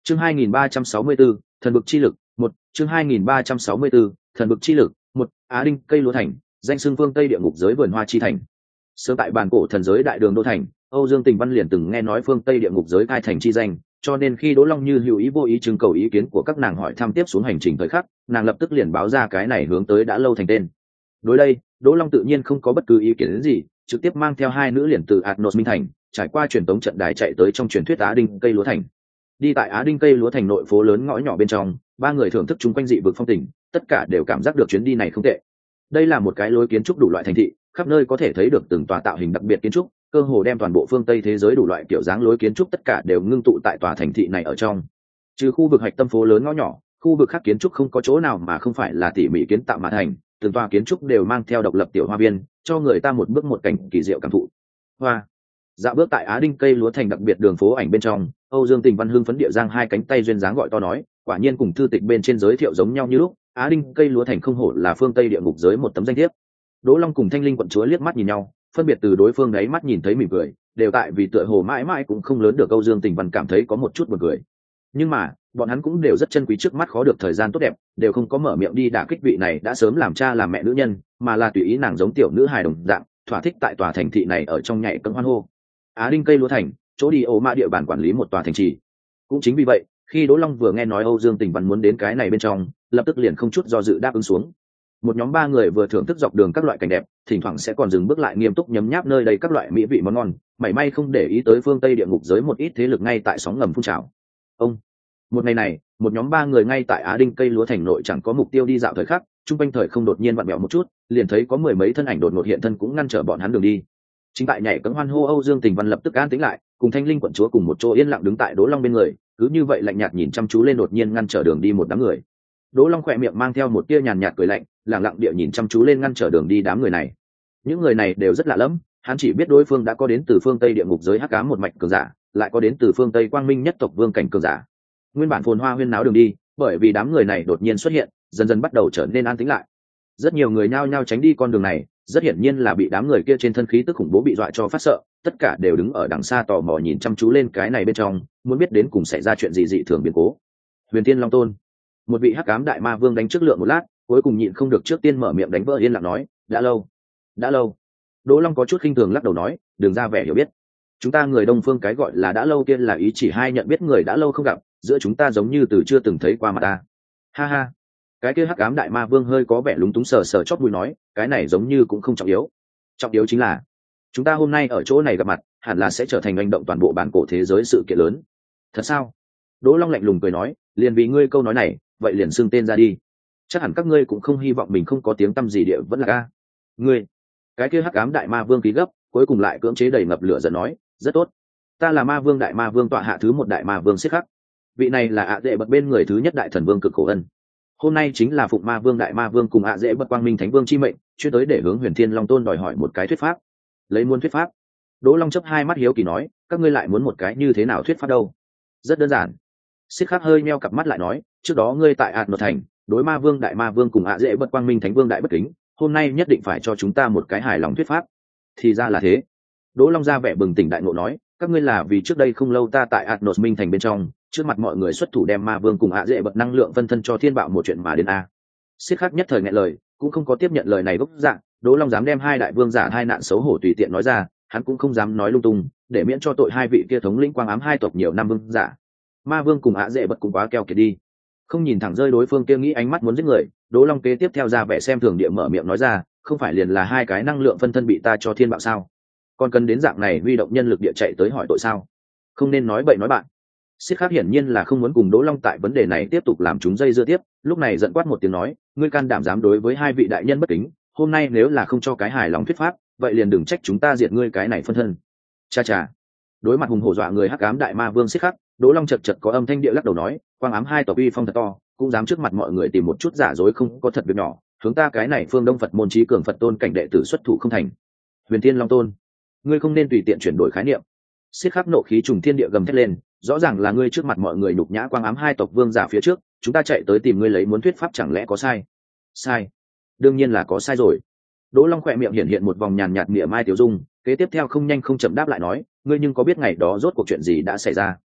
Chương 2364, thần vực chi lực, 1, chương 2364, thần vực chi lực, 1, Á Đinh cây lúa thành, danh xưng phương Tây địa ngục giới vườn hoa chi thành. Sớm tại bản cổ thần giới đại đường đô thành, Âu Dương Tình Văn liền từng nghe nói phương Tây địa ngục giới khai thành chi danh, cho nên khi Đỗ Long Như hữu ý vô ý trưng cầu ý kiến của các nàng hỏi thăm tiếp xuống hành trình thời khắc, nàng lập tức liền báo ra cái này hướng tới đã lâu thành tên. Đối đây, Đỗ Long tự nhiên không có bất cứ ý kiến gì, trực tiếp mang theo hai nữ liền từ Atnos Minh thành, trải qua truyền tống trận đài chạy tới trong truyền thuyết Á Đinh cây lúa thành. Đi tại Á Đinh cây lúa thành nội phố lớn ngõ nhỏ bên trong, ba người thưởng thức chung quanh dị vực phong tình, tất cả đều cảm giác được chuyến đi này không tệ. Đây là một cái lối kiến trúc đủ loại thành thị, khắp nơi có thể thấy được từng tòa tạo hình đặc biệt kiến trúc, cơ hồ đem toàn bộ phương Tây thế giới đủ loại kiểu dáng lối kiến trúc tất cả đều ngưng tụ tại tòa thành thị này ở trong. Trừ khu vực hạch tâm phố lớn ngõ nhỏ, khu vực khác kiến trúc không có chỗ nào mà không phải là tỉ mỉ kiến tạo mà thành, từng tòa kiến trúc đều mang theo độc lập tiểu hoa viên, cho người ta một bước một cảnh kỳ diệu cảm thụ. Hoa. Dạo bước tại Á Đinh cây lúa thành đặc biệt đường phố ảnh bên trong, Âu Dương Tình Văn hưng phấn địa giang hai cánh tay duyên dáng gọi to nói, quả nhiên cùng thư tịch bên trên giới thiệu giống nhau như lúc, Á Đinh cây lúa thành không hổ là phương Tây địa ngục giới một tấm danh thiếp. Đỗ Long cùng Thanh Linh quận chúa liếc mắt nhìn nhau, phân biệt từ đối phương đấy mắt nhìn thấy mỉm cười, đều tại vì tựa hồ mãi mãi cũng không lớn được Âu Dương Tình Văn cảm thấy có một chút buồn cười. Nhưng mà, bọn hắn cũng đều rất trân quý trước mắt khó được thời gian tốt đẹp, đều không có mở miệng đi đả kích vị này đã sớm làm cha làm mẹ nữ nhân, mà là tùy ý nàng giống tiểu nữ hài đồng dạng, thỏa thích tại tòa thành thị này ở trong nhảy cẫng hoan hô. Á Đinh cây lúa thành, chỗ đi ổ mã địa bàn quản lý một tòa thành trì. Cũng chính vì vậy, khi Đỗ Long vừa nghe nói Âu Dương Tình Văn muốn đến cái này bên trong, lập tức liền không chút do dự đáp ứng xuống. Một nhóm ba người vừa thưởng thức dọc đường các loại cảnh đẹp, thỉnh thoảng sẽ còn dừng bước lại nghiêm túc nhấm nháp nơi đây các loại mỹ vị món ngon, mảy may không để ý tới phương Tây địa ngục giới một ít thế lực ngay tại sóng ngầm phun trào. Một ngày này, một nhóm ba người ngay tại Á Đinh cây lúa thành nội chẳng có mục tiêu đi dạo thời khắc, trung quanh thời không đột nhiên vặn vẹo một chút, liền thấy có mười mấy thân ảnh đột ngột hiện thân cũng ngăn trở bọn hắn đường đi. Chính tại nhảy cẫng hoan hô Âu Dương Tình Văn lập tức an tĩnh lại, cùng Thanh Linh quận chúa cùng một chỗ yên lặng đứng tại Đỗ Long bên người, cứ như vậy lạnh nhạt nhìn chăm chú lên đột nhiên ngăn trở đường đi một đám người. Đỗ Long khỏe miệng mang theo một tia nhàn nhạt cười lạnh, lẳng lặng địa nhìn chăm chú lên ngăn trở đường đi đám người này. Những người này đều rất lạ lẫm, hắn chỉ biết đối phương đã có đến từ phương Tây địa ngục giới hắc ám một mạch cường giả, lại có đến từ phương Tây quang minh nhất tộc vương cảnh cường giả. Nguyên bản phồn hoa huyên náo đường đi, bởi vì đám người này đột nhiên xuất hiện, dần dần bắt đầu trở nên an tĩnh lại. Rất nhiều người nhao nhao tránh đi con đường này, rất hiển nhiên là bị đám người kia trên thân khí tức khủng bố bị dọa cho phát sợ, tất cả đều đứng ở đằng xa tò mò nhìn chăm chú lên cái này bên trong, muốn biết đến cùng xảy ra chuyện gì dị thường biến cố. Huyền Thiên Long Tôn, một vị hắc ám đại ma vương đánh trước lượng một lát, cuối cùng nhịn không được trước tiên mở miệng đánh vỡ yên lặng nói, đã lâu. Đỗ Long có chút khinh thường lắc đầu nói, đừng ra vẻ hiểu biết. Chúng ta người Đông Phương cái gọi là đã lâu kia là ý chỉ hai nhận biết người đã lâu không gặp, giữa chúng ta giống như từ chưa từng thấy qua mặt ta. Ha ha. Cái kia hắc ám đại ma vương hơi có vẻ lúng túng sờ sờ chót mũi nói, cái này giống như cũng không trọng yếu. Trọng yếu chính là chúng ta hôm nay ở chỗ này gặp mặt, hẳn là sẽ trở thành hành động toàn bộ bản cổ thế giới sự kiện lớn. Thật sao? Đỗ Long lạnh lùng cười nói, liền vì ngươi câu nói này, vậy liền xưng tên ra đi. Chắc hẳn các ngươi cũng không hy vọng mình không có tiếng tăm gì địa vẫn là ca. Ngươi. Cái kia hắc ám đại ma vương khí gấp, cuối cùng lại cưỡng chế đầy ngập lửa giận nói, rất tốt. Ta là ma vương đại ma vương tọa hạ thứ một đại ma vương siết khắc. Vị này là ạ dễ bật bên người thứ nhất đại thần vương cực khổ ân. Hôm nay chính là phụng ma vương đại ma vương cùng ạ dễ bật quang minh thánh vương chi mệnh, chuyên tới để hướng Huyền Thiên Long Tôn đòi hỏi một cái thuyết pháp. Lấy muốn thuyết pháp. Đỗ Long chấp hai mắt hiếu kỳ nói, các ngươi lại muốn một cái như thế nào thuyết pháp đâu? Rất đơn giản. Siết khắc hơi meo cặp mắt lại nói, trước đó ngươi tại ạt nội thành, đối ma vương đại ma vương cùng ạ dễ bật quang minh thánh vương đại bất kính, hôm nay nhất định phải cho chúng ta một cái hài lòng thuyết pháp. Thì ra là thế. Đỗ Long ra vẻ bừng tỉnh đại ngộ nói, các ngươi là vì trước đây không lâu ta tại Atnos Minh thành bên trong, trước mặt mọi người xuất thủ đem ma vương cùng ạ dễ bật năng lượng phân thân cho thiên bạo một chuyện mà đến a. Siết khắc nhất thời nghẹn lời, cũng không có tiếp nhận lời này gốc dạng, Đỗ Long dám đem hai đại vương giả hai nạn xấu hổ tùy tiện nói ra, hắn cũng không dám nói lung tung, để miễn cho tội hai vị kia thống lĩnh quang ám hai tộc nhiều năm vương giả. Ma vương cùng ạ dễ bật cũng quá keo kiệt đi. Không nhìn thẳng rơi đối phương kia nghĩ ánh mắt muốn giết người, Đỗ Long kế tiếp theo ra vẻ xem thường địa mở miệng nói ra, không phải liền là hai cái năng lượng phân thân bị ta cho thiên bạo sao? Còn cần đến dạng này huy động nhân lực địa chạy tới hỏi tội sao? Không nên nói bậy nói bạn. Siết khắc hiển nhiên là không muốn cùng Đỗ Long tại vấn đề này tiếp tục làm chúng dây dưa tiếp, lúc này giận quát một tiếng nói, ngươi can đảm dám đối với hai vị đại nhân bất kính, hôm nay nếu là không cho cái hài lòng thuyết pháp, vậy liền đừng trách chúng ta diệt ngươi cái này phân thân. Cha cha. Đối mặt hùng hổ dọa người hắc ám đại ma vương Siết khắc, Đỗ Long chật chật có âm thanh địa lắc đầu nói, quang ám hai tộc uy phong thật to, cũng dám trước mặt mọi người tìm một chút giả dối không có thật việc nhỏ, hướng ta cái này phương Đông Phật môn chí cường Phật tôn cảnh đệ tử xuất thủ không thành. Huyền Thiên Long Tôn, ngươi không nên tùy tiện chuyển đổi khái niệm. Siết khắc nộ khí trùng thiên địa gầm thét lên, rõ ràng là ngươi trước mặt mọi người nhục nhã quang ám hai tộc vương giả phía trước, chúng ta chạy tới tìm ngươi lấy muốn thuyết pháp chẳng lẽ có sai? Sai? Đương nhiên là có sai rồi. Đỗ Long khỏe miệng hiện hiện một vòng nhàn nhạt mỉa mai tiểu dung, kế tiếp theo không nhanh không chậm đáp lại nói, ngươi nhưng có biết ngày đó rốt cuộc chuyện gì đã xảy ra?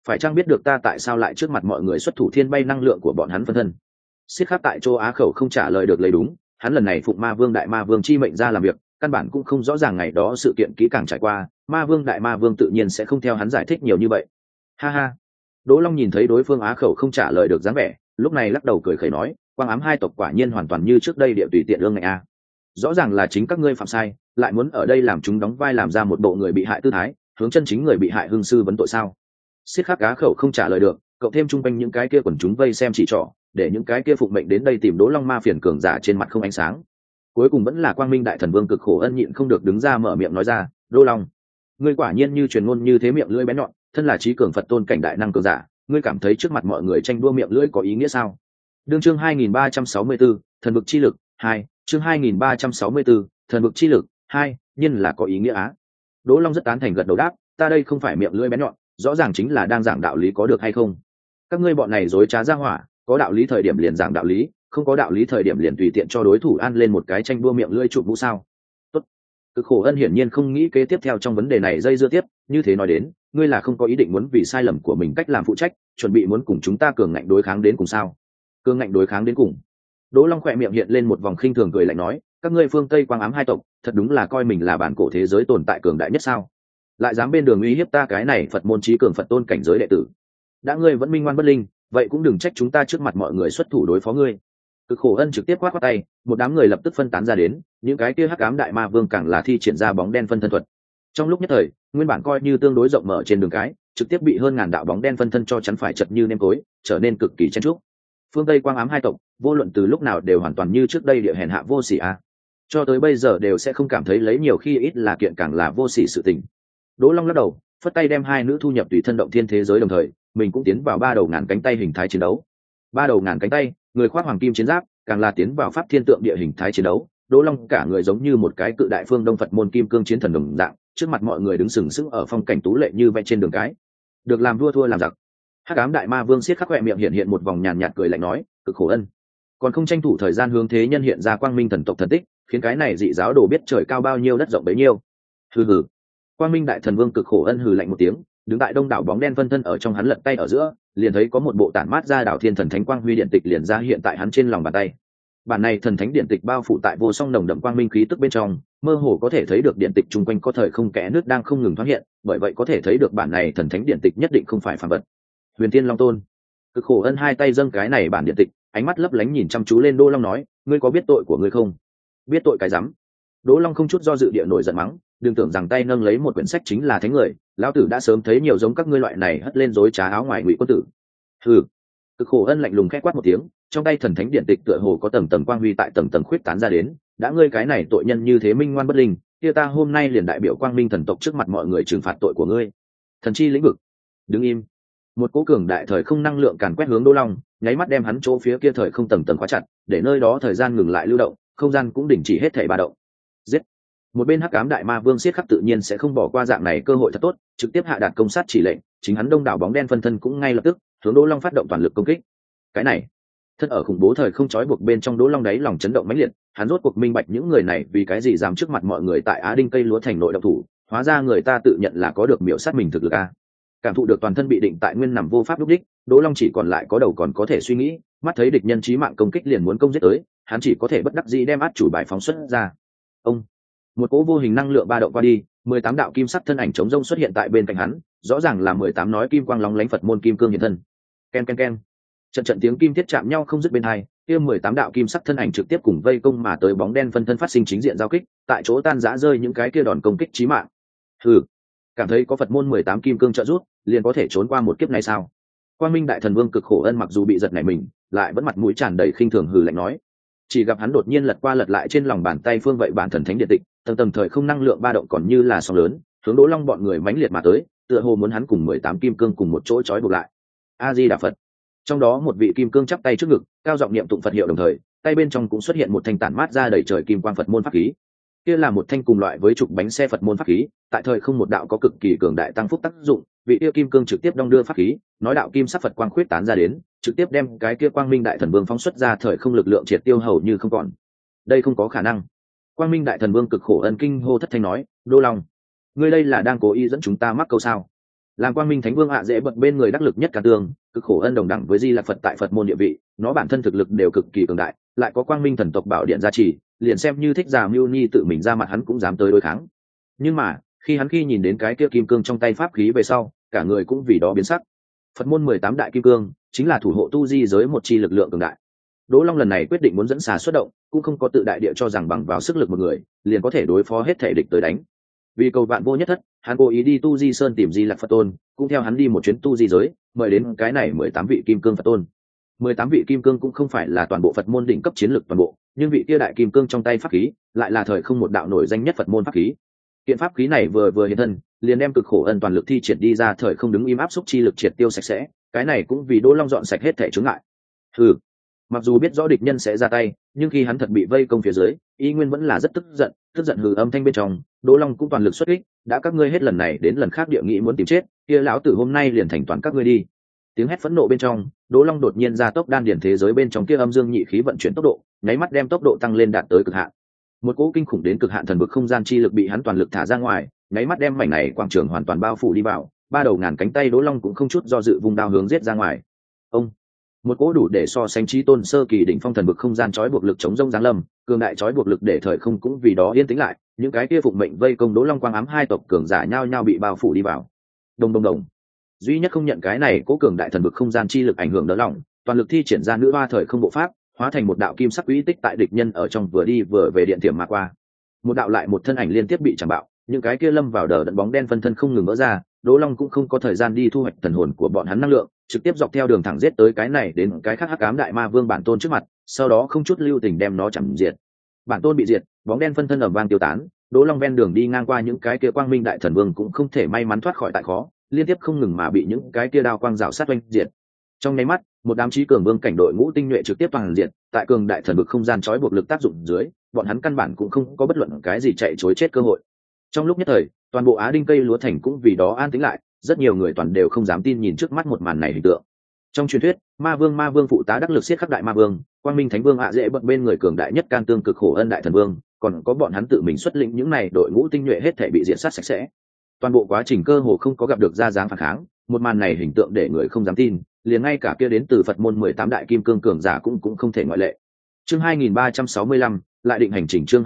phải chăng biết được ta tại sao lại trước mặt mọi người xuất thủ thiên bay năng lượng của bọn hắn phân thân? Siết khắc tại châu Á khẩu không trả lời được lấy đúng, hắn lần này phụng ma vương đại ma vương chi mệnh ra làm việc, căn bản cũng không rõ ràng ngày đó sự kiện kỹ càng trải qua, ma vương đại ma vương tự nhiên sẽ không theo hắn giải thích nhiều như vậy. Ha ha. Đỗ Long nhìn thấy đối phương á khẩu không trả lời được dáng vẻ, lúc này lắc đầu cười khẩy nói, quang ám hai tộc quả nhiên hoàn toàn như trước đây địa tùy tiện lương ngạnh a. Rõ ràng là chính các ngươi phạm sai, lại muốn ở đây làm chúng đóng vai làm ra một bộ người bị hại tư thái, hướng chân chính người bị hại hưng sư vấn tội sao? Siết khắc á khẩu không trả lời được, cộng thêm chung quanh những cái kia quần chúng vây xem chỉ trỏ, để những cái kia phụng mệnh đến đây tìm Đỗ Long ma phiền cường giả trên mặt không ánh sáng. Cuối cùng vẫn là Quang Minh đại thần vương cực khổ ân nhịn không được đứng ra mở miệng nói ra, Đỗ Long, ngươi quả nhiên như truyền ngôn như thế miệng lưỡi bén nhọn, thân là trí cường Phật tôn cảnh đại năng cường giả, ngươi cảm thấy trước mặt mọi người tranh đua miệng lưỡi có ý nghĩa sao? Đương chương 2364, thần vực chi lực 2, chương 2364, thần vực chi lực 2, nhân là có ý nghĩa á. Đỗ Long rất tán thành gật đầu đáp, ta đây không phải miệng lưỡi bén nhọn, rõ ràng chính là đang giảng đạo lý có được hay không? Các ngươi bọn này dối trá ra hỏa, có đạo lý thời điểm liền giảng đạo lý, không có đạo lý thời điểm liền tùy tiện cho đối thủ ăn lên một cái tranh đua miệng lưỡi chụp mũ sao? Tốt. Cực khổ ân hiển nhiên không nghĩ kế tiếp theo trong vấn đề này dây dưa tiếp, như thế nói đến, ngươi là không có ý định muốn vì sai lầm của mình cách làm phụ trách, chuẩn bị muốn cùng chúng ta cường ngạnh đối kháng đến cùng sao? Cường ngạnh đối kháng đến cùng? Đỗ Long khỏe miệng hiện lên một vòng khinh thường cười lạnh nói, các ngươi phương Tây quang ám hai tộc, thật đúng là coi mình là bản cổ thế giới tồn tại cường đại nhất sao? Lại dám bên đường uy hiếp ta cái này Phật môn chí cường Phật tôn cảnh giới đệ tử. Đã ngươi vẫn minh ngoan bất linh, vậy cũng đừng trách chúng ta trước mặt mọi người xuất thủ đối phó ngươi. Cực khổ ân trực tiếp quát tay, một đám người lập tức phân tán ra đến, những cái kia hắc ám đại ma vương càng là thi triển ra bóng đen phân thân thuật. Trong lúc nhất thời, nguyên bản coi như tương đối rộng mở trên đường cái, trực tiếp bị hơn ngàn đạo bóng đen phân thân cho chắn phải chật như nêm tối, trở nên cực kỳ chen chúc. Phương Tây quang ám hai tộc, vô luận từ lúc nào đều hoàn toàn như trước đây địa hèn hạ vô sỉ a. Cho tới bây giờ đều sẽ không cảm thấy lấy nhiều khi ít là kiện càng là vô sỉ sự tình. Đỗ Long lắc đầu, phất tay đem hai nữ thu nhập tùy thân động thiên thế giới đồng thời, mình cũng tiến vào ba đầu ngàn cánh tay hình thái chiến đấu. Ba đầu ngàn cánh tay, người khoác hoàng kim chiến giáp, càng là tiến vào pháp thiên tượng địa hình thái chiến đấu. Đỗ Long cả người giống như một cái cự đại phương Đông Phật môn kim cương chiến thần đồng dạng, trước mặt mọi người đứng sừng sững ở phong cảnh tú lệ như vẽ trên đường cái. Được làm vua thua làm giặc. Hắc ám đại ma vương siết khắc khỏe miệng hiện một vòng nhàn nhạt cười lạnh nói, cực khổ ân, còn không tranh thủ thời gian hướng thế nhân hiện ra quang minh thần tộc thần tích, khiến cái này dị giáo đồ biết trời cao bao nhiêu đất rộng bấy nhiêu. Hừ hừ. Quang minh đại thần vương cực khổ ân hừ lạnh một tiếng, đứng tại đông đảo bóng đen phân thân ở trong hắn lật tay ở giữa, liền thấy có một bộ tản mát ra đảo thiên thần thánh quang huy điện tịch liền ra hiện tại hắn trên lòng bàn tay. Bản này thần thánh điện tịch bao phủ tại vô song nồng đậm quang minh khí tức bên trong, mơ hồ có thể thấy được điện tịch chung quanh có thời không kẽ nước đang không ngừng thoáng hiện, bởi vậy có thể thấy được bản này thần thánh điện tịch nhất định không phải phàm vật. Huyền Tiên Long Tôn. Cực khổ ân hai tay dâng cái này bản điện tịch, ánh mắt lấp lánh nhìn chăm chú lên Đỗ Long nói, ngươi có biết tội của ngươi không? Biết tội cái rắm. Đỗ Long không chút do dự địa nổi giận mắng, đừng tưởng rằng tay nâng lấy một quyển sách chính là thánh người, lão tử đã sớm thấy nhiều giống các ngươi loại này hất lên dối trá áo ngoài ngụy quân tử. Hừ. Cực khổ ân lạnh lùng khẽ quát một tiếng, trong tay thần thánh điện tịch tựa hồ có tầng tầng quang huy tại tầng tầng khuyết tán ra đến, đã ngươi cái này tội nhân như thế minh ngoan bất linh, kia ta hôm nay liền đại biểu quang minh thần tộc trước mặt mọi người trừng phạt tội của ngươi. Thần chi lĩnh vực. Đứng im. Một cỗ cường đại thời không năng lượng càn quét hướng Đỗ Long, nháy mắt đem hắn chỗ phía kia thời không tầng tầng khóa chặt, để nơi đó thời gian ngừng lại lưu động, không gian cũng đình chỉ hết thảy ba động. Giết. Một bên hắc ám đại ma vương siết khắc tự nhiên sẽ không bỏ qua dạng này cơ hội thật tốt, trực tiếp hạ đạt công sát chỉ lệnh, chính hắn đông đảo bóng đen phân thân cũng ngay lập tức hướng Đỗ Long phát động toàn lực công kích. Cái này, thân ở khủng bố thời không trói buộc bên trong Đỗ Long đáy lòng chấn động mãnh liệt, hắn rốt cuộc minh bạch những người này vì cái gì dám trước mặt mọi người tại Á Đinh cây lúa thành nội động thủ, hóa ra người ta tự nhận là có được miểu sát mình thực lực a. Cảm thụ được toàn thân bị định tại nguyên nằm vô pháp lúc đích, Đỗ Long chỉ còn lại có đầu còn có thể suy nghĩ, mắt thấy địch nhân chí mạng công kích liền muốn công giết tới, hắn chỉ có thể bất đắc dĩ đem át chủ bài phóng xuất ra. Ông, một cỗ vô hình năng lượng ba động qua đi, 18 đạo kim sắc thân ảnh chống rông xuất hiện tại bên cạnh hắn, rõ ràng là 18 nói kim quang lóng lánh Phật môn kim cương hiện thân. Ken ken ken. Trận tiếng kim thiết chạm nhau không dứt bên hai, kia 18 đạo kim sắc thân ảnh trực tiếp cùng vây công mà tới bóng đen phân thân phát sinh chính diện giao kích, tại chỗ tan rã rơi những cái kia đòn công kích chí mạng. Hừ, cảm thấy có Phật môn 18 kim cương trợ giúp, liền có thể trốn qua một kiếp này sao? Quang Minh đại thần vương cực khổ ân mặc dù bị giật nảy mình, lại vẫn mặt mũi tràn đầy khinh thường hừ lạnh nói. Chỉ gặp hắn đột nhiên lật qua lật lại trên lòng bàn tay phương vậy bản thần thánh điện tịch, tầng tầng thời không năng lượng ba động còn như là sóng lớn, hướng Đỗ Long bọn người mãnh liệt mà tới, tựa hồ muốn hắn cùng 18 kim cương cùng một chỗ trói buộc lại. A Di Đà Phật. Trong đó một vị kim cương chắp tay trước ngực, cao giọng niệm tụng Phật hiệu đồng thời, tay bên trong cũng xuất hiện một thanh tản mát ra đầy trời kim quang Phật môn pháp khí. Kia là một thanh cùng loại với trục bánh xe Phật môn pháp khí, tại thời không một đạo có cực kỳ cường đại tăng phúc tác dụng, vị kia kim cương trực tiếp đong đưa pháp khí, nói đạo kim sắc Phật quang khuyết tán ra đến, trực tiếp đem cái kia Quang Minh đại thần vương phóng xuất ra thời không lực lượng triệt tiêu hầu như không còn. Đây không có khả năng. Quang Minh đại thần vương cực khổ ân kinh hô thất thanh nói, Đỗ Long, ngươi đây là đang cố ý dẫn chúng ta mắc câu sao? làm quang minh thánh vương ạ dễ bật bên người đắc lực nhất cả tương, cực khổ ân đồng đẳng với di lạc phật tại phật môn địa vị, nó bản thân thực lực đều cực kỳ cường đại, lại có quang minh thần tộc bảo điện gia trì, liền xem như thích già mưu ni tự mình ra mặt hắn cũng dám tới đối kháng. Nhưng mà khi nhìn đến cái kia kim cương trong tay pháp khí về sau, cả người cũng vì đó biến sắc. Phật môn 18 đại kim cương chính là thủ hộ tu di giới một chi lực lượng cường đại. Đỗ Long lần này quyết định muốn dẫn xà xuất động, cũng không có tự đại địa cho rằng bằng vào sức lực một người liền có thể đối phó hết thể địch tới đánh. Vì cầu vạn vô nhất thất, hắn cố ý đi tu di sơn tìm di lạc Phật tôn, cũng theo hắn đi một chuyến tu di giới, mời đến cái này 18 vị kim cương Phật tôn. 18 vị kim cương cũng không phải là toàn bộ Phật môn đỉnh cấp chiến lực toàn bộ, nhưng vị kia đại kim cương trong tay pháp khí lại là thời không một đạo nổi danh nhất Phật môn pháp khí. Kiện pháp khí này vừa hiện thân, liền đem cực khổ ân toàn lực thi triển đi ra, thời không đứng im áp xúc chi lực triệt tiêu sạch sẽ, cái này cũng vì Đỗ Long dọn sạch hết thể chướng ngại. Mặc dù biết rõ địch nhân sẽ ra tay, nhưng khi hắn thật bị vây công phía dưới, y nguyên vẫn là rất tức giận hừ âm thanh bên trong. Đỗ Long cũng toàn lực xuất kích, đã các ngươi hết lần này đến lần khác địa nghĩ muốn tìm chết, kia lão tử hôm nay liền thành toàn các ngươi đi. Tiếng hét phẫn nộ bên trong, Đỗ Long đột nhiên ra tốc đan điển thế giới bên trong kia âm dương nhị khí vận chuyển tốc độ, nháy mắt đem tốc độ tăng lên đạt tới cực hạn. Một cỗ kinh khủng đến cực hạn thần vực không gian chi lực bị hắn toàn lực thả ra ngoài, nháy mắt đem mảnh này quang trường hoàn toàn bao phủ đi vào. Ba đầu ngàn cánh tay Đỗ Long cũng không chút do dự vung đao hướng giết ra ngoài. Ông một cỗ đủ để so sánh chí tôn sơ kỳ đỉnh phong thần vực không gian trói buộc lực chống rông giáng lâm, cường đại trói buộc lực để thời không cũng vì đó yên tĩnh lại, những cái kia phụng mệnh vây công Đỗ Long quang ám hai tộc cường giả nhao nhao bị bao phủ đi vào. Đồng duy nhất không nhận cái này cỗ cường đại thần vực không gian chi lực ảnh hưởng đỡ lòng, toàn lực thi triển ra nữ hoa thời không bộ pháp, hóa thành một đạo kim sắc quỹ tích tại địch nhân ở trong vừa đi vừa về điện tiềm mà qua. Một đạo lại một thân ảnh liên tiếp bị chạm bạo, những cái kia lâm vào đờ đẫn bóng đen phân thân không ngừng vỡ ra. Đỗ Long cũng không có thời gian đi thu hoạch thần hồn của bọn hắn năng lượng, trực tiếp dọc theo đường thẳng giết tới cái này đến cái khác hắc ám đại ma vương bản tôn trước mặt, sau đó không chút lưu tình đem nó chằm diệt. Bản tôn bị diệt, bóng đen phân thân ầm vang tiêu tán. Đỗ Long ven đường đi ngang qua những cái kia quang minh đại thần vương cũng không thể may mắn thoát khỏi tại khó, liên tiếp không ngừng mà bị những cái kia đao quang rào sát oanh diệt. Trong nháy mắt, một đám chí cường vương cảnh đội ngũ tinh nhuệ trực tiếp toàn diệt, tại cường đại thần vực không gian trói buộc lực tác dụng dưới, bọn hắn căn bản cũng không có bất luận cái gì chạy trối chết cơ hội. Trong lúc nhất thời, toàn bộ Á Đinh cây lúa thành cũng vì đó an tĩnh lại, rất nhiều người toàn đều không dám tin nhìn trước mắt một màn này hình tượng. Trong truyền thuyết, ma vương phụ tá đắc lực siết khắc đại ma vương, quang minh thánh vương ạ dễ bận bên người cường đại nhất can tương cực khổ ân đại thần vương, còn có bọn hắn tự mình xuất lĩnh những này đội ngũ tinh nhuệ hết thể bị diệt sát sạch sẽ. Toàn bộ quá trình cơ hồ không có gặp được ra dáng phản kháng, một màn này hình tượng để người không dám tin, liền ngay cả kia đến từ Phật môn 18 đại kim cương cường giả cũng không thể ngoại lệ. Chương 2365, lại định hành trình. Chương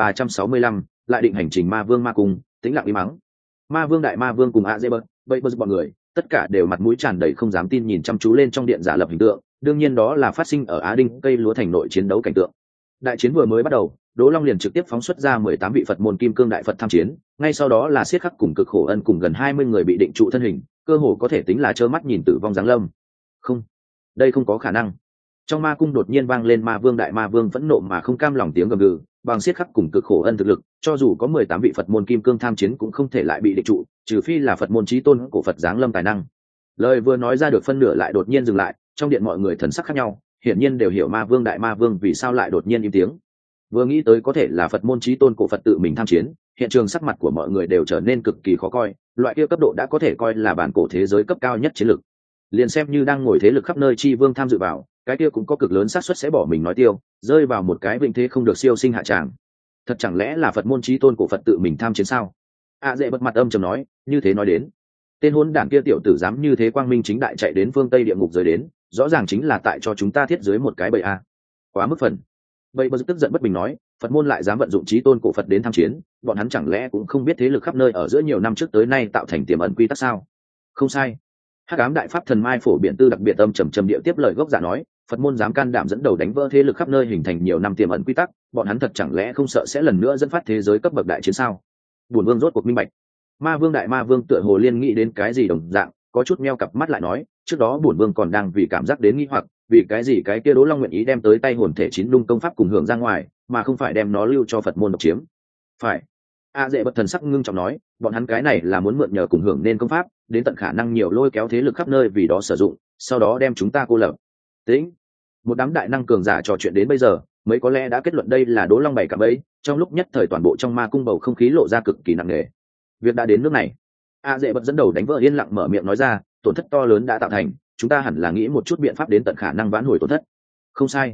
2365, lại định hành trình. Ma vương ma cung, tĩnh lặng im mắng. Ma vương đại ma vương cùng ạ dễ bận, vậy bọn người tất cả đều mặt mũi tràn đầy không dám tin nhìn chăm chú lên trong điện giả lập hình tượng, đương nhiên đó là phát sinh ở Á Đinh cây lúa thành nội chiến đấu cảnh tượng. Đại chiến vừa mới bắt đầu, Đỗ Long liền trực tiếp phóng xuất ra 18 vị Phật môn kim cương đại Phật tham chiến, ngay sau đó là siết khắc cùng cực khổ ân cùng gần 20 người bị định trụ thân hình, cơ hồ có thể tính là trơ mắt nhìn tử vong giáng lâm. Không, đây không có khả năng. Trong ma cung đột nhiên vang lên ma vương đại ma vương phẫn nộ mà không cam lòng tiếng gầm gừ, bằng siết khắc cùng cực khổ ân thực lực, cho dù có 18 vị Phật môn kim cương tham chiến cũng không thể lại bị định trụ, trừ phi là Phật môn chí tôn của Phật giáng lâm tài năng. Lời vừa nói ra được phân nửa lại đột nhiên dừng lại, trong điện mọi người thần sắc khác nhau, hiển nhiên đều hiểu ma vương đại ma vương vì sao lại đột nhiên im tiếng. Vừa nghĩ tới có thể là Phật môn chí tôn của Phật tự mình tham chiến, hiện trường sắc mặt của mọi người đều trở nên cực kỳ khó coi, loại kia cấp độ đã có thể coi là bản cổ thế giới cấp cao nhất chiến lực. Liền xem như đang ngồi thế lực khắp nơi chi vương tham dự vào, cái kia cũng có cực lớn xác suất sẽ bỏ mình nói tiêu, rơi vào một cái vinh thế không được siêu sinh hạ tràng. Thật chẳng lẽ là Phật môn chí tôn của Phật tự mình tham chiến sao? Dễ bật mặt âm trầm nói, như thế nói đến, tên hỗn đản kia tiểu tử dám như thế quang minh chính đại chạy đến phương Tây địa ngục giới đến, rõ ràng chính là tại cho chúng ta thiết dưới một cái bẫy a. Quá mức phần. Bẫy bật tức giận bất bình nói, Phật môn lại dám vận dụng chí tôn của Phật đến tham chiến, bọn hắn chẳng lẽ cũng không biết thế lực khắp nơi ở giữa nhiều năm trước tới nay tạo thành tiềm ẩn quy tắc sao? Không sai. Hắc ám đại pháp thần mai phổ biện tư đặc biệt âm trầm địa tiếp lời gốc giả nói, Phật môn dám can đảm dẫn đầu đánh vỡ thế lực khắp nơi hình thành nhiều năm tiềm ẩn quy tắc, bọn hắn thật chẳng lẽ không sợ sẽ lần nữa dẫn phát thế giới cấp bậc đại chiến sao? Bổn vương rốt cuộc minh bạch. Ma vương đại ma vương tựa hồ liên nghĩ đến cái gì đồng dạng, có chút meo cặp mắt lại nói, trước đó bổn vương còn đang vì cảm giác đến nghi hoặc, vì cái gì cái kia Đỗ Long nguyện ý đem tới tay hồn thể chín lung công pháp cùng hưởng ra ngoài, mà không phải đem nó lưu cho Phật môn độc chiếm. Phải. Dễ bật thần sắc ngưng trọng nói, bọn hắn cái này là muốn mượn nhờ cùng hưởng nên công pháp, đến tận khả năng nhiều lôi kéo thế lực khắp nơi vì đó sử dụng, sau đó đem chúng ta cô lập. Tĩnh. Một đám đại năng cường giả trò chuyện đến bây giờ, mấy có lẽ đã kết luận đây là Đỗ Long bày cả bẫy, trong lúc nhất thời toàn bộ trong ma cung bầu không khí lộ ra cực kỳ nặng nề. Việc đã đến nước này, Dễ bật dẫn đầu đánh vỡ yên lặng mở miệng nói ra, tổn thất to lớn đã tạo thành, chúng ta hẳn là nghĩ một chút biện pháp đến tận khả năng vãn hồi tổn thất. Không sai.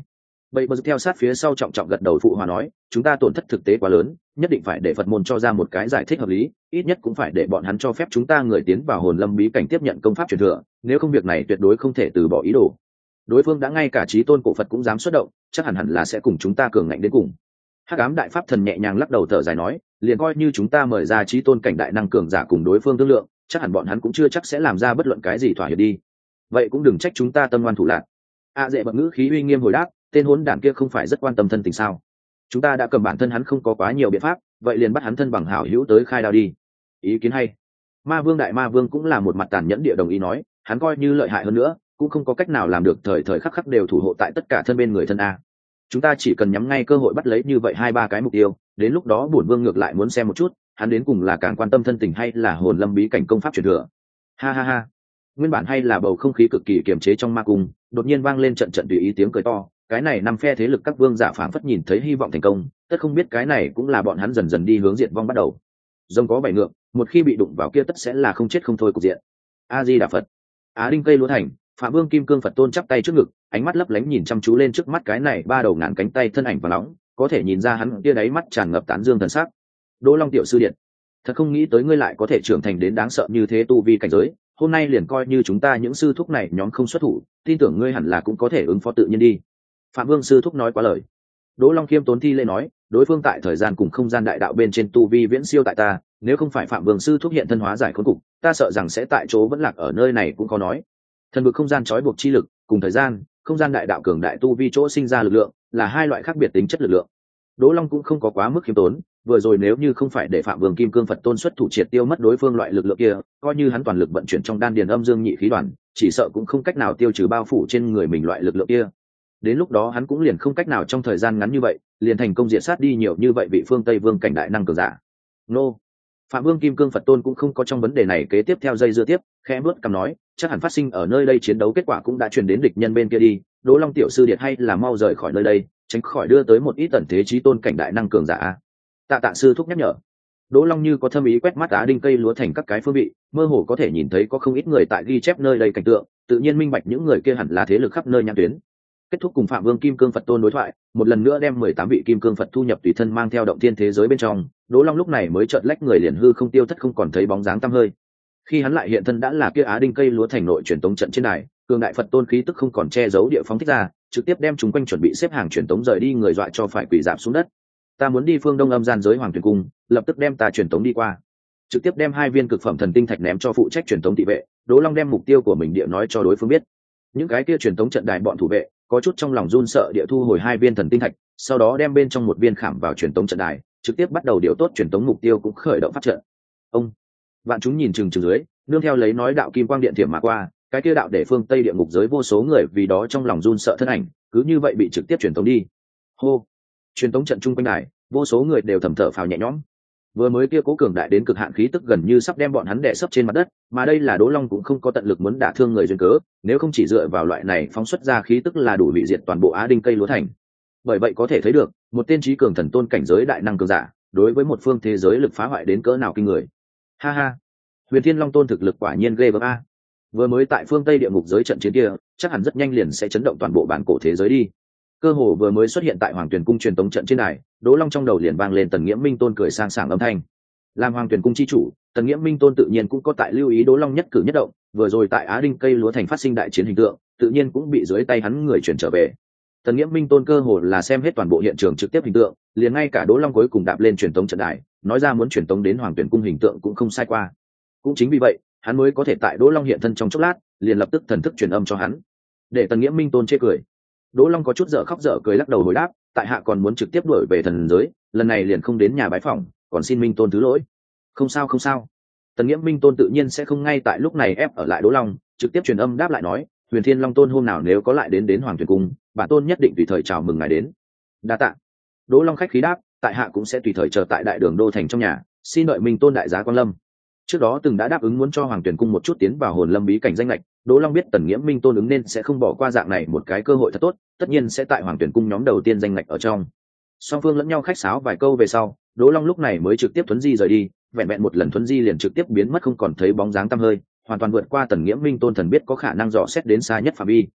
Vậy bờ theo sát phía sau trọng trọng gật đầu phụ hòa nói, chúng ta tổn thất thực tế quá lớn, nhất định phải để Phật môn cho ra một cái giải thích hợp lý, ít nhất cũng phải để bọn hắn cho phép chúng ta người tiến vào hồn lâm bí cảnh tiếp nhận công pháp truyền thừa, nếu không việc này tuyệt đối không thể từ bỏ ý đồ. Đối phương đã ngay cả chí tôn cổ Phật cũng dám xuất động, chắc hẳn hẳn là sẽ cùng chúng ta cường ngạnh đến cùng. Hắc ám đại pháp thần nhẹ nhàng lắc đầu thở dài nói, liền coi như chúng ta mời ra chí tôn cảnh đại năng cường giả cùng đối phương thương lượng, chắc hẳn bọn hắn cũng chưa chắc sẽ làm ra bất luận cái gì thỏa hiệp đi. Vậy cũng đừng trách chúng ta tâm ngoan thủ lạc. Dễ bậc ngữ khí uy nghiêm hồi đáp, tên hỗn đản kia không phải rất quan tâm thân tình sao? Chúng ta đã cầm bản thân hắn không có quá nhiều biện pháp, vậy liền bắt hắn thân bằng hảo hữu tới khai đao đi. Ý kiến hay. Ma vương đại ma vương cũng là một mặt tàn nhẫn địa đồng ý nói, hắn coi như lợi hại hơn nữa cũng không có cách nào làm được thời thời khắc khắc đều thủ hộ tại tất cả thân bên người thân a. Chúng ta chỉ cần nhắm ngay cơ hội bắt lấy như vậy 2-3 cái mục tiêu, đến lúc đó bổn vương ngược lại muốn xem một chút hắn đến cùng là càng quan tâm thân tình hay là hồn lâm bí cảnh công pháp truyền thừa. Ha ha ha. Nguyên bản hay là bầu không khí cực kỳ kiềm chế trong ma cung, đột nhiên vang lên trận trận tùy ý tiếng cười to, cái này năm phe thế lực các vương giả phảng phất nhìn thấy hy vọng thành công, tất không biết cái này cũng là bọn hắn dần dần đi hướng diệt vong bắt đầu. Rồng có bảy ngược, một khi bị đụng vào kia tất sẽ là không chết không thôi cục diện. A Di Đà Phật. Á Đinh Cây Lúa Thành, Phạm Vương Kim Cương Phật Tôn chắp tay trước ngực, ánh mắt lấp lánh nhìn chăm chú lên trước mắt cái này ba đầu ngàn cánh tay thân ảnh và nóng, có thể nhìn ra hắn kia đáy mắt tràn ngập tán dương thần sắc. Đỗ Long tiểu sư điện, thật không nghĩ tới ngươi lại có thể trưởng thành đến đáng sợ như thế tu vi cảnh giới, hôm nay liền coi như chúng ta những sư thúc này nhóm không xuất thủ, tin tưởng ngươi hẳn là cũng có thể ứng phó tự nhiên đi. Phạm Vương sư thúc nói quá lời. Đỗ Long khiêm tốn thi lễ nói, đối phương tại thời gian cùng không gian đại đạo bên trên tu vi viễn siêu tại ta, nếu không phải Phạm Vương sư thúc hiện thân hóa giải khốn cục, ta sợ rằng sẽ tại chỗ vẫn lạc ở nơi này cũng có nói. Thần vực không gian trói buộc chi lực, cùng thời gian, không gian đại đạo cường đại tu vi chỗ sinh ra lực lượng, là hai loại khác biệt tính chất lực lượng. Đỗ Long cũng không có quá mức khiêm tốn, vừa rồi nếu như không phải để Phạm Vương Kim Cương Phật Tôn xuất thủ triệt tiêu mất đối phương loại lực lượng kia, coi như hắn toàn lực vận chuyển trong đan điền âm dương nhị khí đoàn, chỉ sợ cũng không cách nào tiêu trừ bao phủ trên người mình loại lực lượng kia. Đến lúc đó hắn cũng liền không cách nào trong thời gian ngắn như vậy, liền thành công diệt sát đi nhiều như vậy vị phương Tây Vương cảnh đại năng cường giả. Nô. Phạm Vương Kim Cương Phật Tôn cũng không có trong vấn đề này kế tiếp theo dây dưa tiếp, khẽ bước cằm nói, chắc hẳn phát sinh ở nơi đây chiến đấu kết quả cũng đã truyền đến địch nhân bên kia đi, Đỗ Long tiểu sư điệt hay là mau rời khỏi nơi đây, tránh khỏi đưa tới một ít tần thế chí tôn cảnh đại năng cường giả. Tạ sư thúc nhắc nhở. Đỗ Long như có thâm ý quét mắt Á Đinh Cây Lúa Thành các cái phương vị, mơ hồ có thể nhìn thấy có không ít người tại ghi chép nơi đây cảnh tượng, tự nhiên minh bạch những người kia hẳn là thế lực khắp nơi nhãn tuyến. Kết thúc cùng Phạm Vương Kim Cương Phật Tôn đối thoại, một lần nữa đem 18 vị Kim Cương Phật thu nhập tùy thân mang theo động thiên thế giới bên trong, Đỗ Long lúc này mới chợt lách người liền hư không tiêu thất không còn thấy bóng dáng tăm hơi. Khi hắn lại hiện thân đã là kia Á Đinh Cây Lúa Thành nội truyền tống trận trên đài, cường đại Phật Tôn khí tức không còn che giấu địa phóng thích ra, trực tiếp đem chúng quanh chuẩn bị xếp hàng truyền tống rời đi người dọa cho phải quỳ rạp xuống đất. Ta muốn đi phương Đông Âm Gian giới Hoàng Tuyền Cung, lập tức đem ta truyền tống đi qua. Trực tiếp đem 2 viên cực phẩm thần tinh thạch ném cho phụ trách truyền tống thị vệ, Đỗ Long đem mục tiêu của mình địa nói cho đối phương biết. Những cái kia truyền tống trận đài bọn thủ vệ có chút trong lòng run sợ địa thu hồi 2 viên thần tinh thạch, sau đó đem bên trong một viên khảm vào truyền tống trận đài, trực tiếp bắt đầu điều tốt truyền tống mục tiêu cũng khởi động pháp trận. Ông vạn chúng nhìn chừng dưới, nương theo lấy nói đạo kim quang điện thiểm mà qua, cái kia đạo để phương Tây địa ngục giới vô số người vì đó trong lòng run sợ thân ảnh, cứ như vậy bị trực tiếp truyền tống đi. Hô, truyền tống trận trung quanh đài, vô số người đều thầm thở phào nhẹ nhõm. Vừa mới kia cố cường đại đến cực hạn khí tức gần như sắp đem bọn hắn đè sấp trên mặt đất, mà đây là Đỗ Long cũng không có tận lực muốn đả thương người duyên cớ, nếu không chỉ dựa vào loại này phóng xuất ra khí tức là đủ hủy diệt toàn bộ Á Đinh Cây Lúa Thành. Bởi vậy có thể thấy được, một tên trí cường thần tôn cảnh giới đại năng cường giả, đối với một phương thế giới lực phá hoại đến cỡ nào kinh người. Ha ha, Huyền Thiên Long Tôn thực lực quả nhiên ghê gớm a. Vừa mới tại phương Tây địa ngục giới trận chiến kia, chắc hẳn rất nhanh liền sẽ chấn động toàn bộ bản cổ thế giới đi. Cơ hồ vừa mới xuất hiện tại Hoàng Tuyền Cung truyền tống trận trên đài, Đỗ Long trong đầu liền vang lên Tần Nghiễm Minh Tôn cười sang sảng âm thanh. Làm Hoàng Tuyền Cung chi chủ, Tần Nghiễm Minh Tôn tự nhiên cũng có tại lưu ý Đỗ Long nhất cử nhất động, vừa rồi tại Á Đinh Cây Lúa Thành phát sinh đại chiến hình tượng, tự nhiên cũng bị dưới tay hắn người chuyển trở về. Tần Nghiễm Minh Tôn cơ hồ là xem hết toàn bộ hiện trường trực tiếp hình tượng, liền ngay cả Đỗ Long cuối cùng đạp lên truyền tống trận đài, nói ra muốn truyền tống đến Hoàng Tuyền Cung hình tượng cũng không sai qua. Cũng chính vì vậy, hắn mới có thể tại Đỗ Long hiện thân trong chốc lát, liền lập tức thần thức truyền âm cho hắn. Để Tần Nghiễm Minh Tôn chê cười. Đỗ Long có chút dở khóc dở cười lắc đầu hồi đáp, tại hạ còn muốn trực tiếp đuổi về thần giới, lần này liền không đến nhà bái phỏng, còn xin Minh Tôn thứ lỗi. Không sao không sao. Tần Nghiễm Minh Tôn tự nhiên sẽ không ngay tại lúc này ép ở lại Đỗ Long, trực tiếp truyền âm đáp lại nói, Huyền Thiên Long Tôn hôm nào nếu có lại đến Hoàng Tuyền Cung, bản tôn nhất định tùy thời chào mừng ngài đến. Đa tạ. Đỗ Long khách khí đáp, tại hạ cũng sẽ tùy thời chờ tại đại đường đô thành trong nhà, xin đợi Minh Tôn đại giá quang lâm. Trước đó từng đã đáp ứng muốn cho Hoàng Tuyền Cung một chút tiến vào hồn lâm bí cảnh danh lệch, Đỗ Long biết Tần Nghiễm Minh Tôn ứng nên sẽ không bỏ qua dạng này một cái cơ hội thật tốt, tất nhiên sẽ tại Hoàng Tuyền Cung nhóm đầu tiên danh lệch ở trong. Song phương lẫn nhau khách sáo vài câu về sau, Đỗ Long lúc này mới trực tiếp thuấn di rời đi, vẹn vẹn một lần thuấn di liền trực tiếp biến mất không còn thấy bóng dáng tăm hơi, hoàn toàn vượt qua Tần Nghiễm Minh Tôn thần biết có khả năng dò xét đến xa nhất phạm vi.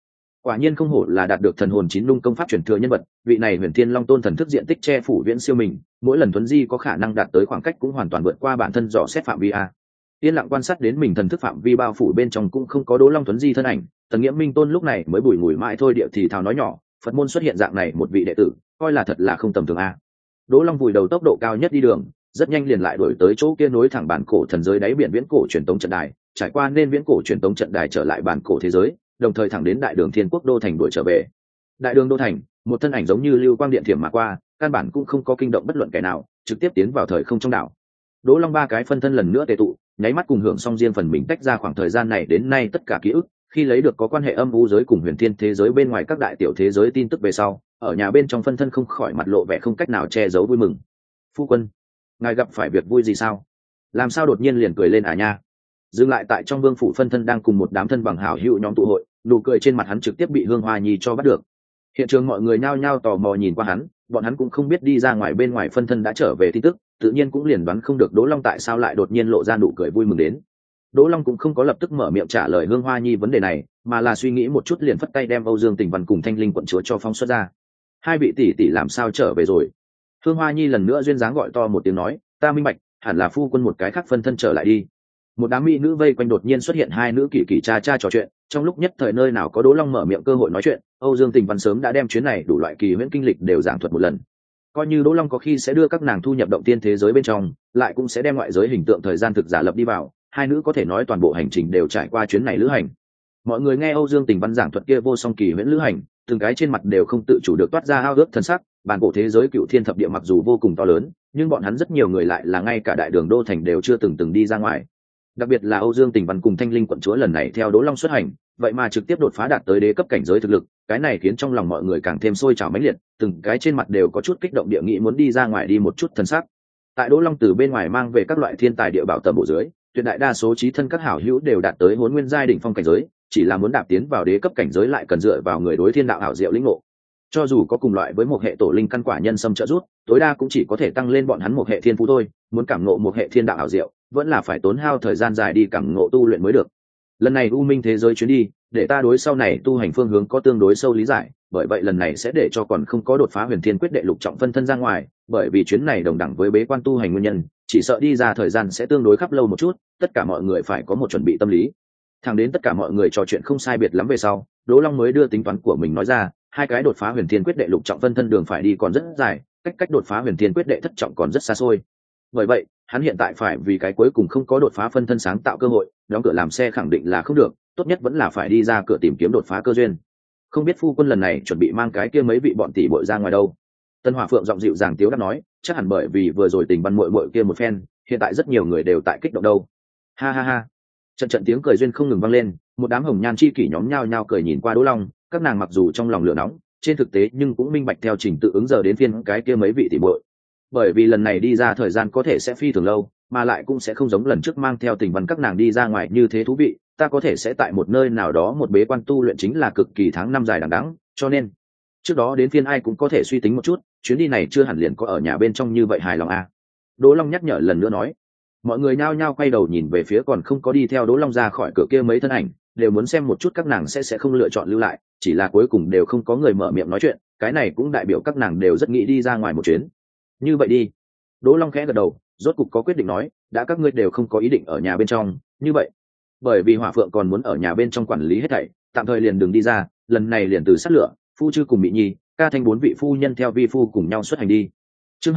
Quả nhiên không hổ là đạt được thần hồn chín lung công pháp truyền thừa nhân vật, vị này Huyền Thiên Long Tôn thần thức diện tích che phủ viễn siêu mình, mỗi lần thuấn di có khả năng đạt tới khoảng cách cũng hoàn toàn vượt qua bản thân dò xét phạm vi a. Yên lặng quan sát đến mình thần thức phạm vi bao phủ bên trong cũng không có Đỗ Long thuấn di thân ảnh, Tần Nghiễm Minh Tôn lúc này mới bùi ngùi mãi thôi điệu thì thào nói nhỏ, Phật môn xuất hiện dạng này một vị đệ tử, coi là thật là không tầm thường a. Đỗ Long vùi đầu tốc độ cao nhất đi đường, rất nhanh liền lại đuổi tới chỗ kia nối thẳng bản cổ thần giới đáy biển viễn cổ truyền tống trận đài, trải qua nên viễn cổ truyền tống trận đài trở lại bản cổ thế giới, đồng thời thẳng đến đại đường Thiên Quốc đô thành đuổi trở về. Đại đường đô thành, một thân ảnh giống như lưu quang điện thiểm mà qua, căn bản cũng không có kinh động bất luận kẻ nào, trực tiếp tiến vào thời không trong đảo. Đỗ Long ba cái phân thân lần nữa tề tụ, nháy mắt cùng hưởng xong riêng phần mình tách ra khoảng thời gian này đến nay tất cả ký ức, khi lấy được có quan hệ âm u giới cùng huyền thiên thế giới bên ngoài các đại tiểu thế giới tin tức về sau, ở nhà bên trong phân thân không khỏi mặt lộ vẻ không cách nào che giấu vui mừng. Phu quân, ngài gặp phải việc vui gì sao? Làm sao đột nhiên liền cười lên à nha? Dừng lại tại trong vương phủ phân thân đang cùng một đám thân bằng hảo hữu nhóm tụ hội, nụ cười trên mặt hắn trực tiếp bị Hương Hoa Nhi cho bắt được. Hiện trường mọi người nhao nhao tò mò nhìn qua hắn, bọn hắn cũng không biết đi ra ngoài bên ngoài phân thân đã trở về tin tức, tự nhiên cũng liền đoán không được Đỗ Long tại sao lại đột nhiên lộ ra nụ cười vui mừng đến. Đỗ Long cũng không có lập tức mở miệng trả lời Hương Hoa Nhi vấn đề này, mà là suy nghĩ một chút liền phất tay đem Âu Dương Tình Văn cùng Thanh Linh quận chúa cho phóng xuất ra. Hai vị tỷ tỷ làm sao trở về rồi? Hương Hoa Nhi lần nữa duyên dáng gọi to một tiếng nói, ta minh bạch, hẳn là phu quân một cái khác phân thân trở lại đi. Một đám mỹ nữ vây quanh đột nhiên xuất hiện hai nữ kỳ kỳ cha cha trò chuyện, trong lúc nhất thời nơi nào có Đỗ Long mở miệng cơ hội nói chuyện, Âu Dương Tình Văn sớm đã đem chuyến này đủ loại kỳ huyễn kinh lịch đều giảng thuật một lần. Coi như Đỗ Long có khi sẽ đưa các nàng thu nhập động tiên thế giới bên trong, lại cũng sẽ đem ngoại giới hình tượng thời gian thực giả lập đi vào, hai nữ có thể nói toàn bộ hành trình đều trải qua chuyến này lữ hành. Mọi người nghe Âu Dương Tình Văn giảng thuật kia vô song kỳ huyễn lữ hành, từng cái trên mặt đều không tự chủ được toát ra ao ước thân sắc, bản cổ thế giới cựu thiên thập địa mặc dù vô cùng to lớn, nhưng bọn hắn rất nhiều người lại là ngay cả đại đường đô thành đều chưa từng đi ra ngoài. Đặc biệt là Âu Dương Tình Văn cùng Thanh Linh quận chúa lần này theo Đỗ Long xuất hành, vậy mà trực tiếp đột phá đạt tới đế cấp cảnh giới thực lực, cái này khiến trong lòng mọi người càng thêm sôi trào mãnh liệt, từng cái trên mặt đều có chút kích động địa nghị muốn đi ra ngoài đi một chút thân sắc. Tại Đỗ Long từ bên ngoài mang về các loại thiên tài địa bảo tầm bộ dưới, tuyệt đại đa số chí thân các hảo hữu đều đạt tới Hỗn Nguyên giai đỉnh phong cảnh giới, chỉ là muốn đạp tiến vào đế cấp cảnh giới lại cần dựa vào người đối thiên đạo hảo diệu lĩnh ngộ. Cho dù có cùng loại với một hệ tổ linh căn quả nhân xâm trợ rút, tối đa cũng chỉ có thể tăng lên bọn hắn một hệ thiên phú thôi, muốn cảm ngộ một hệ thiên đạo hảo diệu, vẫn là phải tốn hao thời gian dài đi cảm ngộ tu luyện mới được. Lần này U Minh thế giới chuyến đi, để ta đối sau này tu hành phương hướng có tương đối sâu lý giải, bởi vậy lần này sẽ để cho còn không có đột phá Huyền Thiên quyết đệ lục trọng phân thân ra ngoài, bởi vì chuyến này đồng đẳng với bế quan tu hành nguyên nhân, chỉ sợ đi ra thời gian sẽ tương đối khắp lâu một chút, tất cả mọi người phải có một chuẩn bị tâm lý. Thẳng đến tất cả mọi người trò chuyện không sai biệt lắm về sau, Đỗ Long mới đưa tính toán của mình nói ra, hai cái đột phá Huyền Thiên quyết đệ lục trọng phân thân đường phải đi còn rất dài, cách đột phá Huyền Thiên quyết đệ thất trọng còn rất xa xôi. Bởi vậy, hắn hiện tại phải vì cái cuối cùng không có đột phá phân thân sáng tạo cơ hội, đóng cửa làm xe khẳng định là không được, tốt nhất vẫn là phải đi ra cửa tìm kiếm đột phá cơ duyên. Không biết phu quân lần này chuẩn bị mang cái kia mấy vị bọn tỷ muội ra ngoài đâu? Tân Hỏa Phượng giọng dịu dàng tiếu đáp nói, chắc hẳn bởi vì vừa rồi Tình Văn muội muội kia một phen, hiện tại rất nhiều người đều tại kích động đâu. Ha ha ha. Trận tiếng cười duyên không ngừng vang lên, một đám hồng nhan chi kỷ nhóm nhao nhao cười nhìn qua Đỗ Long, các nàng mặc dù trong lòng lửa nóng, trên thực tế nhưng cũng minh bạch theo trình tự ứng giờ đến phiên cái kia mấy vị tỷ muội. Bởi vì lần này đi ra thời gian có thể sẽ phi thường lâu, mà lại cũng sẽ không giống lần trước mang theo Tình Văn các nàng đi ra ngoài như thế thú vị, ta có thể sẽ tại một nơi nào đó một bế quan tu luyện chính là cực kỳ tháng năm dài đằng đẵng, cho nên trước đó đến phiên ai cũng có thể suy tính một chút, chuyến đi này chưa hẳn liền có ở nhà bên trong như vậy hài lòng à. Đỗ Long nhắc nhở lần nữa nói. Mọi người nhao nhao quay đầu nhìn về phía còn không có đi theo Đỗ Long ra khỏi cửa kia mấy thân ảnh, đều muốn xem một chút các nàng sẽ không lựa chọn lưu lại, chỉ là cuối cùng đều không có người mở miệng nói chuyện, cái này cũng đại biểu các nàng đều rất nghĩ đi ra ngoài một chuyến. Như vậy đi. Đỗ Long khẽ gật đầu, rốt cục có quyết định nói, đã các ngươi đều không có ý định ở nhà bên trong, như vậy, bởi vì Hỏa Phượng còn muốn ở nhà bên trong quản lý hết thảy, tạm thời liền đừng đi ra, lần này liền từ sát lửa, Phu Chư cùng Mị Nhi, Ca Thanh bốn vị phu nhân theo vi phu cùng nhau xuất hành đi. Chương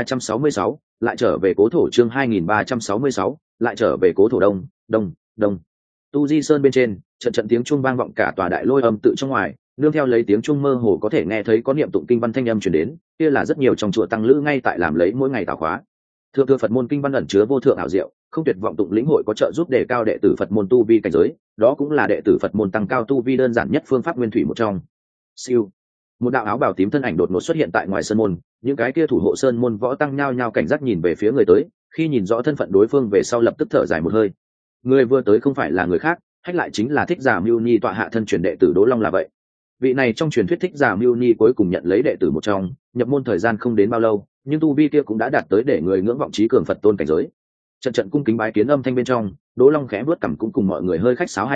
2366, lại trở về cố thổ. Chương 2366, lại trở về cố thổ. Đông. Tu Di Sơn bên trên, trận tiếng chuông vang vọng cả tòa đại lôi âm tự trong ngoài, nương theo lấy tiếng chuông mơ hồ có thể nghe thấy có niệm tụng kinh văn thanh âm truyền đến, kia là rất nhiều trong chùa tăng lữ ngay tại làm lấy mỗi ngày tảo khóa. Thượng thừa Phật môn kinh văn ẩn chứa vô thượng ảo diệu, không tuyệt vọng tụng lĩnh hội có trợ giúp đề cao đệ tử Phật môn tu vi cảnh giới, đó cũng là đệ tử Phật môn tăng cao tu vi đơn giản nhất phương pháp nguyên thủy một trong. Siêu. Một đạo áo bào tím thân ảnh đột ngột xuất hiện tại ngoài sơn môn, những cái kia thủ hộ sơn môn võ tăng nhao nhao cảnh giác nhìn về phía người tới, khi nhìn rõ thân phận đối phương về sau lập tức thở dài một hơi. Người vừa tới không phải là người khác, hách lại chính là Thích Giả Mưu Ni tọa hạ thân truyền đệ tử Đỗ Long là vậy. Vị này trong truyền thuyết Thích Giả Mưu Ni cuối cùng nhận lấy đệ tử một trong, nhập môn thời gian không đến bao lâu, nhưng tu vi kia cũng đã đạt tới để người ngưỡng vọng trí cường Phật tôn cảnh giới. Trận cung kính bái kiến âm thanh bên trong, Đỗ Long khẽ vuốt cằm cũng cùng mọi người hơi khách sáo hai câu,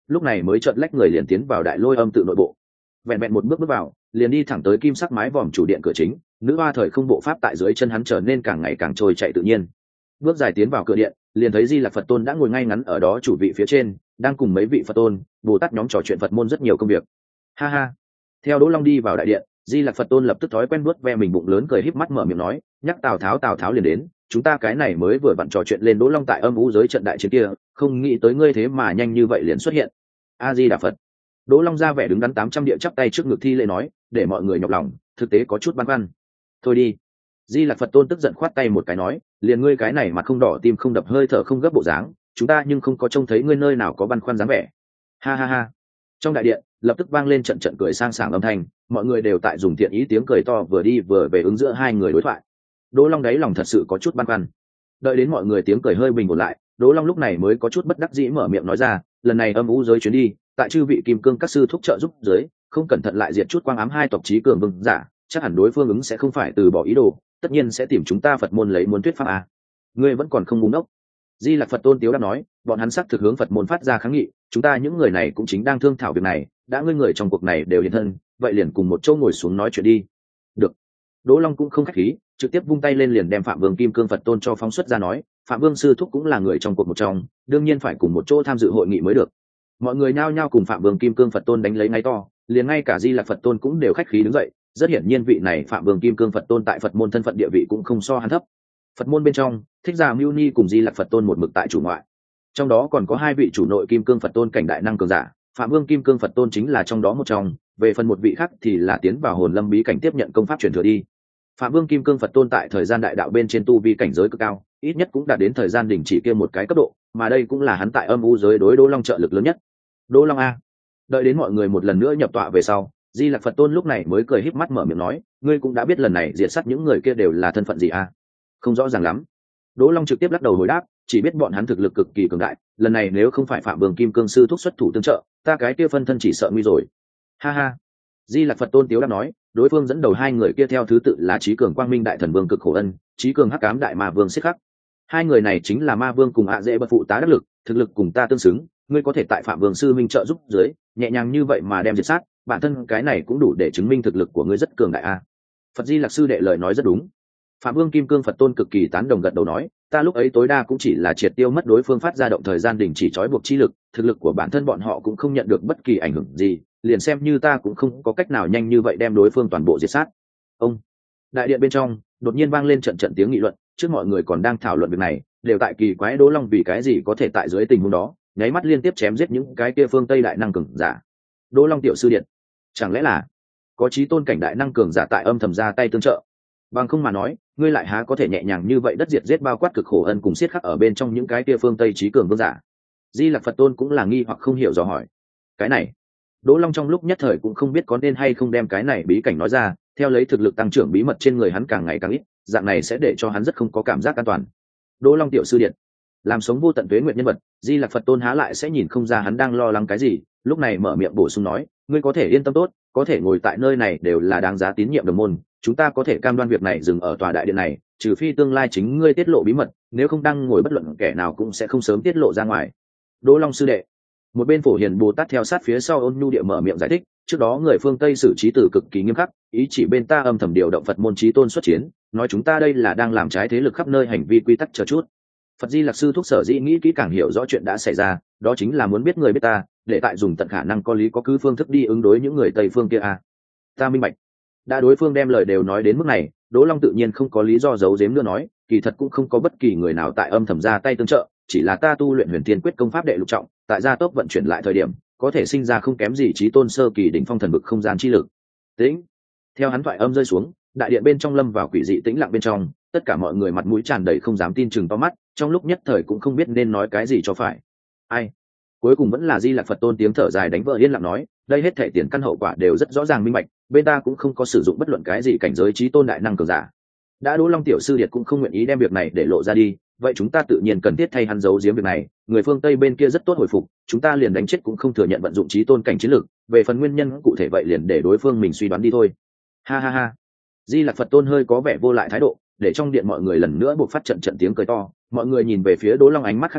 lúc này mới chợt lách người liền tiến vào đại lôi âm tự nội bộ. Vẹn vẹn một bước bước vào, liền đi thẳng tới kim sắc mái vòm chủ điện cửa chính, nữ hoa thời không bộ pháp tại dưới chân hắn trở nên càng ngày càng trôi chạy tự nhiên. Bước dài tiến vào cửa điện, liền thấy Di Lặc Phật Tôn đã ngồi ngay ngắn ở đó chủ vị phía trên, đang cùng mấy vị Phật Tôn, Bồ Tát nhóm trò chuyện Phật môn rất nhiều công việc. Ha ha. Theo Đỗ Long đi vào đại điện, Di Lặc Phật Tôn lập tức thói quen vuốt ve mình bụng lớn cười híp mắt mở miệng nói, nhắc Tào Tháo liền đến, chúng ta cái này mới vừa vặn trò chuyện lên Đỗ Long tại âm u giới trận đại chiến kia, không nghĩ tới ngươi thế mà nhanh như vậy liền xuất hiện. A Di Đà Phật. Đỗ Long ra vẻ đứng đắn 800 địa chắp tay trước ngực thi lễ nói, để mọi người nhọc lòng, thực tế có chút băn khoăn. Thôi đi. Di Lặc Phật Tôn tức giận khoát tay một cái nói, liền ngươi cái này mà không đỏ tim không đập hơi thở không gấp bộ dáng, chúng ta nhưng không có trông thấy ngươi nơi nào có băn khoăn dáng vẻ. Ha ha ha. Trong đại điện lập tức vang lên trận trận cười sang sảng âm thanh, mọi người đều tại dùng thiện ý tiếng cười to vừa đi vừa về ứng giữa hai người đối thoại. Đỗ Long đáy lòng thật sự có chút băn khoăn. Đợi đến mọi người tiếng cười hơi bình ổn lại, Đỗ Long lúc này mới có chút bất đắc dĩ mở miệng nói ra, lần này âm u giới chuyến đi, tại chư vị kim cương các sư thúc trợ giúp dưới, không cẩn thận lại diệt chút quang ám hai tộc chí cường vương giả, chắc hẳn đối phương ứng sẽ không phải từ bỏ ý đồ, tất nhiên sẽ tìm chúng ta Phật môn lấy muốn thuyết pháp à. Ngươi vẫn còn không ngu ngốc. Di Lặc Phật Tôn tiếu đáp nói, bọn hắn sắc thực hướng Phật môn phát ra kháng nghị, chúng ta những người này cũng chính đang thương thảo việc này, đã ngươi người trong cuộc này đều hiện thân, vậy liền cùng một chỗ ngồi xuống nói chuyện đi. Được. Đỗ Long cũng không khách khí, trực tiếp vung tay lên liền đem Phạm Vương Kim Cương Phật Tôn cho phóng xuất ra nói, Phạm Vương sư thúc cũng là người trong cuộc một trong, đương nhiên phải cùng một chỗ tham dự hội nghị mới được. Mọi người nhao nhao cùng Phạm Vương Kim Cương Phật Tôn đánh lấy ngay to, liền ngay cả Di Lặc Phật Tôn cũng đều khách khí đứng dậy, rất hiển nhiên vị này Phạm Vương Kim Cương Phật Tôn tại Phật môn thân phận địa vị cũng không so hắn thấp. Phật môn bên trong, Thích Giả Mưu Ni cùng Di Lặc Phật Tôn một mực tại chủ ngoại, trong đó còn có hai vị chủ nội Kim Cương Phật Tôn cảnh đại năng cường giả, Phạm Vương Kim Cương Phật Tôn chính là trong đó một trong, về phần một vị khác thì là tiến vào hồn lâm bí cảnh tiếp nhận công pháp truyền thừa đi. Phạm Vương Kim Cương Phật Tôn tại thời gian đại đạo bên trên tu vi cảnh giới cực cao, ít nhất cũng đạt đến thời gian đỉnh chỉ kia một cái cấp độ, mà đây cũng là hắn tại âm u giới đối Đỗ Long trợ lực lớn nhất. Đỗ Long a. Đợi đến mọi người một lần nữa nhập tọa về sau, Di Lặc Phật Tôn lúc này mới cười híp mắt mở miệng nói, ngươi cũng đã biết lần này diệt sát những người kia đều là thân phận gì a? Không rõ ràng lắm. Đỗ Long trực tiếp lắc đầu hồi đáp, chỉ biết bọn hắn thực lực cực kỳ cường đại, lần này nếu không phải Phạm Vương Kim Cương sư thúc xuất thủ tương trợ, ta cái kia phân thân chỉ sợ nguy rồi. Ha ha. Di Lặc Phật Tôn tiếu đáp nói, đối phương dẫn đầu hai người kia theo thứ tự là Chí Cường Quang Minh Đại Thần Vương Cực Khổ Ân, Chí Cường Hắc Ám Đại Ma Vương Xiết Khắc. Hai người này chính là Ma Vương cùng ạ dễ bất phụ tá đắc lực, thực lực cùng ta tương xứng, ngươi có thể tại Phạm Vương sư minh trợ giúp dưới, nhẹ nhàng như vậy mà đem diệt sát, bản thân cái này cũng đủ để chứng minh thực lực của ngươi rất cường đại a. Phật Di Lặc sư đệ lời nói rất đúng. Phạm Vương Kim Cương Phật Tôn cực kỳ tán đồng gật đầu nói, ta lúc ấy tối đa cũng chỉ là triệt tiêu mất đối phương phát ra động thời gian đình chỉ trói buộc chi lực, thực lực của bản thân bọn họ cũng không nhận được bất kỳ ảnh hưởng gì, liền xem như ta cũng không có cách nào nhanh như vậy đem đối phương toàn bộ diệt sát. Ông. Đại điện bên trong đột nhiên vang lên trận trận tiếng nghị luận, trước mọi người còn đang thảo luận việc này, đều tại kỳ quái Đỗ Long vì cái gì có thể tại dưới tình huống đó, nháy mắt liên tiếp chém giết những cái kia phương Tây đại năng cường giả. Đỗ Long tiểu sư điện, chẳng lẽ là có chí tôn cảnh đại năng cường giả tại âm thầm ra tay tương trợ? Bằng không mà nói, ngươi lại há có thể nhẹ nhàng như vậy đất diệt giết bao quát Cực Khổ Ân cùng Xiết Khắc ở bên trong những cái kia phương Tây chí cường vương giả? Di Lặc Phật Tôn cũng là nghi hoặc không hiểu dò hỏi. Cái này, Đỗ Long trong lúc nhất thời cũng không biết có nên hay không đem cái này bí cảnh nói ra, theo lấy thực lực tăng trưởng bí mật trên người hắn càng ngày càng ít, dạng này sẽ để cho hắn rất không có cảm giác an toàn. Đỗ Long tiểu sư điện, làm sống vô tận tuế nguyện nhân vật, Di Lặc Phật Tôn há lại sẽ nhìn không ra hắn đang lo lắng cái gì, lúc này mở miệng bổ sung nói, ngươi có thể yên tâm tốt, có thể ngồi tại nơi này đều là đáng giá tín nhiệm đồng môn, chúng ta có thể cam đoan việc này dừng ở tòa đại điện này, trừ phi tương lai chính ngươi tiết lộ bí mật, nếu không đang ngồi bất luận kẻ nào cũng sẽ không sớm tiết lộ ra ngoài. Đỗ Long sư đệ. Một bên Phổ Hiền Bồ Tát theo sát phía sau ôn nhu địa mở miệng giải thích, trước đó người phương Tây xử trí từ cực kỳ nghiêm khắc, ý chỉ bên ta âm thầm điều động Phật môn chí tôn xuất chiến, nói chúng ta đây là đang làm trái thế lực khắp nơi hành vi quy tắc chờ chút. Phật Di Lặc sư thúc sở dĩ nghĩ kỹ càng hiểu rõ chuyện đã xảy ra, đó chính là muốn biết người biết ta, để tại dùng tận khả năng có lý có cứ phương thức đi ứng đối những người Tây phương kia a. Ta minh bạch. Đã đối phương đem lời đều nói đến mức này, Đỗ Long tự nhiên không có lý do giấu giếm nữa nói, kỳ thật cũng không có bất kỳ người nào tại âm thầm ra tay tương trợ, chỉ là ta tu luyện Huyền Thiên Quyết công pháp đệ lục trọng, tại gia tốc vận chuyển lại thời điểm, có thể sinh ra không kém gì chí tôn sơ kỳ đỉnh phong thần vực không gian chi lực. Tĩnh. Theo hắn thoại âm rơi xuống, đại điện bên trong lâm vào quỷ dị tĩnh lặng bên trong, tất cả mọi người mặt mũi tràn đầy không dám tin chừng to mắt, trong lúc nhất thời cũng không biết nên nói cái gì cho phải. Ai? Cuối cùng vẫn là Di Lặc Phật Tôn tiếng thở dài đánh vỡ yên lặng nói, đây hết thảy tiền căn hậu quả đều rất rõ ràng minh bạch, bên ta cũng không có sử dụng bất luận cái gì cảnh giới chí tôn đại năng cường giả. Đã Đỗ Long tiểu sư điệt cũng không nguyện ý đem việc này để lộ ra đi, vậy chúng ta tự nhiên cần thiết thay hắn giấu giếm việc này, người phương Tây bên kia rất tốt hồi phục, chúng ta liền đánh chết cũng không thừa nhận vận dụng chí tôn cảnh chiến lược, về phần nguyên nhân cụ thể vậy liền để đối phương mình suy đoán đi thôi. Ha ha ha. Di Lặc Phật Tôn hơi có vẻ vô lại thái độ, để trong điện mọi người lần nữa buộc phát trận trận tiếng cười to, mọi người nhìn về phía Đỗ Long ánh mắt khác nhau,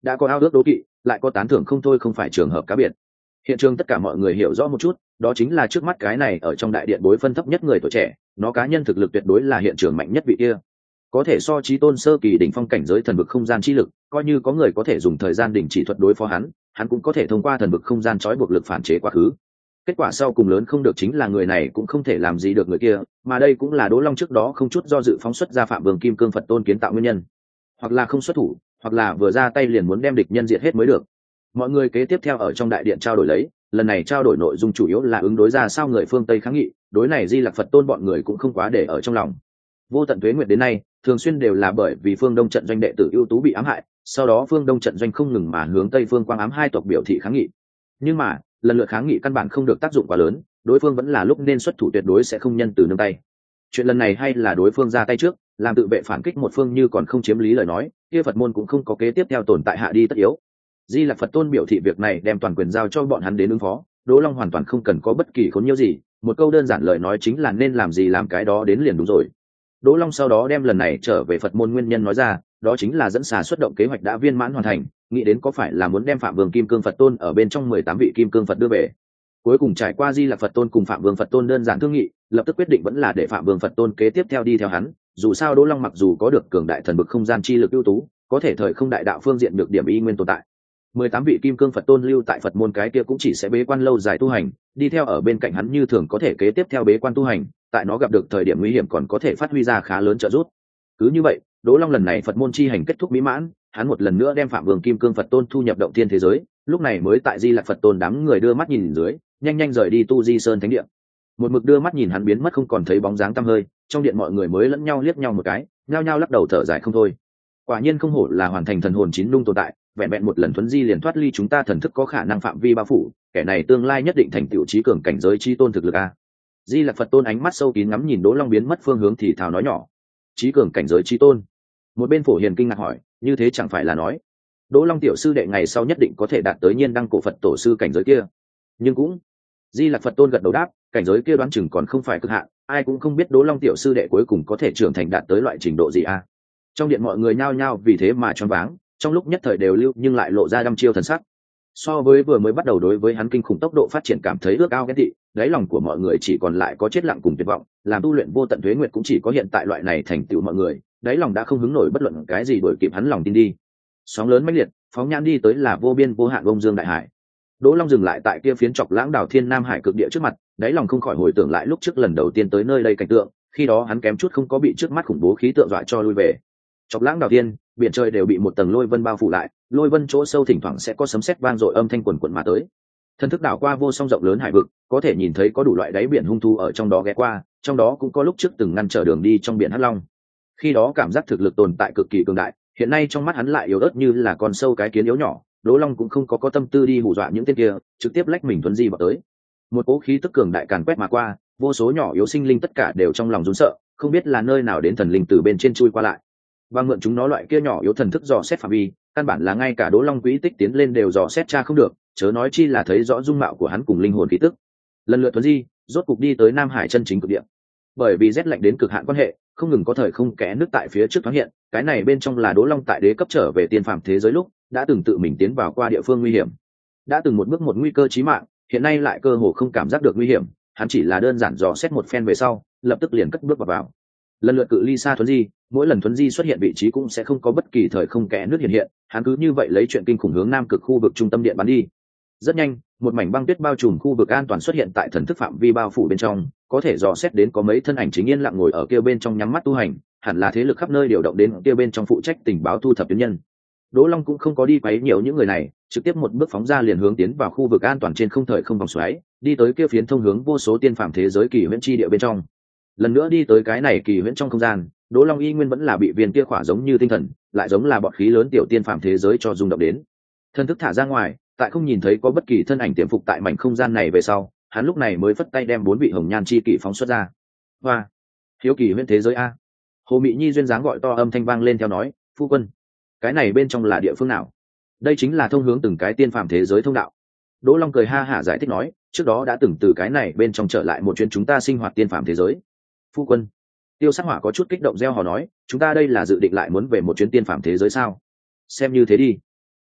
đã có ao ước đố kỵ, lại có tán thưởng không thôi, không phải trường hợp cá biệt. Hiện trường tất cả mọi người hiểu rõ một chút, đó chính là trước mắt cái này ở trong đại điện đối phân thấp nhất người tuổi trẻ, nó cá nhân thực lực tuyệt đối là hiện trường mạnh nhất vị kia, có thể so chí tôn sơ kỳ đỉnh phong cảnh giới thần vực không gian chi lực, coi như có người có thể dùng thời gian đỉnh chỉ thuật đối phó hắn cũng có thể thông qua thần vực không gian trói buộc lực phản chế quá khứ. Kết quả sau cùng lớn không được chính là người này cũng không thể làm gì được người kia, mà đây cũng là Đỗ Long trước đó không chút do dự phóng xuất ra Phạm Vương Kim Cương Phật Tôn kiến tạo nguyên nhân, hoặc là không xuất thủ, hoặc là vừa ra tay liền muốn đem địch nhân diệt hết mới được. Mọi người kế tiếp theo ở trong đại điện trao đổi lấy, lần này trao đổi nội dung chủ yếu là ứng đối ra sao người phương Tây kháng nghị, đối này Di Lặc Phật Tôn bọn người cũng không quá để ở trong lòng. Vô tận tuế nguyệt đến nay, thường xuyên đều là bởi vì phương Đông trận doanh đệ tử ưu tú bị ám hại, sau đó phương Đông trận doanh không ngừng mà hướng Tây phương Quang ám hai tộc biểu thị kháng nghị. Nhưng mà, lần lượt kháng nghị căn bản không được tác dụng quá lớn, đối phương vẫn là lúc nên xuất thủ tuyệt đối sẽ không nhân từ nương tay. Chuyện lần này hay là đối phương ra tay trước, làm tự vệ phản kích một phương như còn không chiếm lý lời nói, kia Phật môn cũng không có kế tiếp theo tồn tại hạ đi tất yếu. Di Lặc Phật Tôn biểu thị việc này đem toàn quyền giao cho bọn hắn đến ứng phó, Đỗ Long hoàn toàn không cần có bất kỳ khốn nhiễu gì, một câu đơn giản lời nói chính là nên làm gì làm cái đó đến liền đúng rồi. Đỗ Long sau đó đem lần này trở về Phật môn nguyên nhân nói ra, đó chính là dẫn xà xuất động kế hoạch đã viên mãn hoàn thành, nghĩ đến có phải là muốn đem Phạm Vương Kim Cương Phật Tôn ở bên trong 18 vị Kim Cương Phật đưa về. Cuối cùng trải qua Di Lặc Phật Tôn cùng Phạm Vương Phật Tôn đơn giản thương nghị, lập tức quyết định vẫn là để Phạm Vương Phật Tôn kế tiếp theo đi theo hắn, dù sao Đỗ Long mặc dù có được cường đại thần bực không gian chi lực ưu tú, có thể thời không đại đạo phương diện được điểm y nguyên tồn tại. 18 vị Kim Cương Phật Tôn lưu tại Phật môn cái kia cũng chỉ sẽ bế quan lâu dài tu hành, đi theo ở bên cạnh hắn như thường có thể kế tiếp theo bế quan tu hành, tại nó gặp được thời điểm nguy hiểm còn có thể phát huy ra khá lớn trợ giúp. Cứ như vậy, Đỗ Long lần này Phật môn chi hành kết thúc mỹ mãn, hắn một lần nữa đem Phạm Vương Kim Cương Phật Tôn thu nhập động thiên thế giới, lúc này mới tại Di Lặc Phật Tôn đám người đưa mắt nhìn dưới, nhanh nhanh rời đi Tu Di Sơn thánh địa. Một mực đưa mắt nhìn hắn biến mất không còn thấy bóng dáng tăm hơi, trong điện mọi người mới lẫn nhau liếc nhau một cái, nhao nhao lắc đầu thở dài không thôi. Quả nhiên không hổ là hoàn thành thần hồn chín nung tồn tại, vẹn vẹn một lần thuấn di liền thoát ly chúng ta thần thức có khả năng phạm vi bao phủ, kẻ này tương lai nhất định thành tựu trí cường cảnh giới chi tôn thực lực a. Di Lặc Phật Tôn ánh mắt sâu kín ngắm nhìn Đỗ Long biến mất phương hướng thì thào nói nhỏ: trí cường cảnh giới chi tôn. Một bên Phổ Hiền kinh ngạc hỏi: như thế chẳng phải là nói Đỗ Long tiểu sư đệ ngày sau nhất định có thể đạt tới Nhiên Đăng cổ Phật tổ sư cảnh giới kia? Nhưng cũng Di Lặc Phật Tôn gật đầu đáp: cảnh giới kia đoán chừng còn không phải cực hạn, ai cũng không biết Đỗ Long tiểu sư đệ cuối cùng có thể trưởng thành đạt tới loại trình độ gì a. Trong điện mọi người nhao nhao vì thế mà choáng váng, trong lúc nhất thời đều lưu nhưng lại lộ ra đăm chiêu thần sắc. So với vừa mới bắt đầu đối với hắn kinh khủng tốc độ phát triển cảm thấy ước ao ghen tị, đáy lòng của mọi người chỉ còn lại có chết lặng cùng tuyệt vọng, làm tu luyện vô tận tuế nguyệt cũng chỉ có hiện tại loại này thành tựu mọi người, đáy lòng đã không hứng nổi bất luận cái gì đuổi kịp hắn lòng tin đi. Sóng lớn mãnh liệt, phóng nhãn đi tới là vô biên vô hạn Đông Dương đại hải. Đỗ Long dừng lại tại kia phiến chọc lãng đảo thiên nam hải cực địa trước mặt, đáy lòng không khỏi hồi tưởng lại lúc trước lần đầu tiên tới nơi đây cảnh tượng, khi đó hắn kém chút không có bị trước mắt khủng bố khí tượng dọa cho lui về. Chọc lãng đảo thiên, biển trời đều bị một tầng lôi vân bao phủ lại, lôi vân chỗ sâu thỉnh thoảng sẽ có sấm sét vang dội âm thanh quần quần mà tới. Thân thức đảo qua vô song rộng lớn hải vực, có thể nhìn thấy có đủ loại đáy biển hung thú ở trong đó ghé qua, trong đó cũng có lúc trước từng ngăn trở đường đi trong biển Hắc Long. Khi đó cảm giác thực lực tồn tại cực kỳ cường đại, hiện nay trong mắt hắn lại yếu ớt như là con sâu cái kiến yếu nhỏ. Đỗ Long cũng không có tâm tư đi hù dọa những tên kia, trực tiếp lách mình thuấn di vào tới. Một cỗ khí tức cường đại càn quét mà qua, vô số nhỏ yếu sinh linh tất cả đều trong lòng run sợ, không biết là nơi nào đến thần linh từ bên trên chui qua lại. Và mượn chúng nó loại kia nhỏ yếu thần thức dò xét phạm vi, căn bản là ngay cả Đỗ Long quỹ tích tiến lên đều dò xét tra không được, chớ nói chi là thấy rõ dung mạo của hắn cùng linh hồn khí tức. Lần lượt thuấn di, rốt cục đi tới Nam Hải chân chính cực địa. Bởi vì rét lạnh đến cực hạn quan hệ, không ngừng có thời không kẽ nước tại phía trước thoáng hiện, cái này bên trong là Đỗ Long tại đế cấp trở về tiên phàm thế giới lúc đã từng tự mình tiến vào qua địa phương nguy hiểm, đã từng một bước một nguy cơ chí mạng, hiện nay lại cơ hồ không cảm giác được nguy hiểm, hắn chỉ là đơn giản dò xét một phen về sau, lập tức liền cất bước vào. Lần lượt cự ly xa thuấn di, mỗi lần thuấn di xuất hiện vị trí cũng sẽ không có bất kỳ thời không kẽ nước hiện hiện, hắn cứ như vậy lấy chuyện kinh khủng hướng nam cực khu vực trung tâm điện bắn đi. Rất nhanh, một mảnh băng tuyết bao trùm khu vực an toàn xuất hiện tại thần thức phạm vi bao phủ bên trong, có thể dò xét đến có mấy thân ảnh chính yên lặng ngồi ở kia bên trong nhắm mắt tu hành, hẳn là thế lực khắp nơi điều động đến kia bên trong phụ trách tình báo thu thập tuyến nhân. Đỗ Long cũng không có đi quấy nhiều những người này, trực tiếp một bước phóng ra liền hướng tiến vào khu vực an toàn trên không thời không vòng xoáy, đi tới kia phiến thông hướng vô số tiên phàm thế giới kỳ huyễn chi địa bên trong. Lần nữa đi tới cái này kỳ huyễn trong không gian, Đỗ Long y nguyên vẫn là bị viên kia khỏa giống như tinh thần, lại giống là bọt khí lớn tiểu tiên phàm thế giới cho rung động đến. Thân thức thả ra ngoài, tại không nhìn thấy có bất kỳ thân ảnh tiềm phục tại mảnh không gian này về sau, hắn lúc này mới phất tay đem 4 vị hồng nhan chi kỷ phóng xuất ra. Hoa, hiếu kỳ huyễn thế giới a. Hồ Mị Nhi duyên dáng gọi to âm thanh vang lên theo nói, phu quân, cái này bên trong là địa phương nào? Đây chính là thông hướng từng cái tiên phàm thế giới thông đạo. Đỗ Long cười ha hả giải thích nói, trước đó đã từng từ cái này bên trong trở lại một chuyến chúng ta sinh hoạt tiên phàm thế giới. Phu quân. Tiêu Sắc Hỏa có chút kích động reo hò nói, chúng ta đây là dự định lại muốn về một chuyến tiên phàm thế giới sao? Xem như thế đi.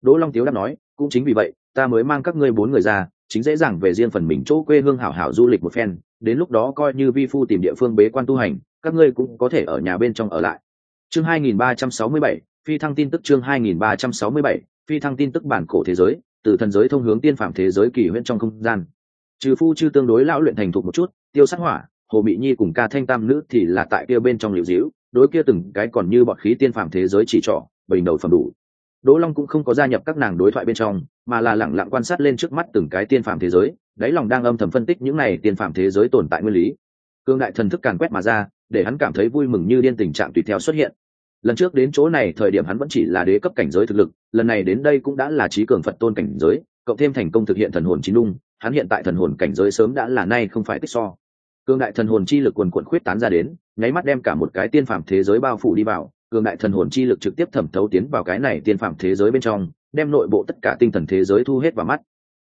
Đỗ Long Tiếu đáp nói, cũng chính vì vậy ta mới mang các ngươi 4 người ra, chính dễ dàng về riêng phần mình chỗ quê hương hảo hảo du lịch một phen, đến lúc đó coi như vi phu tìm địa phương bế quan tu hành, các ngươi cũng có thể ở nhà bên trong ở lại. Chương 2367, phi thăng tin tức. Chương 2367, phi thăng tin tức. Bản cổ thế giới, từ thần giới thông hướng tiên phạm thế giới kỳ huyễn trong không gian. Trừ phu chư tương đối lão luyện thành thục một chút, Tiêu Sát Hỏa, Hồ Mị Nhi cùng Ca Thanh Tam nữ thì là tại kia bên trong liễu diễu, đối kia từng cái còn như bọt khí tiên phạm thế giới chỉ trỏ, bình đầu phẩm đủ. Đỗ Long cũng không có gia nhập các nàng đối thoại bên trong, mà là lặng lặng quan sát lên trước mắt từng cái tiên phạm thế giới, đáy lòng đang âm thầm phân tích những này tiên phạm thế giới tồn tại nguyên lý. Cương đại thần thức càn quét mà ra, để hắn cảm thấy vui mừng như điên, tình trạng tùy theo xuất hiện. Lần trước đến chỗ này thời điểm hắn vẫn chỉ là đế cấp cảnh giới thực lực, lần này đến đây cũng đã là trí cường Phật tôn cảnh giới, cộng thêm thành công thực hiện thần hồn chín lung, hắn hiện tại thần hồn cảnh giới sớm đã là nay không phải tích so. Cương đại thần hồn chi lực quần quần khuyết tán ra đến, nháy mắt đem cả một cái tiên phạm thế giới bao phủ đi vào. Cương đại thần hồn chi lực trực tiếp thẩm thấu tiến vào cái này tiên phạm thế giới bên trong, đem nội bộ tất cả tinh thần thế giới thu hết vào mắt.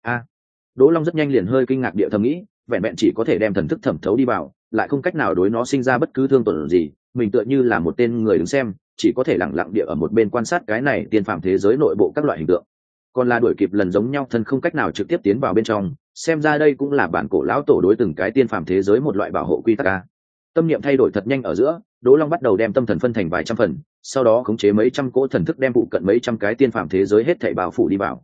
Đỗ Long rất nhanh liền hơi kinh ngạc địa thầm nghĩ, vẹn vẹn chỉ có thể đem thần thức thẩm thấu đi vào, lại không cách nào đối nó sinh ra bất cứ thương tổn gì, mình tựa như là một tên người đứng xem, chỉ có thể lặng lặng địa ở một bên quan sát cái này tiên phạm thế giới nội bộ các loại hình tượng. Còn là đuổi kịp lần giống nhau thân không cách nào trực tiếp tiến vào bên trong, xem ra đây cũng là bản cổ lão tổ đối từng cái tiên phạm thế giới một loại bảo hộ quy tắc a. Tâm niệm thay đổi thật nhanh ở giữa, Đỗ Long bắt đầu đem tâm thần phân thành vài trăm phần, sau đó khống chế mấy trăm cỗ thần thức đem phụ cận mấy trăm cái tiên phạm thế giới hết thảy bao phủ đi vào.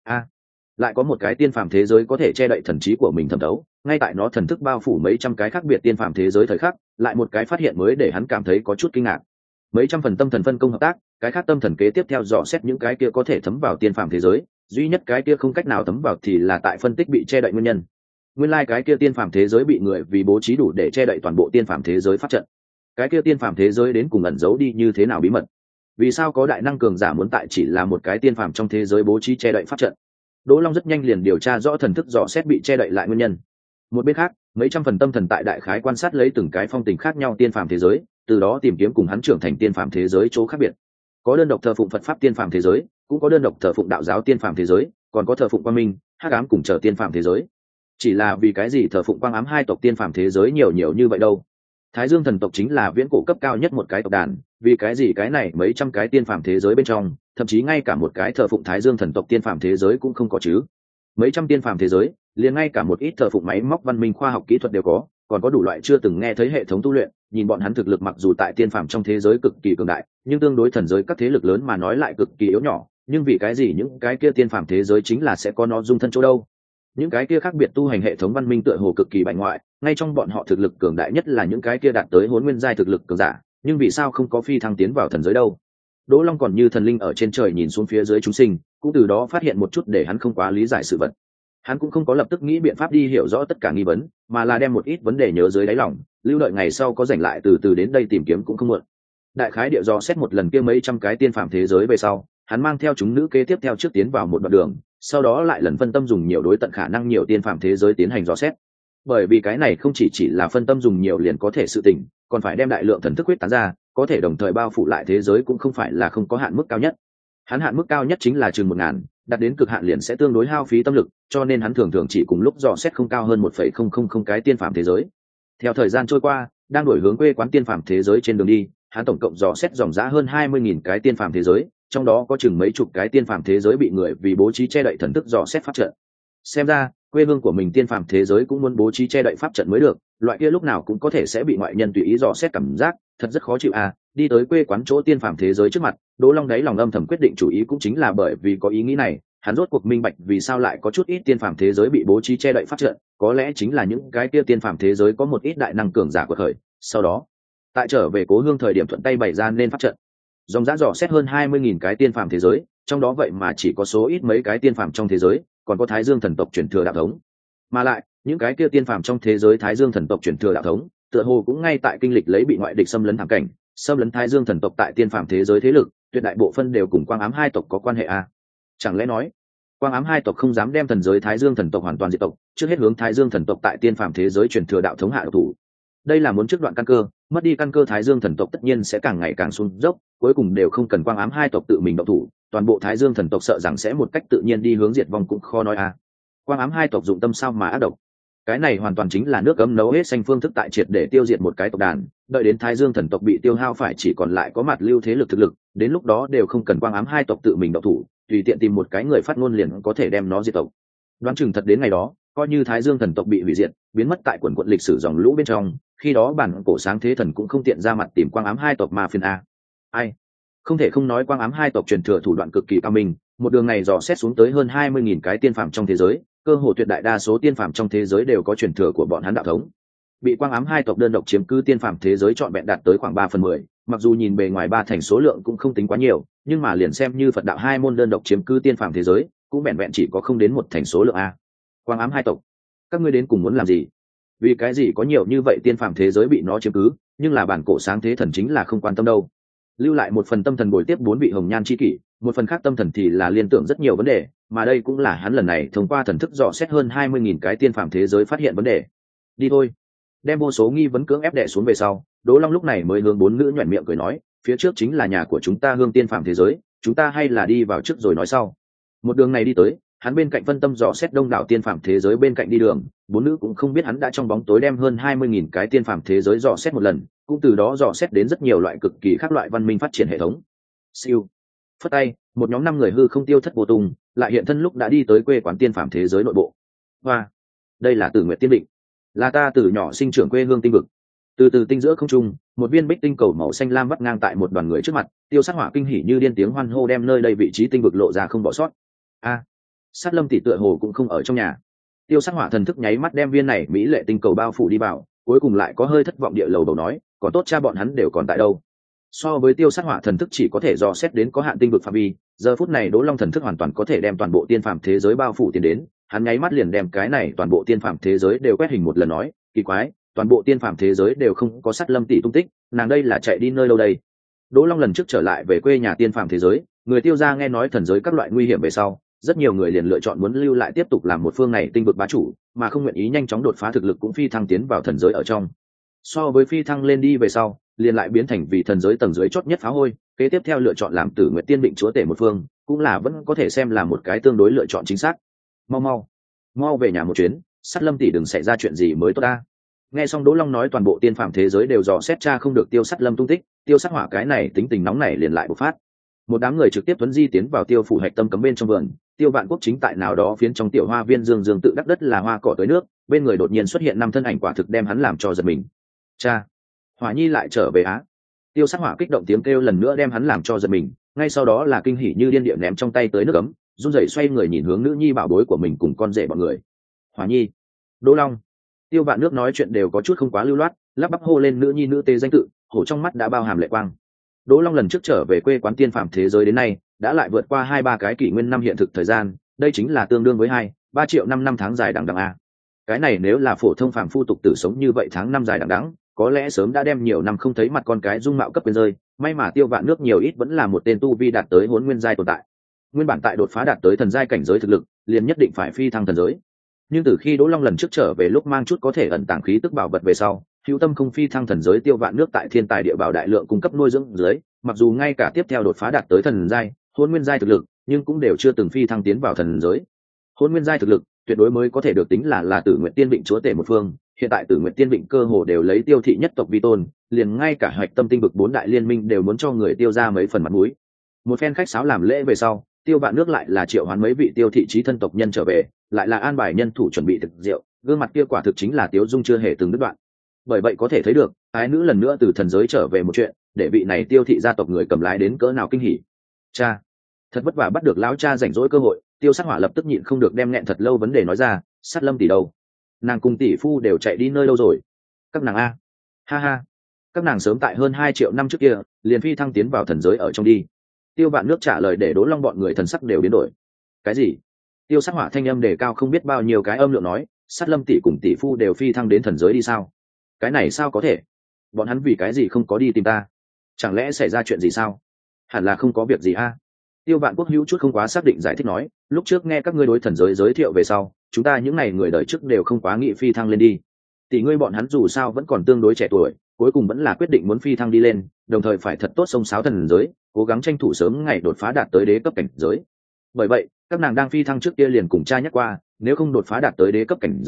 Lại có một cái tiên phạm thế giới có thể che đậy thần trí của mình thẩm thấu, ngay tại nó thần thức bao phủ mấy trăm cái khác biệt tiên phạm thế giới thời khắc, lại một cái phát hiện mới để hắn cảm thấy có chút kinh ngạc. Mấy trăm phần tâm thần phân công hợp tác, cái khác tâm thần kế tiếp theo dò xét những cái kia có thể thấm vào tiên phạm thế giới, duy nhất cái kia không cách nào thấm vào thì là tại phân tích bị che đậy nguyên nhân. Nguyên lai cái kia tiên phạm thế giới bị người vì bố trí đủ để che đậy toàn bộ tiên phạm thế giới pháp trận. Cái kia tiên phạm thế giới đến cùng ẩn giấu đi như thế nào bí mật? Vì sao có đại năng cường giả muốn tại chỉ là một cái tiên phạm trong thế giới bố trí che đậy pháp trận? Đỗ Long rất nhanh liền điều tra rõ thần thức dò xét bị che đậy lại nguyên nhân. Một bên khác, mấy trăm phần tâm thần tại đại khái quan sát lấy từng cái phong tình khác nhau tiên phàm thế giới, từ đó tìm kiếm cùng hắn trưởng thành tiên phàm thế giới chỗ khác biệt. Có đơn độc thờ phụng Phật pháp tiên phàm thế giới, cũng có đơn độc thờ phụng đạo giáo tiên phàm thế giới, còn có thờ phụng Quang Minh, Hắc Ám cùng chờ tiên phàm thế giới. Chỉ là vì cái gì thờ phụng Quang Ám hai tộc tiên phàm thế giới nhiều như vậy đâu? Thái Dương thần tộc chính là viễn cổ cấp cao nhất một cái tộc đàn, vì cái gì cái này mấy trăm cái tiên phàm thế giới bên trong, thậm chí ngay cả một cái thờ phụng Thái Dương thần tộc tiên phàm thế giới cũng không có chứ? Mấy trăm tiên phàm thế giới, liền ngay cả một ít thờ phụng máy móc văn minh khoa học kỹ thuật đều có, còn có đủ loại chưa từng nghe thấy hệ thống tu luyện, nhìn bọn hắn thực lực mặc dù tại tiên phàm trong thế giới cực kỳ cường đại, nhưng tương đối thần giới các thế lực lớn mà nói lại cực kỳ yếu nhỏ, nhưng vì cái gì những cái kia tiên phàm thế giới chính là sẽ có nó dung thân chỗ đâu? Những cái kia khác biệt tu hành hệ thống văn minh tựa hồ cực kỳ bại ngoại, ngay trong bọn họ thực lực cường đại nhất là những cái kia đạt tới Hỗn Nguyên giai thực lực cường giả, nhưng vì sao không có phi thăng tiến vào thần giới đâu? Đỗ Long còn như thần linh ở trên trời nhìn xuống phía dưới chúng sinh, cũng từ đó phát hiện một chút để hắn không quá lý giải sự vật. Hắn cũng không có lập tức nghĩ biện pháp đi hiểu rõ tất cả nghi vấn, mà là đem một ít vấn đề nhớ dưới đáy lòng, lưu đợi ngày sau có rảnh lại từ từ đến đây tìm kiếm cũng không muộn. Đại khái địa dò xét một lần kia mấy trăm cái tiên phàm thế giới về sau, hắn mang theo chúng nữ kế tiếp theo trước tiến vào một đoạn đường, sau đó lại lần phân tâm dùng nhiều đối tận khả năng nhiều tiên phàm thế giới tiến hành dò xét. Bởi vì cái này không chỉ là phân tâm dùng nhiều liền có thể sự tình, còn phải đem đại lượng thần thức huyết tán ra, có thể đồng thời bao phủ lại thế giới cũng không phải là không có hạn mức cao nhất. Hắn hạn mức cao nhất chính là chừng 1000, đạt đến cực hạn liền sẽ tương đối hao phí tâm lực, cho nên hắn thường thường chỉ cùng lúc dò xét không cao hơn 1,000 cái tiên phàm thế giới. Theo thời gian trôi qua, đang đổi hướng quê quán tiên phàm thế giới trên đường đi, hắn tổng cộng dò xét dòng giá hơn 20.000 cái tiên phàm thế giới, trong đó có chừng mấy chục cái tiên phàm thế giới bị người vì bố trí che đậy thần thức dò xét pháp trận. Xem ra, quê hương của mình tiên phàm thế giới cũng muốn bố trí che đậy pháp trận mới được, loại kia lúc nào cũng có thể sẽ bị ngoại nhân tùy ý dò xét cảm giác, thật rất khó chịu à. Đi tới quê quán chỗ tiên phàm thế giới trước mặt, Đỗ Long đáy lòng âm thầm quyết định chủ ý cũng chính là bởi vì có ý nghĩ này, hắn rốt cuộc minh bạch vì sao lại có chút ít tiên phàm thế giới bị bố trí che đậy pháp trận, có lẽ chính là những cái kia tiên phàm thế giới có một ít đại năng cường giả của khởi, sau đó tại trở về cố hương thời điểm thuận tay bày ra nên pháp trận. Dòng dã dò xét hơn 20.000 cái tiên phàm thế giới, trong đó vậy mà chỉ có số ít mấy cái tiên phàm trong thế giới, còn có Thái Dương thần tộc truyền thừa đạo thống. Mà lại, những cái kia tiên phàm trong thế giới Thái Dương thần tộc truyền thừa đạo thống, tựa hồ cũng ngay tại kinh lịch lấy bị ngoại địch xâm lấn thảm cảnh, xâm lấn Thái Dương thần tộc tại tiên phàm thế giới thế lực, tuyệt đại bộ phân đều cùng Quang Ám hai tộc có quan hệ a. Chẳng lẽ nói, Quang Ám hai tộc không dám đem thần giới Thái Dương thần tộc hoàn toàn diệt tộc, trước hết hướng Thái Dương thần tộc tại tiên phàm thế giới truyền thừa đạo thống hạ độc thủ. Đây là muốn trước đoạn căn cơ, mất đi căn cơ Thái Dương thần tộc tất nhiên sẽ càng ngày càng xuống dốc, cuối cùng đều không cần Quang Ám hai tộc tự mình động thủ, toàn bộ Thái Dương thần tộc sợ rằng sẽ một cách tự nhiên đi hướng diệt vong cũng khó nói a. Quang Ám hai tộc dụng tâm sao mà ác độc. Cái này hoàn toàn chính là nước cấm nấu hết xanh phương thức tại triệt để tiêu diệt một cái tộc đàn, đợi đến Thái Dương thần tộc bị tiêu hao phải chỉ còn lại có mặt lưu thế lực thực lực, đến lúc đó đều không cần Quang Ám hai tộc tự mình động thủ, tùy tiện tìm một cái người phát ngôn liền có thể đem nó diệt tộc. Đoán chừng thật đến ngày đó, coi như Thái Dương thần tộc bị hủy diệt, biến mất tại quần quận lịch sử dòng lũ bên trong, khi đó bản cổ sáng thế thần cũng không tiện ra mặt tìm Quang Ám hai tộc mà phiền a. Ai? Không thể không nói Quang Ám hai tộc truyền thừa thủ đoạn cực kỳ cao minh, một đường này dò xét xuống tới hơn 20.000 cái tiên phàm trong thế giới, cơ hồ tuyệt đại đa số tiên phàm trong thế giới đều có truyền thừa của bọn hắn đạo thống. Bị Quang Ám hai tộc đơn độc chiếm cứ tiên phàm thế giới trọn vẹn đạt tới khoảng 3/10, mặc dù nhìn bề ngoài ba thành số lượng cũng không tính quá nhiều, nhưng mà liền xem như Phật đạo hai môn đơn độc chiếm cứ tiên phàm thế giới, cũng vẹn vẹn chỉ có không đến một thành số lượng a. Quang Ám hai tộc, các ngươi đến cùng muốn làm gì? Vì cái gì có nhiều như vậy tiên phàm thế giới bị nó chiếm cứ, nhưng là bản cổ sáng thế thần chính là không quan tâm đâu. Lưu lại một phần tâm thần bồi tiếp 4 vị hồng nhan chi kỷ, một phần khác tâm thần thì là liên tưởng rất nhiều vấn đề, mà đây cũng là hắn lần này thông qua thần thức dò xét hơn 20.000 cái tiên phàm thế giới phát hiện vấn đề. Đi thôi. Đem vô số nghi vấn cưỡng ép đè xuống về sau, Đỗ Long lúc này mới hướng 4 nữ nhoẻn miệng cười nói, phía trước chính là nhà của chúng ta Hương tiên phàm thế giới, chúng ta hay là đi vào trước rồi nói sau. Một đường này đi tới, hắn bên cạnh phân tâm dò xét đông đảo tiên phàm thế giới bên cạnh đi đường, 4 nữ cũng không biết hắn đã trong bóng tối đem hơn 20.000 cái tiên phàm thế giới dò xét một lần, cũng từ đó dò xét đến rất nhiều loại cực kỳ khác loại văn minh phát triển hệ thống. Siêu. Phất tay, một nhóm 5 người hư không tiêu thất vô tung, lại hiện thân lúc đã đi tới quê quán tiên phàm thế giới nội bộ. Hoa, đây là Tử Nguyệt Tiên Định, là ta từ nhỏ sinh trưởng quê hương tinh vực. Từ từ tinh giữa không trung, một viên bích tinh cầu màu xanh lam vắt ngang tại một đoàn người trước mặt, Tiêu Sát Hỏa kinh hỉ như điên tiếng hoan hô đem nơi đây vị trí tinh vực lộ ra không bỏ sót. A, Sát Lâm tỷ tựa hồ cũng không ở trong nhà. Tiêu Sát Hỏa thần thức nháy mắt đem viên này mỹ lệ tinh cầu bao phủ đi vào, cuối cùng lại có hơi thất vọng địa lầu đầu nói, còn tốt cha bọn hắn đều còn tại đâu. So với Tiêu Sát Hỏa thần thức chỉ có thể dò xét đến có hạn tinh vực phạm vi, giờ phút này Đỗ Long thần thức hoàn toàn có thể đem toàn bộ tiên phàm thế giới bao phủ tiến đến, hắn nháy mắt liền đem cái này toàn bộ tiên phàm thế giới đều quét hình một lần nói, kỳ quái, toàn bộ tiên phàm thế giới đều không có Sát Lâm tỷ tung tích, nàng đây là chạy đi nơi đâu đây? Đỗ Long lần trước trở lại về quê nhà tiên phàm thế giới, người Tiêu gia nghe nói thần giới các loại nguy hiểm về sau, rất nhiều người liền lựa chọn muốn lưu lại tiếp tục làm một phương này tinh vực bá chủ, mà không nguyện ý nhanh chóng đột phá thực lực cũng phi thăng tiến vào thần giới ở trong. So với phi thăng lên đi về sau, liền lại biến thành vì thần giới tầng dưới chót nhất phá hôi, kế tiếp theo lựa chọn làm Tử Nguyệt Tiên Định chúa tể một phương, cũng là vẫn có thể xem là một cái tương đối lựa chọn chính xác. Mau về nhà một chuyến, Sát Lâm tỷ đừng xảy ra chuyện gì mới tốt ta. Nghe xong Đỗ Long nói toàn bộ tiên phàm thế giới đều dò xét tra không được Tiêu Sát Lâm tung tích, Tiêu Sát Hỏa cái này tính tình nóng này liền lại bộc phát. Một đám người trực tiếp tuấn di tiến vào Tiêu phủ hạch tâm cấm bên trong vườn, Tiêu Vạn Quốc chính tại nào đó phiến trong tiểu hoa viên dương dương tự đắc đất là hoa cỏ tới nước, bên người đột nhiên xuất hiện 5 thân ảnh quả thực đem hắn làm cho giật mình. Cha, Hỏa Nhi lại trở về á. Tiêu Sát Hỏa kích động tiếng kêu lần nữa đem hắn làm cho giật mình, ngay sau đó là kinh hỉ như điên địa ném trong tay tới nước ấm, run rẩy xoay người nhìn hướng nữ nhi bảo bối của mình cùng con rể bọn người. Hỏa Nhi, Đỗ Long. Tiêu Vạn Nước nói chuyện đều có chút không quá lưu loát, lắp bắp hô lên nữ nhi nữ tê danh tự, hổ trong mắt đã bao hàm lệ quang. Đỗ Long lần trước trở về quê quán tiên phàm thế giới đến nay, đã lại vượt qua 2-3 cái kỷ nguyên năm hiện thực thời gian, đây chính là tương đương với 2-3 triệu năm tháng dài đằng đẵng a. Cái này nếu là phổ thông phàm phu tục tử sống như vậy tháng năm dài đằng đẵng, có lẽ sớm đã đem nhiều năm không thấy mặt con cái dung mạo cấp quyền rơi, may mà Tiêu Vạn Nước nhiều ít vẫn là một tên tu vi đạt tới Hỗn Nguyên giai tồn tại. Nguyên bản tại đột phá đạt tới thần giai cảnh giới thực lực, liền nhất định phải phi thăng thần giới. Nhưng từ khi Đỗ Long lần trước trở về lúc mang chút có thể ẩn tàng khí tức bảo vật về sau, hữu tâm không phi thăng thần giới Tiêu Vạn Nước tại thiên tài địa bảo đại lượng cung cấp nuôi dưỡng dưới, mặc dù ngay cả tiếp theo đột phá đạt tới thần giai, Hỗn Nguyên giai thực lực, nhưng cũng đều chưa từng phi thăng tiến vào thần giới. Hỗn Nguyên giai thực lực, tuyệt đối mới có thể được tính là Tử Nguyệt Tiên Định chúa tể một phương, hiện tại Tử Nguyệt Tiên Định cơ hồ đều lấy Tiêu thị nhất tộc vi tôn, liền ngay cả Hạch Tâm Tinh vực 4 đại liên minh đều muốn cho người Tiêu ra mấy phần mặt mũi. Một phen khách sáo làm lễ về sau, Tiêu Vạn Nước lại là triệu hoán mấy vị Tiêu thị chí thân tộc nhân trở về, lại là an bài nhân thủ chuẩn bị thực rượu, gương mặt kia quả thực chính là Tiếu Dung chưa hề từng đứt đoạn. Bởi vậy có thể thấy được, ái nữ lần nữa từ thần giới trở về một chuyện, để vị này Tiêu thị gia tộc người cầm lái đến cỡ nào kinh hỉ. Cha, thật vất vả bắt được lão cha rảnh rỗi cơ hội, Tiêu Sát Hỏa lập tức nhịn không được đem nghẹn thật lâu vấn đề nói ra, Sát Lâm tỷ đâu? Nàng cùng tỷ phu đều chạy đi nơi đâu rồi? Các nàng a, ha ha, các nàng sớm tại hơn 2 triệu năm trước kia, liền phi thăng tiến vào thần giới ở trong đi. Tiêu Vạn Nước trả lời để Đỗ Long bọn người thần sắc đều biến đổi. Cái gì? Tiêu Sát Hỏa thanh âm đề cao không biết bao nhiêu cái âm lượng nói, Sát Lâm tỷ cùng tỷ phu đều phi thăng đến thần giới đi sao? Cái này sao có thể? Bọn hắn vì cái gì không có đi tìm ta? Chẳng lẽ xảy ra chuyện gì sao? Hẳn là không có việc gì a. Tiêu Vạn Quốc hữu chút không quá xác định giải thích nói, lúc trước nghe các ngươi đối thần giới giới thiệu về sau, chúng ta những này người đời trước đều không quá nghị phi thăng lên đi. Tỷ ngươi bọn hắn dù sao vẫn còn tương đối trẻ tuổi, cuối cùng vẫn là quyết định muốn phi thăng đi lên, đồng thời phải thật tốt xông xáo thần giới, cố gắng tranh thủ sớm ngày đột phá đạt tới đế cấp cảnh giới. Bởi vậy, các nàng đang phi thăng trước kia liền cùng cha nhắc qua, nếu không đột phá đạt tới đế cấp cảnh giới,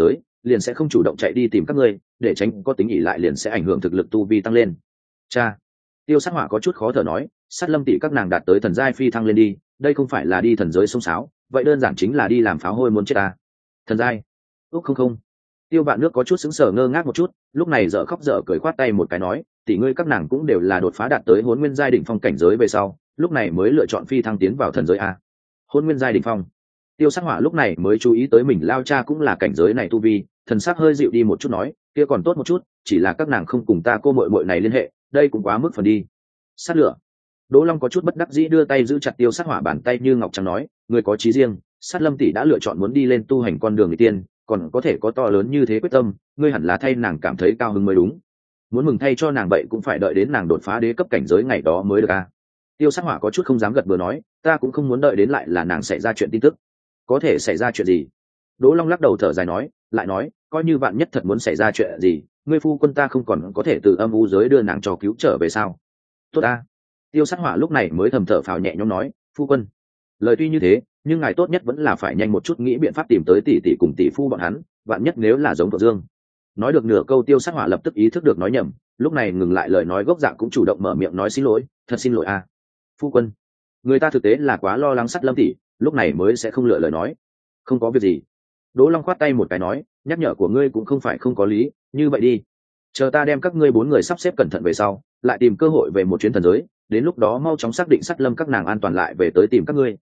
liền sẽ không chủ động chạy đi tìm các ngươi, để tránh có tính ỷ lại liền sẽ ảnh hưởng thực lực tu vi tăng lên. Cha. Tiêu Sát Hỏa có chút khó thở nói, Sát Lâm tỷ các nàng đạt tới thần giai phi thăng lên đi, đây không phải là đi thần giới sông sáo, vậy đơn giản chính là đi làm pháo hôi muốn chết ta. Thần giai? Úc không không. Tiêu Vạn Nước có chút sững sờ ngơ ngác một chút, lúc này dở khóc dở cười khoát tay một cái nói, tỷ ngươi các nàng cũng đều là đột phá đạt tới Hỗn Nguyên giai đỉnh phong cảnh giới về sau, lúc này mới lựa chọn phi thăng tiến vào thần giới a. Hỗn Nguyên giai đỉnh phong. Tiêu Sát Hỏa lúc này mới chú ý tới mình lao cha cũng là cảnh giới này tu vi, thần sắc hơi dịu đi một chút nói, kia còn tốt một chút, chỉ là các nàng không cùng ta cô muội muội này liên hệ, đây cũng quá mức phần đi. Sát lửa. Đỗ Long có chút bất đắc dĩ đưa tay giữ chặt Tiêu Sát Hỏa bàn tay như ngọc trắng nói, người có chí riêng, Sát Lâm tỷ đã lựa chọn muốn đi lên tu hành con đường người tiên, còn có thể có to lớn như thế quyết tâm, ngươi hẳn là thay nàng cảm thấy cao hứng mới đúng. Muốn mừng thay cho nàng vậy cũng phải đợi đến nàng đột phá đế cấp cảnh giới ngày đó mới được a. Tiêu Sát Hỏa có chút không dám gật bừa nói, ta cũng không muốn đợi đến lại là nàng xảy ra chuyện tin tức. Có thể xảy ra chuyện gì? Đỗ Long lắc đầu thở dài nói, lại nói, coi như vạn nhất thật muốn xảy ra chuyện gì, ngươi phu quân ta không còn có thể từ âm u giới đưa nàng cho cứu trở về sao? Tốt a. Tiêu Sát Hỏa lúc này mới thầm thở phào nhẹ nhõm nói, phu quân, lời tuy như thế, nhưng ngài tốt nhất vẫn là phải nhanh một chút nghĩ biện pháp tìm tới tỷ tỷ cùng tỷ phu bọn hắn, vạn nhất nếu là giống Phượng Dương. Nói được nửa câu Tiêu Sát Hỏa lập tức ý thức được nói nhầm, lúc này ngừng lại lời nói gốc dạng cũng chủ động mở miệng nói xin lỗi, thật xin lỗi a. Phu quân, người ta thực tế là quá lo lắng Sắt Lâm tỷ, lúc này mới sẽ không lựa lời nói. Không có việc gì. Đỗ Long khoát tay một cái nói, nhắc nhở của ngươi cũng không phải không có lý, như vậy đi, chờ ta đem các ngươi 4 người sắp xếp cẩn thận về sau, lại tìm cơ hội về một chuyến thần giới, đến lúc đó mau chóng xác định Sắt Lâm các nàng an toàn lại về tới tìm các ngươi.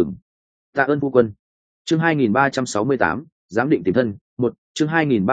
Tạ ơn phu quân. Chương 2368, giám định tìm thân, 1, chương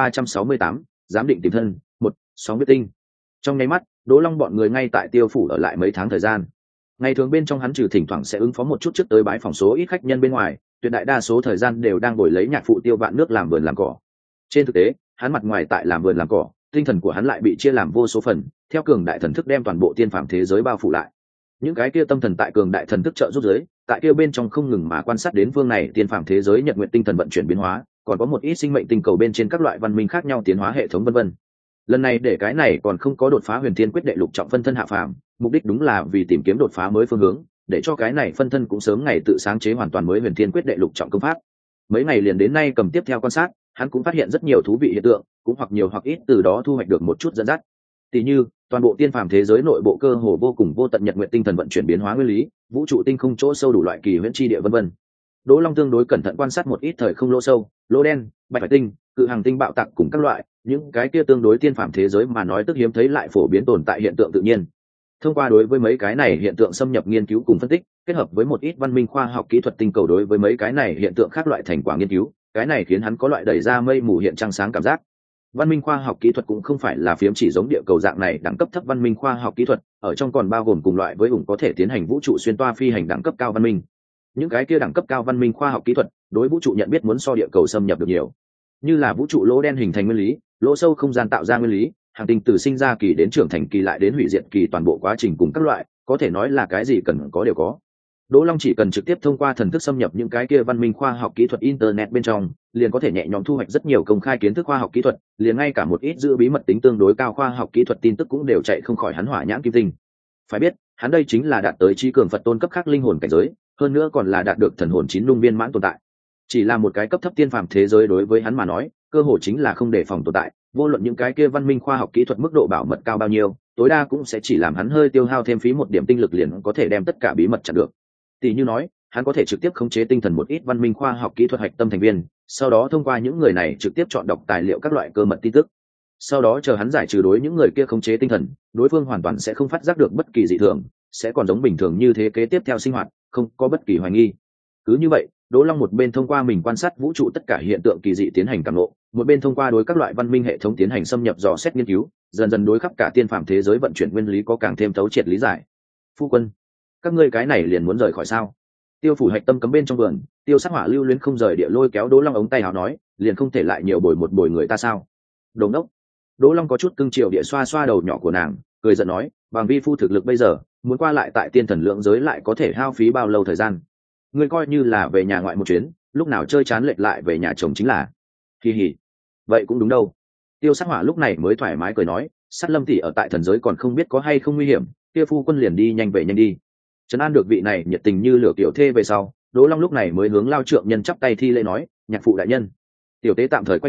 2368, giám định tìm thân, 1, sóng biết tinh. Trong nháy mắt, Đỗ Long bọn người ngay tại Tiêu phủ ở lại mấy tháng thời gian. Ngày thường bên trong hắn trừ thỉnh thoảng sẽ ứng phó một chút trước tới bái phòng số ít khách nhân bên ngoài, tuyệt đại đa số thời gian đều đang bồi lấy nhạc phụ Tiêu Vạn Nước làm vườn làm cỏ. Trên thực tế, hắn mặt ngoài tại làm vườn làm cỏ, tinh thần của hắn lại bị chia làm vô số phần, theo cường đại thần thức đem toàn bộ tiên phàm thế giới bao phủ lại. Những cái kia tâm thần tại cường đại thần thức trợ giúp giới, tại kia bên trong không ngừng mà quan sát đến phương này tiên phàm thế giới nhật nguyện tinh thần vận chuyển biến hóa, còn có một ít sinh mệnh tinh cầu bên trên các loại văn minh khác nhau tiến hóa hệ thống vân vân. Lần này để cái này còn không có đột phá huyền thiên quyết đệ lục trọng phân thân hạ phàm, mục đích đúng là vì tìm kiếm đột phá mới phương hướng, để cho cái này phân thân cũng sớm ngày tự sáng chế hoàn toàn mới huyền thiên quyết đệ lục trọng công pháp. Mấy ngày liền đến nay cầm tiếp theo quan sát, hắn cũng phát hiện rất nhiều thú vị hiện tượng, cũng hoặc nhiều hoặc ít từ đó thu hoạch được một chút dẫn dắt. Tỷ như toàn bộ tiên phàm thế giới nội bộ cơ hồ vô cùng vô tận nhật nguyện tinh thần vận chuyển biến hóa nguyên lý, vũ trụ tinh không chỗ sâu đủ loại kỳ huyễn chi địa vân vân. Đỗ Long tương đối cẩn thận quan sát một ít thời không lỗ sâu, lỗ đen, bạch hải tinh, cự hàng tinh bạo tạc cùng các loại, những cái kia tương đối tiên phàm thế giới mà nói tức hiếm thấy lại phổ biến tồn tại hiện tượng tự nhiên. Thông qua đối với mấy cái này hiện tượng xâm nhập nghiên cứu cùng phân tích, kết hợp với một ít văn minh khoa học kỹ thuật tinh cầu đối với mấy cái này hiện tượng khác loại thành quả nghiên cứu, cái này khiến hắn có loại đẩy ra mây mù hiện trăng sáng cảm giác. Văn minh khoa học kỹ thuật cũng không phải là phiếm chỉ giống địa cầu dạng này đẳng cấp thấp văn minh khoa học kỹ thuật, ở trong còn bao gồm cùng loại với ủng có thể tiến hành vũ trụ xuyên toa phi hành đẳng cấp cao văn minh. Những cái kia đẳng cấp cao văn minh khoa học kỹ thuật, đối vũ trụ nhận biết muốn so địa cầu xâm nhập được nhiều. Như là vũ trụ lỗ đen hình thành nguyên lý, lỗ sâu không gian tạo ra nguyên lý, hành tinh từ sinh ra kỳ đến trưởng thành kỳ lại đến hủy diệt kỳ toàn bộ quá trình cùng các loại, có thể nói là cái gì cần có đều có. Đỗ Long chỉ cần trực tiếp thông qua thần thức xâm nhập những cái kia văn minh khoa học kỹ thuật internet bên trong, liền có thể nhẹ nhõm thu hoạch rất nhiều công khai kiến thức khoa học kỹ thuật, liền ngay cả một ít giữ bí mật tính tương đối cao khoa học kỹ thuật tin tức cũng đều chạy không khỏi hắn hỏa nhãn kim tinh. Phải biết, hắn đây chính là đạt tới trí cường Phật tôn cấp khác linh hồn cảnh giới, hơn nữa còn là đạt được thần hồn 9 lung viên mãn tồn tại. Chỉ là một cái cấp thấp tiên phàm thế giới đối với hắn mà nói, cơ hội chính là không đề phòng tồn tại, vô luận những cái kia văn minh khoa học kỹ thuật mức độ bảo mật cao bao nhiêu, tối đa cũng sẽ chỉ làm hắn hơi tiêu hao thêm phí một điểm tinh lực liền có thể đem tất cả bí mật chặn được. Tỷ như nói, hắn có thể trực tiếp khống chế tinh thần một ít văn minh khoa học kỹ thuật hạch tâm thành viên, sau đó thông qua những người này trực tiếp chọn đọc tài liệu các loại cơ mật tin tức. Sau đó chờ hắn giải trừ đối những người kia khống chế tinh thần, đối phương hoàn toàn sẽ không phát giác được bất kỳ dị thường, sẽ còn giống bình thường như thế kế tiếp theo sinh hoạt, không có bất kỳ hoài nghi. Cứ như vậy, Đỗ Long một bên thông qua mình quan sát vũ trụ tất cả hiện tượng kỳ dị tiến hành cảm ngộ, một bên thông qua đối các loại văn minh hệ thống tiến hành xâm nhập dò xét nghiên cứu, dần dần đối khắp cả tiên phàm thế giới vận chuyển nguyên lý có càng thêm thấu triệt lý giải. Phu quân, các ngươi cái này liền muốn rời khỏi sao? Tiêu phủ hạch tâm cấm bên trong vườn, Tiêu Sát Hỏa lưu luyến không rời địa lôi kéo Đỗ Long ống tay áo nói, liền không thể lại nhiều bồi một bồi người ta sao? Đồ ngốc. Đỗ Long có chút cưng chiều địa xoa xoa đầu nhỏ của nàng, cười giận nói, bằng vi phu thực lực bây giờ, muốn qua lại tại tiên thần lượng giới lại có thể hao phí bao lâu thời gian? Ngươi coi như là về nhà ngoại một chuyến, lúc nào chơi chán lệch lại về nhà chồng chính là. Kỳ hỉ. Vậy cũng đúng đâu. Tiêu Sát Hỏa lúc này mới thoải mái cười nói, Sát Lâm tỷ ở tại thần giới còn không biết có hay không nguy hiểm, kia phu quân liền đi nhanh về nhanh đi. Trấn an được vị này nhiệt tình như lửa tiểu thê về sau, Đỗ Long lúc này mới hướng Lao Trượng Nhân chắp tay thi lễ nói, nhạc phụ đại nhân. Tiểu tế tạm thời quay qua,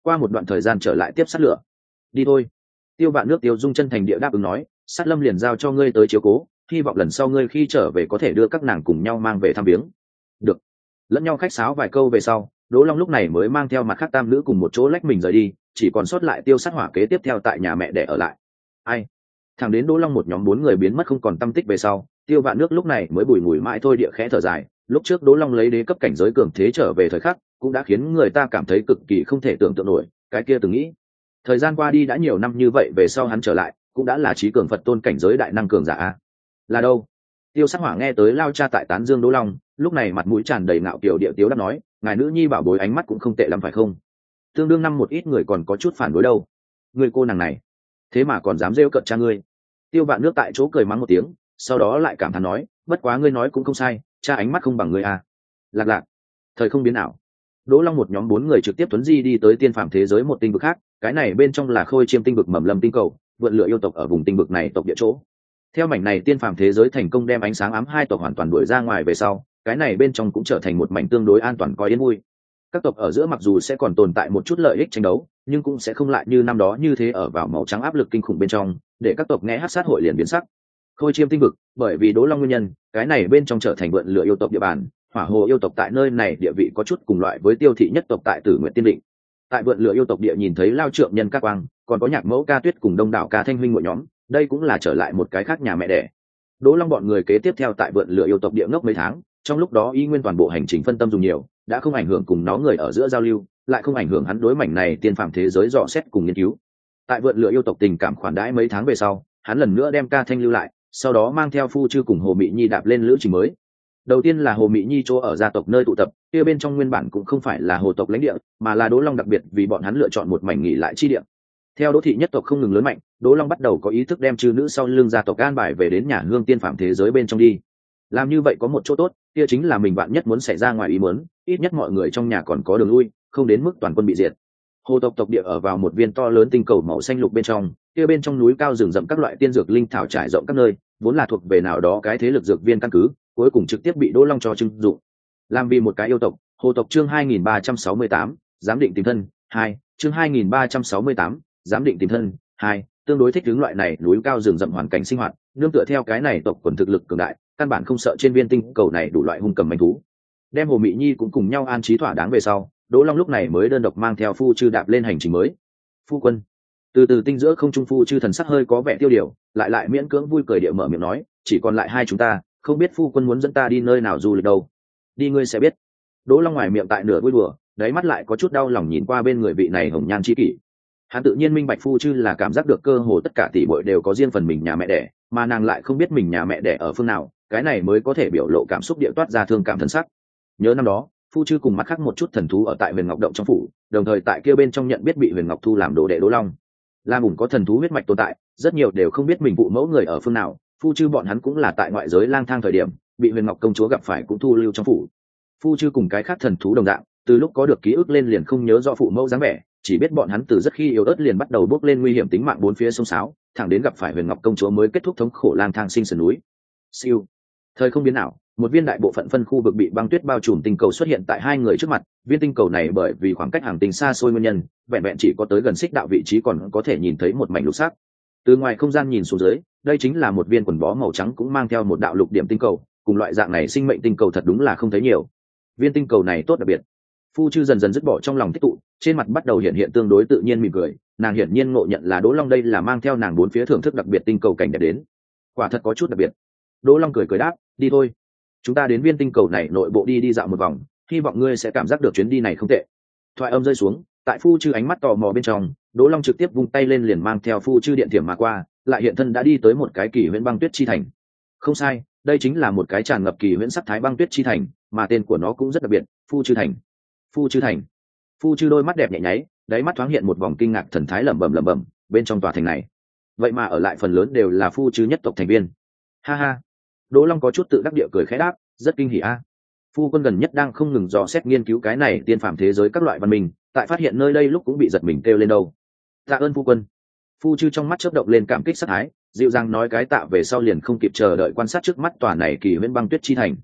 qua một đoạn thời gian trở lại tiếp sát lửa. Đi thôi. Tiêu Vạn Nước Tiêu Dung chân thành địa đáp ứng nói, sát lâm liền giao cho ngươi tới chiếu cố, hy vọng lần sau ngươi khi trở về có thể đưa các nàng cùng nhau mang về thăm viếng. Được. Lẫn nhau khách sáo vài câu về sau, Đỗ Long lúc này mới mang theo mặt khác tam nữ cùng một chỗ lách mình rời đi, chỉ còn sót lại Tiêu Sát Hỏa kế tiếp theo tại nhà mẹ để ở lại. Ai? Thằng đến Đỗ Long một nhóm 4 người biến mất không còn tăm tích về sau, Tiêu Vạn Nước lúc này mới bùi ngùi mãi thôi địa khẽ thở dài, lúc trước Đỗ Long lấy đế cấp cảnh giới cường thế trở về thời khắc, cũng đã khiến người ta cảm thấy cực kỳ không thể tưởng tượng nổi, cái kia từng nghĩ. Thời gian qua đi đã nhiều năm như vậy về sau hắn trở lại, cũng đã là trí cường Phật tôn cảnh giới đại năng cường giả a. Là đâu? Tiêu Sát Hỏa nghe tới lao cha tại tán dương Đỗ Long, lúc này mặt mũi tràn đầy ngạo kiều địa tiếu đáp nói, ngài nữ nhi bảo bối ánh mắt cũng không tệ lắm phải không? Tương đương năm một ít người còn có chút phản đối đâu. Người cô nàng này, thế mà còn dám rêu cợt cha ngươi. Tiêu Vạn Nước tại chỗ cười mắng một tiếng, sau đó lại cảm thán nói, bất quá ngươi nói cũng không sai, cha ánh mắt không bằng ngươi à. Lạc lạc, thời không biến ảo. Đỗ Long một nhóm 4 người trực tiếp tuấn di đi tới tiên phàm thế giới một tinh vực khác, cái này bên trong là Khôi Chiêm tinh vực Mầm Lâm tinh cầu, vượn lựa yêu tộc ở vùng tinh vực này tộc địa chỗ. Theo mảnh này tiên phàm thế giới thành công đem ánh sáng ám hai tộc hoàn toàn đuổi ra ngoài về sau, cái này bên trong cũng trở thành một mảnh tương đối an toàn coi yên vui. Các tộc ở giữa mặc dù sẽ còn tồn tại một chút lợi ích tranh đấu, nhưng cũng sẽ không lại như năm đó như thế ở vào màu trắng áp lực kinh khủng bên trong, để các tộc nghe hát sát hội liền biến sắc. Khôi Chiêm tinh vực, bởi vì Đỗ Long nguyên nhân, cái này bên trong trở thành vượn lựa yêu tộc địa bàn, hỏa hồ yêu tộc tại nơi này địa vị có chút cùng loại với Tiêu thị nhất tộc tại Tử Nguyện Tiên Định. Tại vượn lựa yêu tộc địa nhìn thấy Lao Trượng Nhân Các Quang, còn có Nhạc Mẫu Ca Tuyết cùng đông đảo Ca Thanh huynh mỗi nhóm, đây cũng là trở lại một cái khác nhà mẹ đẻ. Đỗ Long bọn người kế tiếp theo tại vượn lựa yêu tộc địa ngốc mấy tháng, trong lúc đó y nguyên toàn bộ hành trình phân tâm dùng nhiều, đã không ảnh hưởng cùng nó người ở giữa giao lưu, lại không ảnh hưởng hắn đối mảnh này tiên phàm thế giới dò xét cùng nghiên cứu. Tại vượn lựa yêu tộc tình cảm khoản đãi mấy tháng về sau, hắn lần nữa đem Ca Thanh lưu lại, sau đó mang theo Phu Chư cùng Hồ Mị Nhi đạp lên lữ trình mới. Đầu tiên là Hồ Mị Nhi chỗ ở gia tộc nơi tụ tập, kia bên trong nguyên bản cũng không phải là hồ tộc lãnh địa, mà là Đỗ Long đặc biệt vì bọn hắn lựa chọn một mảnh nghỉ lại chi địa. Theo Đỗ thị nhất tộc không ngừng lớn mạnh, Đỗ Long bắt đầu có ý thức đem chư nữ sau lưng gia tộc an bài về đến nhà hương tiên phạm thế giới bên trong đi. Làm như vậy có một chỗ tốt, kia chính là mình bạn nhất muốn xảy ra ngoài ý muốn, ít nhất mọi người trong nhà còn có đường lui, không đến mức toàn quân bị diệt. Hồ tộc tộc địa ở vào một viên to lớn tinh cầu màu xanh lục bên trong, kia bên trong núi cao rừng rậm các loại tiên dược linh thảo trải rộng các nơi, vốn là thuộc về nào đó cái thế lực dược viên căn cứ, cuối cùng trực tiếp bị Đỗ Long cho trưng dụng. Làm vì một cái yêu tộc, Hồ tộc chương 2368, giám định tìm thân, 2, chương 2368, giám định tìm thân, 2, tương đối thích ứng loại này núi cao rừng rậm hoàn cảnh sinh hoạt, nương tựa theo cái này tộc quần thực lực cường đại, căn bản không sợ trên viên tinh cầu này đủ loại hung cầm manh thú. Đem Hồ Mị Nhi cũng cùng nhau an trí thỏa đáng về sau, Đỗ Long lúc này mới đơn độc mang theo Phu Chư đạp lên hành trình mới. Phu quân. Từ từ tinh giữa không trung Phu Chư thần sắc hơi có vẻ tiêu điều, lại miễn cưỡng vui cười địa mở miệng nói, chỉ còn lại hai chúng ta, không biết phu quân muốn dẫn ta đi nơi nào du lịch đâu. Đi ngươi sẽ biết. Đỗ Long ngoài miệng tại nửa vui đùa, đáy mắt lại có chút đau lòng nhìn qua bên người vị này hồng nhan chi kỷ. Hắn tự nhiên minh bạch Phu Chư là cảm giác được cơ hồ tất cả tỷ muội đều có riêng phần mình nhà mẹ đẻ, mà nàng lại không biết mình nhà mẹ đẻ ở phương nào, cái này mới có thể biểu lộ cảm xúc địa toát ra thương cảm thân sắc. Nhớ năm đó, Phu Chư cùng mặt khác một chút thần thú ở tại Huyền Ngọc động trong phủ, đồng thời tại kia bên trong nhận biết bị Huyền Ngọc thu làm đồ đệ Đỗ Long. Lam ủng có thần thú huyết mạch tồn tại, rất nhiều đều không biết mình phụ mẫu người ở phương nào. Phu Chư bọn hắn cũng là tại ngoại giới lang thang thời điểm, bị Huyền Ngọc công chúa gặp phải cũng thu lưu trong phủ. Phu Chư cùng cái khác thần thú đồng dạng, từ lúc có được ký ức lên liền không nhớ rõ phụ mẫu dáng vẻ, chỉ biết bọn hắn từ rất khi yếu ớt liền bắt đầu bước lên nguy hiểm tính mạng bốn phía sông sáo, thẳng đến gặp phải Huyền Ngọc công chúa mới kết thúc thống khổ lang thang sinh sườn núi. Siêu. Thời không biến ảo, một viên đại bộ phận phân khu vực bị băng tuyết bao trùm tinh cầu xuất hiện tại hai người trước mặt. Viên tinh cầu này bởi vì khoảng cách hàng tinh xa xôi nguyên nhân, vẹn vẹn chỉ có tới gần xích đạo vị trí còn có thể nhìn thấy một mảnh lục sắc. Từ ngoài không gian nhìn xuống dưới, đây chính là một viên quần bó màu trắng cũng mang theo một đạo lục điểm tinh cầu, cùng loại dạng này sinh mệnh tinh cầu thật đúng là không thấy nhiều. Viên tinh cầu này tốt đặc biệt. Phu Chư dần dần dứt bỏ trong lòng tích tụ, trên mặt bắt đầu hiện hiện tương đối tự nhiên mỉm cười, nàng hiển nhiên ngộ nhận là Đỗ Long đây là mang theo nàng bốn phía thưởng thức đặc biệt tinh cầu cảnh đẹp đến. Quả thật có chút đặc biệt. Đỗ Long cười đáp, đi thôi. Chúng ta đến viên tinh cầu này nội bộ đi dạo một vòng, hy vọng ngươi sẽ cảm giác được chuyến đi này không tệ. Thoại âm rơi xuống, tại Phu Chư ánh mắt tò mò bên trong, Đỗ Long trực tiếp vung tay lên liền mang theo Phu Chư điện thiểm mà qua, lại hiện thân đã đi tới một cái kỳ huyễn băng tuyết chi thành. Không sai, đây chính là một cái tràn ngập kỳ huyễn sắc thái băng tuyết chi thành, mà tên của nó cũng rất đặc biệt, Phu Chư thành. Phu Chư thành. Phu Chư đôi mắt đẹp nhẹ nháy, đáy mắt thoáng hiện một vòng kinh ngạc thần thái lẩm bẩm, bên trong tòa thành này, vậy mà ở lại phần lớn đều là Phu Chư nhất tộc thành viên. Ha ha. Đỗ Long có chút tự đắc địa cười khẽ đáp, rất kinh hỉ a. Phu quân gần nhất đang không ngừng dò xét nghiên cứu cái này tiên phàm thế giới các loại văn minh, tại phát hiện nơi đây lúc cũng bị giật mình kêu lên đâu. Tạ ơn phu quân. Phu Chư trong mắt chớp động lên cảm kích sát thái, dịu dàng nói cái tạ về sau liền không kịp chờ đợi quan sát trước mắt tòa này kỳ huyễn băng tuyết chi thành.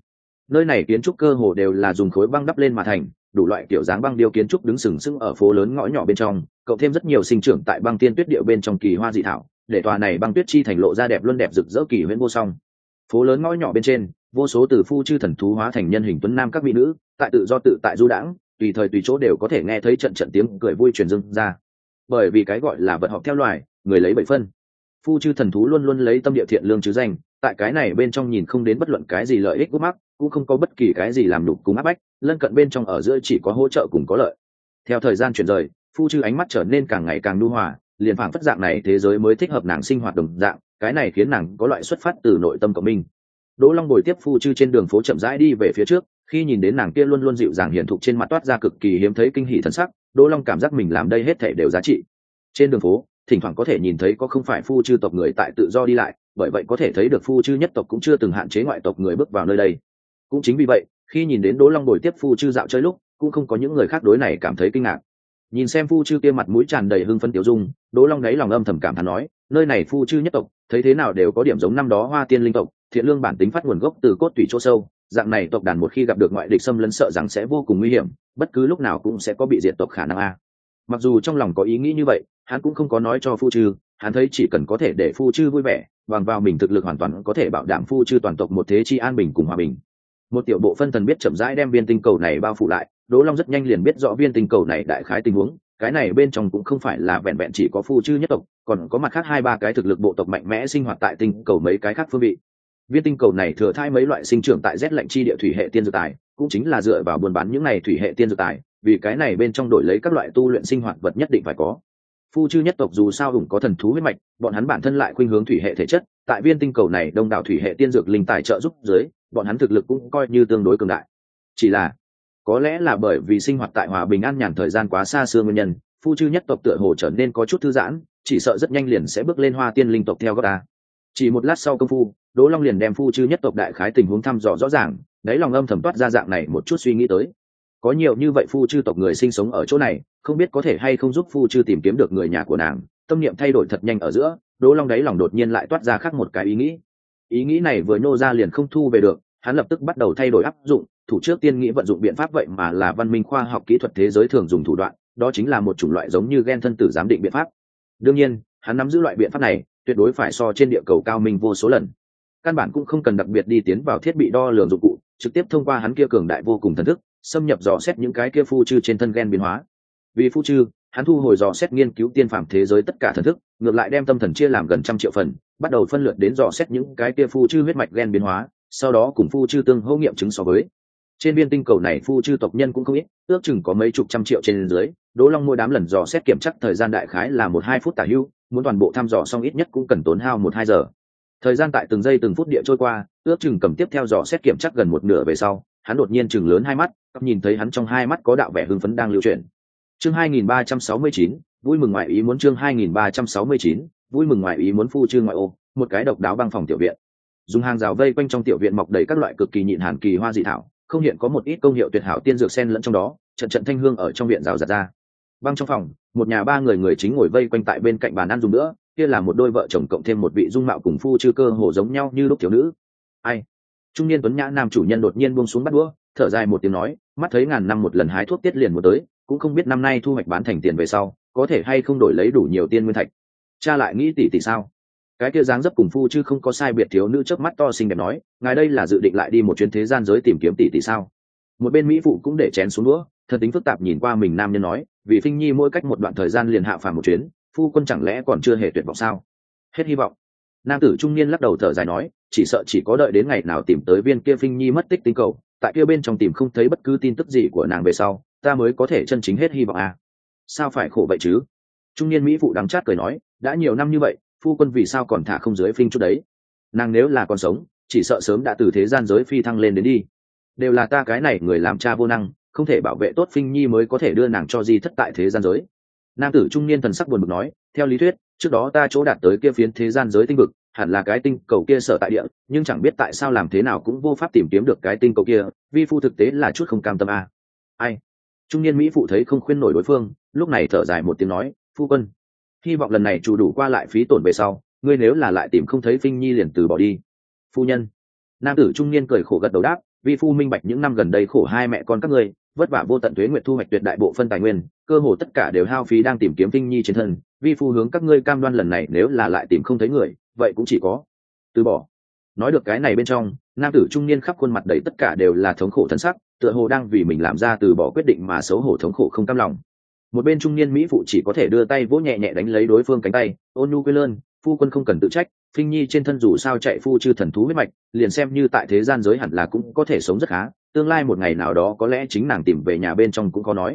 Nơi này kiến trúc cơ hồ đều là dùng khối băng đắp lên mà thành, đủ loại kiểu dáng băng điêu kiến trúc đứng sừng sững ở phố lớn ngõ nhỏ bên trong, cộng thêm rất nhiều sinh trưởng tại băng tiên tuyết điệu bên trong kỳ hoa dị thảo, để tòa này băng tuyết chi thành lộ ra đẹp luôn đẹp rực rỡ kỳ huyễn vô song. Phố lớn ngõ nhỏ bên trên, vô số từ phu chư thần thú hóa thành nhân hình tuấn nam các mỹ nữ, tại tự do tự tại du đãng, tùy thời tùy chỗ đều có thể nghe thấy trận trận tiếng cười vui truyền dưng ra. Bởi vì cái gọi là vật học theo loài, người lấy bảy phân. Phu chư thần thú luôn luôn lấy tâm địa thiện lương chứ danh, tại cái này bên trong nhìn không đến bất luận cái gì lợi ích gút mắc, cũng không có bất kỳ cái gì làm nhục cùng áp bách, lân cận bên trong ở giữa chỉ có hỗ trợ cùng có lợi. Theo thời gian chuyển rời, phu chư ánh mắt trở nên càng ngày càng nhu hòa, liền phảng phất dạng này thế giới mới thích hợp nàng sinh hoạt đồng dạng, cái này khiến nàng có loại xuất phát từ nội tâm của mình. Đỗ Long bồi tiếp phu chư trên đường phố chậm rãi đi về phía trước, khi nhìn đến nàng kia luôn luôn dịu dàng hiển thục trên mặt toát ra cực kỳ hiếm thấy kinh hỉ thần sắc, Đỗ Long cảm giác mình làm đây hết thảy đều giá trị. Trên đường phố, thỉnh thoảng có thể nhìn thấy có không phải phu chư tộc người tại tự do đi lại, bởi vậy có thể thấy được phu chư nhất tộc cũng chưa từng hạn chế ngoại tộc người bước vào nơi đây. Cũng chính vì vậy, khi nhìn đến Đỗ Long bồi tiếp phu chư dạo chơi lúc, cũng không có những người khác đối này cảm thấy kinh ngạc. Nhìn xem phu chư kia mặt mũi tràn đầy hưng phấn tiểu dung, Đỗ Long đáy lòng âm thầm cảm thán nói, nơi này phu chư nhất tộc, thấy thế nào đều có điểm giống năm đó Hoa Tiên linh tộc, thiện lương bản tính phát nguồn gốc từ cốt tủy chỗ sâu, dạng này tộc đàn một khi gặp được ngoại địch xâm lấn sợ rằng sẽ vô cùng nguy hiểm, bất cứ lúc nào cũng sẽ có bị diệt tộc khả năng a. Mặc dù trong lòng có ý nghĩ như vậy, hắn cũng không có nói cho phu chư, hắn thấy chỉ cần có thể để phu chư vui vẻ, bằng vào mình thực lực hoàn toàn có thể bảo đảm phu chư toàn tộc một thế chi an bình cùng hòa bình. Một tiểu bộ phân thần biết chậm rãi đem viên tinh cầu này bao phủ lại, Đỗ Long rất nhanh liền biết rõ viên tinh cầu này đại khái tình huống, cái này bên trong cũng không phải là vẹn vẹn chỉ có phu chư nhất tộc, còn có mặt khác 2-3 cái thực lực bộ tộc mạnh mẽ sinh hoạt tại tinh cầu mấy cái khác phương vị. Viên tinh cầu này thừa thai mấy loại sinh trưởng tại rét lạnh chi địa thủy hệ tiên dược tài, cũng chính là dựa vào buôn bán những này thủy hệ tiên dược tài, vì cái này bên trong đổi lấy các loại tu luyện sinh hoạt vật nhất định phải có. Phu chư nhất tộc dù sao hùng có thần thú huyết mạch, bọn hắn bản thân lại khuynh hướng thủy hệ thể chất, tại viên tinh cầu này đông đảo thủy hệ tiên dược linh tài trợ giúp dưới, bọn hắn thực lực cũng coi như tương đối cường đại. Chỉ là, có lẽ là bởi vì sinh hoạt tại hòa bình an nhàn thời gian quá xa xưa nguyên nhân, phu chư nhất tộc tựa hồ trở nên có chút thư giãn, chỉ sợ rất nhanh liền sẽ bước lên Hoa Tiên linh tộc theo gót ta. Chỉ một lát sau công phu, Đỗ Long liền đem phu chư nhất tộc đại khái tình huống thăm dò rõ ràng, đáy lòng âm thầm toát ra dạng này một chút suy nghĩ tới. Có nhiều như vậy phu chư tộc người sinh sống ở chỗ này, không biết có thể hay không giúp phu chư tìm kiếm được người nhà của nàng. Tâm niệm thay đổi thật nhanh ở giữa, Đỗ Long đáy lòng đột nhiên lại toát ra khác một cái ý nghĩ. Ý nghĩ này vừa nô ra liền không thu về được, hắn lập tức bắt đầu thay đổi áp dụng, thủ trước tiên nghĩ vận dụng biện pháp vậy mà là văn minh khoa học kỹ thuật thế giới thường dùng thủ đoạn, đó chính là một chủng loại giống như gen thân tử giám định biện pháp. Đương nhiên, hắn nắm giữ loại biện pháp này, tuyệt đối phải so trên địa cầu cao minh vô số lần. Căn bản cũng không cần đặc biệt đi tiến vào thiết bị đo lường dụng cụ, trực tiếp thông qua hắn kia cường đại vô cùng thần thức, xâm nhập dò xét những cái kia phu chư trên thân gen biến hóa. Vì phu chư, hắn thu hồi dò xét nghiên cứu tiên phàm thế giới tất cả thần thức, ngược lại đem tâm thần chia làm gần 100 triệu phần, bắt đầu phân lượt đến dò xét những cái kia phu chư huyết mạch gen biến hóa, sau đó cùng phu chư tương hô nghiệm chứng so với. Trên viên tinh cầu này phu chư tộc nhân cũng không ít, ước chừng có mấy chục trăm triệu trên dưới. Đỗ Long mỗi đám lần dò xét kiểm chắc thời gian đại khái là 1-2 phút tả hữu, muốn toàn bộ thăm dò xong ít nhất cũng cần tốn hao 1-2 giờ. Thời gian tại từng giây từng phút địa trôi qua, ước chừng cầm tiếp theo dò xét kiểm chắc gần một nửa về sau, hắn đột nhiên chừng lớn hai mắt, nhìn thấy hắn trong hai mắt có đạo vẻ hưng phấn đang lưu chuyển. Chương 2369, vui mừng ngoại ý muốn. Chương 2369, vui mừng ngoại ý muốn. Phu chư ngoại ô, một cái độc đáo băng phòng tiểu viện. Dùng hàng rào vây quanh trong tiểu viện mọc đầy các loại cực kỳ nhịn hàn kỳ hoa dị thảo, không hiện có một ít công hiệu tuyệt hảo tiên dược xen lẫn trong đó, trận trận thanh hương ở trong viện rào rạt ra. Băng trong phòng, một nhà ba người chính ngồi vây quanh tại bên cạnh bàn ăn dùng nữa, kia là một đôi vợ chồng cộng thêm một vị dung mạo cùng phu chư cơ hồ giống nhau như lúc thiếu nữ. Ai? Trung niên tuấn nhã nam chủ nhân đột nhiên buông xuống bắt đũa, thở dài một tiếng nói, mắt thấy ngàn năm một lần hái thuốc tiết liền một tới, cũng không biết năm nay thu hoạch bán thành tiền về sau, có thể hay không đổi lấy đủ nhiều tiên nguyên thạch. Cha lại nghĩ tỷ sao? Cái kia dáng dấp cùng phu chư không có sai biệt thiếu nữ chớp mắt to xinh đẹp nói, ngài đây là dự định lại đi một chuyến thế gian giới tìm kiếm tỷ sao? Một bên mỹ phụ cũng để chén xuống đũa, thân tính phức tạp nhìn qua mình nam nhân nói, vì Phinh Nhi mỗi cách một đoạn thời gian liền hạ phàm một chuyến, phu quân chẳng lẽ còn chưa hề tuyệt vọng sao? Hết hy vọng. Nam tử trung niên lắc đầu thở dài nói, chỉ sợ chỉ có đợi đến ngày nào tìm tới viên kia Phinh Nhi mất tích tinh cầu, tại kia bên trong tìm không thấy bất cứ tin tức gì của nàng về sau, ta mới có thể chân chính hết hy vọng à? Sao phải khổ vậy chứ? Trung niên mỹ phụ đắng chát cười nói, đã nhiều năm như vậy, phu quân vì sao còn thả không dưới Phinh chút đấy? Nàng nếu là còn sống, chỉ sợ sớm đã từ thế gian giới phi thăng lên đến đi. Đều là ta cái này người làm cha vô năng, không thể bảo vệ tốt Phinh Nhi mới có thể đưa nàng cho di thất tại thế gian giới. Nam tử trung niên thần sắc buồn bực nói, theo lý thuyết, trước đó ta chỗ đạt tới kia phiến thế gian giới tinh vực, hẳn là cái tinh cầu kia sở tại địa, nhưng chẳng biết tại sao làm thế nào cũng vô pháp tìm kiếm được cái tinh cầu kia, vi phu thực tế là chút không cam tâm à. Ai? Trung niên mỹ phụ thấy không khuyên nổi đối phương, lúc này thở dài một tiếng nói, phu quân, hy vọng lần này chủ đủ qua lại phí tổn về sau, ngươi nếu là lại tìm không thấy Phinh Nhi liền từ bỏ đi. Phu nhân. Nam tử trung niên cười khổ gật đầu đáp, vi phu minh bạch những năm gần đây khổ hai mẹ con các ngươi vất vả vô tận tuế nguyệt thu hoạch tuyệt đại bộ phân tài nguyên, cơ hồ tất cả đều hao phí đang tìm kiếm Vinh Nhi trên thân. Vi phu hướng các ngươi cam đoan lần này nếu là lại tìm không thấy người, vậy cũng chỉ có từ bỏ. Nói được cái này bên trong, nam tử trung niên khắp khuôn mặt đầy tất cả đều là thống khổ thân sắc, tựa hồ đang vì mình làm ra từ bỏ quyết định mà xấu hổ thống khổ không cam lòng. Một bên trung niên mỹ phụ chỉ có thể đưa tay vỗ nhẹ nhẹ đánh lấy đối phương cánh tay, ôn nhu quê lơn, phu quân không cần tự trách, Vinh Nhi trên thân dù sao chạy phu chư thần thú huyết mạch, liền xem như tại thế gian giới hẳn là cũng có thể sống rất khá, tương lai một ngày nào đó có lẽ chính nàng tìm về nhà bên trong cũng có nói.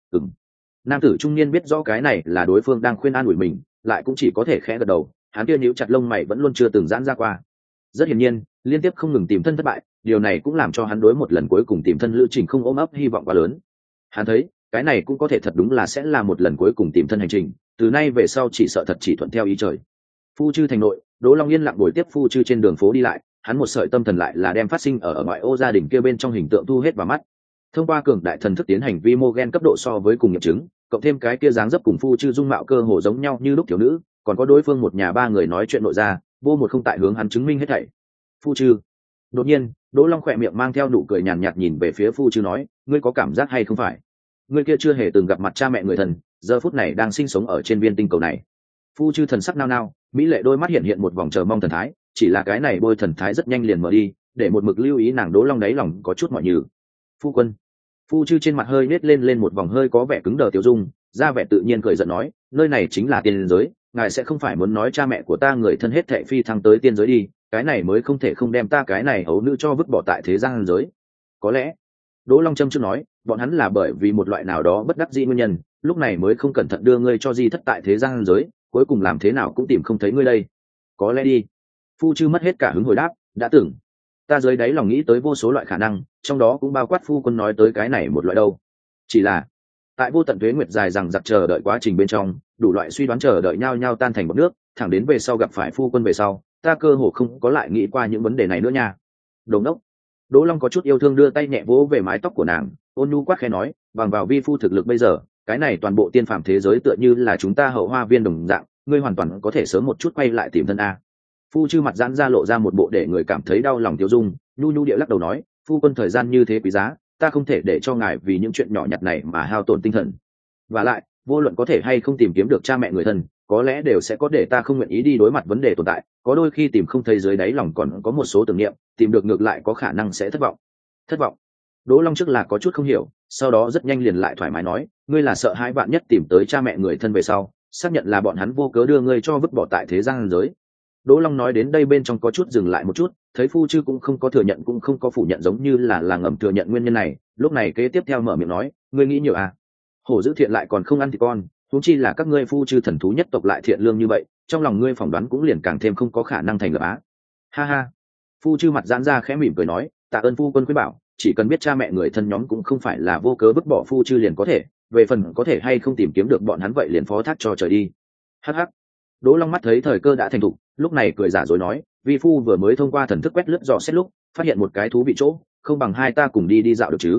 Nam tử trung niên biết rõ cái này là đối phương đang khuyên an ủi mình, lại cũng chỉ có thể khẽ gật đầu, hắn kia nhíu chặt lông mày vẫn luôn chưa từng giãn ra qua. Rất hiển nhiên, liên tiếp không ngừng tìm thân thất bại, điều này cũng làm cho hắn đối một lần cuối cùng tìm thân lữ trình không ôm ấp hy vọng quá lớn. Hắn thấy, cái này cũng có thể thật đúng là sẽ là một lần cuối cùng tìm thân hành trình, từ nay về sau chỉ sợ thật chỉ thuận theo ý trời. Phu chư thành nội, Đỗ Long yên lặng ngồi tiếp phu chư trên đường phố đi lại, hắn một sợi tâm thần lại là đem phát sinh ở ngoại ô gia đình kia bên trong hình tượng thu hết vào mắt. Thông qua cường đại thần thức tiến hành vi mô gen cấp độ so với cùng nghiệm chứng, cộng thêm cái kia dáng dấp cùng phu chư dung mạo cơ hồ giống nhau như lúc thiếu nữ, còn có đối phương một nhà ba người nói chuyện nội ra, vô một không tại hướng hắn chứng minh hết thảy. Phu chư. Đột nhiên, Đỗ Long khỏe miệng mang theo nụ cười nhàn nhạt nhìn về phía phu chư nói, ngươi có cảm giác hay không phải? Ngươi kia chưa hề từng gặp mặt cha mẹ người thần, giờ phút này đang sinh sống ở trên viên tinh cầu này. Phu chư thần sắc nao nao, mỹ lệ đôi mắt hiện hiện một vòng chờ mong thần thái, chỉ là cái này bôi thần thái rất nhanh liền mở đi, để một mực lưu ý nàng Đỗ Long đáy lòng có chút mỏi nhừ. Phu quân. Phu chư trên mặt hơi nết lên một vòng hơi có vẻ cứng đờ tiêu dung, ra vẻ tự nhiên cười giận nói, nơi này chính là tiên giới, ngài sẽ không phải muốn nói cha mẹ của ta người thân hết thệ phi thăng tới tiên giới đi, cái này mới không thể không đem ta cái này ấu nữ cho vứt bỏ tại thế gian giới. Có lẽ, Đỗ Long châm chước nói, bọn hắn là bởi vì một loại nào đó bất đắc dĩ nguyên nhân, lúc này mới không cẩn thận đưa ngươi cho di thất tại thế gian giới, cuối cùng làm thế nào cũng tìm không thấy ngươi đây. Có lẽ đi. Phu chư mất hết cả hứng hồi đáp, đã từng ta dưới đáy lòng nghĩ tới vô số loại khả năng, trong đó cũng bao quát phu quân nói tới cái này một loại đâu. Chỉ là tại vô tận tuế nguyệt dài rằng giặc chờ đợi quá trình bên trong, đủ loại suy đoán chờ đợi nhau nhau tan thành bọt nước, thẳng đến về sau gặp phải phu quân về sau, ta cơ hồ không có lại nghĩ qua những vấn đề này nữa nha. Đồ ngốc. Đỗ Long có chút yêu thương đưa tay nhẹ vỗ về mái tóc của nàng, ôn nhu quát khẽ nói, bằng vào vi phu thực lực bây giờ, cái này toàn bộ tiên phàm thế giới tựa như là chúng ta hậu hoa viên đồng dạng, ngươi hoàn toàn có thể sớm một chút quay lại tìm thân a. Phu chư mặt giãn ra lộ ra một bộ để người cảm thấy đau lòng tiêu dung, nhu nhu địa lắc đầu nói, phu quân thời gian như thế quý giá, ta không thể để cho ngài vì những chuyện nhỏ nhặt này mà hao tổn tinh thần. Và lại, vô luận có thể hay không tìm kiếm được cha mẹ người thân, có lẽ đều sẽ có để ta không nguyện ý đi đối mặt vấn đề tồn tại, có đôi khi tìm không thấy dưới đáy lòng còn có một số tưởng niệm, tìm được ngược lại có khả năng sẽ thất vọng. Thất vọng. Đỗ Long trước là có chút không hiểu, sau đó rất nhanh liền lại thoải mái nói, ngươi là sợ hãi vạn nhất tìm tới cha mẹ người thân về sau, xác nhận là bọn hắn vô cớ đưa ngươi cho vứt bỏ tại thế gian giới. Đỗ Long nói đến đây bên trong có chút dừng lại một chút, thấy phu chư cũng không có thừa nhận cũng không có phủ nhận giống như là ngầm thừa nhận nguyên nhân này, lúc này kế tiếp theo mở miệng nói, ngươi nghĩ nhiều à? Hổ dữ thiện lại còn không ăn thì con, huống chi là các ngươi phu chư thần thú nhất tộc lại thiện lương như vậy, trong lòng ngươi phỏng đoán cũng liền càng thêm không có khả năng thành lập á. Ha ha. Phu chư mặt giãn ra khẽ mỉm cười nói, tạ ơn phu quân khuyên bảo, chỉ cần biết cha mẹ người thân nhóm cũng không phải là vô cớ vứt bỏ phu chư liền có thể, về phần có thể hay không tìm kiếm được bọn hắn vậy liền phó thác cho trời đi. Hắc hắc. Đỗ Long mắt thấy thời cơ đã thành thục, lúc này cười giả dối nói, vi phu vừa mới thông qua thần thức quét lướt dò xét lúc, phát hiện một cái thú vị chỗ, không bằng hai ta cùng đi dạo được chứ?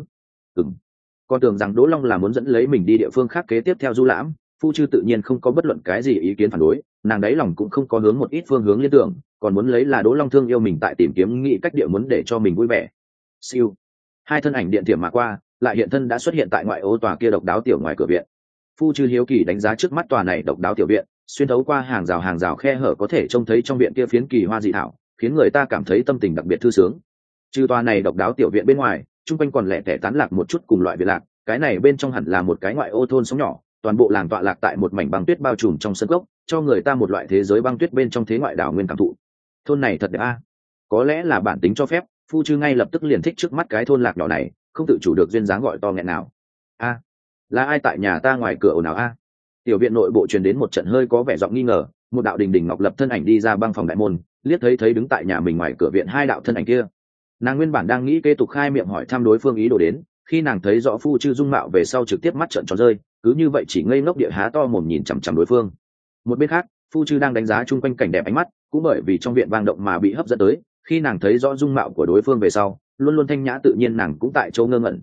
Con tưởng rằng Đỗ Long là muốn dẫn lấy mình đi địa phương khác kế tiếp theo du lãm, phu chư tự nhiên không có bất luận cái gì ý kiến phản đối, nàng đáy lòng cũng không có hướng một ít phương hướng liên tưởng, còn muốn lấy là Đỗ Long thương yêu mình tại tìm kiếm nghĩ cách địa muốn để cho mình vui vẻ. Siêu. Hai thân ảnh điện tiệm mà qua, lại hiện thân đã xuất hiện tại ngoại ô tòa kia độc đáo tiểu ngoài cửa viện. Phu chư hiếu kỳ đánh giá trước mắt tòa này độc đáo tiểu viện, xuyên thấu qua hàng rào khe hở có thể trông thấy trong viện kia phiến kỳ hoa dị thảo, khiến người ta cảm thấy tâm tình đặc biệt thư sướng. Trừ tòa này độc đáo tiểu viện bên ngoài, chung quanh còn lẻ tẻ tán lạc một chút cùng loại viện lạc, cái này bên trong hẳn là một cái ngoại ô thôn sống nhỏ, toàn bộ làng tọa lạc tại một mảnh băng tuyết bao trùm trong sân gốc, cho người ta một loại thế giới băng tuyết bên trong thế ngoại đảo nguyên cảm thụ. Thôn này thật đẹp a. Có lẽ là bản tính cho phép, phu chư ngay lập tức liền thích trước mắt cái thôn lạc nhỏ này, không tự chủ được duyên dáng gọi to nghẹn nào. A, là ai tại nhà ta ngoài cửa ồn ào a? Tiểu viện nội bộ truyền đến một trận hơi có vẻ giọng nghi ngờ, một đạo đình đình ngọc lập thân ảnh đi ra băng phòng đại môn, liếc thấy đứng tại nhà mình ngoài cửa viện hai đạo thân ảnh kia. Nàng nguyên bản đang nghĩ kế tục khai miệng hỏi thăm đối phương ý đồ đến, khi nàng thấy rõ phu chư dung mạo về sau trực tiếp mắt trợn tròn rơi, cứ như vậy chỉ ngây ngốc địa há to mồm nhìn chằm chằm đối phương. Một bên khác, phu chư đang đánh giá chung quanh cảnh đẹp ánh mắt, cũng bởi vì trong viện vang động mà bị hấp dẫn tới, khi nàng thấy rõ dung mạo của đối phương về sau, luôn luôn thanh nhã tự nhiên nàng cũng tại chỗ ngơ ngẩn.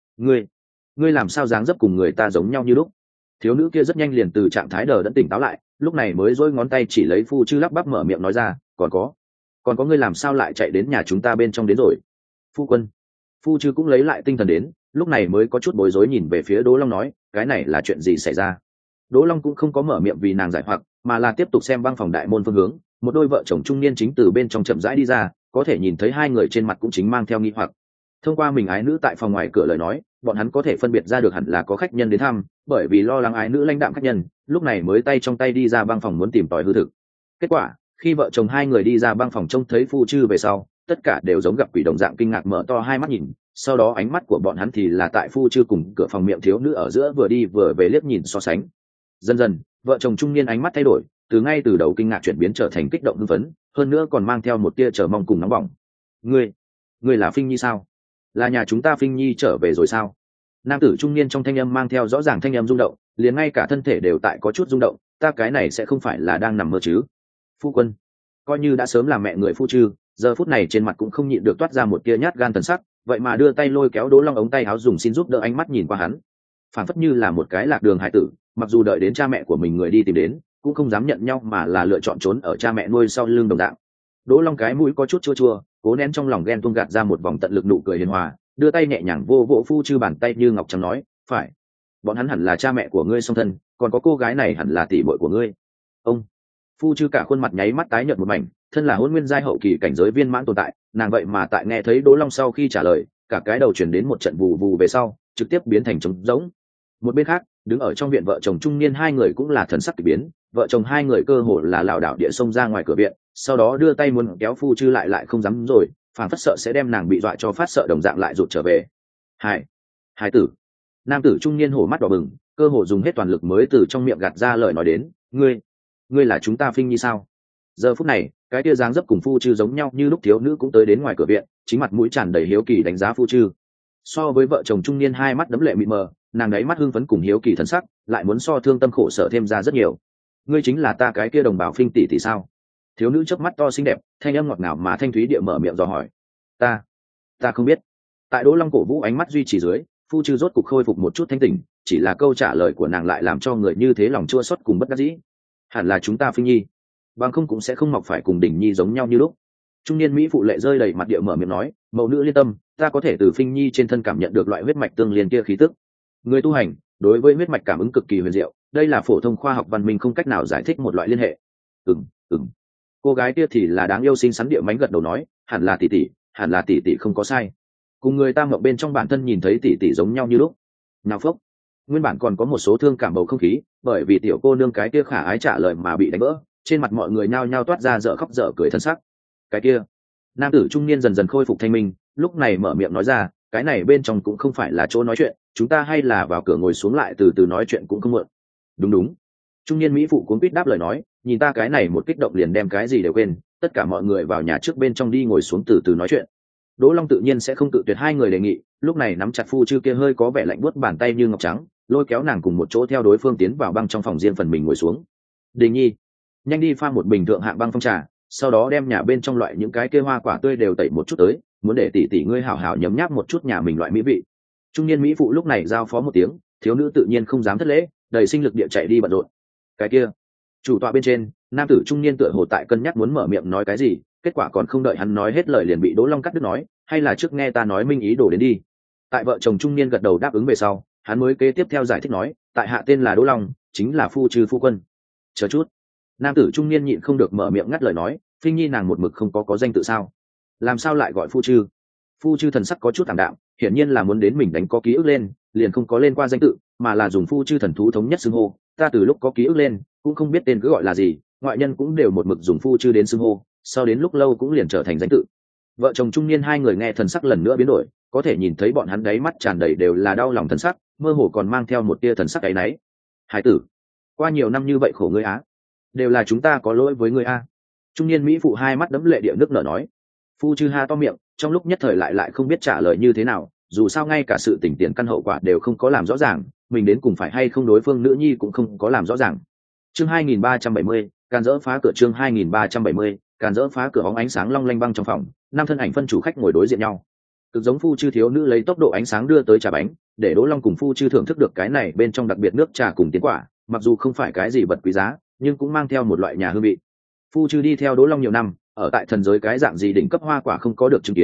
Ngươi làm sao dáng dấp cùng người ta giống nhau như lúc? Thiếu nữ kia rất nhanh liền từ trạng thái đờ đẫn tỉnh táo lại, lúc này mới dỗi ngón tay chỉ lấy phu chư lắp bắp mở miệng nói ra, còn có ngươi làm sao lại chạy đến nhà chúng ta bên trong đến rồi? Phu quân. Phu Chư cũng lấy lại tinh thần đến, lúc này mới có chút bối rối nhìn về phía Đỗ Long nói, cái này là chuyện gì xảy ra? Đỗ Long cũng không có mở miệng vì nàng giải hoặc, mà là tiếp tục xem băng phòng đại môn phương hướng. Một đôi vợ chồng trung niên chính từ bên trong chậm rãi đi ra, có thể nhìn thấy hai người trên mặt cũng chính mang theo nghi hoặc. Thông qua mình ái nữ tại phòng ngoài cửa lời nói, bọn hắn có thể phân biệt ra được hẳn là có khách nhân đến thăm, bởi vì lo lắng ái nữ lãnh đạm khách nhân, lúc này mới tay trong tay đi ra băng phòng muốn tìm tòi hư thực. Kết quả, khi vợ chồng hai người đi ra băng phòng trông thấy Phu Chư về sau, tất cả đều giống gặp quỷ đồng dạng kinh ngạc mở to hai mắt nhìn, sau đó ánh mắt của bọn hắn thì là tại Phu Chư cùng cửa phòng miệng thiếu nữ ở giữa vừa đi vừa về liếc nhìn so sánh. Dần dần, vợ chồng trung niên ánh mắt thay đổi, từ ngay từ đầu kinh ngạc chuyển biến trở thành kích động hưng phấn, hơn nữa còn mang theo một tia chờ mong cùng nóng bỏng. Ngươi là Phinh Nhi sao? Là nhà chúng ta Phinh Nhi trở về rồi sao? Nam tử trung niên trong thanh âm mang theo rõ ràng thanh âm rung động, liền ngay cả thân thể đều tại có chút rung động. Ta cái này sẽ không phải là đang nằm mơ chứ? Phu quân, coi như đã sớm làm mẹ người Phu Chư, giờ phút này trên mặt cũng không nhịn được toát ra một tia nhát gan thần sắc, vậy mà đưa tay lôi kéo Đỗ Long ống tay áo dùng xin giúp đỡ, ánh mắt nhìn qua hắn, phản phất như là một cái lạc đường hải tử, mặc dù đợi đến cha mẹ của mình người đi tìm đến, cũng không dám nhận nhau mà là lựa chọn trốn ở cha mẹ nuôi sau lưng đồng dạng. Đỗ Long cái mũi có chút chua chua, cố nén trong lòng ghen tuông gạt ra một vòng tận lực nụ cười hiền hòa, đưa tay nhẹ nhàng vô vỗ Phu Chư bàn tay như ngọc trắng nói, phải, bọn hắn hẳn là cha mẹ của ngươi song thân, còn có cô gái này hẳn là tỷ muội của ngươi. Ông Phu Chư cả khuôn mặt nháy mắt tái nhợt một mảnh, thân là hôn nguyên giai hậu kỳ cảnh giới viên mãn tồn tại, nàng vậy mà tại nghe thấy Đỗ Long sau khi trả lời, cả cái đầu chuyển đến một trận vù vù về sau, trực tiếp biến thành trống rỗng. Một bên khác, đứng ở trong viện vợ chồng trung niên hai người cũng là thần sắc kỳ biến, vợ chồng hai người cơ hồ là lảo đảo địa xông ra ngoài cửa viện, sau đó đưa tay muốn kéo Phu Chư lại không dám rồi, phản phất sợ sẽ đem nàng bị dọa cho phát sợ đồng dạng lại rụt trở về. Hai tử. Nam tử trung niên hổ mắt đỏ bừng, cơ hồ dùng hết toàn lực mới từ trong miệng gạt ra lời nói đến, ngươi là chúng ta Phinh Nhi sao? Giờ phút này, cái tia dáng dấp cùng Phu Chư giống nhau như lúc thiếu nữ cũng tới đến ngoài cửa viện, chính mặt mũi tràn đầy hiếu kỳ đánh giá Phu Chư. So với vợ chồng trung niên hai mắt đấm lệ mịt mờ, nàng ấy mắt hưng phấn cùng hiếu kỳ thần sắc, lại muốn so thương tâm khổ sở thêm ra rất nhiều. Ngươi chính là ta cái kia đồng bào Phinh tỷ tỷ sao? Thiếu nữ chớp mắt to xinh đẹp, thanh âm ngọt ngào mà thanh thúy địa mở miệng dò hỏi. Ta không biết. Tại Đỗ Long cổ vũ ánh mắt duy trì dưới, Phu Chư rốt cục khôi phục một chút thanh tỉnh, chỉ là câu trả lời của nàng lại làm cho người như thế lòng chua xót cùng bất đắc dĩ. Hẳn là chúng ta Phinh Nhi, bằng không cũng sẽ không mọc phải cùng Đỉnh Nhi giống nhau như lúc. Trung niên mỹ phụ lệ rơi đầy mặt địa mở miệng nói, mẫu nữ liên tâm, ta có thể từ Phinh Nhi trên thân cảm nhận được loại huyết mạch tương liên kia khí tức. Người tu hành đối với huyết mạch cảm ứng cực kỳ huyền diệu, đây là phổ thông khoa học văn minh không cách nào giải thích một loại liên hệ. Ừm. Cô gái kia thì là đáng yêu xinh xắn địa mánh gật đầu nói, hẳn là tỷ tỷ không có sai. Cùng người ta mộng bên trong bản thân nhìn thấy tỷ tỷ giống nhau như lúc. Nào phốc. Nguyên bản còn có một số thương cảm bầu không khí, bởi vì tiểu cô nương cái kia khả ái trả lời mà bị đánh vỡ, trên mặt mọi người nhao nhao toát ra dở khóc dở cười thân sắc. Cái kia. Nam tử trung niên dần dần khôi phục thanh minh, lúc này mở miệng nói ra, cái này bên trong cũng không phải là chỗ nói chuyện, chúng ta hay là vào cửa ngồi xuống lại từ từ nói chuyện cũng không muộn. Đúng. Trung niên mỹ phụ cuống quýt đáp lời nói, nhìn ta cái này một kích động liền đem cái gì đều quên, tất cả mọi người vào nhà trước bên trong đi ngồi xuống từ từ nói chuyện. Đỗ Long tự nhiên sẽ không tự tuyệt hai người đề nghị, lúc này nắm chặt Phu Chư kia hơi có vẻ lạnh buốt bàn tay như ngọc trắng, lôi kéo nàng cùng một chỗ theo đối phương tiến vào băng trong phòng riêng phần mình ngồi xuống. Đình Nhi, nhanh đi pha một bình thượng hạng băng phong trà, sau đó đem nhà bên trong loại những cái kia hoa quả tươi đều tẩy một chút tới, muốn để tỷ tỷ ngươi hảo hảo nhấm nháp một chút nhà mình loại mỹ vị. Trung niên mỹ phụ lúc này giao phó một tiếng, thiếu nữ tự nhiên không dám thất lễ, đầy sinh lực địa chạy đi bận rộn. Cái kia, chủ tọa bên trên, nam tử trung niên tựa hồ tại cân nhắc muốn mở miệng nói cái gì, kết quả còn không đợi hắn nói hết lời liền bị Đỗ Long cắt đứt nói, hay là trước nghe ta nói minh ý đồ đến đi. Tại vợ chồng trung niên gật đầu đáp ứng về sau, hắn mới kế tiếp theo giải thích nói, tại hạ tên là Đỗ Long, chính là Phu Chư phu quân. Chờ chút. Nam tử trung niên nhịn không được mở miệng ngắt lời nói, Phinh Nhi nàng một mực không có danh tự sao? Làm sao lại gọi Phu Chư? Phu Chư thần sắc có chút thảm đạm, hiển nhiên là muốn đến mình đánh có ký ức lên, liền không có lên qua danh tự, mà là dùng Phu Chư thần thú thống nhất xưng hô. Ta từ lúc có ký ức lên, cũng không biết tên cứ gọi là gì, ngoại nhân cũng đều một mực dùng Phu Chư đến xưng hô, sau đến lúc lâu cũng liền trở thành danh tự. Vợ chồng trung niên hai người nghe thần sắc lần nữa biến đổi, có thể nhìn thấy bọn hắn đáy mắt tràn đầy đều là đau lòng thần sắc, mơ hồ còn mang theo một tia thần sắc áy náy. Hải tử, qua nhiều năm như vậy khổ ngươi á, đều là chúng ta có lỗi với ngươi a. Trung niên mỹ phụ hai mắt đẫm lệ địa nước nở nói. Phu Chư ha to miệng, trong lúc nhất thời lại không biết trả lời như thế nào, dù sao ngay cả sự tình tiền căn hậu quả đều không có làm rõ ràng, mình đến cùng phải hay không đối phương nữ nhi cũng không có làm rõ ràng. Chương 2370, càn dỡ phá cửa. Chương 2370, càn dỡ phá cửa. Bóng ánh sáng long lanh băng trong phòng, năm thân ảnh phân chủ khách ngồi đối diện nhau. Cực giống Phu Chư thiếu nữ lấy tốc độ ánh sáng đưa tới trà bánh, để Đỗ Long cùng Phu Chư thưởng thức được cái này bên trong đặc biệt nước trà cùng tiến quả, mặc dù không phải cái gì vật quý giá, nhưng cũng mang theo một loại nhà hương vị. Phu Chư đi theo Đỗ Long nhiều năm, ở tại thần giới cái dạng gì đỉnh cấp hoa quả không có được chứng kiến,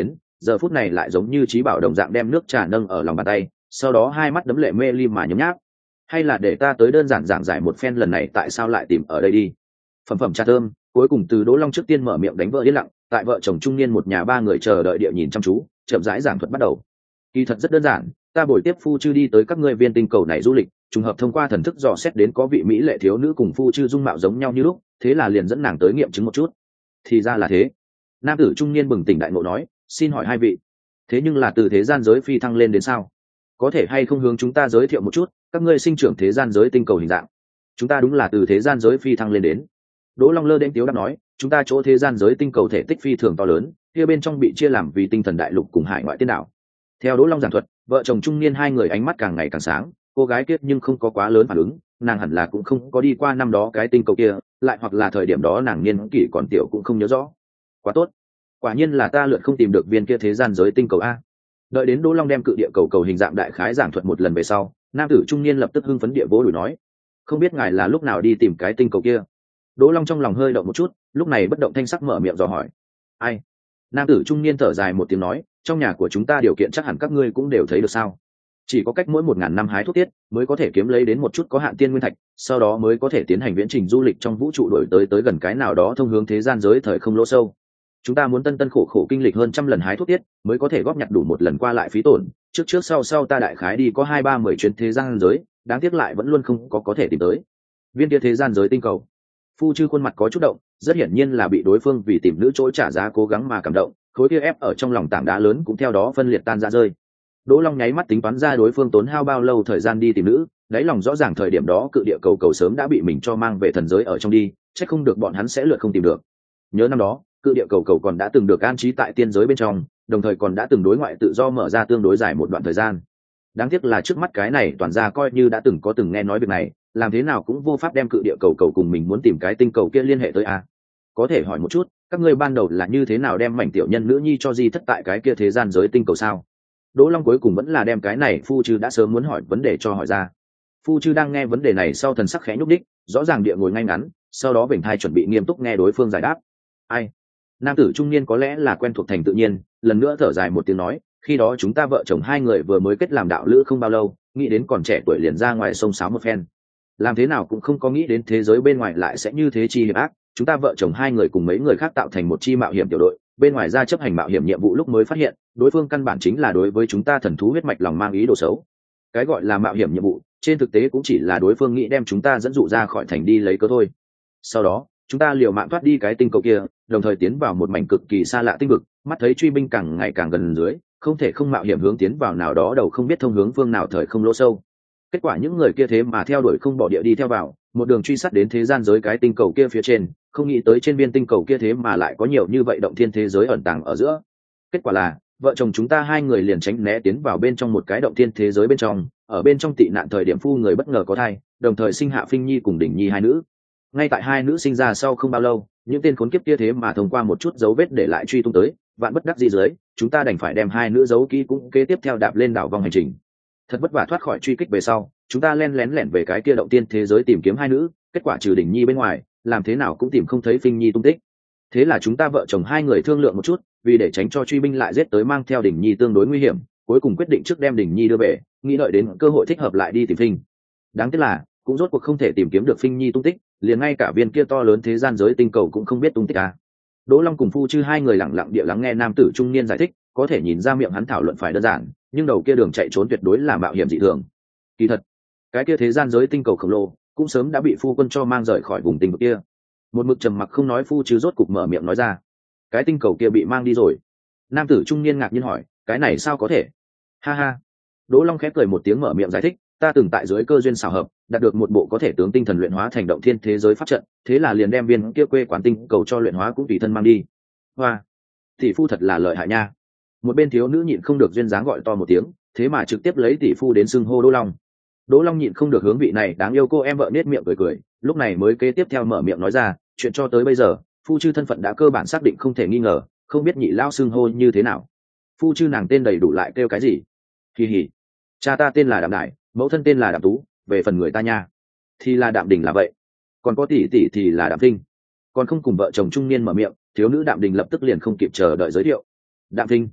giờ phút này lại giống như trí bảo đồng dạng đem nước trà nâng ở lòng bàn tay, sau đó hai mắt đấm lệ mê ly mà nhấm nháp. Hay là để ta tới đơn giản giảng giải một phen lần này tại sao lại tìm ở đây đi. Phẩm phẩm trà thơm, cuối cùng từ Đỗ Long trước tiên mở miệng đánh vỡ yên lặng, tại vợ chồng trung niên một nhà ba người chờ đợi địa nhìn chăm chú, chậm rãi giảng thuật bắt đầu. Kỳ thật rất đơn giản, ta bồi tiếp phu chư đi tới các ngươi viên tinh cầu này du lịch, trùng hợp thông qua thần thức dò xét đến có vị mỹ lệ thiếu nữ cùng phu chư dung mạo giống nhau như lúc, thế là liền dẫn nàng tới nghiệm chứng một chút. Thì ra là thế. Nam tử trung niên bừng tỉnh đại ngộ nói, xin hỏi hai vị, thế nhưng là từ thế gian giới phi thăng lên đến sao? Có thể hay không hướng chúng ta giới thiệu một chút các ngươi sinh trưởng thế gian giới tinh cầu hình dạng? Chúng ta đúng là từ thế gian giới phi thăng lên đến. Đỗ Long lơ đến tiếu đáp nói, chúng ta chỗ thế gian giới tinh cầu thể tích phi thường to lớn, kia bên trong bị chia làm vì tinh thần đại lục cùng hải ngoại tiên đảo. Theo Đỗ Long giảng thuật, vợ chồng trung niên hai người ánh mắt càng ngày càng sáng, cô gái kia nhưng không có quá lớn phản ứng, nàng hẳn là cũng không có đi qua năm đó cái tinh cầu kia, lại hoặc là thời điểm đó nàng niên kỷ còn tiểu cũng không nhớ rõ. Quá tốt, quả nhiên là ta lượn không tìm được viên kia thế gian giới tinh cầu a. Đợi đến Đỗ Long đem cự địa cầu hình dạng đại khái giảng thuật một lần về sau, nam tử trung niên lập tức hưng phấn địa vỗ đùi nói, không biết ngài là lúc nào đi tìm cái tinh cầu kia? Đỗ Long trong lòng hơi động một chút, lúc này bất động thanh sắc mở miệng dò hỏi. Ai? Nam tử trung niên thở dài một tiếng nói, trong nhà của chúng ta điều kiện chắc hẳn các ngươi cũng đều thấy được sao? Chỉ có cách mỗi 1000 năm hái thuốc tiết mới có thể kiếm lấy đến một chút có hạn tiên nguyên thạch, sau đó mới có thể tiến hành viễn trình du lịch trong vũ trụ đổi tới gần cái nào đó thông hướng thế gian giới thời không lỗ sâu. Chúng ta muốn tân khổ kinh lịch hơn trăm lần hái thuốc tiết mới có thể góp nhặt đủ một lần qua lại phí tổn, trước sau ta đại khái đi có 2-3-10 chuyến thế gian giới, đáng tiếc lại vẫn luôn không có thể tìm tới viên kia thế gian giới tinh cầu. Phu chư khuôn mặt có chút động, rất hiển nhiên là bị đối phương vì tìm nữ chỗ trả giá cố gắng mà cảm động, khối kia ép ở trong lòng tảng đá lớn cũng theo đó phân liệt tan ra rơi. Đỗ Long nháy mắt tính toán ra đối phương tốn hao bao lâu thời gian đi tìm nữ, đáy lòng rõ ràng thời điểm đó cự địa cầu sớm đã bị mình cho mang về thần giới ở trong đi, chắc không được bọn hắn sẽ lượt không tìm được. Nhớ năm đó cự địa cầu còn đã từng được an trí tại tiên giới bên trong, đồng thời còn đã từng đối ngoại tự do mở ra tương đối dài một đoạn thời gian. Đáng tiếc là trước mắt cái này toàn ra coi như đã từng nghe nói việc này, làm thế nào cũng vô pháp đem cự địa cầu cùng mình muốn tìm cái tinh cầu kia liên hệ tới a. Có thể hỏi một chút, các ngươi ban đầu là như thế nào đem mảnh tiểu nhân nữ nhi cho di thất tại cái kia thế gian giới tinh cầu sao? Đỗ Long cuối cùng vẫn là đem cái này phu chư đã sớm muốn hỏi vấn đề cho hỏi ra. Phu chư đang nghe vấn đề này sau thần sắc khẽ nhúc đích, rõ ràng địa ngồi ngay ngắn, sau đó vểnh thai chuẩn bị nghiêm túc nghe đối phương giải đáp. Ai? Nam tử trung niên có lẽ là quen thuộc thành tự nhiên, lần nữa thở dài một tiếng nói, khi đó chúng ta vợ chồng hai người vừa mới kết làm đạo lữ không bao lâu, nghĩ đến còn trẻ tuổi liền ra ngoài sông sáo một phen, làm thế nào cũng không có nghĩ đến thế giới bên ngoài lại sẽ như thế chi hiểm ác. Chúng ta vợ chồng hai người cùng mấy người khác tạo thành một chi mạo hiểm tiểu đội, bên ngoài ra chấp hành mạo hiểm nhiệm vụ lúc mới phát hiện đối phương căn bản chính là đối với chúng ta thần thú huyết mạch lòng mang ý đồ xấu. Cái gọi là mạo hiểm nhiệm vụ trên thực tế cũng chỉ là đối phương nghĩ đem chúng ta dẫn dụ ra khỏi thành đi lấy cớ thôi. Sau đó chúng ta liều mạng thoát đi cái tinh cầu kia, đồng thời tiến vào một mảnh cực kỳ xa lạ tinh vực, mắt thấy truy binh càng ngày càng gần dưới, không thể không mạo hiểm hướng tiến vào nào đó đầu không biết thông hướng phương nào thời không lỗ sâu. Kết quả những người kia thế mà theo đuổi không bỏ địa đi theo vào, một đường truy sát đến thế gian giới cái tinh cầu kia phía trên, không nghĩ tới trên viên tinh cầu kia thế mà lại có nhiều như vậy động thiên thế giới ẩn tàng ở giữa. Kết quả là vợ chồng chúng ta hai người liền tránh né tiến vào bên trong một cái động thiên thế giới bên trong, ở bên trong tị nạn thời điểm phu người bất ngờ có thai, đồng thời sinh hạ Phinh Nhi cùng Đỉnh Nhi hai nữ. Ngay tại hai nữ sinh ra sau không bao lâu, những tên khốn kiếp kia thế mà thông qua một chút dấu vết để lại truy tung tới, vạn bất đắc dĩ dưới, chúng ta đành phải đem hai nữ giấu kỹ cũng kế tiếp theo đạp lên đảo vòng hành trình. Thật vất vả thoát khỏi truy kích về sau, chúng ta lén lén về cái kia động tiên thế giới tìm kiếm hai nữ, kết quả trừ Đỉnh Nhi bên ngoài, làm thế nào cũng tìm không thấy Phinh Nhi tung tích. Thế là chúng ta vợ chồng hai người thương lượng một chút, vì để tránh cho truy binh lại giết tới mang theo Đỉnh Nhi tương đối nguy hiểm, cuối cùng quyết định trước đem Đỉnh Nhi đưa về, nghĩ đợi đến cơ hội thích hợp lại đi tìm Phinh. Đáng tiếc là cũng rốt cuộc không thể tìm kiếm được Phinh Nhi tung tích, liền ngay cả viên kia to lớn thế gian giới tinh cầu cũng không biết tung tích à. Đỗ Long cùng phu chư hai người lặng lặng địa lắng nghe nam tử trung niên giải thích, có thể nhìn ra miệng hắn thảo luận phải đơn giản, nhưng đầu kia đường chạy trốn tuyệt đối là mạo hiểm dị thường. Kỳ thật, cái kia thế gian giới tinh cầu khổng lồ cũng sớm đã bị phu quân cho mang rời khỏi vùng tinh vực kia. Một mực trầm mặc không nói phu chư rốt cục mở miệng nói ra, cái tinh cầu kia bị mang đi rồi. Nam tử trung niên ngạc nhiên hỏi, cái này sao có thể? Ha ha. Đỗ Long khép cười một tiếng mở miệng giải thích, ta từng tại dưới cơ duyên xảo hợp đạt được một bộ có thể tướng tinh thần luyện hóa thành động thiên thế giới pháp trận, thế là liền đem viên kia quê quán tinh cầu cho luyện hóa cũng tùy thân mang đi. Hoa, tỷ phu thật là lợi hại nha. Một bên thiếu nữ nhịn không được duyên dáng gọi to một tiếng, thế mà trực tiếp lấy tỷ phu đến xưng hô Đỗ Long. Đỗ Long nhịn không được hướng vị này đáng yêu cô em vợ nết miệng cười, lúc này mới kế tiếp theo mở miệng nói ra, chuyện cho tới bây giờ phu chư thân phận đã cơ bản xác định không thể nghi ngờ, không biết nhị lao xưng hô như thế nào. Phu chư nàng tên đầy đủ lại kêu cái gì? Kỳ hỉ, cha ta tên là Đạm Đại, mẫu thân tên là Đạm Tú, về phần người ta nha thì là Đạm Đình là vậy, còn có tỷ tỷ thì là Đạm Vinh. Còn không cùng vợ chồng trung niên mở miệng, thiếu nữ Đạm Đình lập tức liền không kịp chờ đợi giới thiệu. Đạm Vinh,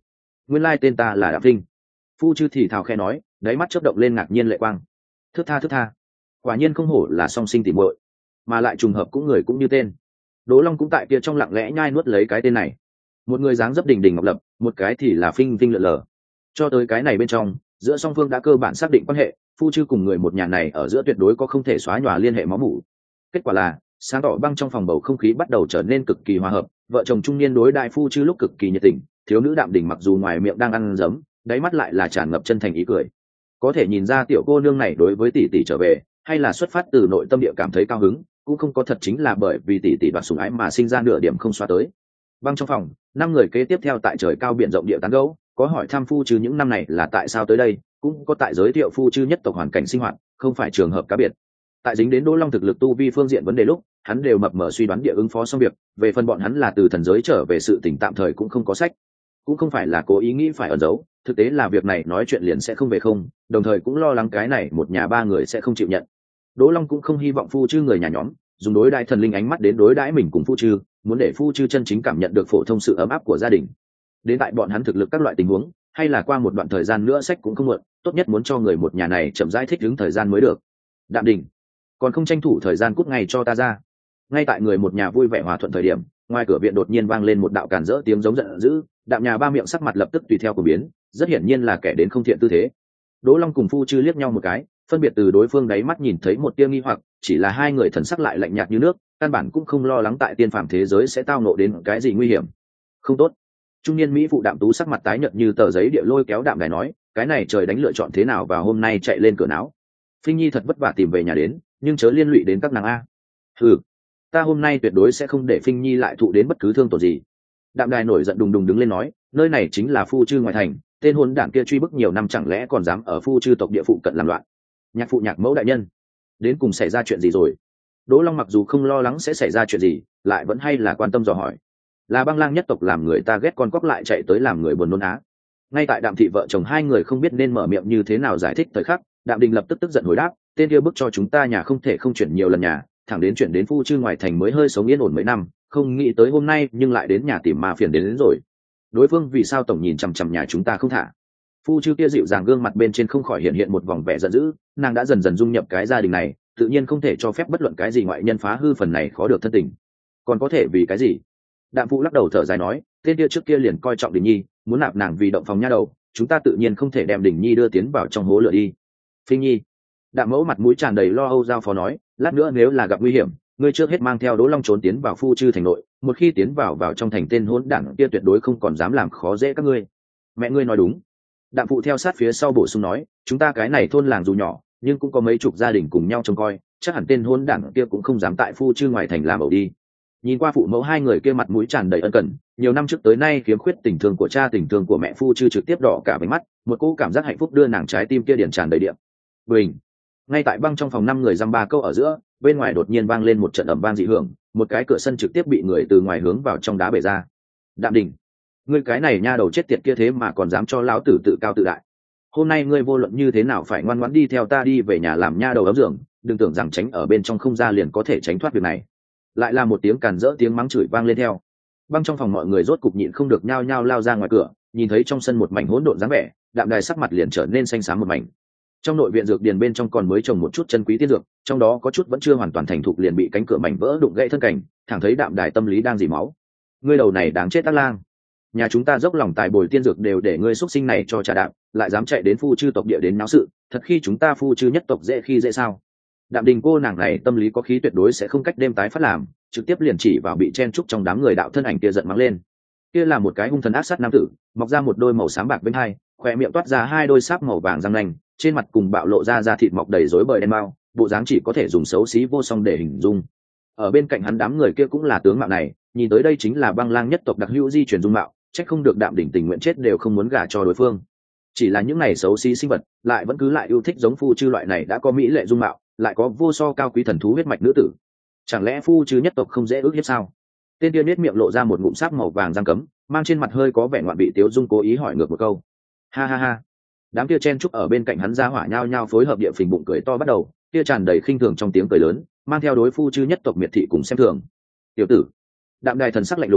nguyên lai tên ta là Đạm Vinh. Phu chư thì thào khe nói, đáy mắt chớp động lên ngạc nhiên lệ quang. Thước tha, quả nhiên không hổ là song sinh tỉ muội, mà lại trùng hợp cũng người cũng như tên. Đỗ Long cũng tại kia trong lặng lẽ nhai nuốt lấy cái tên này. Một người dáng dấp đình đình ngọc lập, một cái thì là phinh vinh lượn lờ. Cho tới cái này bên trong, giữa song phương đã cơ bản xác định quan hệ, Phu chư cùng người một nhà này ở giữa tuyệt đối có không thể xóa nhòa liên hệ máu mủ. Kết quả là, sáng tỏ băng trong phòng bầu không khí bắt đầu trở nên cực kỳ hòa hợp, vợ chồng trung niên đối đại Phu chư lúc cực kỳ nhiệt tình, thiếu nữ Đạm Đình mặc dù ngoài miệng đang ăn giấm, đáy mắt lại là tràn ngập chân thành ý cười. Có thể nhìn ra tiểu cô nương này đối với tỷ tỷ trở về, hay là xuất phát từ nội tâm địa cảm thấy cao hứng, cũng không có thật chính là bởi vì tỷ tỷ đoạt sủng ái mà sinh ra nửa điểm không xóa tới. Băng trong phòng, 5 người kế tiếp theo tại trời cao biển rộng địa tán gẫu, có hỏi thăm Phu chư những năm này là tại sao tới đây, cũng có tại giới thiệu Phu chư nhất tộc hoàn cảnh sinh hoạt, không phải trường hợp cá biệt. Tại dính đến Đỗ Long thực lực tu vi phương diện vấn đề lúc, hắn đều mập mờ suy đoán địa ứng phó xong việc, về phần bọn hắn là từ thần giới trở về sự tình tạm thời cũng không có sách, cũng không phải là cố ý nghĩ phải ẩn giấu, thực tế là việc này nói chuyện liền sẽ không về không, đồng thời cũng lo lắng cái này một nhà 3 người sẽ không chịu nhận. Đỗ Long cũng không hy vọng Phu chư người nhà nhóm dùng đối đãi thần linh ánh mắt đến đối đãi mình cùng Phu chư, muốn để Phu chư chân chính cảm nhận được phổ thông sự ấm áp của gia đình. Đến tại bọn hắn thực lực các loại tình huống, hay là qua một đoạn thời gian nữa sách cũng không muộn, tốt nhất muốn cho người một nhà này chậm rãi thích ứng thời gian mới được. Đạm Đình, còn không tranh thủ thời gian cút ngay cho ta ra. Ngay tại người một nhà vui vẻ hòa thuận thời điểm, ngoài cửa viện đột nhiên vang lên một đạo càn rỡ tiếng giống giận dữ, Đạm nhà ba miệng sắc mặt lập tức tùy theo của biến, rất hiển nhiên là kẻ đến không thiện tư thế. Đỗ Long cùng Phu chư liếc nhau một cái, phân biệt từ đối phương đáy mắt nhìn thấy một tia nghi hoặc, chỉ là hai người thần sắc lại lạnh nhạt như nước, căn bản cũng không lo lắng tại tiên phàm thế giới sẽ tao ngộ đến cái gì nguy hiểm. Không tốt. Trung niên mỹ phụ Đạm Tú sắc mặt tái nhợt như tờ giấy địa lôi kéo Đạm Đài nói, cái này trời đánh lựa chọn thế nào và hôm nay chạy lên cửa não. Phinh Nhi thật vất vả tìm về nhà đến, nhưng chớ liên lụy đến các nàng a. Ừ, ta hôm nay tuyệt đối sẽ không để Phinh Nhi lại thụ đến bất cứ thương tổn gì. Đạm Đài nổi giận đùng đùng đứng lên nói, nơi này chính là Phu chư ngoại thành, tên hôn đảng kia truy bức nhiều năm chẳng lẽ còn dám ở Phu chư tộc địa phụ cận làm loạn. Nhạc phụ Nhạc mẫu đại nhân, đến cùng xảy ra chuyện gì rồi? Đỗ Long mặc dù không lo lắng sẽ xảy ra chuyện gì, lại vẫn hay là quan tâm dò hỏi. Là Băng Lang nhất tộc làm người ta ghét con cóc lại chạy tới làm người buồn nôn á. Ngay tại Đạm thị vợ chồng hai người không biết nên mở miệng như thế nào giải thích thời khắc, Đạm Đình lập tức tức giận hồi đáp, tên kia bức cho chúng ta nhà không thể không chuyển nhiều lần nhà, thẳng đến chuyển đến Phu chư ngoài thành mới hơi sống yên ổn mấy năm, không nghĩ tới hôm nay nhưng lại đến nhà tìm ma phiền đến rồi. Đối phương vì sao tổng nhìn chằm chằm nhà chúng ta không thả? Phu chư kia dịu dàng gương mặt bên trên không khỏi hiện hiện một vòng vẻ giận dữ, nàng đã dần dần dung nhập cái gia đình này, tự nhiên không thể cho phép bất luận cái gì ngoại nhân phá hư phần này khó được thân tình. Còn có thể vì cái gì? Đạm phụ lắc đầu thở dài nói, tên kia trước kia liền coi trọng Đình Nhi, muốn nạp nàng vì động phòng nha đầu, chúng ta tự nhiên không thể đem Đình Nhi đưa tiến vào trong hố lửa đi. Phinh Nhi, Đạm mẫu mặt mũi tràn đầy lo âu giao phó nói, lát nữa nếu là gặp nguy hiểm, ngươi trước hết mang theo Đỗ Long trốn tiến vào Phu chư thành nội, một khi tiến vào trong thành tên hỗn đảng kia tuyệt đối không còn dám làm khó dễ các ngươi. Mẹ ngươi nói đúng. Đạm phụ theo sát phía sau bổ sung nói, chúng ta cái này thôn làng dù nhỏ, nhưng cũng có mấy chục gia đình cùng nhau trông coi, chắc hẳn tên hỗn đảng kia cũng không dám tại Phu chư ngoài thành làm ẩu đi. Nhìn qua phụ mẫu hai người kia mặt mũi tràn đầy ân cần, nhiều năm trước tới nay khiếm khuyết tình thương của cha tình thương của mẹ Phu chư trực tiếp đỏ cả váy mắt, một cỗ cảm giác hạnh phúc đưa nàng trái tim kia điển tràn đầy điện. Bình. Ngay tại băng trong phòng 5 người dăm ba câu ở giữa, bên ngoài đột nhiên vang lên một trận ầm vang dị hưởng, một cái cửa sân trực tiếp bị người từ ngoài hướng vào trong đá bể ra. Đạm Đình, ngươi cái này nha đầu chết tiệt kia thế mà còn dám cho lão tử tự cao tự đại. Hôm nay ngươi vô luận như thế nào phải ngoan ngoãn đi theo ta đi về nhà làm nha đầu ấm giường, đừng tưởng rằng tránh ở bên trong không ra liền có thể tránh thoát việc này. Lại là một tiếng càn rỡ tiếng mắng chửi vang lên theo. Băng trong phòng mọi người rốt cục nhịn không được nhao nhao lao ra ngoài cửa, nhìn thấy trong sân một mảnh hỗn độn dáng vẻ, Đạm Đài sắc mặt liền trở nên xanh xám một mảnh. Trong nội viện dược điền bên trong còn mới trồng một chút chân quý tiên dược, trong đó có chút vẫn chưa hoàn toàn thành thục liền bị cánh cửa mảnh vỡ đụng gãy thân cảnh, thẳng thấy Đạm Đài tâm lý đang dỉ máu. Ngươi đầu này đáng chết ác lang, nhà chúng ta dốc lòng tài bồi tiên dược đều để ngươi xuất sinh này cho trả đạm, lại dám chạy đến Phu chư tộc địa đến náo sự, thật khi chúng ta Phu chư nhất tộc dễ khi dễ sao? Đạm Đình cô nàng này tâm lý có khí tuyệt đối sẽ không cách đêm tái phát làm, trực tiếp liền chỉ vào bị chen trúc trong đám người đạo thân ảnh kia giận mắng lên. Kia là một cái hung thần ác sát nam tử, mọc ra một đôi màu xám bạc bên hai, khỏe miệng toát ra 2 đôi sáp màu vàng răng nanh, trên mặt cùng bạo lộ ra da thịt mọc đầy rối bời đen mao, bộ dáng chỉ có thể dùng xấu xí vô song để hình dung. Ở bên cạnh hắn đám người kia cũng là tướng mạo này, nhìn tới đây chính là Băng Lang nhất tộc đặc hữu di truyền dung mạo, trách không được Đạm Đình tình nguyện chết đều không muốn gả cho đối phương. Chỉ là những này xấu xí sinh vật, lại vẫn cứ lại yêu thích giống Phu chư loại này đã có mỹ lệ dung mạo, lại có vô so cao quý thần thú huyết mạch nữ tử. Chẳng lẽ Phu chư nhất tộc không dễ ước hiếp sao? Tên kia nết miệng lộ ra một ngụm sáp màu vàng răng cấm, mang trên mặt hơi có vẻ ngoạn vị tiếu dung cố ý hỏi ngược một câu. Ha ha ha. Đám kia chen trúc ở bên cạnh hắn ra hỏa nhao nhao phối hợp địa phình bụng cười to bắt đầu, kia tràn đầy khinh thường trong tiếng cười lớn, mang theo đối Phu chư nhất tộc miệt thị cùng xem thường. Tiểu tử. Đạm Đài thần sắc lạnh lùng,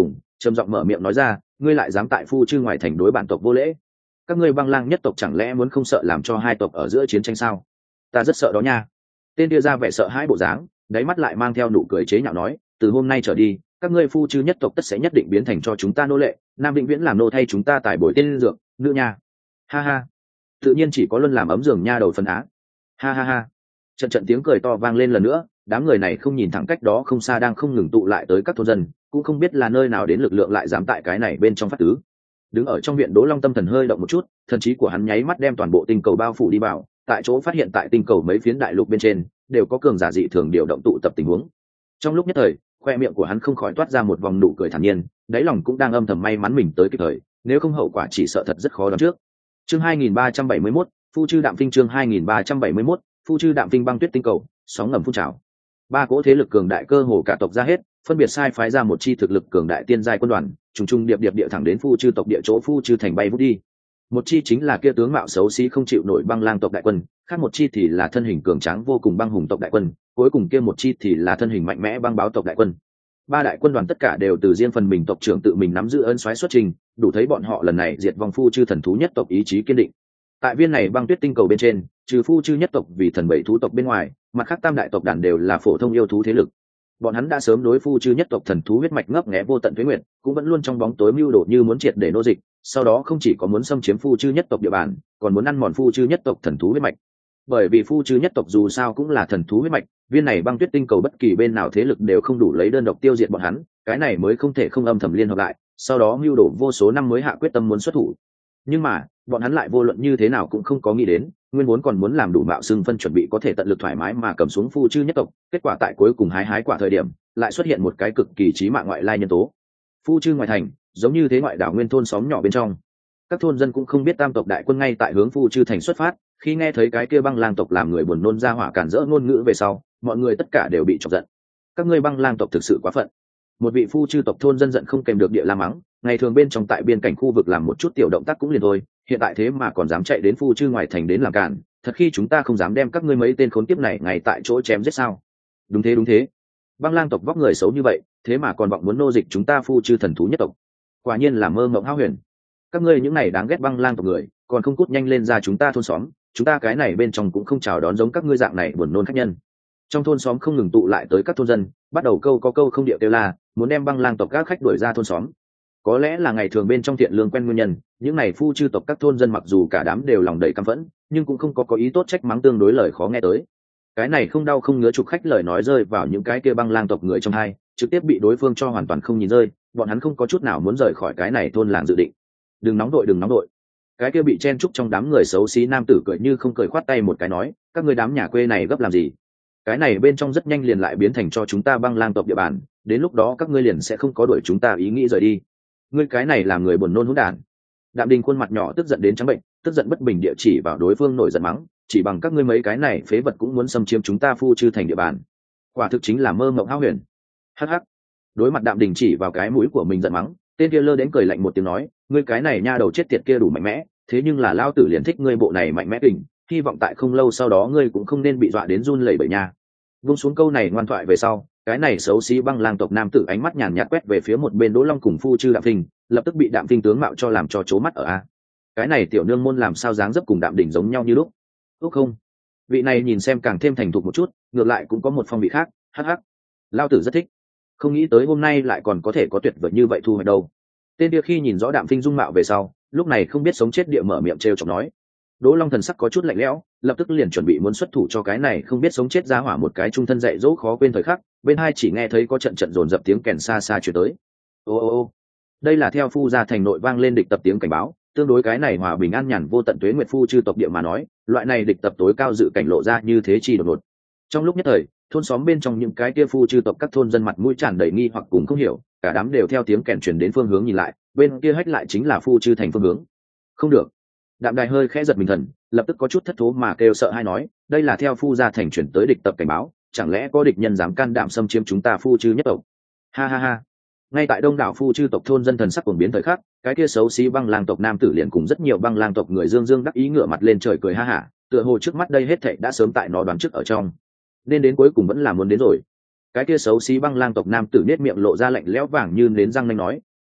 trầm giọng mở miệng nói ra, ngươi lại dám tại phu chư ngoài thành đối bản tộc vô lễ. Các ngươi băng lang nhất tộc chẳng lẽ muốn không sợ làm cho hai tộc ở giữa chiến tranh sao? Ta rất sợ đó nha. Tên kia ra vẻ sợ hãi bộ dáng, đáy mắt lại mang theo nụ cười chế nhạo nói, từ hôm nay trở đi, các ngươi phu chư nhất tộc tất sẽ nhất định biến thành cho chúng ta nô lệ, nam vĩnh viễn làm nô thay chúng ta tải bồi tên dược nữ nha. Ha ha, tự nhiên chỉ có luân làm ấm giường nha đầu phân á. Ha ha ha. Trận trận tiếng cười to vang lên lần nữa, đám người này không nhìn thẳng cách đó không xa đang không ngừng tụ lại tới các thôn dân, cũng không biết là nơi nào đến lực lượng lại dám tại cái này bên trong phát tứ. Đứng ở trong viện Đỗ Long tâm thần hơi động một chút, thần trí của hắn nháy mắt đem toàn bộ tinh cầu bao phủ đi vào, tại chỗ phát hiện tại tinh cầu mấy phiến đại lục bên trên đều có cường giả dị thường điều động tụ tập tình huống. Trong lúc nhất thời, khoe miệng của hắn không khỏi toát ra một vòng nụ cười thản nhiên, đáy lòng cũng đang âm thầm may mắn mình tới kịp thời, nếu không hậu quả chỉ sợ thật rất khó đoán trước. Chương 2371, Phu chư Đạm Tinh. Chương 2371, Phu chư Đạm Tinh. Băng tuyết tinh cầu, sóng ngầm phun trào. Ba cỗ thế lực cường đại cơ hồ cả tộc ra hết, phân biệt sai phái ra một chi thực lực cường đại tiên giai quân đoàn, trùng trùng điệp điệp địa thẳng đến Phu chư tộc địa chỗ Phu chư thành bay vút đi. Một chi chính là kia tướng mạo xấu xí không chịu nổi băng lang tộc đại quân, khác một chi thì là thân hình cường tráng vô cùng băng hùng tộc đại quân, cuối cùng kia một chi thì là thân hình mạnh mẽ băng báo tộc đại quân. Ba đại quân đoàn tất cả đều từ riêng phần mình tộc trưởng tự mình nắm giữ ân soái xuất trình, đủ thấy bọn họ lần này diệt vong Phu chư thần thú nhất tộc ý chí kiên định. Tại viên này băng tuyết tinh cầu bên trên, trừ Phu chư nhất tộc vì thần bảy thú tộc bên ngoài, mặt khác tam đại tộc đàn đều là phổ thông yêu thú thế lực. Bọn hắn đã sớm đối Phu chư nhất tộc thần thú huyết mạch ngấp nghé vô tận tuế nguyệt, cũng vẫn luôn trong bóng tối mưu đồ như muốn triệt để nô dịch, sau đó không chỉ có muốn xâm chiếm Phu chư nhất tộc địa bàn, còn muốn ăn mòn Phu chư nhất tộc thần thú huyết mạch. Bởi vì Phu chư nhất tộc dù sao cũng là thần thú huyết mạch, viên này băng tuyết tinh cầu bất kỳ bên nào thế lực đều không đủ lấy đơn độc tiêu diệt bọn hắn, cái này mới không thể không âm thầm liên hợp lại, sau đó mưu đồ vô số năm mới hạ quyết tâm muốn xuất thủ. Nhưng mà bọn hắn lại vô luận như thế nào cũng không có nghĩ đến, nguyên vốn còn muốn làm đủ mạo xưng phân chuẩn bị có thể tận lực thoải mái mà cầm xuống Phu chư nhất tộc, kết quả tại cuối cùng hái quả thời điểm lại xuất hiện một cái cực kỳ chí mạng ngoại lai nhân tố. Phu chư ngoài thành, giống như thế ngoại đảo nguyên thôn xóm nhỏ bên trong, các thôn dân cũng không biết tam tộc đại quân ngay tại hướng Phu chư thành xuất phát, khi nghe thấy cái kia băng lang tộc làm người buồn nôn ra hỏa cản rỡ ngôn ngữ về sau, mọi người tất cả đều bị chọc giận. Các ngươi băng lang tộc thực sự quá phận. Một vị Phu chư tộc thôn dân giận không kèm được địa la mắng, ngày thường bên trong tại biên cảnh khu vực làm một chút tiểu động tác cũng liền thôi, hiện tại thế mà còn dám chạy đến Phu chư ngoài thành đến làm cản, thật khi chúng ta không dám đem các ngươi mấy tên khốn kiếp này ngay tại chỗ chém giết sao? Đúng thế, băng lang tộc vóc người xấu như vậy, thế mà còn vọng muốn nô dịch chúng ta Phu chư thần thú nhất tộc, quả nhiên là mơ mộng hão huyền. Các ngươi những này đáng ghét băng lang tộc người, còn không cút nhanh lên ra chúng ta thôn xóm, chúng ta cái này bên trong cũng không chào đón giống các ngươi dạng này buồn nôn khách nhân. Trong thôn xóm không ngừng tụ lại tới các thôn dân, bắt đầu câu có câu không điệu kêu la, muốn đem băng lang tộc các khách đuổi ra thôn xóm. Có lẽ là ngày thường bên trong thiện lương quen nguyên nhân, những này Phu chư tộc các thôn dân mặc dù cả đám đều lòng đầy căm phẫn, nhưng cũng không có ý tốt trách mắng tương đối lời khó nghe tới. Cái này không đau không ngứa chụp khách lời nói rơi vào những cái kia băng lang tộc người trong hai, trực tiếp bị đối phương cho hoàn toàn không nhìn rơi, bọn hắn không có chút nào muốn rời khỏi cái này thôn làng dự định. Đừng nóng đội. Cái kia bị chen trúc trong đám người xấu xí nam tử cười như không cười khoát tay một cái nói, các ngươi đám nhà quê này gấp làm gì? Cái này bên trong rất nhanh liền lại biến thành cho chúng ta băng lang tộc địa bàn, đến lúc đó các ngươi liền sẽ không có đuổi chúng ta ý nghĩ rời đi. Ngươi cái này làm người buồn nôn hỗn đản. Đạm Đình khuôn mặt nhỏ tức giận đến trắng bệnh, tức giận bất bình địa chỉ vào đối phương nổi giận mắng, chỉ bằng các ngươi mấy cái này phế vật cũng muốn xâm chiếm chúng ta Phu chư thành địa bàn, quả thực chính là mơ mộng hão huyền. Hắc hắc. Đối mặt Đạm Đình chỉ vào cái mũi của mình giận mắng, tên kia lơ đến cười lạnh một tiếng nói, ngươi cái này nha đầu chết tiệt kia đủ mạnh mẽ, thế nhưng là lao tử liền thích ngươi bộ này mạnh mẽ kình, hy vọng tại không lâu sau đó ngươi cũng không nên bị dọa đến run lẩy bẩy nha. Vung xuống câu này ngoan thoại về sau, cái này xấu xí băng lang tộc nam tử ánh mắt nhàn nhạt quét về phía một bên Đỗ Long cùng Phu chư Đạm Tinh, lập tức bị Đạm Tinh tướng mạo cho làm cho chố mắt ở a. Cái này tiểu nương môn làm sao dáng dấp cùng Đạm Đỉnh giống nhau như lúc? Úc không, vị này nhìn xem càng thêm thành thục một chút, ngược lại cũng có một phong vị khác. Hắc hắc, lao tử rất thích, không nghĩ tới hôm nay lại còn có thể có tuyệt vời như vậy thu hoạch đâu. Tên kia khi nhìn rõ Đạm Tinh dung mạo về sau, lúc này không biết sống chết địa mở miệng trêu chọc nói. Đỗ Long thần sắc có chút lạnh lẽo, lập tức liền chuẩn bị muốn xuất thủ cho cái này không biết sống chết ra hỏa một cái trung thân dạy dỗ khó quên thời khắc, bên hai chỉ nghe thấy có trận trận dồn dập tiếng kèn xa xa truyền tới. Ô, đây là theo Phu gia thành nội vang lên địch tập tiếng cảnh báo, tương đối cái này hòa bình an nhàn vô tận tuế nguyệt Phu chư tộc địa mà nói, loại này địch tập tối cao dự cảnh lộ ra như thế chi đột ngột. Trong lúc nhất thời, thôn xóm bên trong những cái kia Phu chư tộc các thôn dân mặt mũi tràn đầy nghi hoặc cùng không hiểu, cả đám đều theo tiếng kèn truyền đến phương hướng nhìn lại, bên kia hách lại chính là Phu chư thành phương hướng. Không được. Đạm Đài hơi khẽ giật mình thần, lập tức có chút thất thố mà kêu sợ hai nói, đây là theo Phu gia thành chuyển tới địch tập cảnh báo, chẳng lẽ có địch nhân dám can đảm xâm chiếm chúng ta Phu chư nhất tộc? Ha. Ngay tại đông đảo Phu chư tộc thôn dân thần sắc cuồng biến thời khắc, cái kia xấu xí băng lang tộc nam tử liền cùng rất nhiều băng lang tộc người dương đắc ý ngửa mặt lên trời cười ha hả, tựa hồ trước mắt đây hết thảy đã sớm tại nó đoán trước ở trong, nên đến cuối cùng vẫn là muốn đến rồi. Cái kia xấu xí băng lang tộc nam tử nét miệng lộ ra lạnh lẽo vàng như nến răng nanh nói,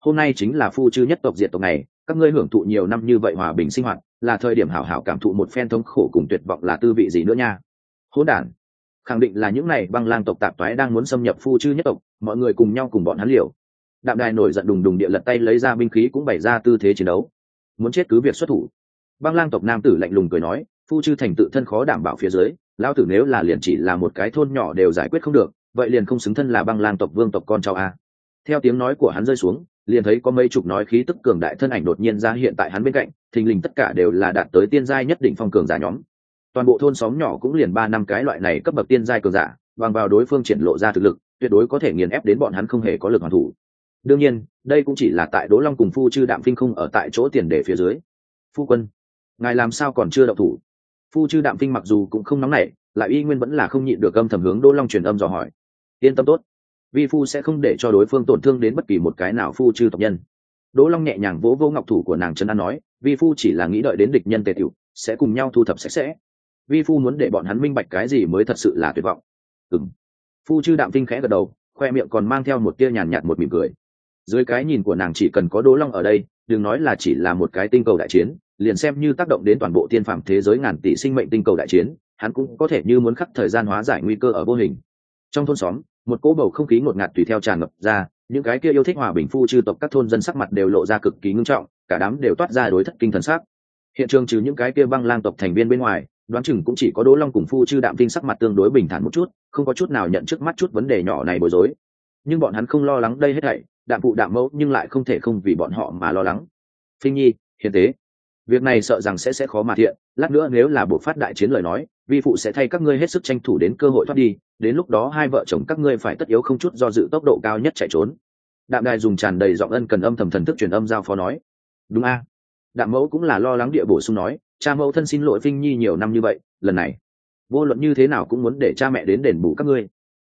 hôm nay chính là phu chư nhất tộc diệt tộc này, các ngươi hưởng thụ nhiều năm như vậy hòa bình sinh hoạt, là thời điểm hảo hảo cảm thụ một phen thống khổ cùng tuyệt vọng là tư vị gì nữa nha. Hỗn đản, khẳng định là những này băng lang tộc tạp toái đang muốn xâm nhập phu chư nhất tộc, mọi người cùng nhau cùng bọn hắn liều. Đạm Đài nổi giận đùng đùng địa lật tay lấy ra binh khí cũng bày ra tư thế chiến đấu, muốn chết cứ việc xuất thủ. Băng lang tộc nam tử lạnh lùng cười nói, phu chư thành tự thân khó đảm bảo phía dưới, lão tử nếu là liền chỉ là một cái thôn nhỏ đều giải quyết không được, vậy liền không xứng thân là băng lang tộc vương tộc con cháu a. Theo tiếng nói của hắn rơi xuống, liền thấy có mấy chục nói khí tức cường đại thân ảnh đột nhiên ra hiện tại hắn bên cạnh, thình lình tất cả đều là đạt tới tiên giai nhất định phong cường giả nhóm. Toàn bộ thôn xóm nhỏ cũng liền 3 năm cái loại này cấp bậc tiên giai cường giả, bằng vào đối phương triển lộ ra thực lực, tuyệt đối có thể nghiền ép đến bọn hắn không hề có lực hoàn thủ. Đương nhiên, đây cũng chỉ là tại Đỗ Long cùng phu chư Đạm Phinh không ở tại chỗ tiền để phía dưới. Phu quân, ngài làm sao còn chưa động thủ? Phu chư Đạm Phinh mặc dù cũng không nóng nảy, lại y nguyên vẫn là không nhịn được âm thầm hướng Đỗ Long truyền âm dò hỏi. Yên tâm tốt, vi phu sẽ không để cho đối phương tổn thương đến bất kỳ một cái nào phu chư tộc nhân. Đỗ Long nhẹ nhàng vỗ vỗ ngọc thủ của nàng, chân an nói, vi phu chỉ là nghĩ đợi đến địch nhân tề tiểu, sẽ cùng nhau thu thập sạch sẽ. Vi phu muốn để bọn hắn minh bạch cái gì mới thật sự là tuyệt vọng. Phu chư Đạm Phinh khẽ gật đầu, khoe miệng còn mang theo một tia nhàn nhạt một mỉm cười. Dưới cái nhìn của nàng chỉ cần có Đỗ Long ở đây, đừng nói là chỉ là một cái tinh cầu đại chiến, liền xem như tác động đến toàn bộ tiên phàm thế giới ngàn tỷ sinh mệnh tinh cầu đại chiến, hắn cũng có thể như muốn khắc thời gian hóa giải nguy cơ ở vô hình. Trong thôn xóm, một cỗ bầu không khí ngột ngạt tùy theo tràn ngập ra, những cái kia yêu thích hòa bình phu chư tộc các thôn dân sắc mặt đều lộ ra cực kỳ ngưng trọng, cả đám đều toát ra đối thất kinh thần sắc. Hiện trường trừ những cái kia băng lang tộc thành viên bên ngoài, đoán chừng cũng chỉ có Đỗ Long cùng phu chư Đạm Phinh sắc mặt tương đối bình thản một chút, không có chút nào nhận trước mắt chút vấn đề nhỏ này bối rối. Nhưng bọn hắn không lo lắng đây hết thảy, Đạm phụ Đạm mẫu nhưng lại không thể không vì bọn họ mà lo lắng. Phinh nhi, hiền tế, việc này sợ rằng sẽ khó mà thiện, lát nữa nếu là buộc phát đại chiến lời nói, vi phụ sẽ thay các ngươi hết sức tranh thủ đến cơ hội thoát đi, đến lúc đó hai vợ chồng các ngươi phải tất yếu không chút do dự tốc độ cao nhất chạy trốn. Đạm Đài dùng tràn đầy giọng ân cần âm thầm thần thức truyền âm giao phó nói. Đúng a. Đạm mẫu cũng là lo lắng địa bổ sung nói, cha mẫu thân xin lỗi Phinh nhi nhiều năm như vậy, lần này vô luận như thế nào cũng muốn để cha mẹ đến đền bù các ngươi.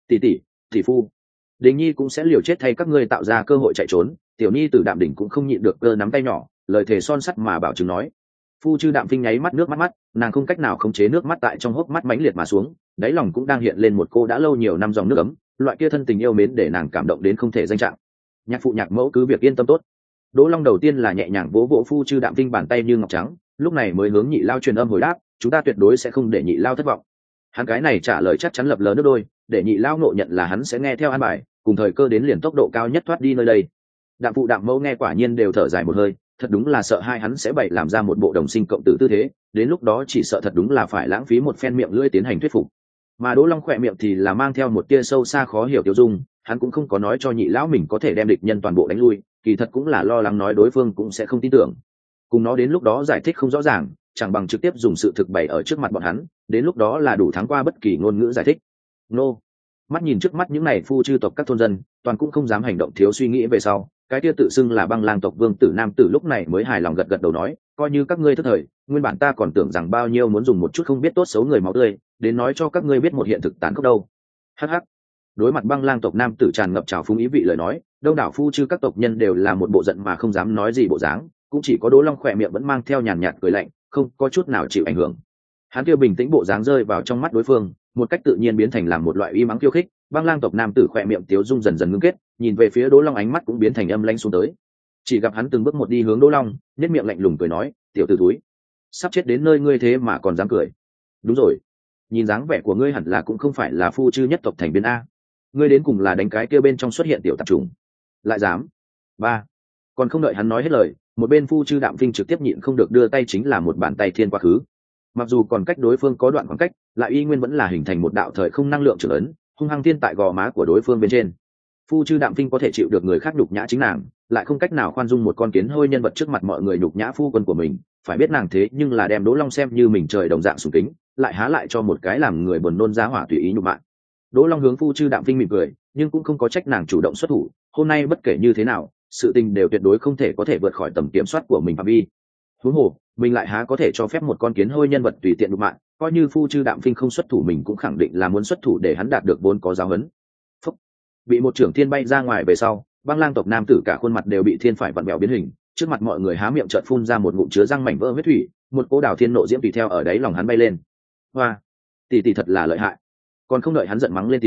Tỷ phu, Đình nhi cũng sẽ liều chết thay các ngươi tạo ra cơ hội chạy trốn. Tiểu nhi từ Đạm đỉnh cũng không nhịn được cơ nắm tay nhỏ, lời thề son sắt mà bảo chứng nói. Phu chư Đạm Phinh nháy mắt nước mắt, nàng không cách nào khống chế nước mắt tại trong hốc mắt mãnh liệt mà xuống, đáy lòng cũng đang hiện lên một cô đã lâu nhiều năm dòng nước ấm, loại kia thân tình yêu mến để nàng cảm động đến không thể danh trạng. Nhạc phụ nhạc mẫu cứ việc yên tâm tốt. Đỗ Long đầu tiên là nhẹ nhàng vỗ vỗ phu chư Đạm Phinh bàn tay như ngọc trắng, lúc này mới hướng Nhị Lao truyền âm hồi đáp, chúng ta tuyệt đối sẽ không để Nhị Lao thất vọng. Hắn cái này trả lời chắc chắn lập lờ nước đôi, để Nhị Lao nộ nhận là hắn sẽ nghe theo an bài, cùng thời cơ đến liền tốc độ cao nhất thoát đi nơi đây. Đạm phụ Đạm mẫu nghe quả nhiên đều thở dài một hơi, thật đúng là sợ hai hắn sẽ bày làm ra một bộ đồng sinh cộng tử tư thế, đến lúc đó chỉ sợ thật đúng là phải lãng phí một phen miệng lưỡi tiến hành thuyết phục. Mà Đỗ Long khỏe miệng thì là mang theo một tia sâu xa khó hiểu tiêu dung, hắn cũng không có nói cho Nhị Lão mình có thể đem địch nhân toàn bộ đánh lui, kỳ thật cũng là lo lắng nói đối phương cũng sẽ không tin tưởng. Cùng nó đến lúc đó giải thích không rõ ràng, chẳng bằng trực tiếp dùng sự thực bày ở trước mặt bọn hắn, đến lúc đó là đủ thắng qua bất kỳ ngôn ngữ giải thích. Nô, mắt nhìn trước mắt những này phu chư tộc các thôn dân, toàn cũng không dám hành động thiếu suy nghĩ về sau, cái kia tự xưng là băng lang tộc vương tử nam tử lúc này mới hài lòng gật gật đầu nói, coi như các ngươi thất thời, nguyên bản ta còn tưởng rằng bao nhiêu muốn dùng một chút không biết tốt xấu người máu tươi đến nói cho các ngươi biết một hiện thực tàn khốc đâu. Hắc hắc. Đối mặt băng lang tộc nam tử tràn ngập trào phúng ý vị lời nói, đông đảo phu chư các tộc nhân đều là một bộ giận mà không dám nói gì bộ dáng, cũng chỉ có Đỗ Long khỏe miệng vẫn mang theo nhàn nhạt cười lạnh, không có chút nào chịu ảnh hưởng. Hắn kia bình tĩnh bộ dáng rơi vào trong mắt đối phương, một cách tự nhiên biến thành làm một loại uy mắng khiêu khích. Băng lang tộc nam tử khỏe miệng tiếu dung dần dần ngưng kết, nhìn về phía Đỗ Long ánh mắt cũng biến thành âm lãnh xuống tới. Chỉ gặp hắn từng bước một đi hướng Đỗ Long, nhếch miệng lạnh lùng cười nói, tiểu tử thúi, sắp chết đến nơi ngươi thế mà còn dám cười. Đúng rồi, nhìn dáng vẻ của ngươi hẳn là cũng không phải là phu chư nhất tộc thành viên a. Ngươi đến cùng là đánh cái kia bên trong xuất hiện tiểu tạp trùng, lại dám. Ba, còn không đợi hắn nói hết lời, một bên phu chư Đạm Phinh trực tiếp nhịn không được đưa tay chính là một bàn tay thiên quá khứ. Mặc dù còn cách đối phương có đoạn khoảng cách, lại y nguyên vẫn là hình thành một đạo thời không năng lượng trưởng ấn, hung hăng thiên tại gò má của đối phương bên trên. Phu chư Đạm Phinh có thể chịu được người khác nhục nhã chính nàng, lại không cách nào khoan dung một con kiến hôi nhân vật trước mặt mọi người nhục nhã phu quân của mình, phải biết nàng thế nhưng là đem Đỗ Long xem như mình trời đồng dạng sùng kính, lại há lại cho một cái làm người buồn nôn giá hỏa tùy ý nhục mạ. Đỗ Long hướng phu chư Đạm Phinh mỉm cười, nhưng cũng không có trách nàng chủ động xuất thủ, hôm nay bất kể như thế nào, sự tình đều tuyệt đối không thể có thể vượt khỏi tầm kiểm soát của mình phạm vi. Huống hồ, mình lại há có thể cho phép một con kiến hôi nhân vật tùy tiện nhục mạ, coi như phu chư Đạm Phinh không xuất thủ mình cũng khẳng định là muốn xuất thủ để hắn đạt được vốn có giáo huấn. Phúc. Bị một trưởng thiên bay ra ngoài về sau, băng lang tộc nam tử cả khuôn mặt đều bị thiên phải vặn vẹo biến hình, trước mặt mọi người há miệng chợt phun ra một ngụm chứa răng mảnh vỡ huyết thủy, một cỗ đào thiên nộ diễm tùy theo ở đấy lòng hắn bay lên. Hoa, tỷ tỷ thật là lợi hại. Còn không đợi hắn giận mắng lên tiếng,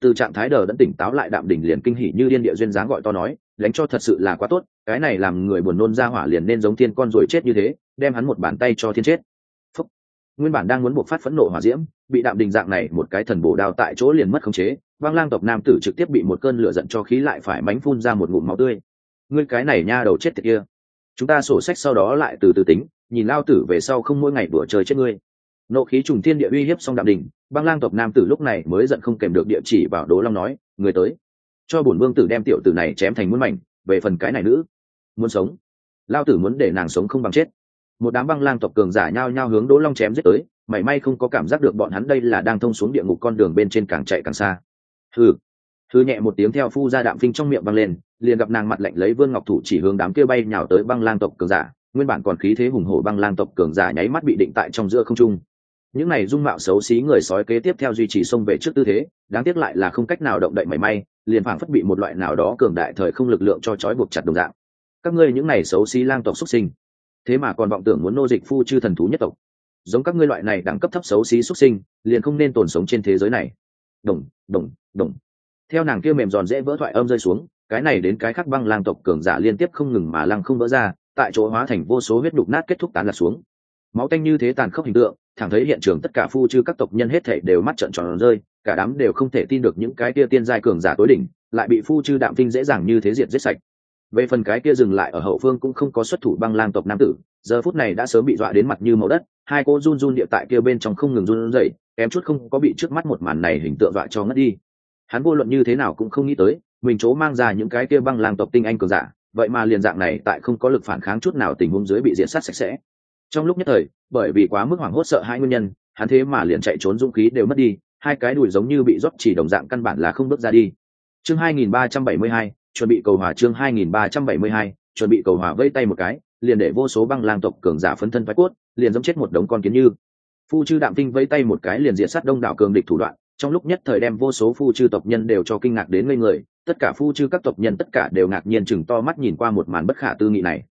từ trạng thái đờ đẫn tỉnh táo lại Đạm Đình liền kinh hỉ như điên địa duyên dáng gọi to nói, đánh cho thật sự là quá tốt, cái này làm người buồn nôn ra hỏa liền nên giống thiên con rồi chết như thế, đem hắn một bàn tay cho thiên chết. Phúc. Nguyên bản đang muốn buộc phát phẫn nộ hỏa diễm, bị Đạm Đình dạng này một cái thần bổ đao tại chỗ liền mất khống chế, băng lang tộc nam tử trực tiếp bị một cơn lửa giận cho khí lại phải mánh phun ra một ngụm máu tươi. Ngươi cái này nha đầu chết tiệt kia, chúng ta sổ sách sau đó lại từ từ tính, nhìn lao tử về sau không mỗi ngày đùa chơi chết ngươi. Nộ khí trùng thiên địa uy hiếp xong Đạm Đình, băng lang tộc nam tử lúc này mới giận không kèm được địa chỉ vào Đỗ Long nói, người tới, cho bổn vương tử đem tiểu tử này chém thành muôn mảnh, về phần cái này nữ, muốn sống, lao tử muốn để nàng sống không bằng chết. Một đám băng lang tộc cường giả nhao nhao hướng Đỗ Long chém giết tới, mảy may không có cảm giác được bọn hắn đây là đang thông xuống địa ngục con đường bên trên càng chạy càng xa. Hừ. Hừ nhẹ một tiếng theo phu ra Đạm Phinh trong miệng vang lên, liền gặp nàng mặt lạnh lấy vương ngọc thủ chỉ hướng đám kia bay nhào tới băng lang tộc cường giả, nguyên bản còn khí thế hùng hổ băng lang tộc cường giả nháy mắt bị định tại trong giữa không trung. Những này dung mạo xấu xí người sói kế tiếp theo duy trì xông về trước tư thế, đáng tiếc lại là không cách nào động đậy mảy may, liền phảng phất bị một loại nào đó cường đại thời không lực lượng cho trói buộc chặt đồng dạng. Các ngươi những này xấu xí lang tộc xuất sinh, thế mà còn vọng tưởng muốn nô dịch phu chư thần thú nhất tộc, giống các ngươi loại này đẳng cấp thấp xấu xí xuất sinh, liền không nên tồn sống trên thế giới này. Đồng, đồng, đồng. Theo nàng kia mềm giòn dễ vỡ thoại âm rơi xuống, cái này đến cái khác băng lang tộc cường giả liên tiếp không ngừng mà lăng không vỡ ra, tại chỗ hóa thành vô số huyết đục nát kết thúc tán lạc xuống. Máu tanh như thế tàn khốc hình tượng, thẳng thấy hiện trường tất cả phu chư các tộc nhân hết thảy đều mắt trợn tròn rơi, cả đám đều không thể tin được những cái kia tiên giai cường giả tối đỉnh lại bị phu chư Đạm Phinh dễ dàng như thế diệt giết sạch. Về phần cái kia dừng lại ở hậu phương cũng không có xuất thủ băng lang tộc nam tử, giờ phút này đã sớm bị dọa đến mặt như màu đất, hai cô run run địa tại kia bên trong không ngừng run rẩy, kém chút không có bị trước mắt một màn này hình tượng dọa cho ngất đi. Hắn vô luận như thế nào cũng không nghĩ tới, mình chỗ mang ra những cái kia băng lang tộc tinh anh cường giả, vậy mà liền dạng này tại không có lực phản kháng chút nào tình huống dưới bị diệt sát sạch sẽ. Trong lúc nhất thời, bởi vì quá mức hoảng hốt sợ hai nguyên nhân, hắn thế mà liền chạy trốn dũng khí đều mất đi, hai cái đùi giống như bị rót chỉ đồng dạng căn bản là không bước ra đi. Chương 2372, chuẩn bị cầu hòa. Chương 2372, chuẩn bị cầu hòa vây tay một cái, liền để vô số băng lang tộc cường giả phấn thân phái cốt, liền giống chết một đống con kiến như. Phu chư Đạm Phinh vây tay một cái liền diệt sát đông đảo cường địch thủ đoạn, trong lúc nhất thời đem vô số phu chư tộc nhân đều cho kinh ngạc đến ngây người, tất cả phu chư các tộc nhân tất cả đều ngạc nhiên chừng to mắt nhìn qua một màn bất khả tư nghị này.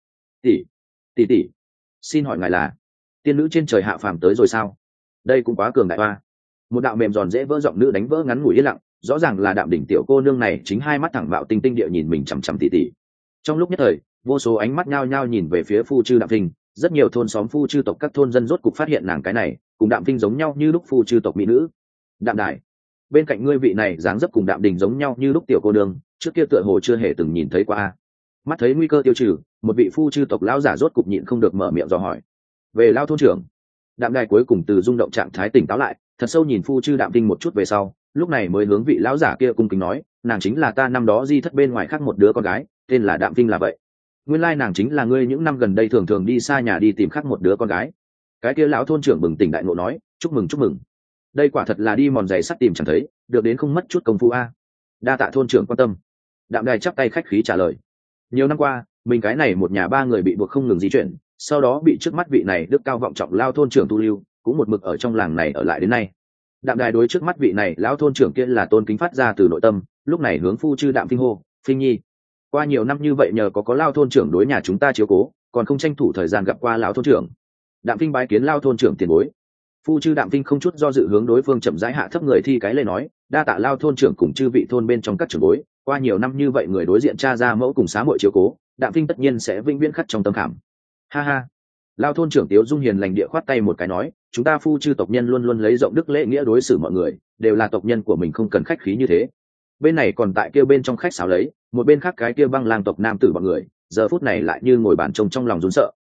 Tỷ, xin hỏi ngài là tiên nữ trên trời hạ phàm tới rồi sao? Đây cũng quá cường đại hoa. Một đạo mềm giòn dễ vỡ giọng nữ đánh vỡ ngắn ngủi yên lặng, rõ ràng là Đạm Đỉnh tiểu cô nương này chính hai mắt thẳng bạo tinh tinh địa nhìn mình chằm chằm tỷ. Trong lúc nhất thời, vô số ánh mắt nhao nhao nhìn về phía phu chư Đạm Phinh, rất nhiều thôn xóm phu chư tộc các thôn dân rốt cục phát hiện nàng cái này cùng Đạm Phinh giống nhau như lúc phu chư tộc mỹ nữ. Đạm Đại, bên cạnh ngươi vị này dáng dấp cùng Đạm Đình giống nhau như lúc tiểu cô nương, trước kia tựa hồ chưa hề từng nhìn thấy qua. Mắt thấy nguy cơ tiêu trừ, một vị phu chư tộc lão giả rốt cục nhịn không được mở miệng dò hỏi. Về lao thôn trưởng, Đạm Đài cuối cùng từ rung động trạng thái tỉnh táo lại, thật sâu nhìn phu chư Đạm Phinh một chút về sau, lúc này mới hướng vị lão giả kia cung kính nói, nàng chính là ta năm đó di thất bên ngoài khác một đứa con gái, tên là Đạm Phinh là vậy. Nguyên lai nàng chính là ngươi những năm gần đây thường thường đi xa nhà đi tìm khác một đứa con gái. Cái kia lão thôn trưởng bừng tỉnh đại ngộ nói, chúc mừng. Đây quả thật là đi mòn giày sắt tìm chẳng thấy, được đến không mất chút công phu a. Đa tạ thôn trưởng quan tâm. Đạm Đài chắp tay khách khí trả lời. Nhiều năm qua, mình cái này một nhà ba người bị buộc không ngừng di chuyển, sau đó bị trước mắt vị này đức cao vọng trọng lao thôn trưởng tu lưu, cũng một mực ở trong làng này ở lại đến nay. Đạm Đài đối trước mắt vị này lão thôn trưởng kia là tôn kính phát ra từ nội tâm, lúc này hướng phu chư Đạm Phinh hô, Phinh nhi. Qua nhiều năm như vậy nhờ có lao thôn trưởng đối nhà chúng ta chiếu cố, còn không tranh thủ thời gian gặp qua lão thôn trưởng. Đạm Phinh bái kiến lao thôn trưởng tiền bối. Phu chư Đạm Phinh không chút do dự hướng đối phương chậm rãi hạ thấp người thi cái lễ nói, đa tạ lao thôn trưởng cùng chư vị thôn bên trong các trưởng bối, qua nhiều năm như vậy người đối diện cha ra mẫu cùng xá muội chiếu cố, Đạm Phinh tất nhiên sẽ vĩnh viễn khắc trong tâm khảm. Ha ha. Lao thôn trưởng Tiếu Dung hiền lành địa khoát tay một cái nói, chúng ta phu chư tộc nhân luôn luôn lấy rộng đức lễ nghĩa đối xử mọi người, đều là tộc nhân của mình không cần khách khí như thế. Bên này còn tại kia bên trong khách sáo lấy, một bên khác cái kia băng lang tộc nam tử bọn người, giờ phút này lại như ngồi bàn trông trong lòng run sợ.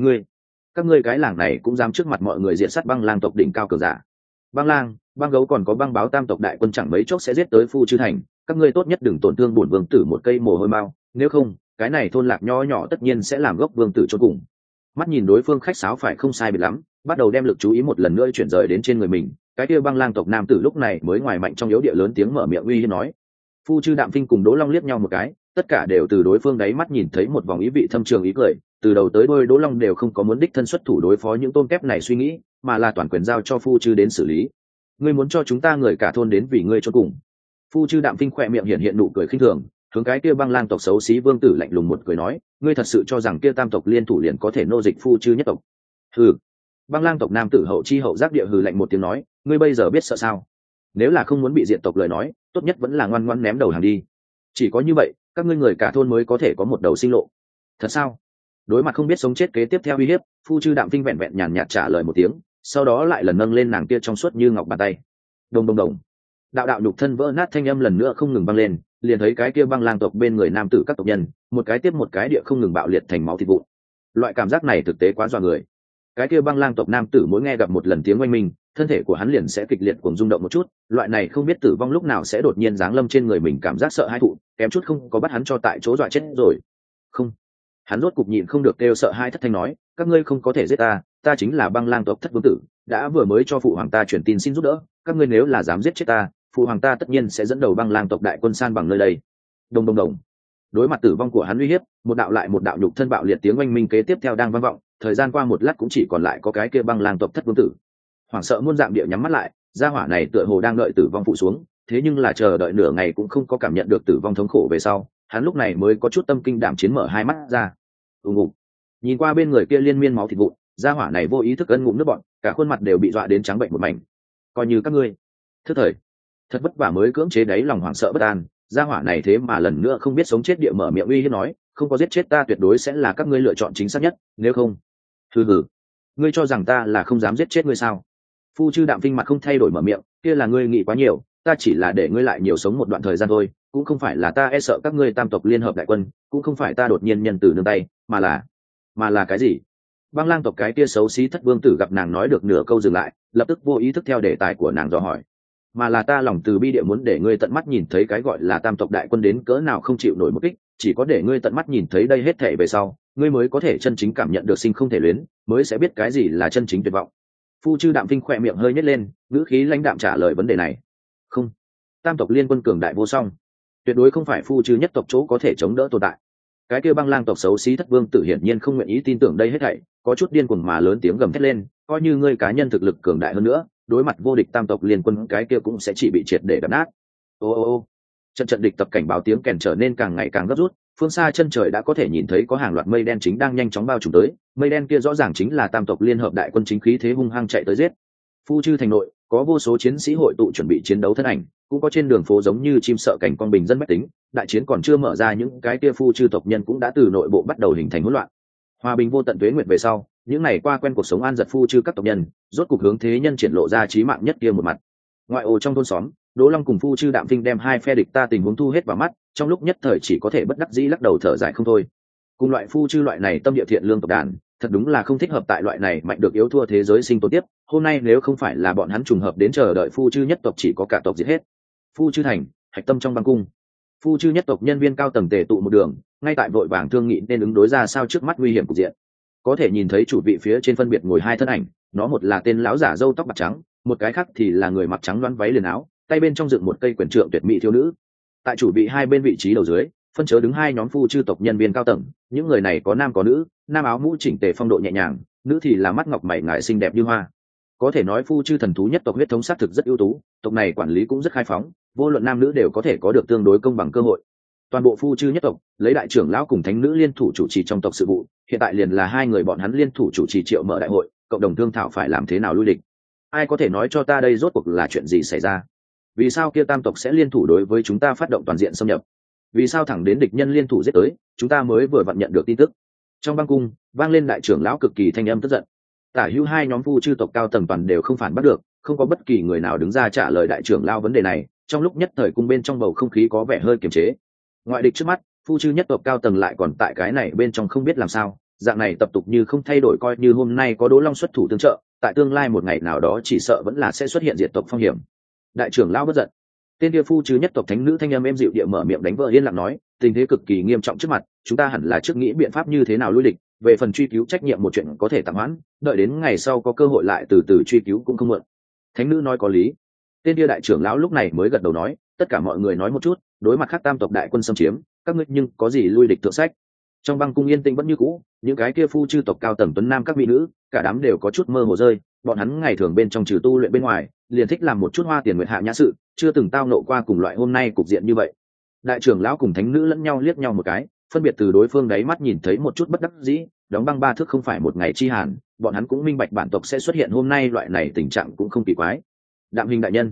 Các ngươi cái làng này cũng dám trước mặt mọi người diện sát băng lang tộc đỉnh cao cường giả. Băng lang, băng gấu còn có băng báo tam tộc đại quân chẳng mấy chốc sẽ giết tới phu chư thành, các ngươi tốt nhất đừng tổn thương bổn vương tử một cây mồ hôi mao, nếu không, cái này thôn lạc nho nhỏ tất nhiên sẽ làm gốc vương tử cho cùng. Mắt nhìn đối phương khách sáo phải không sai biệt lắm, bắt đầu đem lực chú ý một lần nữa chuyển rời đến trên người mình, cái kia băng lang tộc nam tử lúc này mới ngoài mạnh trong yếu địa lớn tiếng mở miệng uy hiếp nói. Phu chư Đạm Phinh cùng Đỗ Long liếc nhau một cái, tất cả đều từ đối phương đáy mắt nhìn thấy một vòng ý vị thâm trường ý cười, từ đầu tới đuôi Đỗ Long đều không có muốn đích thân xuất thủ đối phó những tôm kép này suy nghĩ, mà là toàn quyền giao cho phu chư đến xử lý. Ngươi muốn cho chúng ta người cả thôn đến vì ngươi cho cùng. Phu chư Đạm Phinh khỏe miệng hiện nụ cười khinh thường, hướng cái kia băng lang tộc xấu xí vương tử lạnh lùng một cười nói, ngươi thật sự cho rằng kia tam tộc liên thủ liền có thể nô dịch phu chư nhất tộc? Hừ. Băng lang tộc nam tử hậu chi hậu giác địa hừ lạnh một tiếng nói, ngươi bây giờ biết sợ sao? nếu là không muốn bị diệt tộc lời nói tốt nhất vẫn là ngoan ngoãn ném đầu hàng đi, chỉ có như vậy các ngươi người cả thôn mới có thể có một đầu sinh lộ. Thật sao? Đối mặt không biết sống chết kế tiếp theo uy hiếp, Phu Chư Đạm Vinh vẹn vẹn nhàn nhạt trả lời một tiếng, sau đó lại lần nâng lên nàng kia trong suốt như ngọc bàn tay. Đồng đồng đồng, đạo đạo nhục thân vỡ nát thanh âm lần nữa không ngừng vang lên, liền thấy cái kia băng lang tộc bên người nam tử các tộc nhân một cái tiếp một cái địa không ngừng bạo liệt thành máu thịt vụn. Loại cảm giác này thực tế quá dọa người. Cái kia băng lang tộc nam tử mỗi nghe gặp một lần tiếng oanh minh, thân thể của hắn liền sẽ kịch liệt cuồng rung động một chút, loại này không biết tử vong lúc nào sẽ đột nhiên giáng lâm trên người mình cảm giác sợ hãi thụ, kém chút không có bắt hắn cho tại chỗ dọa chết rồi. Không, hắn rốt cục nhịn không được kêu sợ hai thất thanh nói, các ngươi không có thể giết ta, ta chính là băng lang tộc thất vương tử, đã vừa mới cho phụ hoàng ta truyền tin xin giúp đỡ, các ngươi nếu là dám giết chết ta, phụ hoàng ta tất nhiên sẽ dẫn đầu băng lang tộc đại quân san bằng nơi đây. Đồng đồng đồng, đối mặt tử vong của hắn uy hiếp, một đạo lại một đạo nhục thân bạo liệt tiếng oanh minh kế tiếp theo đang vang vọng, thời gian qua một lát cũng chỉ còn lại có cái kia băng lang tộc thất vương tử. Hoảng sợ muôn dạng địa nhắm mắt lại, gia hỏa này tựa hồ đang đợi tử vong phụ xuống, thế nhưng là chờ đợi nửa ngày cũng không có cảm nhận được tử vong thống khổ về sau, hắn lúc này mới có chút tâm kinh đảm chiến mở hai mắt ra. Ùng ục, nhìn qua bên người kia liên miên máu thịt vụn, gia hỏa này vô ý thức ấn ngụm nước bọn, cả khuôn mặt đều bị dọa đến trắng bệnh một mảnh. Coi như các ngươi thức thời, thật vất vả mới cưỡng chế đáy lòng hoảng sợ bất an, gia hỏa này thế mà lần nữa không biết sống chết địa mở miệng uy hiếp nói, không có giết chết ta tuyệt đối sẽ là các ngươi lựa chọn chính xác nhất, nếu không hừ hừ, ngươi cho rằng ta là không dám giết chết ngươi sao? Phu Chư Đạm Vinh mặt không thay đổi mở miệng, kia là ngươi nghĩ quá nhiều, ta chỉ là để ngươi lại nhiều sống một đoạn thời gian thôi, cũng không phải là ta e sợ các ngươi tam tộc liên hợp đại quân, cũng không phải ta đột nhiên nhân từ nương tay, mà là cái gì? Băng lang tộc cái kia xấu xí thất vương tử gặp nàng nói được nửa câu dừng lại, lập tức vô ý thức theo đề tài của nàng dò hỏi, mà là ta lòng từ bi địa muốn để ngươi tận mắt nhìn thấy cái gọi là tam tộc đại quân đến cỡ nào không chịu nổi một kích, chỉ có để ngươi tận mắt nhìn thấy đây hết thảy về sau, ngươi mới có thể chân chính cảm nhận được sinh không thể luyến, mới sẽ biết cái gì là chân chính tuyệt vọng. Phu Chư Đạm Vinh khỏe miệng hơi nhếch lên, ngữ khí lãnh đạm trả lời vấn đề này. Không, tam tộc liên quân cường đại vô song, tuyệt đối không phải Phu Chư nhất tộc chỗ có thể chống đỡ tồn tại. Cái kia băng lang tộc xấu xí thất vương tử hiển nhiên không nguyện ý tin tưởng đây hết thảy, có chút điên cuồng mà lớn tiếng gầm thét lên, coi như ngươi cá nhân thực lực cường đại hơn nữa, đối mặt vô địch tam tộc liên quân cái kia cũng sẽ chỉ bị triệt để đập nát. Ô, trận trận địch tập cảnh báo tiếng kèn trở nên càng ngày càng gấp rút, phương xa chân trời đã có thể nhìn thấy có hàng loạt mây đen chính đang nhanh chóng bao trùm tới, mây đen kia rõ ràng chính là tam tộc liên hợp đại quân chính khí thế hung hăng chạy tới giết. Phu Chư thành nội có vô số chiến sĩ hội tụ chuẩn bị chiến đấu thân ảnh, cũng có trên đường phố giống như chim sợ cảnh con bình dân bách tính, đại chiến còn chưa mở ra những cái kia Phu Chư tộc nhân cũng đã từ nội bộ bắt đầu hình thành hỗn loạn. Hòa bình vô tận tuế nguyệt về sau, những ngày qua quen cuộc sống an giật Phu Chư các tộc nhân, rốt cục hướng thế nhân triển lộ ra chí mạng nhất kia một mặt. Ngoại ô trong thôn xóm, Đỗ Long cùng Phu Chư Đạm Vinh đem hai phe địch ta tình huống thu hết vào mắt, trong lúc nhất thời chỉ có thể bất đắc dĩ lắc đầu thở dài không thôi. Cùng loại Phu Chư loại này tâm địa thiện lương tộc đàn, thật đúng là không thích hợp tại loại này mạnh được yếu thua thế giới sinh tồn tiếp. Hôm nay nếu không phải là bọn hắn trùng hợp đến chờ đợi Phu Chư nhất tộc, chỉ có cả tộc giết hết. Phu Chư thành, hạch tâm trong băng cung, Phu Chư nhất tộc nhân viên cao tầng tề tụ một đường, ngay tại vội vàng thương nghị nên ứng đối ra sao trước mắt nguy hiểm cục diện. Có thể nhìn thấy chủ vị phía trên phân biệt ngồi hai thân ảnh, nó một là tên lão giả râu tóc bạc trắng, một cái khác thì là người mặc trắng loáng váy liền áo, tay bên trong dựng một cây quyền trượng tuyệt mỹ thiếu nữ. Tại chủ vị hai bên vị trí đầu dưới, phân chớ đứng hai nhóm Phu Chư tộc nhân viên cao tầng, những người này có nam có nữ, nam áo mũ chỉnh tề phong độ nhẹ nhàng, nữ thì là mắt ngọc mày ngài xinh đẹp như hoa. Có thể nói Phu Chư thần thú nhất tộc huyết thống xác thực rất ưu tú, tộc này quản lý cũng rất khai phóng, vô luận nam nữ đều có thể có được tương đối công bằng cơ hội. Toàn bộ Phu Chư nhất tộc lấy đại trưởng lão cùng thánh nữ liên thủ chủ trì trong tộc sự vụ, hiện tại liền là hai người bọn hắn liên thủ chủ trì triệu mở đại hội, cộng đồng thương thảo phải làm thế nào lui địch. Ai có thể nói cho ta đây rốt cuộc là chuyện gì xảy ra? Vì sao kia tam tộc sẽ liên thủ đối với chúng ta phát động toàn diện xâm nhập? Vì sao thẳng đến địch nhân liên thủ giết tới, chúng ta mới vừa vặn nhận được tin tức? Trong băng cung vang lên đại trưởng lão cực kỳ thanh âm tức giận. Tả hữu hai nhóm Phu Chư tộc cao tầng toàn đều không phản bắt được, không có bất kỳ người nào đứng ra trả lời đại trưởng lão vấn đề này. Trong lúc nhất thời cung bên trong bầu không khí có vẻ hơi kiềm chế. Ngoại địch trước mắt, Phu Chư nhất tộc cao tầng lại còn tại cái này bên trong không biết làm sao, dạng này tập tục như không thay đổi, coi như hôm nay có Đỗ Long xuất thủ tương trợ, tại tương lai một ngày nào đó chỉ sợ vẫn là sẽ xuất hiện diệt tộc phong hiểm. Đại trưởng lão bất giận, tên kia Phu Chư nhất tộc thánh nữ thanh âm êm dịu địa mở miệng đánh vỡ yên lặng nói, tình thế cực kỳ nghiêm trọng trước mặt, chúng ta hẳn là trước nghĩ biện pháp như thế nào lui địch, về phần truy cứu trách nhiệm một chuyện có thể tạm hoãn, đợi đến ngày sau có cơ hội lại từ từ truy cứu cũng không muộn. Thánh nữ nói có lý. Tên kia đại trưởng lão lúc này mới gật đầu nói, tất cả mọi người nói một chút, đối mặt khác tam tộc đại quân xâm chiếm, các ngươi nhưng có gì lui địch thượng sách? Trong băng cung yên tĩnh vẫn như cũ, những cái kia Phu Chư tộc cao tầng tuấn nam các mỹ nữ, cả đám đều có chút mơ hồ rơi, bọn hắn ngày thường bên trong trừ tu luyện bên ngoài, liền thích làm một chút hoa tiền nguyệt hạ nhã sự, chưa từng tao nộ qua cùng loại hôm nay cục diện như vậy. Đại trưởng lão cùng thánh nữ lẫn nhau liếc nhau một cái, phân biệt từ đối phương đáy mắt nhìn thấy một chút bất đắc dĩ, đóng băng ba thước không phải một ngày chi hàn, bọn hắn cũng minh bạch bản tộc sẽ xuất hiện hôm nay loại này tình trạng cũng không kỳ quái. Đạm Hình đại nhân,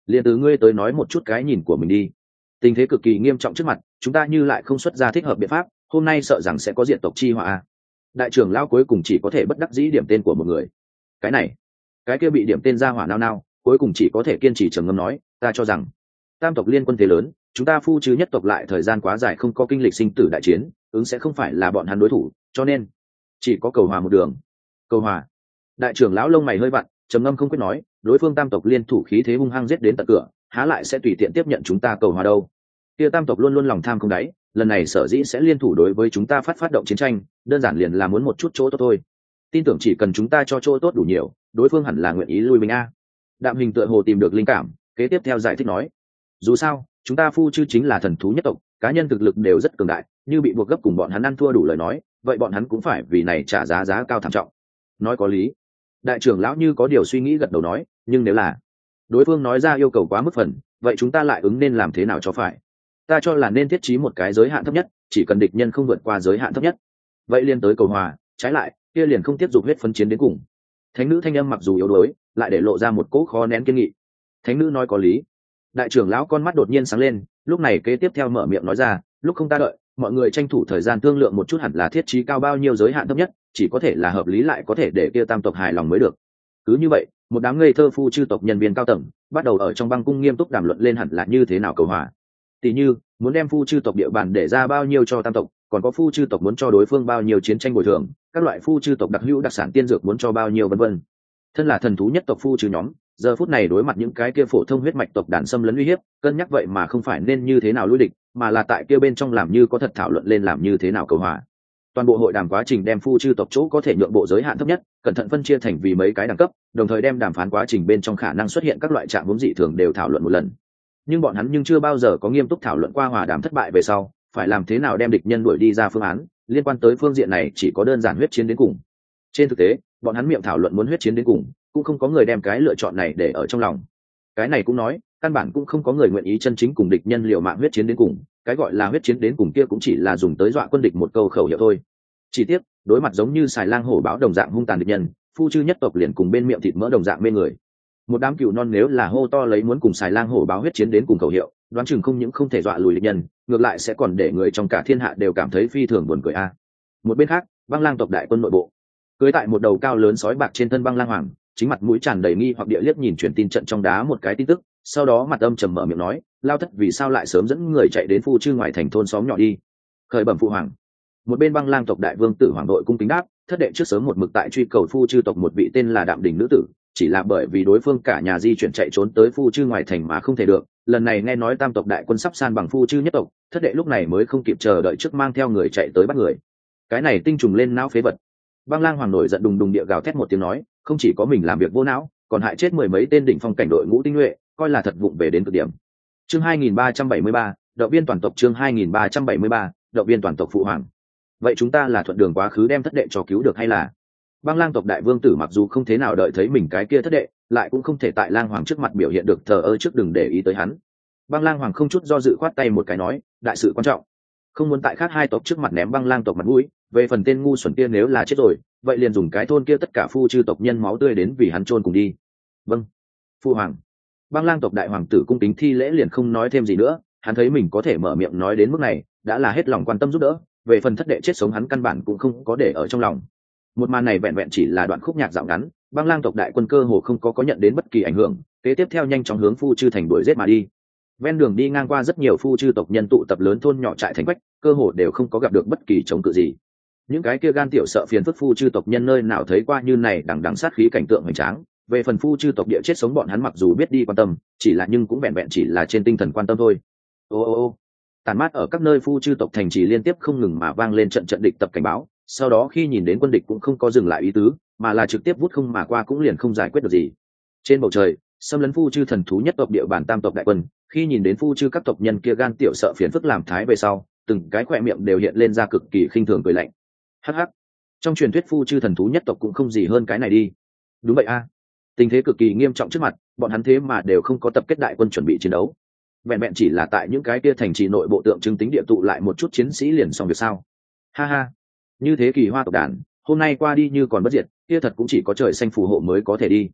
liền từ ngươi tới nói một chút cái nhìn của mình đi. Tình thế cực kỳ nghiêm trọng trước mặt, chúng ta như lại không xuất ra thích hợp biện pháp, hôm nay sợ rằng sẽ có diện tộc chi họa. Đại trưởng lão cuối cùng chỉ có thể bất đắc dĩ điểm tên của một người. Cái này, cái kia bị điểm tên ra hỏa nao, cuối cùng chỉ có thể kiên trì trầm ngâm nói, ta cho rằng tam tộc liên quân thế lớn, chúng ta phu chứ nhất tộc lại thời gian quá dài không có kinh lịch sinh tử đại chiến, ứng sẽ không phải là bọn hắn đối thủ, cho nên chỉ có cầu hòa một đường. Cầu hòa? Đại trưởng lão lông mày hơi vặn, trầm ngâm không quyết nói, đối phương tam tộc liên thủ khí thế hung hăng giết đến tận cửa, há lại sẽ tùy tiện tiếp nhận chúng ta cầu hòa đâu. Kia tam tộc luôn luôn lòng tham không đáy, lần này sở dĩ sẽ liên thủ đối với chúng ta phát động chiến tranh, đơn giản liền là muốn một chút chỗ tốt thôi. Tin tưởng chỉ cần chúng ta cho chỗ tốt đủ nhiều, đối phương hẳn là nguyện ý lui mình a. Đạm Hình tựa hồ tìm được linh cảm, kế tiếp theo giải thích nói, dù sao chúng ta phu chư chính là thần thú nhất tộc, cá nhân thực lực đều rất cường đại, như bị buộc gấp cùng bọn hắn ăn thua đủ lời nói, vậy bọn hắn cũng phải vì này trả giá cao thảm trọng. Nói có lý. Đại trưởng lão như có điều suy nghĩ gật đầu nói, nhưng nếu là đối phương nói ra yêu cầu quá mức phần, vậy chúng ta lại ứng nên làm thế nào cho phải? Ta cho là nên thiết trí một cái giới hạn thấp nhất, chỉ cần địch nhân không vượt qua giới hạn thấp nhất, vậy liên tới cầu hòa, trái lại kia liền không tiếp tục huyết phân chiến đến cùng. Thánh nữ thanh âm mặc dù yếu đuối, lại để lộ ra một cỗ khó nén kiên nghị. Thánh nữ nói có lý. Đại trưởng lão con mắt đột nhiên sáng lên, lúc này kế tiếp theo mở miệng nói ra, lúc không ta đợi, mọi người tranh thủ thời gian thương lượng một chút, hẳn là thiết trí cao bao nhiêu giới hạn thấp nhất, chỉ có thể là hợp lý lại có thể để kia tam tộc hài lòng mới được. Cứ như vậy, một đám ngây thơ phu chư tộc nhân viên cao tầng bắt đầu ở trong băng cung nghiêm túc đàm luận lên hẳn là như thế nào cầu hòa. Tỷ như muốn đem phu chư tộc địa bàn để ra bao nhiêu cho tam tộc, còn có phu chư tộc muốn cho đối phương bao nhiêu chiến tranh bồi thường, các loại phu chư tộc đặc hữu đặc sản tiên dược muốn cho bao nhiêu, vân vân. Thân là thần thú nhất tộc phu chư nhóm, giờ phút này đối mặt những cái kia phổ thông huyết mạch tộc đàn xâm lấn uy hiếp, cân nhắc vậy mà không phải nên như thế nào lui địch, mà là tại kia bên trong làm như có thật thảo luận lên làm như thế nào cầu hòa. Toàn bộ hội đàm quá trình đem phu chư tộc chỗ có thể nhượng bộ giới hạn thấp nhất, cẩn thận phân chia thành vì mấy cái đẳng cấp, đồng thời đem đàm phán quá trình bên trong khả năng xuất hiện các loại trạng huống dị thường đều thảo luận một lần. Nhưng bọn hắn chưa bao giờ có nghiêm túc thảo luận qua hòa đàm thất bại về sau phải làm thế nào đem địch nhân đuổi đi ra phương án, liên quan tới phương diện này chỉ có đơn giản huyết chiến đến cùng. Trên thực tế, bọn hắn miệng thảo luận muốn huyết chiến đến cùng, cũng không có người đem cái lựa chọn này để ở trong lòng. Cái này cũng nói, căn bản cũng không có người nguyện ý chân chính cùng địch nhân liều mạng huyết chiến đến cùng, cái gọi là huyết chiến đến cùng kia cũng chỉ là dùng tới dọa quân địch một câu khẩu hiệu thôi. Chỉ tiếc, đối mặt giống như xài lang hổ báo đồng dạng hung tàn địch nhân, phu chư nhất tộc liền cùng bên miệng thịt mỡ đồng dạng mê người. Một đám cừu non nếu là hô to lấy muốn cùng xài lang hổ báo huyết chiến đến cùng khẩu hiệu, đoán chừng không những không thể dọa lùi địch nhân, ngược lại sẽ còn để người trong cả thiên hạ đều cảm thấy phi thường buồn cười a. Một bên khác, băng lang tộc đại quân nội bộ, cưới tại một đầu cao lớn sói bạc trên thân băng lang hoàng, chính mặt mũi tràn đầy nghi hoặc địa liếc nhìn truyền tin trận trong đá một cái tin tức, sau đó mặt âm trầm mở miệng nói, lao thất vì sao lại sớm dẫn người chạy đến phu chư ngoài thành thôn xóm nhỏ đi? Khởi bẩm phụ hoàng. Một bên băng lang tộc đại vương tử hoàng đội cung kính đáp, thất đệ trước sớm một mực tại truy cầu phu chư tộc một vị tên là Đạm Đình nữ tử, chỉ là bởi vì đối phương cả nhà di chuyển chạy trốn tới phu chư ngoài thành mà không thể được, lần này nghe nói tam tộc đại quân sắp san bằng phu chư nhất tộc, thất đệ lúc này mới không kịp chờ đợi trước mang theo người chạy tới bắt người. Cái này tinh trùng lên não phế vật. Băng lang hoàng nổi giận đùng đùng địa gào thét một tiếng nói, không chỉ có mình làm việc vô não, còn hại chết mười mấy tên đỉnh phong cảnh đội ngũ tinh nhuệ, coi là thật vụng về đến cực điểm. Chương 2373, động viên toàn tộc. Chương 2373, động viên toàn tộc phụ hoàng. Vậy chúng ta là thuận đường quá khứ đem thất đệ cho cứu được hay là? Băng lang tộc đại vương tử mặc dù không thế nào đợi thấy mình cái kia thất đệ, lại cũng không thể tại lang hoàng trước mặt biểu hiện được thờ ơ trước đừng để ý tới hắn. Băng lang hoàng không chút do dự khoát tay một cái nói, đại sự quan trọng, không muốn tại khác hai tộc trước mặt ném băng lang tộc mặt mũi. Về phần tên ngu xuẩn kia nếu là chết rồi, vậy liền dùng cái thôn kia tất cả phu chư tộc nhân máu tươi đến vì hắn chôn cùng đi. Vâng, phu hoàng. Băng lang tộc đại hoàng tử cung kính thi lễ liền không nói thêm gì nữa, hắn thấy mình có thể mở miệng nói đến mức này, đã là hết lòng quan tâm giúp đỡ. Về phần thất đệ chết sống hắn căn bản cũng không có để ở trong lòng. Một màn này vẹn vẹn chỉ là đoạn khúc nhạc dạo ngắn, băng lang tộc đại quân cơ hồ không có nhận đến bất kỳ ảnh hưởng, kế tiếp theo nhanh chóng hướng phu chư thành đuổi giết mà đi. Ven đường đi ngang qua rất nhiều phu chư tộc nhân tụ tập lớn thôn nhỏ trại thành quách, cơ hồ đều không có gặp được bất kỳ chống cự gì. Những cái kia gan tiểu sợ phiền phức phu chư tộc nhân nơi nào thấy qua như này đằng đằng sát khí cảnh tượng hoành tráng. Về phần phu chư tộc địa chết sống bọn hắn mặc dù biết đi quan tâm, chỉ là nhưng cũng vẹn vẹn chỉ là trên tinh thần quan tâm thôi. Ô, tàn mát ở các nơi phu chư tộc thành trì liên tiếp không ngừng mà vang lên trận trận địch tập cảnh báo, sau đó khi nhìn đến quân địch cũng không có dừng lại ý tứ, mà là trực tiếp vút không mà qua cũng liền không giải quyết được gì. Trên bầu trời, xâm lấn phu chư thần thú nhất tộc địa bàn tam tộc đại quân, khi nhìn đến phu chư các tộc nhân kia gan tiểu sợ phiền phức làm thái về sau, từng cái khỏe miệng đều hiện lên ra cực kỳ khinh thường cười lạnh. Hắc hắc, trong truyền thuyết phu chư thần thú nhất tộc cũng không gì hơn cái này đi. Đúng vậy a. Tình thế cực kỳ nghiêm trọng trước mặt, bọn hắn thế mà đều không có tập kết đại quân chuẩn bị chiến đấu. Vẹn vẹn chỉ là tại những cái kia thành trì nội bộ tượng trưng tính địa tụ lại một chút chiến sĩ liền xong việc sao? Ha ha, như thế kỳ hoa tộc đàn, hôm nay qua đi như còn bất diệt, kia thật cũng chỉ có trời xanh phù hộ mới có thể đi.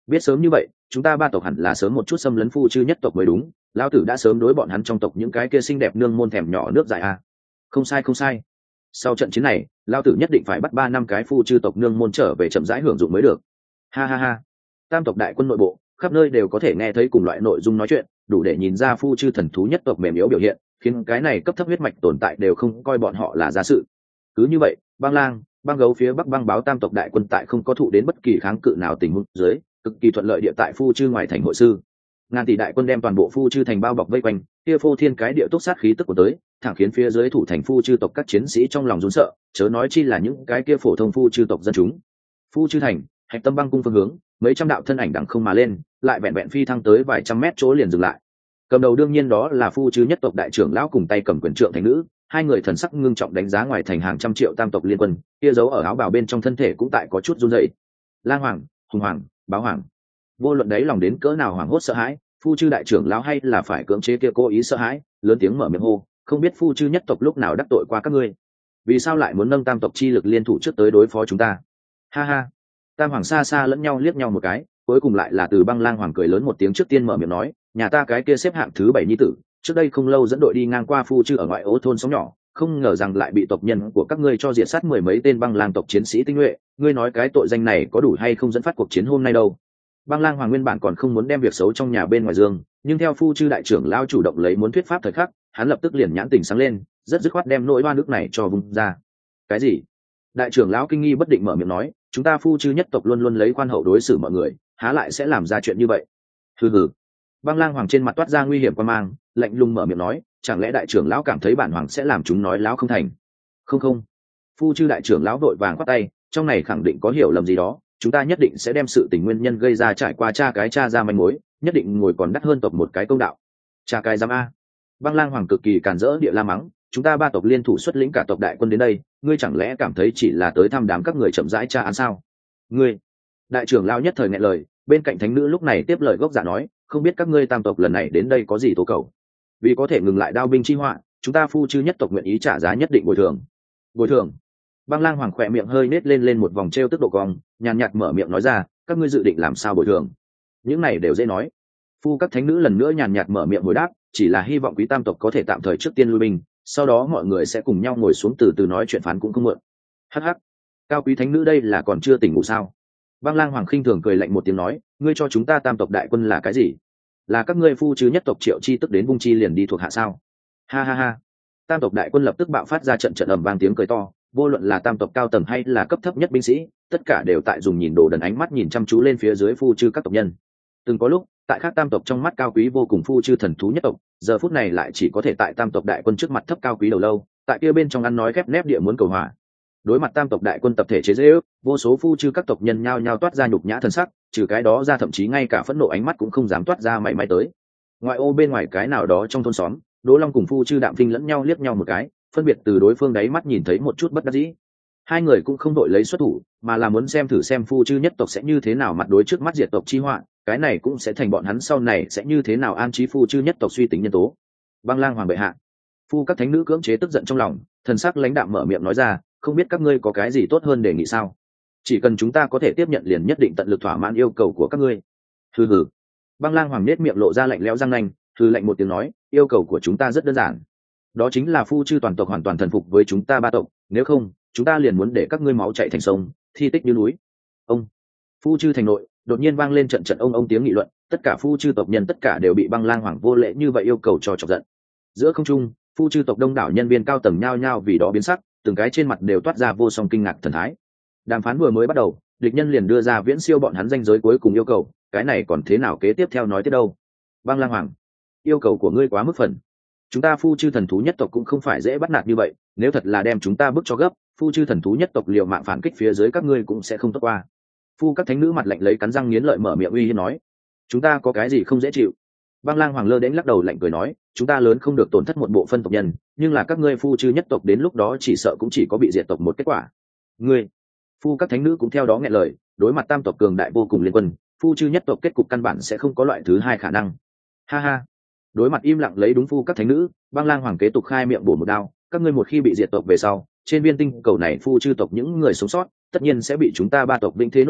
biết sớm như vậy chúng ta ba tộc hẳn là sớm một chút xâm lấn phu chư nhất tộc mới đúng, lão tử đã sớm đối bọn hắn trong tộc những cái kia xinh đẹp nương môn thèm nhỏ nước dại a. Không sai không sai, sau trận chiến này lão tử nhất định phải bắt 3 năm cái phu chư tộc nương môn trở về chậm rãi hưởng dụng mới được. Ha ha ha. Tam tộc đại quân nội bộ khắp nơi đều có thể nghe thấy cùng loại nội dung nói chuyện, đủ để nhìn ra phu chư thần thú nhất tộc mềm yếu biểu hiện, khiến cái này cấp thấp huyết mạch tồn tại đều không coi bọn họ là gia sự. Cứ như vậy băng lang băng gấu phía bắc băng báo tam tộc đại quân tại không có thụ đến bất kỳ kháng cự nào tình huống dưới cực kỳ thuận lợi địa tại phu chư ngoài thành hội sư. Ngàn tỷ đại quân đem toàn bộ phu chư thành bao bọc vây quanh, kia phô thiên cái địa túc sát khí tức của tới thẳng khiến phía dưới thủ thành phu chư tộc các chiến sĩ trong lòng run sợ, chớ nói chi là những cái kia phổ thông phu chư tộc dân chúng. Phu chư thành hạch tâm băng cung phương hướng, mấy trăm đạo thân ảnh đằng không mà lên, lại vẹn vẹn phi thăng tới vài trăm mét chỗ liền dừng lại. Cầm đầu đương nhiên đó là phu chư nhất tộc đại trưởng lão cùng tay cầm quyền trượng thành nữ, hai người thần sắc ngưng trọng đánh giá ngoài thành hàng trăm triệu tam tộc liên quân, kia giấu ở áo bào bên trong thân thể cũng tại có chút run rẩy. Lang hoàng, hùng hoàng, báo hoàng, vô luận đấy lòng đến cỡ nào hoảng hốt sợ hãi, phu chư đại trưởng lão hay là phải cưỡng chế kia cố ý sợ hãi, lớn tiếng mở miệng hô, không biết phu chư nhất tộc lúc nào đắc tội qua các ngươi, vì sao lại muốn nâng tam tộc chi lực liên thủ trước tới đối phó chúng ta? Ha ha. Tam hoàng xa xa lẫn nhau liếc nhau một cái, cuối cùng lại là từ băng lang hoàng cười lớn một tiếng trước tiên mở miệng nói, nhà ta cái kia xếp hạng thứ 7 nhi tử, trước đây không lâu dẫn đội đi ngang qua phu chư ở ngoại ô thôn sóng nhỏ, không ngờ rằng lại bị tộc nhân của các ngươi cho diệt sát 10 mấy tên băng lang tộc chiến sĩ tinh nhuệ, ngươi nói cái tội danh này có đủ hay không dẫn phát cuộc chiến hôm nay đâu? Băng lang hoàng nguyên bản còn không muốn đem việc xấu trong nhà bên ngoài dương, nhưng theo phu chư đại trưởng lao chủ động lấy muốn thuyết pháp thời khắc, hắn lập tức liền nhãn tình sáng lên, rất dứt khoát đem nỗi oan ức này cho vung ra. Cái gì? Đại trưởng lão kinh nghi bất định mở miệng nói, chúng ta phu chư nhất tộc luôn luôn lấy khoan hậu đối xử mọi người, há lại sẽ làm ra chuyện như vậy? Hừ hừ. Băng lang hoàng trên mặt toát ra nguy hiểm quan mang, lạnh lùng mở miệng nói, chẳng lẽ đại trưởng lão cảm thấy bản hoàng sẽ làm chúng nói láo không thành? Không không. Phu chư đại trưởng lão vội vàng khoát tay, trong này khẳng định có hiểu lầm gì đó, chúng ta nhất định sẽ đem sự tình nguyên nhân gây ra trải qua cha ra manh mối, nhất định ngồi còn đắt hơn tộc một cái công đạo. Cha cái giám a. Băng lang hoàng cực kỳ càn rỡ địa la mắng, chúng ta ba tộc liên thủ xuất lĩnh cả tộc đại quân đến đây, ngươi chẳng lẽ cảm thấy chỉ là tới thăm đám các người chậm rãi tra án sao? Ngươi. Đại trưởng lão nhất thời nghẹn lời, bên cạnh thánh nữ lúc này tiếp lời gốc giả nói, không biết các ngươi tam tộc lần này đến đây có gì tố cầu? Vì có thể ngừng lại đao binh chi họa, chúng ta phu chư nhất tộc nguyện ý trả giá nhất định bồi thường. Bồi thường? Băng lang hoàng khỏe miệng hơi nết lên một vòng trêu tức độ cong, nhàn nhạt mở miệng nói ra, các ngươi dự định làm sao bồi thường? Những này đều dễ nói. Phu các thánh nữ lần nữa nhàn nhạt mở miệng hồi đáp, chỉ là hy vọng quý tam tộc có thể tạm thời trước tiên lui binh, sau đó mọi người sẽ cùng nhau ngồi xuống từ từ nói chuyện phán cũng không muộn. Hắc hắc. Cao quý thánh nữ đây là còn chưa tỉnh ngủ sao? Băng lang hoàng khinh thường cười lạnh một tiếng nói, ngươi cho chúng ta tam tộc đại quân là cái gì? Là các ngươi phu chứ nhất tộc Triệu chi tức đến vung chi liền đi thuộc hạ sao? Ha ha ha. Tam tộc đại quân lập tức bạo phát ra trận ầm vang tiếng cười to, vô luận là tam tộc cao tầng hay là cấp thấp nhất binh sĩ, tất cả đều tại dùng nhìn đồ đần ánh mắt nhìn chăm chú lên phía dưới phu chư các tộc nhân. Từng có lúc, tại khác tam tộc trong mắt cao quý vô cùng phu chư thần thú nhất tộc, giờ phút này lại chỉ có thể tại tam tộc đại quân trước mặt thấp cao quý đầu lâu, tại kia bên trong ăn nói khép nép địa muốn cầu hòa. Đối mặt tam tộc đại quân tập thể chế giễu, vô số phu chư các tộc nhân nhao nhao toát ra nhục nhã thần sắc, trừ cái đó ra thậm chí ngay cả phẫn nộ ánh mắt cũng không dám toát ra mảy may tới. Ngoại ô bên ngoài cái nào đó trong thôn xóm, Đỗ Long cùng phu chư Đạm Vinh lẫn nhau liếc nhau một cái, phân biệt từ đối phương đáy mắt nhìn thấy một chút bất đắc dĩ. Hai người cũng không đội lấy xuất thủ, mà là muốn xem thử xem phu chư nhất tộc sẽ như thế nào mặt đối trước mắt diệt tộc chi họa, cái này cũng sẽ thành bọn hắn sau này sẽ như thế nào an trí phu chư nhất tộc suy tính nhân tố. Băng lang hoàng bệ hạ. Phu các thánh nữ cưỡng chế tức giận trong lòng, thần sắc lãnh đạm mở miệng nói ra, không biết các ngươi có cái gì tốt hơn đề nghị sao? Chỉ cần chúng ta có thể tiếp nhận liền nhất định tận lực thỏa mãn yêu cầu của các ngươi. Hừ hừ. Băng lang hoàng nết miệng lộ ra lạnh lẽo răng nanh, hừ lạnh một tiếng nói, yêu cầu của chúng ta rất đơn giản, đó chính là phu chư toàn tộc hoàn toàn thần phục với chúng ta ba tộc, nếu không chúng ta liền muốn để các ngươi máu chảy thành sông, thi tích như núi. Ông. Phu chư thành nội đột nhiên vang lên trận trận ông tiếng nghị luận, tất cả phu chư tộc nhân tất cả đều bị băng lang hoàng vô lễ như vậy yêu cầu cho chọc giận. Giữa không trung, phu chư tộc đông đảo nhân viên cao tầng nhao nhao vì đó biến sắc, từng cái trên mặt đều toát ra vô song kinh ngạc thần thái. Đàm phán vừa mới bắt đầu, địch nhân liền đưa ra viễn siêu bọn hắn danh giới cuối cùng yêu cầu, cái này còn thế nào kế tiếp theo nói tiếp đâu? Băng lang hoàng, yêu cầu của ngươi quá mức phần, chúng ta phu chư thần thú nhất tộc cũng không phải dễ bắt nạt như vậy, nếu thật là đem chúng ta bức cho gấp, phu chư thần thú nhất tộc liều mạng phản kích phía dưới các ngươi cũng sẽ không tốt qua. Phu các thánh nữ mặt lạnh lấy cắn răng nghiến lợi mở miệng uy hiếp nói, chúng ta có cái gì không dễ chịu? Băng lang hoàng lơ đến lắc đầu lạnh cười nói, chúng ta lớn không được tổn thất một bộ phân tộc nhân, nhưng là các ngươi phu chư nhất tộc đến lúc đó chỉ sợ cũng chỉ có bị diệt tộc một kết quả. Ngươi. Phu các thánh nữ cũng theo đó nghẹn lời, đối mặt tam tộc cường đại vô cùng liên quân, phu chư nhất tộc kết cục căn bản sẽ không có loại thứ hai khả năng. Ha ha. Đối mặt im lặng lấy đúng phu các thánh nữ, băng lang hoàng kế tục khai miệng bổ một đao, các ngươi một khi bị diệt tộc về sau, trên viên tinh cầu này phu chư tộc những người sống sót tất nhiên sẽ bị chúng ta ba tộc vĩnh thế nô dịch,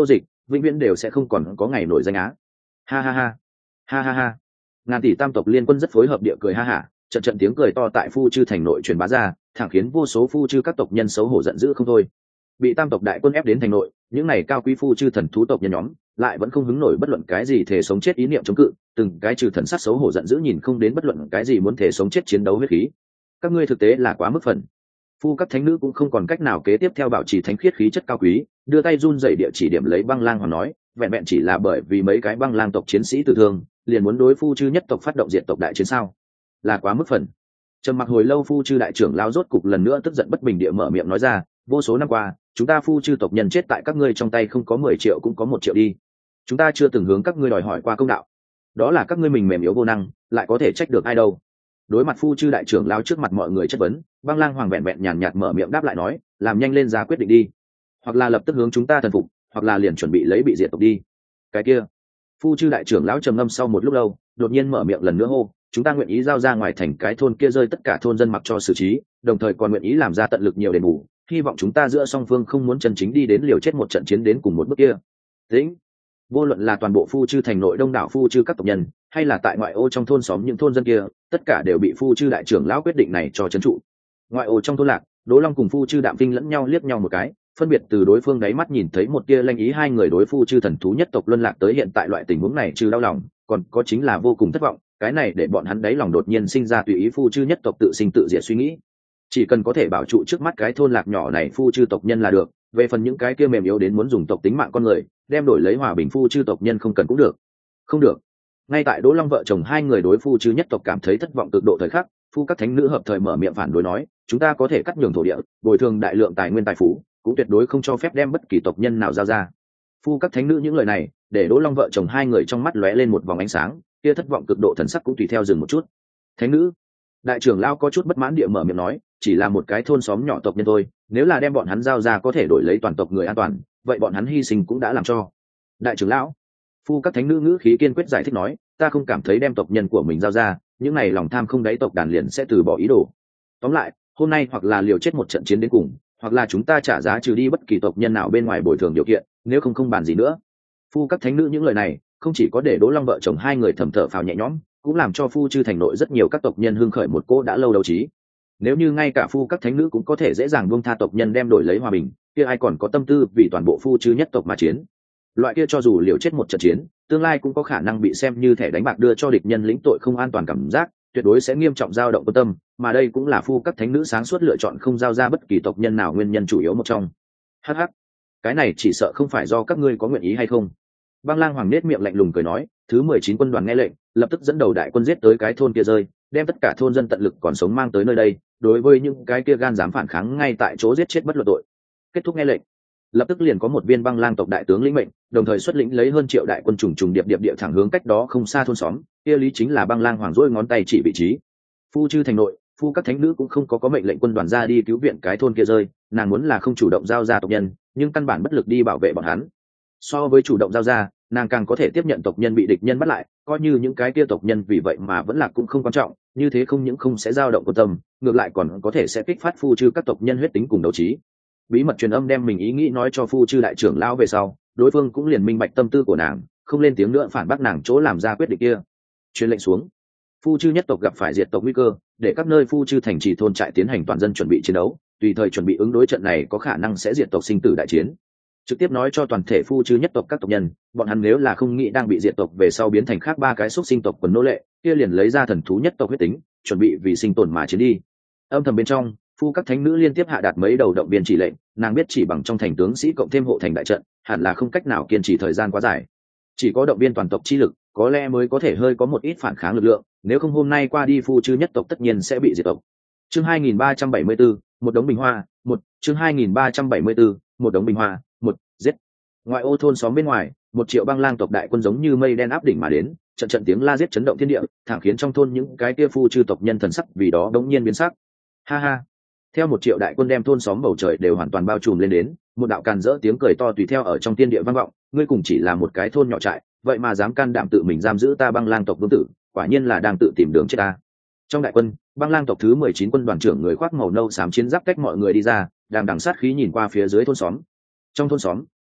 vĩnh viễn đều sẽ không còn có ngày nổi danh á. Ha ha ha, ha ha ha. Ngàn tỷ tam tộc liên quân rất phối hợp địa cười ha hả, trận trận tiếng cười to tại Phu Chư thành nội truyền bá ra, thẳng khiến vô số Phu Chư các tộc nhân xấu hổ giận dữ không thôi. Bị tam tộc đại quân ép đến thành nội, những này cao quý Phu Chư thần thú tộc nhân nhóm lại vẫn không hứng nổi bất luận cái gì thể sống chết ý niệm chống cự, từng cái trừ thần sát xấu hổ giận dữ nhìn không đến bất luận cái gì muốn thể sống chết chiến đấu huyết khí. Các ngươi thực tế là quá mức phần. Phu các thánh nữ cũng không còn cách nào kế tiếp theo bảo trì thánh khiết khí chất cao quý, đưa tay run rẩy địa chỉ điểm lấy Băng Lang Hoàng nói, vẹn vẹn chỉ là bởi vì mấy cái Băng Lang tộc chiến sĩ tử thương, liền muốn đối Phu Chư nhất tộc phát động diệt tộc đại chiến sao? Là quá mức phần. Trầm mặc hồi lâu, Phu Chư đại trưởng lao rốt cục lần nữa tức giận bất bình địa mở miệng nói ra, vô số năm qua, chúng ta Phu Chư tộc nhân chết tại các ngươi trong tay không có 10 triệu cũng có 1 triệu đi. Chúng ta chưa từng hướng các ngươi đòi hỏi qua công đạo. Đó là các ngươi mình mềm yếu vô năng, lại có thể trách được ai đâu. Đối mặt Phu Chư đại trưởng lao trước mặt mọi người chất vấn, Băng Lang Hoàng vẹn vẹn nhàn nhạt mở miệng đáp lại nói, làm nhanh lên ra quyết định đi, hoặc là lập tức hướng chúng ta thần phục, hoặc là liền chuẩn bị lấy bị diệt tộc đi. Cái kia, Phu Chư đại trưởng lão trầm ngâm sau một lúc lâu, đột nhiên mở miệng lần nữa hô, chúng ta nguyện ý giao ra ngoài thành cái thôn kia rơi tất cả thôn dân mặc cho xử trí, đồng thời còn nguyện ý làm ra tận lực nhiều đền bù, hy vọng chúng ta giữa song phương không muốn chân chính đi đến liều chết một trận chiến đến cùng một bước kia. Tĩnh. Vô luận là toàn bộ Phu Chư thành nội đông đảo Phu Chư các tộc nhân, hay là tại ngoại ô trong thôn xóm những thôn dân kia, tất cả đều bị Phu Chư đại trưởng lão quyết định này cho trấn trụ. Ngoại ô trong thôn lạc, Đỗ Long cùng Phu Chư Đạm Vinh lẫn nhau liếc nhau một cái, phân biệt từ đối phương đáy mắt nhìn thấy một tia lanh ý, hai người đối Phu Chư thần thú nhất tộc luân lạc tới hiện tại loại tình huống này trừ đau lòng, còn có chính là vô cùng thất vọng, cái này để bọn hắn đáy lòng đột nhiên sinh ra tùy ý Phu Chư nhất tộc tự sinh tự diệt suy nghĩ. Chỉ cần có thể bảo trụ trước mắt cái thôn lạc nhỏ này Phu Chư tộc nhân là được, về phần những cái kia mềm yếu đến muốn dùng tộc tính mạng con người, đem đổi lấy hòa bình Phu Chư tộc nhân không cần cũng được. Không được. Ngay tại Đỗ Long vợ chồng hai người đối Phu Chư nhất tộc cảm thấy thất vọng cực độ thời khắc, Phu các thánh nữ hợp thời mở miệng phản đối nói, chúng ta có thể cắt nhường thổ địa, bồi thường đại lượng tài nguyên tài phú, cũng tuyệt đối không cho phép đem bất kỳ tộc nhân nào giao ra. Phu các thánh nữ những lời này, để Đỗ Long vợ chồng hai người trong mắt lóe lên một vòng ánh sáng, kia thất vọng cực độ thần sắc cũng tùy theo dừng một chút. Thánh nữ, đại trưởng lao có chút bất mãn địa mở miệng nói, chỉ là một cái thôn xóm nhỏ tộc nhân thôi, nếu là đem bọn hắn giao ra có thể đổi lấy toàn tộc người an toàn, vậy bọn hắn hy sinh cũng đã làm cho. Đại trưởng lão, Phu các thánh nữ ngữ khí kiên quyết giải thích nói, ta không cảm thấy đem tộc nhân của mình giao ra, những này lòng tham không đáy tộc đàn liền sẽ từ bỏ ý đồ. Tóm lại, hôm nay hoặc là liều chết một trận chiến đến cùng, hoặc là chúng ta trả giá trừ đi bất kỳ tộc nhân nào bên ngoài bồi thường điều kiện, nếu không không bàn gì nữa. Phu các thánh nữ những lời này không chỉ có để Đỗ Long vợ chồng hai người thầm thở phào nhẹ nhõm, cũng làm cho Phu Chư thành nội rất nhiều các tộc nhân hưng khởi một cỗ đã lâu đấu trí. Nếu như ngay cả Phu các thánh nữ cũng có thể dễ dàng buông tha tộc nhân đem đổi lấy hòa bình, kia ai còn có tâm tư vì toàn bộ Phu Chư nhất tộc mà chiến. Loại kia cho dù liều chết một trận chiến, tương lai cũng có khả năng bị xem như thẻ đánh bạc đưa cho địch nhân lĩnh tội không an toàn cảm giác, tuyệt đối sẽ nghiêm trọng dao động quân tâm, mà đây cũng là Phu các thánh nữ sáng suốt lựa chọn không giao ra bất kỳ tộc nhân nào nguyên nhân chủ yếu một trong. Hắc hắc, cái này chỉ sợ không phải do các ngươi có nguyện ý hay không. Băng Lang Hoàng nết miệng lạnh lùng cười nói, thứ 19 quân đoàn nghe lệnh, lập tức dẫn đầu đại quân giết tới cái thôn kia rơi, đem tất cả thôn dân tận lực còn sống mang tới nơi đây, đối với những cái kia gan dám phản kháng ngay tại chỗ giết chết bất luận tội. Kết thúc nghe lệnh, lập tức liền có một viên Băng Lang tộc đại tướng lĩnh mệnh, đồng thời xuất lĩnh lấy hơn triệu đại quân trùng trùng điệp điệp địa thẳng hướng cách đó không xa thôn xóm, kia lý chính là Băng Lang Hoàng duỗi ngón tay chỉ vị trí. Phu Chư thành nội, Phu các thánh nữ cũng không có mệnh lệnh quân đoàn ra đi cứu viện cái thôn kia rơi, nàng muốn là không chủ động giao ra tộc nhân, nhưng căn bản bất lực đi bảo vệ bọn hắn. So với chủ động giao ra, nàng càng có thể tiếp nhận tộc nhân bị địch nhân bắt lại, coi như những cái kia tộc nhân vì vậy mà vẫn là cũng không quan trọng, như thế không những không sẽ dao động quân tâm, ngược lại còn có thể sẽ kích phát Phu Chư các tộc nhân huyết tính cùng đấu trí. Bí mật truyền âm đem mình ý nghĩ nói cho Phu Chư đại trưởng lão về sau, đối phương cũng liền minh bạch tâm tư của nàng, không lên tiếng nữa phản bác nàng chỗ làm ra quyết định kia. Truyền lệnh xuống, Phu Chư nhất tộc gặp phải diệt tộc nguy cơ, để các nơi Phu Chư thành trì thôn trại tiến hành toàn dân chuẩn bị chiến đấu, tùy thời chuẩn bị ứng đối trận này có khả năng sẽ diệt tộc sinh tử đại chiến. Trực tiếp nói cho toàn thể Phu Chư nhất tộc các tộc nhân, bọn hắn nếu là không nghĩ đang bị diệt tộc về sau biến thành khác ba cái xúc sinh tộc quần nô lệ, kia liền lấy ra thần thú nhất tộc huyết tính, chuẩn bị vì sinh tồn mà chiến đi. Âm thầm bên trong, Phu các thánh nữ liên tiếp hạ đạt mấy đầu động viên chỉ lệnh, nàng biết chỉ bằng trong thành tướng sĩ cộng thêm hộ thành đại trận, hẳn là không cách nào kiên trì thời gian quá dài. Chỉ có động viên toàn tộc chi lực, có lẽ mới có thể hơi có một ít phản kháng lực lượng, nếu không hôm nay qua đi Phu Chư nhất tộc tất nhiên sẽ bị diệt tộc. Chương 2374, một đống bình hoa, chương 2374, một đống bình hoa, giết. Ngoại ô thôn xóm bên ngoài, 1 triệu Băng Lang tộc đại quân giống như mây đen áp đỉnh mà đến, trận trận tiếng la giết chấn động thiên địa, thẳng khiến trong thôn những cái kia Phu Chư tộc nhân thần sắc vì đó đống nhiên biến sắc. Ha ha. Theo 1 triệu đại quân đem thôn xóm bầu trời đều hoàn toàn bao trùm lên đến, một đạo càn rỡ tiếng cười to tùy theo ở trong thiên địa vang vọng, ngươi cùng chỉ là một cái thôn nhỏ trại, vậy mà dám can đảm tự mình giam giữ ta Băng Lang tộc vương tử, quả nhiên là đang tự tìm đường chết ta. Trong đại quân, Băng Lang tộc thứ 19 quân đoàn trưởng người khoác màu nâu xám chiến giáp cách mọi người đi ra, đang đằng sát khí nhìn qua phía dưới thôn xóm. Trong thôn xóm,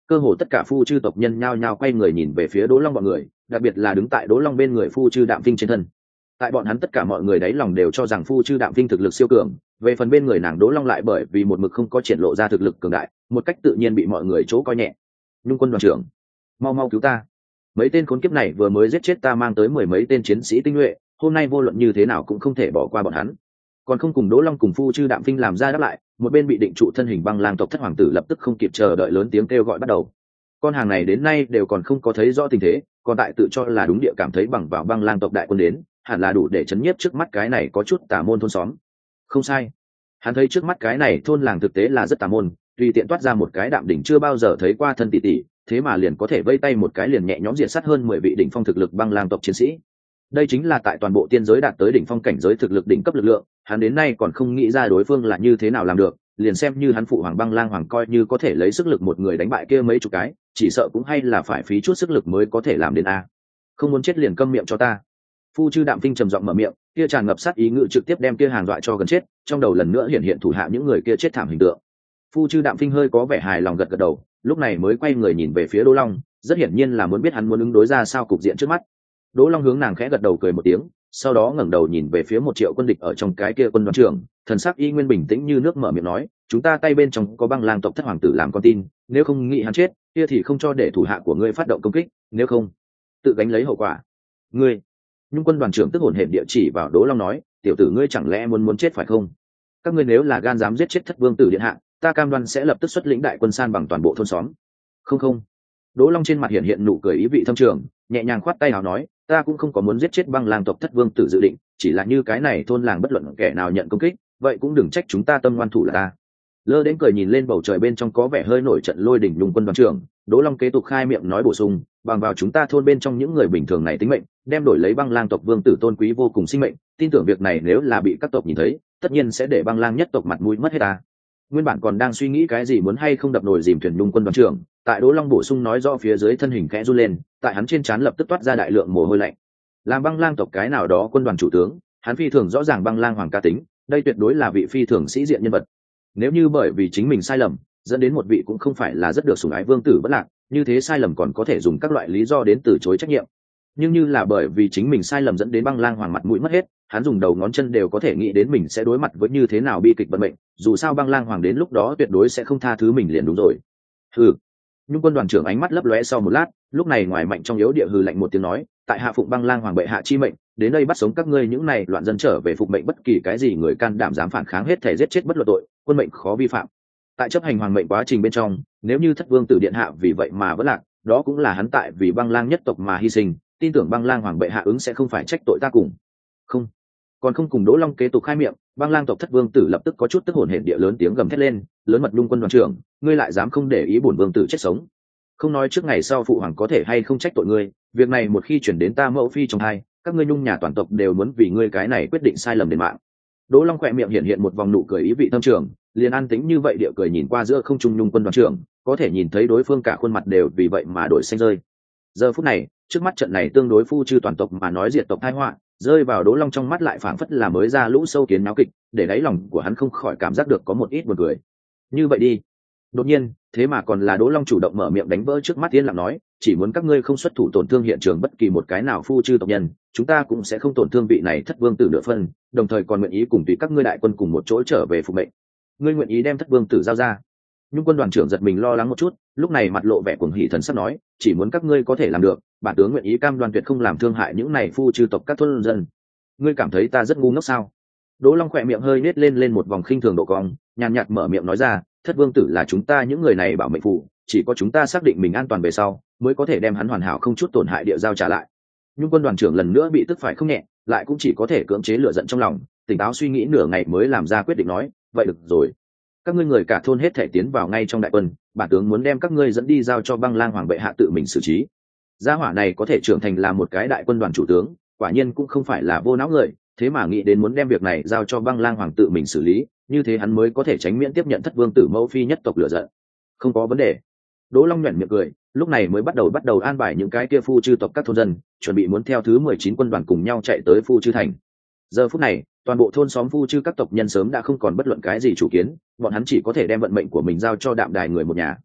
cơ hồ tất cả phu chư tộc nhân nhao nhao quay người nhìn về phía Đỗ Long bọn người, đặc biệt là đứng tại Đỗ Long bên người phu chư Đạm Vinh trên thân. Tại bọn hắn tất cả mọi người đáy lòng đều cho rằng phu chư Đạm Vinh thực lực siêu cường, về phần bên người nàng Đỗ Long lại bởi vì một mực không có triển lộ ra thực lực cường đại, một cách tự nhiên bị mọi người chỗ coi nhẹ. Nhung quân đoàn trưởng, mau mau cứu ta! Mấy tên khốn kiếp này vừa mới giết chết ta mang tới mười mấy tên chiến sĩ tinh nhuệ, hôm nay vô luận như thế nào cũng không thể bỏ qua bọn hắn. Còn không cùng Đỗ Long cùng phu chư Đạm Vinh làm ra đáp lại, một bên bị định trụ thân hình băng lang tộc thất hoàng tử lập tức không kịp chờ đợi lớn tiếng kêu gọi bắt đầu. Con hàng này đến nay đều còn không có thấy rõ tình thế, còn tại tự cho là đúng địa cảm thấy bằng vào băng lang tộc đại quân đến, hẳn là đủ để chấn nhiếp trước mắt cái này có chút tà môn thôn xóm. Không sai, hắn thấy trước mắt cái này thôn làng thực tế là rất tà môn, tùy tiện toát ra một cái Đạm đỉnh chưa bao giờ thấy qua thân tỷ tỷ, thế mà liền có thể vây tay một cái liền nhẹ nhõm diệt sát hơn 10 vị đỉnh phong thực lực băng lang tộc chiến sĩ. Đây chính là tại toàn bộ tiên giới đạt tới đỉnh phong cảnh giới thực lực đỉnh cấp lực lượng, hắn đến nay còn không nghĩ ra đối phương là như thế nào làm được, liền xem như hắn phụ hoàng băng lang hoàng coi như có thể lấy sức lực một người đánh bại kia mấy chục cái, chỉ sợ cũng hay là phải phí chút sức lực mới có thể làm đến a. Không muốn chết liền câm miệng cho ta. Phu chư Đạm Vinh trầm giọng mở miệng, kia tràn ngập sát ý ngữ trực tiếp đem kia hàng dọa cho gần chết, trong đầu lần nữa hiện hiện thủ hạ những người kia chết thảm hình tượng. Phu chư Đạm Vinh hơi có vẻ hài lòng gật gật đầu, lúc này mới quay người nhìn về phía Đỗ Long, rất hiển nhiên là muốn biết hắn muốn ứng đối ra sao cục diện trước mắt. Đỗ Long hướng nàng khẽ gật đầu cười một tiếng, sau đó ngẩng đầu nhìn về phía 1 triệu quân địch ở trong cái kia quân đoàn trưởng, thần sắc y nguyên bình tĩnh như nước mở miệng nói, chúng ta tay bên trong có băng lang tộc thất hoàng tử làm con tin, nếu không nghĩ hắn chết, kia thì không cho để thủ hạ của ngươi phát động công kích, nếu không, tự gánh lấy hậu quả. Ngươi, Nhung quân đoàn trưởng tức hồn hển địa chỉ vào Đỗ Long nói, tiểu tử ngươi chẳng lẽ muốn chết phải không? Các ngươi nếu là gan dám giết chết thất vương tử điện hạ, ta cam đoan sẽ lập tức xuất lĩnh đại quân san bằng toàn bộ thôn xóm. Không không. Đỗ Long trên mặt hiện hiện nụ cười ý vị thâm trường, nhẹ nhàng khoát tay áo nói, ta cũng không có muốn giết chết băng lang tộc thất vương tử dự định, chỉ là như cái này thôn làng bất luận kẻ nào nhận công kích, vậy cũng đừng trách chúng ta tâm ngoan thủ là ta. Lơ đến cười nhìn lên bầu trời bên trong có vẻ hơi nổi trận lôi đỉnh Nhung quân đoàn trưởng, Đỗ Long kế tục khai miệng nói bổ sung, bằng vào chúng ta thôn bên trong những người bình thường này tính mệnh, đem đổi lấy băng lang tộc vương tử tôn quý vô cùng sinh mệnh, tin tưởng việc này nếu là bị các tộc nhìn thấy, tất nhiên sẽ để băng lang nhất tộc mặt mũi mất hết ta. Nguyên bản còn đang suy nghĩ cái gì muốn hay không đập nồi dìm thuyền Nhung quân đoàn trưởng, tại Đỗ Long bổ sung nói rõ phía dưới thân hình khẽ run lên, tại hắn trên trán lập tức toát ra đại lượng mồ hôi lạnh. Làm băng lang tộc cái nào đó quân đoàn chủ tướng, hắn phi thường rõ ràng băng lang hoàng ca tính, đây tuyệt đối là vị phi thường sĩ diện nhân vật. Nếu như bởi vì chính mình sai lầm, dẫn đến một vị cũng không phải là rất được sủng ái vương tử bất lạc, như thế sai lầm còn có thể dùng các loại lý do đến từ chối trách nhiệm. Nhưng như là bởi vì chính mình sai lầm dẫn đến băng lang hoàng mặt mũi mất hết, hắn dùng đầu ngón chân đều có thể nghĩ đến mình sẽ đối mặt với như thế nào bi kịch vận mệnh, dù sao băng lang hoàng đến lúc đó tuyệt đối sẽ không tha thứ mình liền đúng rồi. Hừ. Nhung quân đoàn trưởng ánh mắt lấp lóe sau một lát, lúc này ngoài mạnh trong yếu địa hừ lạnh một tiếng nói, tại hạ phụng băng lang hoàng bệ hạ chi mệnh, đến đây bắt sống các ngươi những này loạn dân trở về phục mệnh, bất kỳ cái gì người can đảm dám phản kháng hết thể giết chết bất luận tội, quân mệnh khó vi phạm. Tại chấp hành hoàng mệnh quá trình bên trong, nếu như thất vương tử điện hạ vì vậy mà vẫn lạc, đó cũng là hắn tại vì băng lang nhất tộc mà hy sinh, tin tưởng băng lang hoàng bệ hạ ứng sẽ không phải trách tội ta cùng. Không, còn không cùng Đỗ Long kế tục khai miệng, băng lang tộc thất vương tử lập tức có chút tức hồn hển địa lớn tiếng gầm thét lên, lớn mật Nhung quân đoàn trưởng, ngươi lại dám không để ý bổn vương tử chết sống. Không nói trước ngày sau phụ hoàng có thể hay không trách tội ngươi, việc này một khi chuyển đến ta mẫu phi trong hai, các ngươi Nhung nhà toàn tộc đều muốn vì ngươi cái này quyết định sai lầm đền mạng. Đỗ Long khỏe miệng hiện hiện một vòng nụ cười ý vị thâm trường, liền an tĩnh như vậy địa cười nhìn qua giữa không trung Nhung quân đoàn trưởng, có thể nhìn thấy đối phương cả khuôn mặt đều vì vậy mà đổi xanh rơi. Giờ phút này, trước mắt trận này tương đối phu chư toàn tộc mà nói diệt tộc tai họa, rơi vào Đỗ Long trong mắt lại phảng phất là mới ra lũ sâu kiến náo kịch, để đáy lòng của hắn không khỏi cảm giác được có một ít buồn cười. Như vậy đi. Đột nhiên, thế mà còn là Đỗ Long chủ động mở miệng đánh vỡ trước mắt yên lặng nói, chỉ muốn các ngươi không xuất thủ tổn thương hiện trường bất kỳ một cái nào phu chư tộc nhân, chúng ta cũng sẽ không tổn thương vị này thất vương tử nửa phân, đồng thời còn nguyện ý cùng tùy các ngươi đại quân cùng một chỗ trở về phục mệnh. Ngươi nguyện ý đem thất vương tử giao ra? Nhung quân đoàn trưởng giật mình lo lắng một chút, lúc này mặt lộ vẻ cuồng hỉ thần sắc nói, chỉ muốn các ngươi có thể làm được, bản tướng nguyện ý cam đoan tuyệt không làm thương hại những này phu chư tộc các thôn dân. Ngươi cảm thấy ta rất ngu ngốc sao? Đỗ Long khỏe miệng hơi nết lên một vòng khinh thường độ cong, nhàn nhạt mở miệng nói ra, thất vương tử là chúng ta những người này bảo mệnh phụ, chỉ có chúng ta xác định mình an toàn về sau, mới có thể đem hắn hoàn hảo không chút tổn hại địa giao trả lại. Nhung quân đoàn trưởng lần nữa bị tức phải không nhẹ, lại cũng chỉ có thể cưỡng chế lửa giận trong lòng, tỉnh táo suy nghĩ nửa ngày mới làm ra quyết định nói, vậy được rồi. Các ngươi người cả thôn hết thể tiến vào ngay trong đại quân, bản tướng muốn đem các ngươi dẫn đi giao cho băng lang hoàng bệ hạ tự mình xử trí. Gia hỏa này có thể trưởng thành là một cái đại quân đoàn chủ tướng, quả nhiên cũng không phải là vô não người, thế mà nghĩ đến muốn đem việc này giao cho băng lang hoàng tự mình xử lý, như thế hắn mới có thể tránh miễn tiếp nhận thất vương tử mẫu phi nhất tộc lửa giận. Không có vấn đề. Đỗ Long nhếch miệng cười, lúc này mới bắt đầu an bài những cái kia phu chư tộc các thôn dân, chuẩn bị muốn theo thứ 19 quân đoàn cùng nhau chạy tới phu chư thành. Giờ phút này, toàn bộ thôn xóm phu chư các tộc nhân sớm đã không còn bất luận cái gì chủ kiến, bọn hắn chỉ có thể đem vận mệnh của mình giao cho Đạm Đài người một nhà.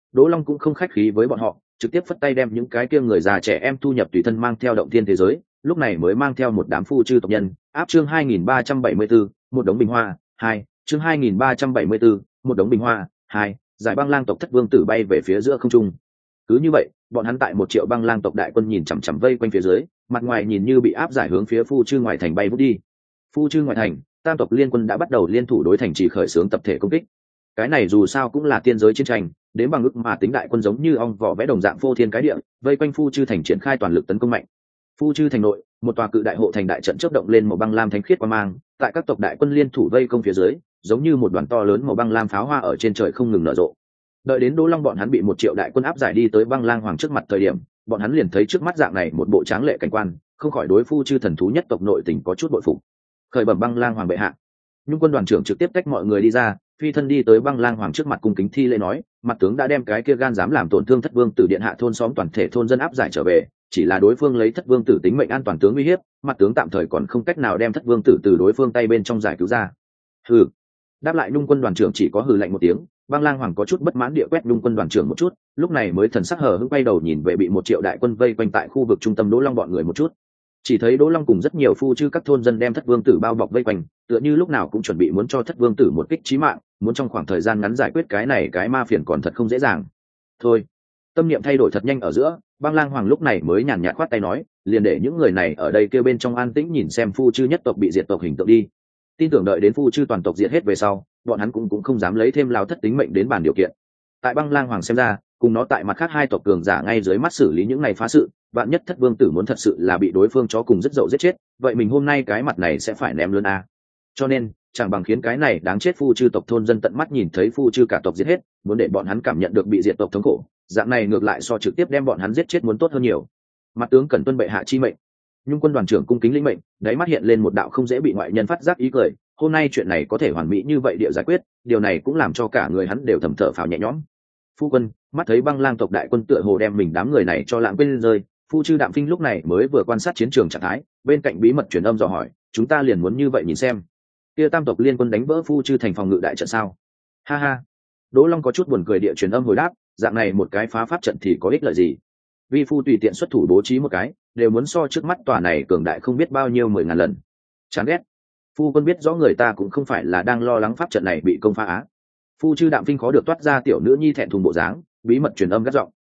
Đỗ Long cũng không khách khí với bọn họ, trực tiếp phất tay đem những cái kia người già trẻ em thu nhập tùy thân mang theo động thiên thế giới, lúc này mới mang theo một đám phu chư tộc nhân, áp chương 2374, một đống bình hoa, 2, chương 2374, một đống bình hoa, 2, giải băng lang tộc thất vương tử bay về phía giữa không trung. Cứ như vậy, bọn hắn tại 1 triệu băng lang tộc đại quân nhìn chằm chằm vây quanh phía dưới, mặt ngoài nhìn như bị áp giải hướng phía phu chư ngoại thành bay vút đi. Phu chư ngoại thành, tam tộc liên quân đã bắt đầu liên thủ đối thành trì khởi xướng tập thể công kích. Cái này dù sao cũng là tiên giới chiến tranh, đến bằng ức mà tính đại quân giống như ong vỏ vẽ đồng dạng phô thiên cái địa, vây quanh phu chư thành triển khai toàn lực tấn công mạnh. Phu chư thành nội, một tòa cự đại hộ thành đại trận chớp động lên màu băng lam thánh khiết quang mang, tại các tộc đại quân liên thủ vây công phía dưới, giống như một đoàn to lớn màu băng lam pháo hoa ở trên trời không ngừng nở rộ. Đợi đến Đỗ Long bọn hắn bị 1 triệu đại quân áp giải đi tới băng lang hoàng trước mặt thời điểm, bọn hắn liền thấy trước mắt dạng này một bộ tráng lệ cảnh quan, không khỏi đối phu chư thần thú nhất tộc nội tình có chút bội phục. Khởi bẩm băng lang hoàng bệ hạ. Nhung quân đoàn trưởng trực tiếp tách mọi người đi ra, phi thân đi tới băng lang hoàng trước mặt cung kính thi lễ nói, mặt tướng đã đem cái kia gan dám làm tổn thương thất vương tử điện hạ thôn xóm toàn thể thôn dân áp giải trở về, chỉ là đối phương lấy thất vương tử tính mệnh an toàn tướng uy hiếp, mặt tướng tạm thời còn không cách nào đem thất vương tử từ đối phương tay bên trong giải cứu ra. Hừ. Đáp lại Nhung quân đoàn trưởng chỉ có hừ lạnh một tiếng. Băng lang hoàng có chút bất mãn địa quét Nhung quân đoàn trưởng một chút, lúc này mới thần sắc hờ hững quay đầu nhìn về bị 1 triệu đại quân vây quanh tại khu vực trung tâm Đỗ Long bọn người một chút. Chỉ thấy Đỗ Long cùng rất nhiều phu chư các thôn dân đem thất vương tử bao bọc vây quanh, tựa như lúc nào cũng chuẩn bị muốn cho thất vương tử một kích chí mạng, muốn trong khoảng thời gian ngắn giải quyết cái này cái ma phiền còn thật không dễ dàng. Thôi, tâm niệm thay đổi thật nhanh ở giữa, băng lang hoàng lúc này mới nhàn nhạt khoát tay nói, liền để những người này ở đây kêu bên trong an tĩnh nhìn xem phu chư nhất tộc bị diệt tộc hình tượng đi. Tin tưởng đợi đến phu chư toàn tộc diệt hết về sau, bọn hắn cũng không dám lấy thêm lao thất tính mệnh đến bàn điều kiện. Tại băng lang hoàng xem ra, cùng nó tại mặt khác 2 tộc cường giả ngay dưới mắt xử lý những này phá sự, vạn nhất thất vương tử muốn thật sự là bị đối phương chó cùng rất dậu giết chết, vậy mình hôm nay cái mặt này sẽ phải ném lớn a. Cho nên chẳng bằng khiến cái này đáng chết phu chư tộc thôn dân tận mắt nhìn thấy phu chư cả tộc giết hết, muốn để bọn hắn cảm nhận được bị diệt tộc thống khổ, dạng này ngược lại so trực tiếp đem bọn hắn giết chết muốn tốt hơn nhiều. Mặt tướng cần tuân bệ hạ chi mệnh. Nhung quân đoàn trưởng cung kính lĩnh mệnh, đáy mắt hiện lên một đạo không dễ bị ngoại nhân phát giác ý cười, hôm nay chuyện này có thể hoàn mỹ như vậy địa giải quyết, điều này cũng làm cho cả người hắn đều thầm thở phào nhẹ nhõm. Phu quân, mắt thấy băng lang tộc đại quân tựa hồ đem mình đám người này cho lãng quên rơi, phu chư Đạm Phinh lúc này mới vừa quan sát chiến trường trạng thái, bên cạnh bí mật truyền âm dò hỏi, chúng ta liền muốn như vậy nhìn xem, kia tam tộc liên quân đánh vỡ phu chư thành phòng ngự đại trận sao? Ha ha. Đỗ Long có chút buồn cười địa truyền âm hồi đáp, dạng này một cái phá pháp trận thì có ích lợi gì? Vi phu tùy tiện xuất thủ bố trí một cái, đều muốn so trước mắt tòa này cường đại không biết bao nhiêu 10.000 lần. Chán ghét. Phu quân biết rõ người ta cũng không phải là đang lo lắng pháp trận này bị công phá á. Phu chư Đạm Phinh khó được toát ra tiểu nữ nhi thẹn thùng bộ dáng, bí mật truyền âm gắt giọng.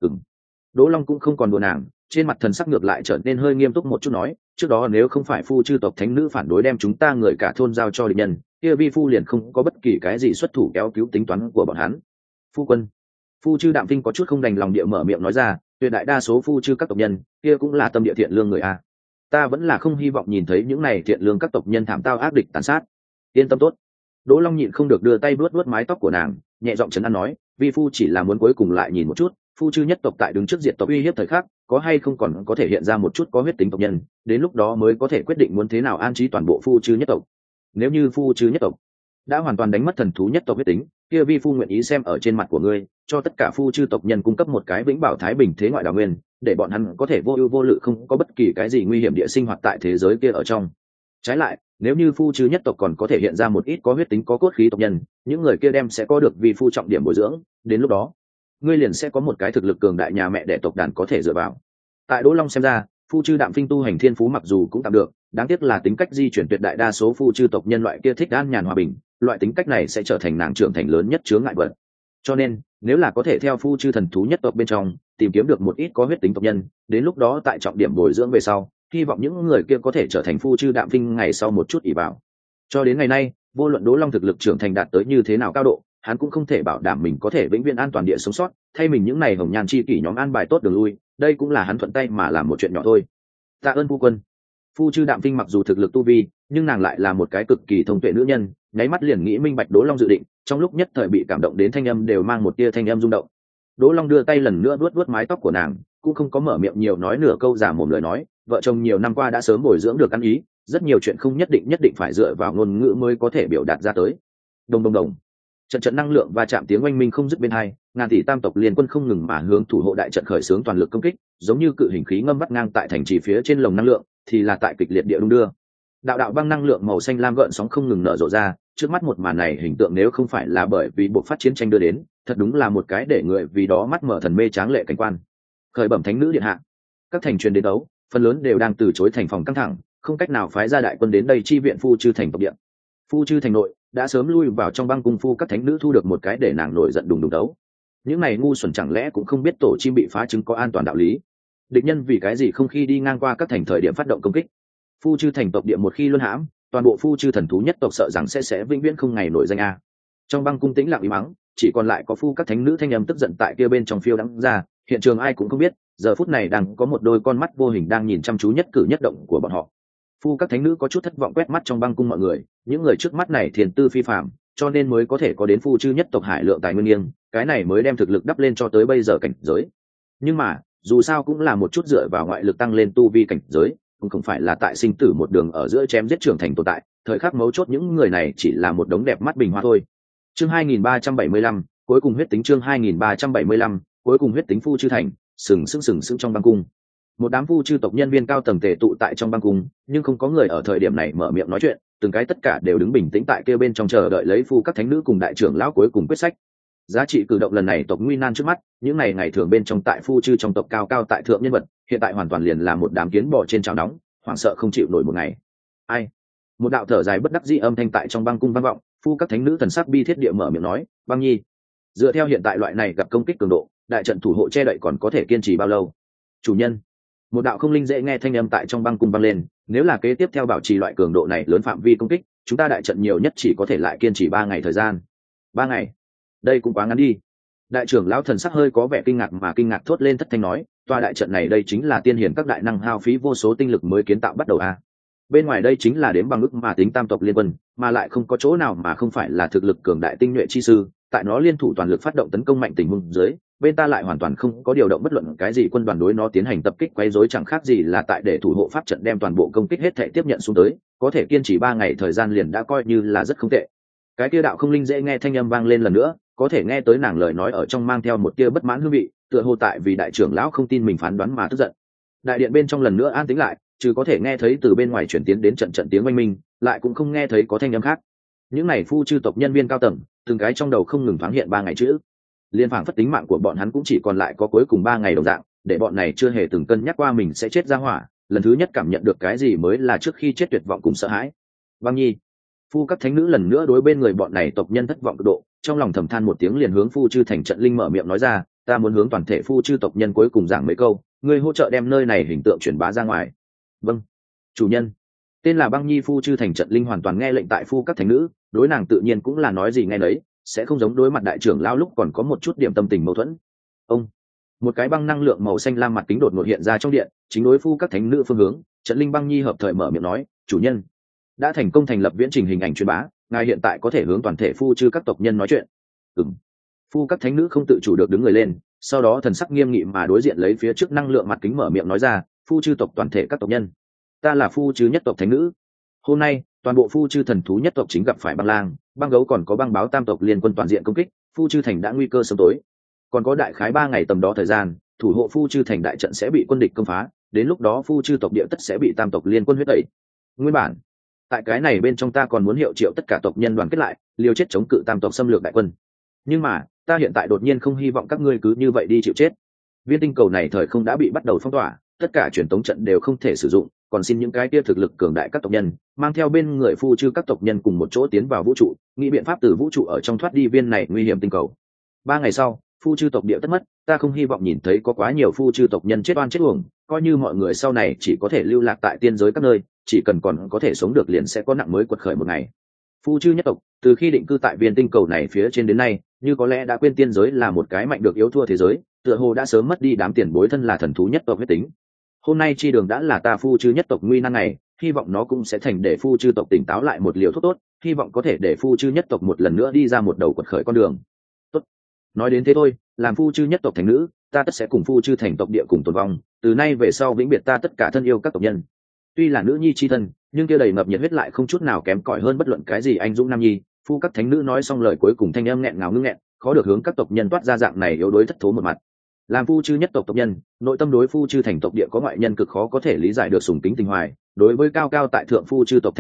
Đỗ Long cũng không còn đùa nàng, trên mặt thần sắc ngược lại trở nên hơi nghiêm túc một chút nói, trước đó nếu không phải phu chư tộc thánh nữ phản đối đem chúng ta người cả thôn giao cho địch nhân, kia vi phu liền không có bất kỳ cái gì xuất thủ kéo cứu tính toán của bọn hắn. Phu quân. Phu chư Đạm Phinh có chút không đành lòng địa mở miệng nói ra, tuyệt đại đa số phu chư các tộc nhân kia cũng là tâm địa thiện lương người a, ta vẫn là không hy vọng nhìn thấy những này thiện lương các tộc nhân thảm tao ác địch tàn sát. Yên tâm tốt. Đỗ Long nhịn không được đưa tay vuốt vuốt mái tóc của nàng, nhẹ giọng trấn an nói, vi phu chỉ là muốn cuối cùng lại nhìn một chút, phu chư nhất tộc tại đứng trước diệt tộc uy hiếp thời khắc, có hay không còn có thể hiện ra một chút có huyết tính tộc nhân, đến lúc đó mới có thể quyết định muốn thế nào an trí toàn bộ phu chư nhất tộc. Nếu như phu chư nhất tộc đã hoàn toàn đánh mất thần thú nhất tộc huyết tính, kia vi phu nguyện ý xem ở trên mặt của ngươi, cho tất cả phu chư tộc nhân cung cấp một cái vĩnh bảo thái bình thế ngoại đào nguyên, để bọn hắn có thể vô ưu vô lự không có bất kỳ cái gì nguy hiểm địa sinh hoạt tại thế giới kia ở trong. Trái lại, nếu như phu chư nhất tộc còn có thể hiện ra một ít có huyết tính có cốt khí tộc nhân, những người kia đem sẽ có được vi phu trọng điểm bồi dưỡng, đến lúc đó ngươi liền sẽ có một cái thực lực cường đại nhà mẹ đẻ tộc đàn có thể dựa vào. Tại Đỗ Long xem ra, phu chư Đạm Phinh tu hành thiên phú mặc dù cũng tạm được, đáng tiếc là tính cách di chuyển tuyệt đại đa số phu chư tộc nhân loại kia thích an nhàn hòa bình, loại tính cách này sẽ trở thành nàng trưởng thành lớn nhất chướng ngại vật. Cho nên, nếu là có thể theo phu chư thần thú nhất tộc bên trong tìm kiếm được một ít có huyết tính tộc nhân, đến lúc đó tại trọng điểm bồi dưỡng về sau, hy vọng những người kia có thể trở thành phu chư Đạm Phinh ngày sau một chút ỷ vào. Cho đến ngày nay, vô luận Đỗ Long thực lực trưởng thành đạt tới như thế nào cao độ, hắn cũng không thể bảo đảm mình có thể vĩnh viễn an toàn địa sống sót, thay mình những này hồng nhan chi kỷ nhóm an bài tốt đường lui, đây cũng là hắn thuận tay mà làm một chuyện nhỏ thôi. Tạ ơn phu quân. Phu chư Đạm Phinh mặc dù thực lực tu vi, nhưng nàng lại là một cái cực kỳ thông tuệ nữ nhân, nháy mắt liền nghĩ minh bạch Đỗ Long dự định, trong lúc nhất thời bị cảm động đến thanh âm đều mang một tia thanh âm rung động. Đỗ Long đưa tay lần nữa vuốt vuốt mái tóc của nàng, cũng không có mở miệng nhiều nói nửa câu giả mồm lời nói, vợ chồng nhiều năm qua đã sớm bồi dưỡng được ăn ý, rất nhiều chuyện không nhất định phải dựa vào ngôn ngữ mới có thể biểu đạt ra tới. Đồng đồng đồng. Trận năng lượng và chạm tiếng oanh minh không dứt bên hai, ngàn tỷ tam tộc liên quân không ngừng mà hướng thủ hộ đại trận khởi xướng toàn lực công kích, giống như cự hình khí ngâm vắt ngang tại thành trì phía trên lồng năng lượng, thì là tại kịch liệt địa đung đưa. Đạo đạo băng năng lượng màu xanh lam gợn sóng không ngừng nở rộ ra, trước mắt một màn này hình tượng nếu không phải là bởi vì buộc phát chiến tranh đưa đến, thật đúng là một cái để người vì đó mắt mở thần mê tráng lệ cảnh quan. Khởi bẩm thánh nữ điện hạ, các thành truyền đến đấu phần lớn đều đang từ chối thành phòng căng thẳng, không cách nào phái ra đại quân đến đây chi viện Phu Chư thành tộc địa. Phu Chư thành nội đã sớm lui vào trong băng cung phu các thánh nữ thu được một cái để nàng nổi giận đùng đùng đấu. Những này ngu xuẩn chẳng lẽ cũng không biết tổ chim bị phá trứng có an toàn đạo lý? Địch nhân vì cái gì không khi đi ngang qua các thành thời điểm phát động công kích? Phu Chư thành tộc địa một khi luân hãm, toàn bộ Phu Chư thần thú nhất tộc sợ rằng sẽ vĩnh viễn không ngày nổi danh a. Trong băng cung tĩnh lặng im mắng, chỉ còn lại có phu các thánh nữ thanh âm tức giận tại kia bên trong phiêu đắng ra. Hiện trường ai cũng không biết, giờ phút này đang có một đôi con mắt vô hình đang nhìn chăm chú nhất cử nhất động của bọn họ. Phu các thánh nữ có chút thất vọng quét mắt trong băng cung mọi người, những người trước mắt này thiền tư phi phạm, cho nên mới có thể có đến Phu Chư nhất tộc hải lượng tài nguyên nghiêng, cái này mới đem thực lực đắp lên cho tới bây giờ cảnh giới. Nhưng mà dù sao cũng là một chút dựa vào ngoại lực tăng lên tu vi cảnh giới, cũng không phải là tại sinh tử một đường ở giữa chém giết trưởng thành tồn tại. Thời khắc mấu chốt những người này chỉ là một đống đẹp mắt bình hoa thôi. Chương 2375, cuối cùng huyết tính. Chương 2375, cuối cùng huyết tính. Phu Chư thành sừng sững trong băng cung. Một đám Phu Chư tộc nhân viên cao tầng tề tụ tại trong băng cung, nhưng không có người ở thời điểm này mở miệng nói chuyện, từng cái tất cả đều đứng bình tĩnh tại kia bên trong chờ đợi lấy phu các thánh nữ cùng đại trưởng lão cuối cùng quyết sách. Giá trị cử động lần này tộc nguy nan trước mắt, những ngày thường bên trong tại Phu Chư trong tộc cao cao tại thượng nhân vật, hiện tại hoàn toàn liền là một đám kiến bò trên chảo nóng, hoảng sợ không chịu nổi một ngày. Ai? Một đạo thở dài bất đắc dĩ âm thanh tại trong băng cung vang vọng, phu các thánh nữ thần sắc bi thiết địa mở miệng nói, băng nhi, dựa theo hiện tại loại này gặp công kích cường độ, đại trận thủ hộ che đậy còn có thể kiên trì bao lâu? Chủ nhân, một đạo không linh dễ nghe thanh âm tại trong băng cung vang lên, nếu là kế tiếp theo bảo trì loại cường độ này lớn phạm vi công kích, chúng ta đại trận nhiều nhất chỉ có thể lại kiên trì 3 ngày thời gian. 3 ngày? Đây cũng quá ngắn đi. Đại trưởng lão thần sắc hơi có vẻ kinh ngạc thốt lên thất thanh nói, tòa đại trận này đây chính là tiên hiển các đại năng hao phí vô số tinh lực mới kiến tạo bắt đầu a. Bên ngoài đây chính là đếm bằng ức mà tính tam tộc liên quân, mà lại không có chỗ nào mà không phải là thực lực cường đại tinh nhuệ chi sư, tại nó liên thủ toàn lực phát động tấn công mạnh tình huống dưới, bên ta lại hoàn toàn không có điều động bất luận cái gì quân đoàn đối nó tiến hành tập kích quấy rối, chẳng khác gì là tại để thủ hộ pháp trận đem toàn bộ công kích hết thể tiếp nhận xuống tới, có thể kiên trì 3 ngày thời gian liền đã coi như là rất không tệ. Cái kia đạo không linh dễ nghe thanh âm vang lên lần nữa, có thể nghe tới nàng lời nói ở trong mang theo một tia bất mãn hương vị, tựa hồ tại vì đại trưởng lão không tin mình phán đoán mà tức giận. Đại điện bên trong lần nữa an tĩnh lại, trừ có thể nghe thấy từ bên ngoài chuyển tiến đến trận tiếng oanh minh, lại cũng không nghe thấy có thanh âm khác. Những này Phu Chư tộc nhân viên cao tầng, từng cái trong đầu không ngừng thoáng hiện 3 ngày chữ. Liên phảng phất tính mạng của bọn hắn cũng chỉ còn lại có cuối cùng 3 ngày đồng dạng, để bọn này chưa hề từng cân nhắc qua mình sẽ chết ra hỏa, lần thứ nhất cảm nhận được cái gì mới là trước khi chết tuyệt vọng cùng sợ hãi. Băng nhi, phu các thánh nữ lần nữa đối bên người bọn này tộc nhân thất vọng cực độ, trong lòng thầm than một tiếng liền hướng Phu Chư thành trận linh mở miệng nói ra, ta muốn hướng toàn thể Phu Chư tộc nhân cuối cùng giảng mấy câu, ngươi hỗ trợ đem nơi này hình tượng truyền bá ra ngoài. Vâng, chủ nhân. Tên là Băng Nhi Phu Chư thành trận linh hoàn toàn nghe lệnh tại phu các thánh nữ, đối nàng tự nhiên cũng là nói gì nghe nấy, sẽ không giống đối mặt đại trưởng lao lúc còn có một chút điểm tâm tình mâu thuẫn. Ông, một cái băng năng lượng màu xanh lam mặt kính đột ngột hiện ra trong điện, chính đối phu các thánh nữ phương hướng, trận linh Băng Nhi hợp thời mở miệng nói, chủ nhân đã thành công thành lập viễn trình hình ảnh truyền bá, ngài hiện tại có thể hướng toàn thể Phu Chư các tộc nhân nói chuyện. Phu các thánh nữ không tự chủ được đứng người lên, sau đó thần sắc nghiêm nghị mà đối diện lấy phía trước năng lượng mặt kính mở miệng nói ra, Phu Chư tộc toàn thể các tộc nhân, ta là Phu Chư nhất tộc thánh nữ. Hôm nay toàn bộ Phu Chư thần thú nhất tộc chính gặp phải băng lang, băng gấu còn có băng báo tam tộc liên quân toàn diện công kích, Phu Chư thành đã nguy cơ sớm tối. Còn có đại khái 3 ngày tầm đó thời gian, thủ hộ Phu Chư thành đại trận sẽ bị quân địch công phá, đến lúc đó Phu Chư tộc địa tất sẽ bị tam tộc liên quân huyết tẩy. Nguyên bản tại cái này bên trong ta còn muốn hiệu triệu tất cả tộc nhân đoàn kết lại, liều chết chống cự tam tộc xâm lược đại quân, nhưng mà ta hiện tại đột nhiên không hy vọng các ngươi cứ như vậy đi chịu chết. Viên tinh cầu này thời không đã bị bắt đầu phong tỏa, tất cả truyền tống trận đều không thể sử dụng, còn xin những cái kia thực lực cường đại các tộc nhân mang theo bên người Phu Chư các tộc nhân cùng một chỗ tiến vào vũ trụ, nghĩ biện pháp từ vũ trụ ở trong thoát đi viên này nguy hiểm tinh cầu. 3 ngày sau Phu Chư tộc địa tất mất, ta không hy vọng nhìn thấy có quá nhiều Phu Chư tộc nhân chết oan chết uổng, coi như mọi người sau này chỉ có thể lưu lạc tại tiên giới các nơi, chỉ cần còn có thể sống được liền sẽ có nặng mới quật khởi một ngày. Phu Chư nhất tộc từ khi định cư tại viên tinh cầu này phía trên đến nay, như có lẽ đã quên tiên giới là một cái mạnh được yếu thua thế giới, tựa hồ đã sớm mất đi đám tiền bối thân là thần thú nhất tộc huyết tính. Hôm nay chi đường đã là ta Phu Chư nhất tộc nguy nan ngày, hy vọng nó cũng sẽ thành để Phu Chư tộc tỉnh táo lại một liều thuốc tốt, hy vọng có thể để Phu Chư nhất tộc một lần nữa đi ra một đầu quật khởi con đường. Tốt, nói đến thế thôi, làm Phu Chư nhất tộc thành nữ, ta tất sẽ cùng Phu Chư thành tộc địa cùng tồn vong, từ nay về sau vĩnh biệt ta tất cả thân yêu các tộc nhân. Tuy là nữ nhi chi thân, nhưng kia đầy ngập nhiệt huyết lại không chút nào kém cỏi hơn bất luận cái gì anh dũng nam nhi. Phu các thánh nữ nói xong lời cuối cùng thanh âm nghẹn ngào ngưng nghẹn, khó được hướng các tộc nhân toát ra dạng này yếu đuối thất thố một mặt. Làm Phu Chư nhất tộc tộc nhân, nội tâm đối Phu Chư thành tộc địa có ngoại nhân cực khó có thể lý giải được sùng kính tình hoài, đối với cao cao tại thượng Phu Chư tộc thánh nữ,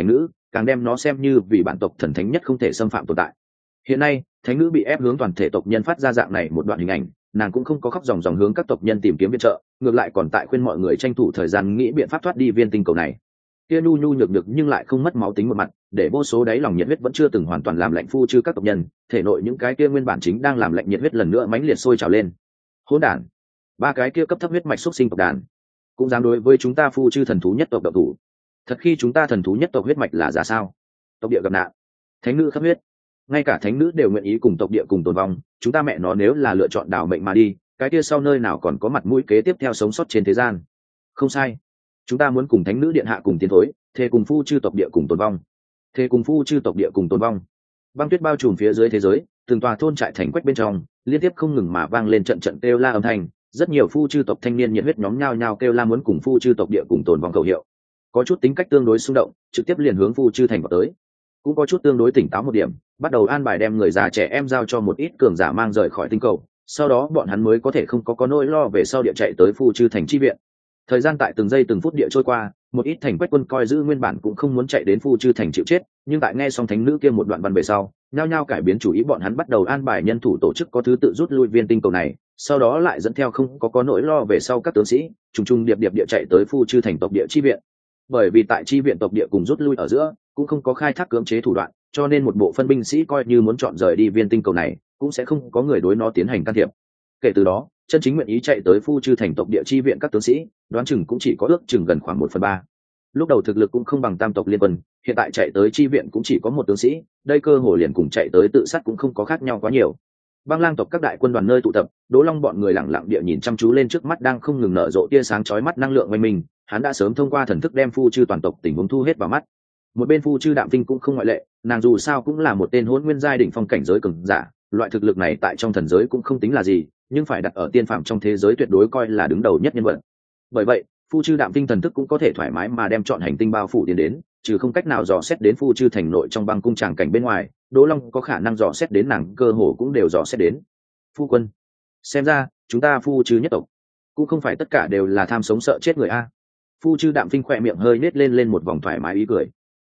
càng đem nó xem như vì bản tộc thần thánh nhất không thể xâm phạm tồn tại. Hiện nay thánh nữ bị ép hướng toàn thể tộc nhân phát ra dạng này một đoạn hình ảnh, nàng cũng không có khóc ròng ròng hướng các tộc nhân tìm kiếm viện trợ, ngược lại còn tại khuyên mọi người tranh thủ thời gian nghĩ biện pháp thoát đi viên tinh cầu này. Kia nhu nhu nhược nhược nhưng lại không mất máu tính một mặt, để vô số đáy lòng nhiệt huyết vẫn chưa từng hoàn toàn làm lạnh phu chư các tộc nhân, thể nội những cái kia nguyên bản chính đang làm lạnh nhiệt huyết lần nữa mãnh liệt sôi trào lên. Hỗn đản, ba cái kia cấp thấp huyết mạch xuất sinh tộc đàn, cũng dám đối với chúng ta phu chư thần thú nhất tộc độc thủ. Thật khi chúng ta thần thú nhất tộc huyết mạch là giả sao? Tộc địa gặp nạn, thánh nữ khắp huyết, ngay cả thánh nữ đều nguyện ý cùng tộc địa cùng tồn vong, chúng ta mẹ nó nếu là lựa chọn đảo mệnh mà đi, cái kia sau nơi nào còn có mặt mũi kế tiếp theo sống sót trên thế gian. Không sai, chúng ta muốn cùng thánh nữ điện hạ cùng tiến thối, thề cùng phu chư tộc địa cùng tồn vong, thề cùng phu chư tộc địa cùng tồn vong. Băng tuyết bao trùm phía dưới thế giới, từng tòa thôn trại thành quách bên trong liên tiếp không ngừng mà vang lên trận trận kêu la âm thanh, rất nhiều phu chư tộc thanh niên nhiệt huyết nhóm nhao nhao kêu la muốn cùng phu chư tộc địa cùng tồn vong khẩu hiệu. Có chút tính cách tương đối xung động, trực tiếp liền hướng phu chư thành vào tới, cũng có chút tương đối tỉnh táo một điểm, bắt đầu an bài đem người già trẻ em giao cho một ít cường giả mang rời khỏi tinh cầu, sau đó bọn hắn mới có thể không có nỗi lo về sau địa chạy tới phu chư thành chi viện. Thời gian tại từng giây từng phút địa trôi qua, một ít thành quách quân coi giữ nguyên bản cũng không muốn chạy đến phu chư thành chịu chết, nhưng tại nghe xong thánh nữ kia một đoạn văn về sau, nhao nhao cải biến chủ ý, bọn hắn bắt đầu an bài nhân thủ tổ chức có thứ tự rút lui viên tinh cầu này, sau đó lại dẫn theo không có nỗi lo về sau các tướng sĩ trùng trùng điệp điệp địa chạy tới phu chư thành tộc địa chi viện. Bởi vì tại chi viện tộc địa cùng rút lui ở giữa cũng không có khai thác cưỡng chế thủ đoạn, cho nên một bộ phân binh sĩ coi như muốn chọn rời đi viên tinh cầu này cũng sẽ không có người đối nó tiến hành can thiệp. Kể từ đó chân chính nguyện ý chạy tới phu chư thành tộc địa chi viện các tướng sĩ đoán chừng cũng chỉ có ước chừng gần khoảng 1/3. Lúc đầu thực lực cũng không bằng tam tộc liên quân, hiện tại chạy tới chi viện cũng chỉ có một tướng sĩ, đây cơ hồ liền cùng chạy tới tự sát cũng không có khác nhau quá nhiều. Băng lang tộc các đại quân đoàn nơi tụ tập, Đỗ Long bọn người lẳng lặng địa nhìn chăm chú lên trước mắt đang không ngừng nở rộ tia sáng chói mắt năng lượng quanh mình, hắn đã sớm thông qua thần thức đem phu chư toàn tộc tình huống thu hết vào mắt. Một bên phu chư Đạm Tinh cũng không ngoại lệ, nàng dù sao cũng là một tên hỗn nguyên giai đỉnh phong cảnh giới cường giả, loại thực lực này tại trong thần giới cũng không tính là gì, nhưng phải đặt ở tiên phạm trong thế giới tuyệt đối coi là đứng đầu nhất nhân vật. Bởi vậy phu chư Đạm Tinh thần thức cũng có thể thoải mái mà đem chọn hành tinh bao phủ tiến đến, trừ không cách nào dò xét đến phu chư thành nội trong băng cung tràng cảnh bên ngoài, Đỗ Long có khả năng dò xét đến nàng cơ hồ cũng đều dò xét đến. Phu quân, xem ra chúng ta phu chư nhất tộc cũng không phải tất cả đều là tham sống sợ chết người a. Phu chư Đạm Tinh khỏe miệng hơi nết lên một vòng thoải mái ý cười.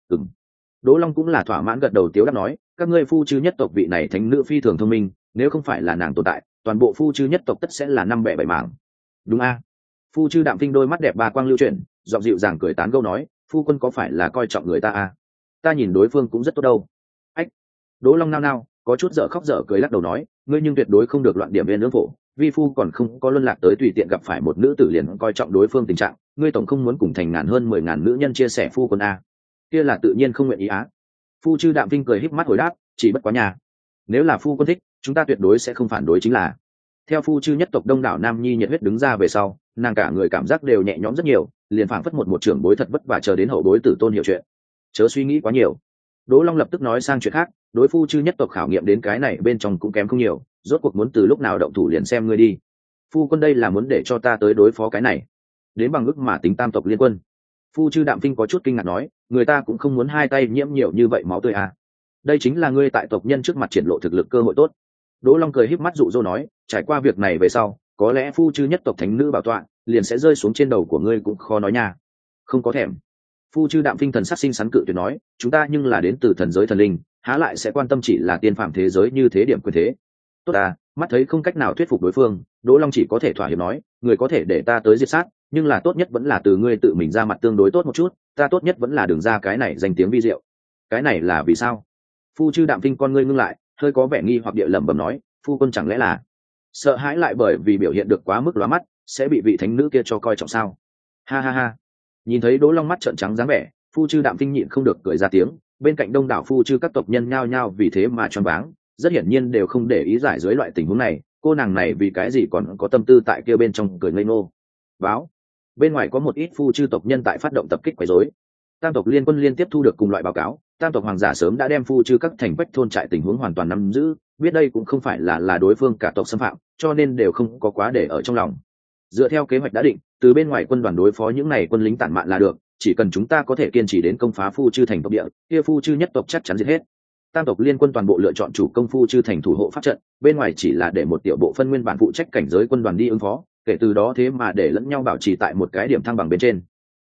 Đỗ Long cũng là thỏa mãn gật đầu tiếu đáp nói, các ngươi phu chư nhất tộc vị này thánh nữ phi thường thông minh, nếu không phải là nàng tồn tại, toàn bộ phu chư nhất tộc tất sẽ là năm bẻ bảy mảng. Đúng a. Phu chư Đạm Tinh đôi mắt đẹp ba quang lưu chuyển, giọng dịu dàng cười tán gẫu nói, phu quân có phải là coi trọng người ta a? Ta nhìn đối phương cũng rất tốt đâu. Ách. Đỗ Long nao nao, có chút dở khóc dở cười lắc đầu nói, ngươi nhưng tuyệt đối không được loạn điểm bên nướng phổ, vi phu còn không có luân lạc tới tùy tiện gặp phải một nữ tử liền coi trọng đối phương tình trạng, ngươi tổng không muốn cùng thành ngàn hơn 10.000 nữ nhân chia sẻ phu quân a? Kia là tự nhiên không nguyện ý á. Phu chư Đạm Tinh cười híp mắt hồi đáp, chỉ bất quá nhà, nếu là phu quân thích, chúng ta tuyệt đối sẽ không phản đối chính là. Theo phu chư nhất tộc đông đảo nam nhi nhiệt huyết đứng ra về sau, nàng cả người cảm giác đều nhẹ nhõm rất nhiều, liền phảng phất một trưởng bối thật vất vả chờ đến hậu bối tử tôn hiểu chuyện. Chớ suy nghĩ quá nhiều. Đỗ Long lập tức nói sang chuyện khác, đối phu chư nhất tộc khảo nghiệm đến cái này bên trong cũng kém không nhiều, rốt cuộc muốn từ lúc nào động thủ liền xem ngươi đi. Phu quân đây là muốn để cho ta tới đối phó cái này, đến bằng ức mà tính tam tộc liên quân. Phu chư Đạm Tinh có chút kinh ngạc nói, người ta cũng không muốn hai tay nhiễm nhiều như vậy máu tươi à. Đây chính là ngươi tại tộc nhân trước mặt triển lộ thực lực cơ hội tốt. Đỗ Long cười híp mắt dụ dỗ nói, trải qua việc này về sau, có lẽ phu chư nhất tộc thánh nữ bảo tọa liền sẽ rơi xuống trên đầu của ngươi cũng khó nói nha. Không có thèm. Phu chư Đạm Tinh thần sắc xinh xắn cự tuyệt nói, chúng ta nhưng là đến từ thần giới thần linh, há lại sẽ quan tâm chỉ là tiên phạm thế giới như thế điểm quyền thế. Tốt à, mắt thấy không cách nào thuyết phục đối phương, Đỗ Long chỉ có thể thỏa hiệp nói, người có thể để ta tới diệt sát, nhưng là tốt nhất vẫn là từ ngươi tự mình ra mặt tương đối tốt một chút, ta tốt nhất vẫn là đường ra cái này danh tiếng vi diệu. Cái này là vì sao? Phu chư Đạm Tinh con ngươi ngưng lại, hơi có vẻ nghi hoặc địa lẩm bẩm nói, phu quân chẳng lẽ là sợ hãi lại bởi vì biểu hiện được quá mức lóa mắt sẽ bị vị thánh nữ kia cho coi trọng sao? Ha ha ha. Nhìn thấy Đỗ Long mắt trợn trắng dáng vẻ, phu chư Đạm Tinh nhịn không được cười ra tiếng, bên cạnh đông đảo phu chư các tộc nhân nhao nhao vì thế mà choáng váng, rất hiển nhiên đều không để ý giải dưới loại tình huống này, cô nàng này vì cái gì còn có tâm tư tại kia bên trong cười ngây ngô. Báo, bên ngoài có một ít phu chư tộc nhân tại phát động tập kích quấy rối. Tam tộc liên quân liên tiếp thu được cùng loại báo cáo, tam tộc hoàng giả sớm đã đem phu chư các thành quách thôn trại tình huống hoàn toàn nắm giữ, biết đây cũng không phải là đối phương cả tộc xâm phạm, cho nên đều không có quá để ở trong lòng. Dựa theo kế hoạch đã định, từ bên ngoài quân đoàn đối phó những này quân lính tản mạn là được, chỉ cần chúng ta có thể kiên trì đến công phá phu chư thành tộc địa, kia phu chư nhất tộc chắc chắn diệt hết. Tam tộc liên quân toàn bộ lựa chọn chủ công phu chư thành thủ hộ pháp trận, bên ngoài chỉ là để một tiểu bộ phân nguyên bản phụ trách cảnh giới quân đoàn đi ứng phó, kể từ đó thế mà để lẫn nhau bảo trì tại một cái điểm thăng bằng bên trên.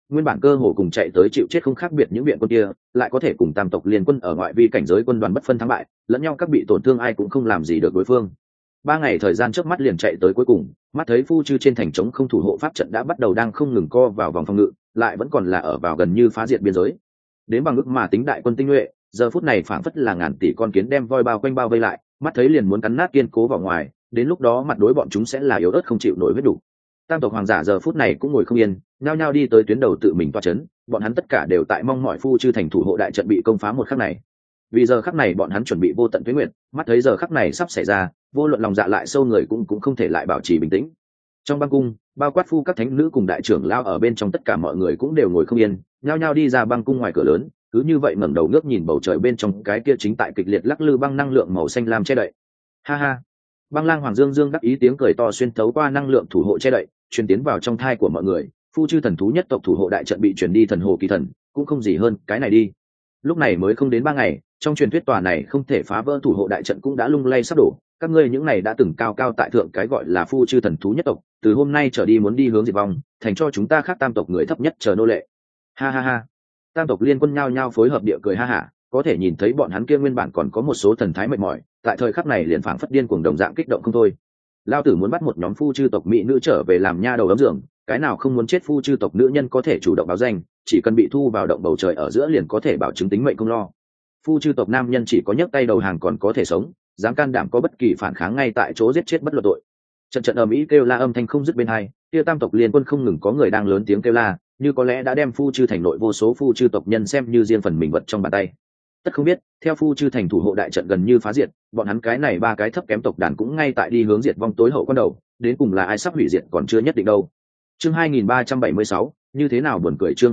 nguyên bản cơ hồ cùng chạy tới chịu chết không khác biệt những viện quân kia lại có thể cùng tam tộc liên quân ở ngoại vi cảnh giới quân đoàn bất phân thắng bại, lẫn nhau các bị tổn thương ai cũng không làm gì được đối phương. 3 ngày thời gian trước mắt liền chạy tới cuối cùng, mắt thấy Phu Chư trên thành trống không thủ hộ pháp trận đã bắt đầu đang không ngừng co vào vòng phòng ngự, lại vẫn còn là ở vào gần như phá diệt biên giới. Đến bằng ước mà tính đại quân tinh nhuệ, giờ phút này phảng phất là ngàn tỷ con kiến đem voi bao quanh bao vây lại, mắt thấy liền muốn cắn nát kiên cố vào ngoài, đến lúc đó mặt đối bọn chúng sẽ là yếu ớt không chịu nổi huyết đủ. Tam tộc hoàng giả giờ phút này cũng ngồi không yên, nhao nhao đi tới tuyến đầu tự mình toa chấn, bọn hắn tất cả đều tại mong mỏi Phu Chư thành thủ hộ đại trận bị công phá một khắc này. Vì giờ khắc này bọn hắn chuẩn bị vô tận tuế nguyệt, mắt thấy giờ khắc này sắp xảy ra, vô luận lòng dạ lại sâu người cũng không thể lại bảo trì bình tĩnh. Trong băng cung, bao quát Phu các thánh nữ cùng đại trưởng lao ở bên trong tất cả mọi người cũng đều ngồi không yên, nhao nhao đi ra băng cung ngoài cửa lớn, cứ như vậy ngẩng đầu ngước nhìn bầu trời bên trong cái kia chính tại kịch liệt lắc lư băng năng lượng màu xanh lam che đậy. Ha ha. Băng lang Hoàng Dương Dương đắc ý tiếng cười to xuyên thấu qua năng lượng thủ hộ che đậy, truyền tiến vào trong thai của mọi người. Phu Chư thần thú nhất tộc thủ hộ đại trận bị truyền đi thần hồ kỳ thần, cũng không gì hơn cái này đi. Lúc này mới không đến 3 ngày, trong truyền thuyết tòa này không thể phá vỡ thủ hộ đại trận cũng đã lung lay sắp đổ. Các ngươi những này đã từng cao cao tại thượng cái gọi là Phu Chư thần thú nhất tộc, từ hôm nay trở đi muốn đi hướng diệt vong, thành cho chúng ta khác tam tộc người thấp nhất chờ nô lệ. Ha ha ha. Tam tộc liên quân nhao nhao phối hợp địa cười ha hả, có thể nhìn thấy bọn hắn kia nguyên bản còn có một số thần thái mệt mỏi, tại thời khắc này liền phảng phất điên cuồng đồng dạng kích động không thôi. Lao tử muốn bắt một nhóm Phu Chư tộc mỹ nữ trở về làm nha đầu ấm giường, cái nào không muốn chết Phu Chư tộc nữ nhân có thể chủ động báo danh, chỉ cần bị thu vào động bầu trời ở giữa liền có thể bảo chứng tính mệnh không lo. Phu Chư tộc nam nhân chỉ có nhấc tay đầu hàng còn có thể sống, dám can đảm có bất kỳ phản kháng ngay tại chỗ giết chết bất luận tội. Trận trận ầm ĩ kêu la âm thanh không dứt bên hai, kia tam tộc liên quân không ngừng có người đang lớn tiếng kêu la, như có lẽ đã đem Phu Chư thành nội vô số Phu Chư tộc nhân xem như riêng phần mình vật trong bàn tay. Tất không biết, theo Phu Chư thành thủ hộ đại trận gần như phá diệt, bọn hắn cái này 3 cái thấp kém tộc đàn cũng ngay tại đi hướng diệt vong tối hậu quan đầu, đến cùng là ai sắp hủy diệt còn chưa nhất định đâu. Chương 2376, như thế nào buồn cười. Chương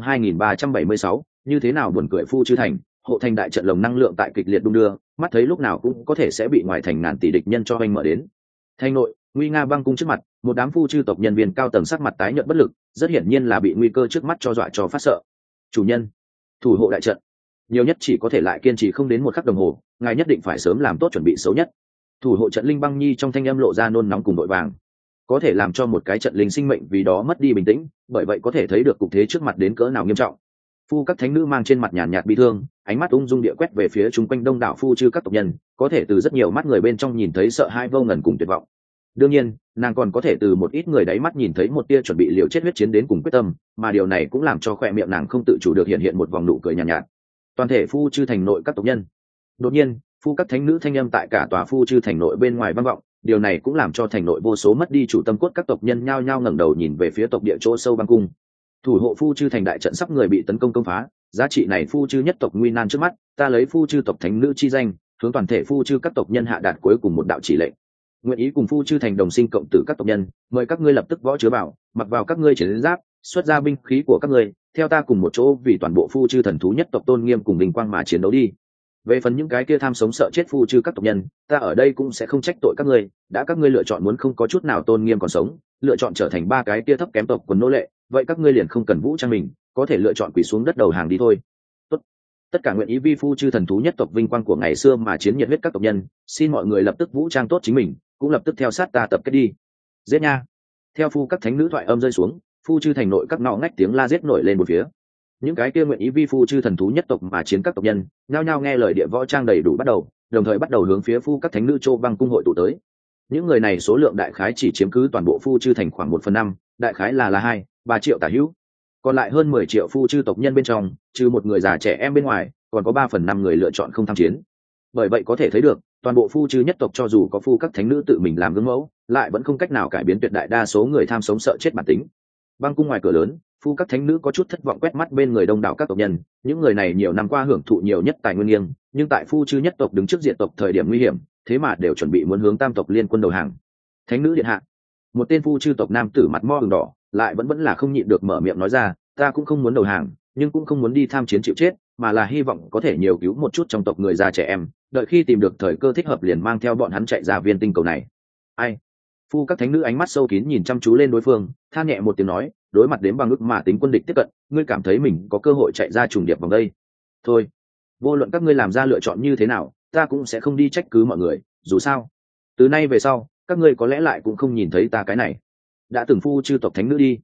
2376, như thế nào buồn cười. Phu Chư thành, hộ thành đại trận lồng năng lượng tại kịch liệt đung đưa, mắt thấy lúc nào cũng có thể sẽ bị ngoài thành ngàn tỷ địch nhân cho hoành mở đến. Thành nội, nguy nga băng cung trước mặt, một đám Phu Chư tộc nhân viên cao tầng sắc mặt tái nhợt bất lực, rất hiển nhiên là bị nguy cơ trước mắt cho dọa cho phát sợ. Chủ nhân, thủ hộ đại trận, nhiều nhất chỉ có thể lại kiên trì không đến 1 khắc đồng hồ, ngài nhất định phải sớm làm tốt chuẩn bị xấu nhất. Thủ hộ trận linh băng nhi trong thanh âm lộ ra nôn nóng cùng vội vàng, có thể làm cho một cái trận linh sinh mệnh vì đó mất đi bình tĩnh, bởi vậy có thể thấy được cục thế trước mặt đến cỡ nào nghiêm trọng. Phu các thánh nữ mang trên mặt nhàn nhạt bi thương, ánh mắt ung dung địa quét về phía chung quanh đông đảo Phu Chư các tộc nhân, có thể từ rất nhiều mắt người bên trong nhìn thấy sợ hãi vô ngần cùng tuyệt vọng. Đương nhiên, nàng còn có thể từ một ít người đáy mắt nhìn thấy một tia chuẩn bị liều chết huyết chiến đến cùng quyết tâm, mà điều này cũng làm cho khóe miệng nàng không tự chủ được hiện một vòng nụ cười nhàn nhạt. Toàn thể Phu Chư thành nội các tộc nhân. Đột nhiên, Phu các thánh nữ thanh âm tại cả tòa Phu Chư thành nội bên ngoài vang vọng, điều này cũng làm cho thành nội vô số mất đi chủ tâm cốt các tộc nhân nhao nhao ngẩng đầu nhìn về phía tộc địa chỗ sâu băng cung. Thủ hộ Phu Chư thành đại trận sắp người bị tấn công công phá, giá trị này Phu Chư nhất tộc nguy nan trước mắt, ta lấy Phu Chư tộc thánh nữ chi danh, hướng toàn thể Phu Chư các tộc nhân hạ đạt cuối cùng một đạo chỉ lệnh. Nguyện ý cùng Phu Chư thành đồng sinh cộng tử các tộc nhân, mời các ngươi lập tức võ chứa bảo, mặc vào các ngươi chiến giáp, xuất ra binh khí của các ngươi, theo ta cùng một chỗ vì toàn bộ Phu Chư thần thú nhất tộc tôn nghiêm cùng vinh quang mà chiến đấu đi. Về phần những cái kia tham sống sợ chết Phu Chư các tộc nhân, ta ở đây cũng sẽ không trách tội các ngươi, đã các ngươi lựa chọn muốn không có chút nào tôn nghiêm còn sống, lựa chọn trở thành 3 cái kia thấp kém tộc quần nô lệ, vậy các ngươi liền không cần vũ trang mình, có thể lựa chọn quỳ xuống đất đầu hàng đi thôi. Tốt. Tất cả nguyện ý vi Phu Chư thần thú nhất tộc vinh quang của ngày xưa mà chiến nhiệt huyết các tộc nhân, xin mọi người lập tức vũ trang tốt chính mình, cũng lập tức theo sát ta tập kết đi. Giết nha. Theo Phu các thánh nữ thoại âm rơi xuống, Phu Chư thành nội các ngõ ngách tiếng la giết nổi lên một phía. Những cái kia nguyện ý vi Phu Chư thần thú nhất tộc mà chiến các tộc nhân, nhao nhao nghe lời địa võ trang đầy đủ bắt đầu, đồng thời bắt đầu hướng phía Phu các thánh nữ Châu băng cung hội tụ tới. Những người này số lượng đại khái chỉ chiếm cứ toàn bộ Phu Chư thành khoảng 1/5, đại khái là 2-3 triệu tả hữu. Còn lại hơn 10 triệu Phu Chư tộc nhân bên trong, trừ một người già trẻ em bên ngoài, còn có 3/5 người lựa chọn không tham chiến. Bởi vậy có thể thấy được, toàn bộ Phu Chư nhất tộc cho dù có Phu các thánh nữ tự mình làm gương mẫu, lại vẫn không cách nào cải biến tuyệt đại đa số người tham sống sợ chết bản tính. Băng cung ngoài cửa lớn, Phu các thánh nữ có chút thất vọng quét mắt bên người đông đảo các tộc nhân, những người này nhiều năm qua hưởng thụ nhiều nhất tài nguyên nghiêng, nhưng tại Phu Chư nhất tộc đứng trước diện tộc thời điểm nguy hiểm, thế mà đều chuẩn bị muốn hướng tam tộc liên quân đầu hàng. Thánh nữ điện hạ, một tên Phu Chư tộc nam tử mặt mo ửng đỏ, lại vẫn là không nhịn được mở miệng nói ra, ta cũng không muốn đầu hàng, nhưng cũng không muốn đi tham chiến chịu chết, mà là hy vọng có thể nhiều cứu một chút trong tộc người già trẻ em, đợi khi tìm được thời cơ thích hợp liền mang theo bọn hắn chạy ra viên tinh cầu này. Ai? Phu các thánh nữ ánh mắt sâu kín nhìn chăm chú lên đối phương, than nhẹ một tiếng nói, đối mặt đến bằng ức mà tính quân địch tiếp cận, ngươi cảm thấy mình có cơ hội chạy ra trùng điệp vòng đây. Thôi, vô luận các ngươi làm ra lựa chọn như thế nào, ta cũng sẽ không đi trách cứ mọi người, dù sao, từ nay về sau, các ngươi có lẽ lại cũng không nhìn thấy ta cái này. Đã từng Phu Chư tộc thánh nữ đi.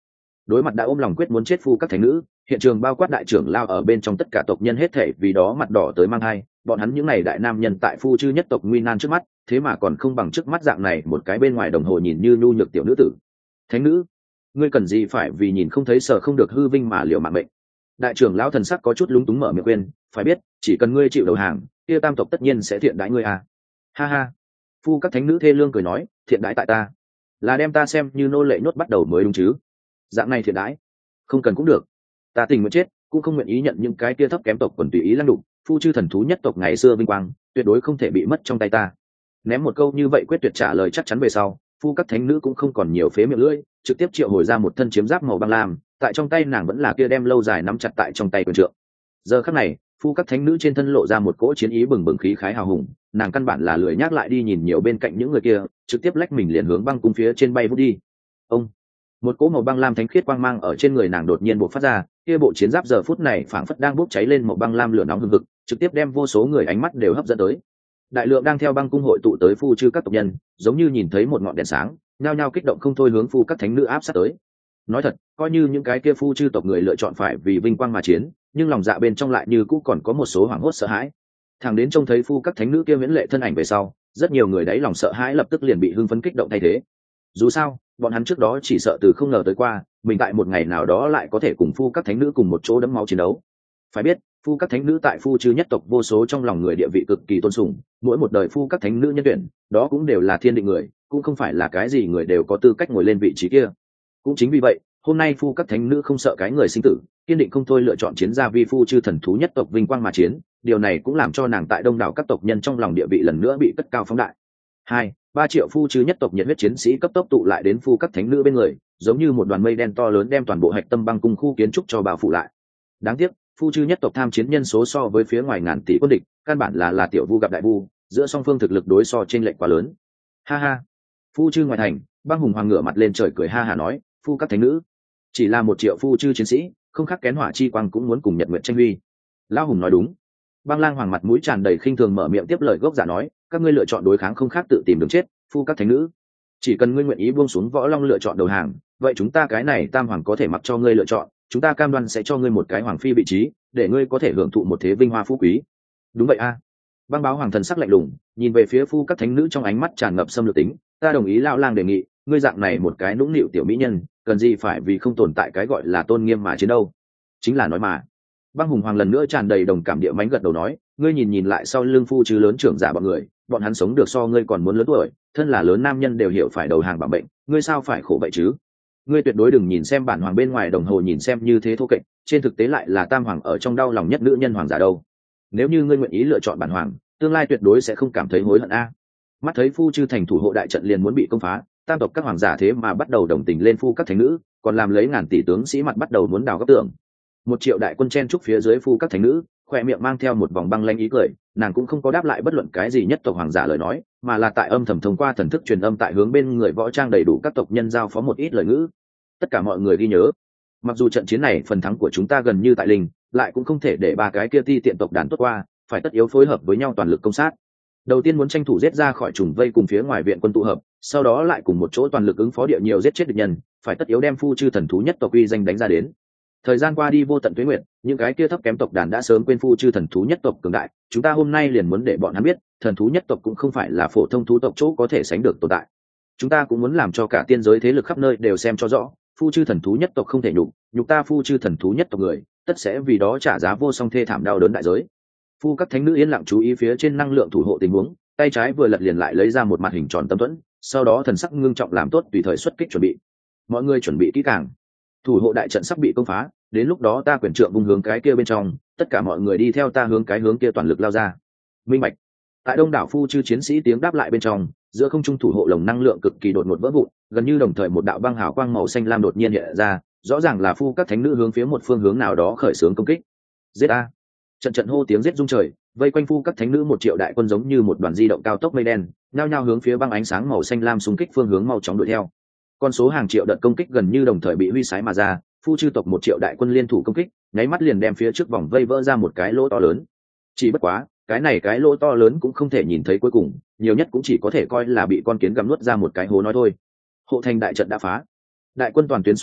đối mặt đã ôm lòng quyết muốn chết phu các thánh nữ, hiện trường bao quát đại trưởng lao ở bên trong tất cả tộc nhân hết thể vì đó mặt đỏ tới mang hai, bọn hắn những này đại nam nhân tại phu chư nhất tộc nguy nan trước mắt, thế mà còn không bằng trước mắt dạng này một cái bên ngoài đồng hồ nhìn như nhu nhược tiểu nữ tử. Thánh nữ, ngươi cần gì phải vì nhìn không thấy sợ không được hư vinh mà liều mạng mệnh? Đại trưởng lão thần sắc có chút lúng túng mở miệng khuyên, phải biết, chỉ cần ngươi chịu đầu hàng, kia tam tộc tất nhiên sẽ thiện đãi ngươi à. Ha ha. Phu các thánh nữ thê lương cười nói, thiện đãi tại ta, là đem ta xem như nô lệ nhốt bắt đầu mới đúng chứ? Dạng này thiện đãi, không cần cũng được. Ta tình nguyện chết, cũng không nguyện ý nhận những cái kia thấp kém tộc quần tùy ý lăng đục, phu chư thần thú nhất tộc ngày xưa vinh quang, tuyệt đối không thể bị mất trong tay ta. Ném một câu như vậy quyết tuyệt trả lời chắc chắn về sau, phu các thánh nữ cũng không còn nhiều phế miệng lưỡi, trực tiếp triệu hồi ra một thân chiếm giáp màu băng lam, tại trong tay nàng vẫn là kia đem lâu dài nắm chặt tại trong tay quyền trượng. Giờ khắc này, phu các thánh nữ trên thân lộ ra một cỗ chiến ý bừng bừng khí khái hào hùng, nàng căn bản là lười nhắc lại đi nhìn nhiều bên cạnh những người kia, trực tiếp lách mình liền hướng băng cung phía trên bay vút đi. Ông, một cỗ màu băng lam thánh khiết quang mang ở trên người nàng đột nhiên bộc phát ra, kia bộ chiến giáp giờ phút này phảng phất đang bốc cháy lên màu băng lam lửa nóng hừng hực, trực tiếp đem vô số người ánh mắt đều hấp dẫn tới. Đại lượng đang theo băng cung hội tụ tới phu chư các tộc nhân, giống như nhìn thấy một ngọn đèn sáng, nhao nhao kích động không thôi hướng phu các thánh nữ áp sát tới. Nói thật, coi như những cái kia phu chư tộc người lựa chọn phải vì vinh quang mà chiến, nhưng lòng dạ bên trong lại như cũng còn có một số hoảng hốt sợ hãi. Thằng đến trông thấy phu các thánh nữ kia miễn lệ thân ảnh về sau, rất nhiều người đấy lòng sợ hãi lập tức liền bị hưng phấn kích động thay thế. Dù sao, bọn hắn trước đó chỉ sợ từ không ngờ tới qua, mình tại một ngày nào đó lại có thể cùng phu các thánh nữ cùng một chỗ đẫm máu chiến đấu. Phải biết, phu các thánh nữ tại phu chư nhất tộc vô số trong lòng người địa vị cực kỳ tôn sùng, mỗi một đời phu các thánh nữ nhân tuyển, đó cũng đều là thiên định người, cũng không phải là cái gì người đều có tư cách ngồi lên vị trí kia. Cũng chính vì vậy, hôm nay phu các thánh nữ không sợ cái người sinh tử, kiên định không thôi lựa chọn chiến gia vi phu chư thần thú nhất tộc vinh quang mà chiến, điều này cũng làm cho nàng tại đông đảo các tộc nhân trong lòng địa vị lần nữa bị cất cao phóng đại. 2-3 triệu phu chư nhất tộc nhiệt huyết chiến sĩ cấp tốc tụ lại đến phu các thánh nữ bên người, giống như một đoàn mây đen to lớn đem toàn bộ hạch tâm băng cung khu kiến trúc cho bao phủ lại. Đáng tiếc, phu chư nhất tộc tham chiến nhân số so với phía ngoài ngàn tỷ quân địch, căn bản là tiểu vu gặp đại vu, giữa song phương thực lực đối so trên lệch quá lớn. Ha ha. Phu chư ngoài thành, băng hùng hoàng ngửa mặt lên trời cười ha hả nói, phu các thánh nữ, chỉ là 1 triệu phu chư chiến sĩ, không khác kén hỏa chi quang cũng muốn cùng nhật nguyện tranh huy. Lão hùng nói đúng. Băng lang hoàng mặt mũi tràn đầy khinh thường mở miệng tiếp lời gốc giả nói, các ngươi lựa chọn đối kháng không khác tự tìm đường chết, phu các thánh nữ, chỉ cần ngươi nguyện ý buông xuống võ long lựa chọn đầu hàng, vậy chúng ta cái này tam hoàng có thể mặc cho ngươi lựa chọn, chúng ta cam đoan sẽ cho ngươi một cái hoàng phi vị trí, để ngươi có thể hưởng thụ một thế vinh hoa phú quý. Đúng vậy a. Băng báo hoàng thần sắc lạnh lùng, nhìn về phía phu các thánh nữ trong ánh mắt tràn ngập xâm lược tính, ta đồng ý lão lang đề nghị, ngươi dạng này một cái nũng nịu tiểu mỹ nhân, cần gì phải vì không tồn tại cái gọi là tôn nghiêm mà chiến đâu. Chính là nói mà. Băng hùng hoàng lần nữa tràn đầy đồng cảm địa mánh gật đầu nói, ngươi nhìn lại sau lưng phu chứ lớn trưởng giả bọn người, bọn hắn sống được so ngươi còn muốn lớn tuổi, thân là lớn nam nhân đều hiểu phải đầu hàng bằng bệnh, ngươi sao phải khổ vậy chứ? Ngươi tuyệt đối đừng nhìn xem bản hoàng bên ngoài đồng hồ nhìn xem như thế thô kệch, trên thực tế lại là tam hoàng ở trong đau lòng nhất nữ nhân hoàng giả đâu. Nếu như ngươi nguyện ý lựa chọn bản hoàng, tương lai tuyệt đối sẽ không cảm thấy hối hận a. Mắt thấy phu chư thành thủ hộ đại trận liền muốn bị công phá, tam tộc các hoàng giả thế mà bắt đầu đồng tình lên phu các thánh nữ, còn làm lấy ngàn tỷ tướng sĩ mặt bắt đầu muốn đào góc tường. 1 triệu đại quân chen trúc phía dưới phu các thánh nữ, khoe miệng mang theo một vòng băng lanh ý cười, nàng cũng không có đáp lại bất luận cái gì nhất tộc hoàng giả lời nói, mà là tại âm thầm thông qua thần thức truyền âm tại hướng bên người võ trang đầy đủ các tộc nhân giao phó một ít lời ngữ. Tất cả mọi người ghi nhớ, mặc dù trận chiến này phần thắng của chúng ta gần như tại linh, lại cũng không thể để ba cái kia ti tiện tộc đàn tốt qua, phải tất yếu phối hợp với nhau toàn lực công sát. Đầu tiên muốn tranh thủ giết ra khỏi trùng vây cùng phía ngoài viện quân tụ hợp, sau đó lại cùng một chỗ toàn lực ứng phó địa nhiều giết chết địch nhân, phải tất yếu đem phu chư thần thú nhất tộc uy danh đánh ra đến. Thời gian qua đi vô tận tuế nguyệt, những cái kia thấp kém tộc đàn đã sớm quên phu chư thần thú nhất tộc cường đại, chúng ta hôm nay liền muốn để bọn hắn biết, thần thú nhất tộc cũng không phải là phổ thông thú tộc chỗ có thể sánh được tồn tại. Chúng ta cũng muốn làm cho cả tiên giới thế lực khắp nơi đều xem cho rõ, phu chư thần thú nhất tộc không thể nhục ta phu chư thần thú nhất tộc người, tất sẽ vì đó trả giá vô song thê thảm đau đớn đại giới. Phu các thánh nữ yên lặng chú ý phía trên năng lượng thủ hộ tình huống, tay trái vừa lật liền lại lấy ra một mặt hình tròn tâm thuẫn, sau đó thần sắc ngưng trọng làm tốt tùy thời xuất kích chuẩn bị. Mọi người chuẩn bị kỹ càng, thủ hộ đại trận sắp bị công phá, đến lúc đó ta quyền trượng vung hướng cái kia bên trong, tất cả mọi người đi theo ta hướng cái hướng kia toàn lực lao ra. Minh bạch. Tại đông đảo phu chư chiến sĩ tiếng đáp lại bên trong, giữa không trung thủ hộ lồng năng lượng cực kỳ đột ngột vỡ vụn, gần như đồng thời một đạo băng hào quang màu xanh lam đột nhiên hiện ra, rõ ràng là phu các thánh nữ hướng phía một phương hướng nào đó khởi xướng công kích. Giết a! Trận trận hô tiếng giết rung trời, vây quanh phu các thánh nữ 1 triệu đại quân giống như một đoàn di động cao tốc mây đen, nhao nhao hướng phía băng ánh sáng màu xanh lam xung kích phương hướng mau chóng đuổi theo. Con số hàng triệu đợt công kích gần như đồng thời bị huy sái mà ra, phu chư tộc 1 triệu đại quân liên thủ công kích, nháy mắt liền đem phía trước vòng vây vỡ ra một cái lỗ to lớn. Chỉ bất quá, cái lỗ to lớn cũng không thể nhìn thấy cuối cùng, nhiều nhất cũng chỉ có thể coi là bị con kiến gặm nuốt ra một cái hố nói thôi. Hộ thành đại trận đã phá, đại quân toàn tuyến xuất kích,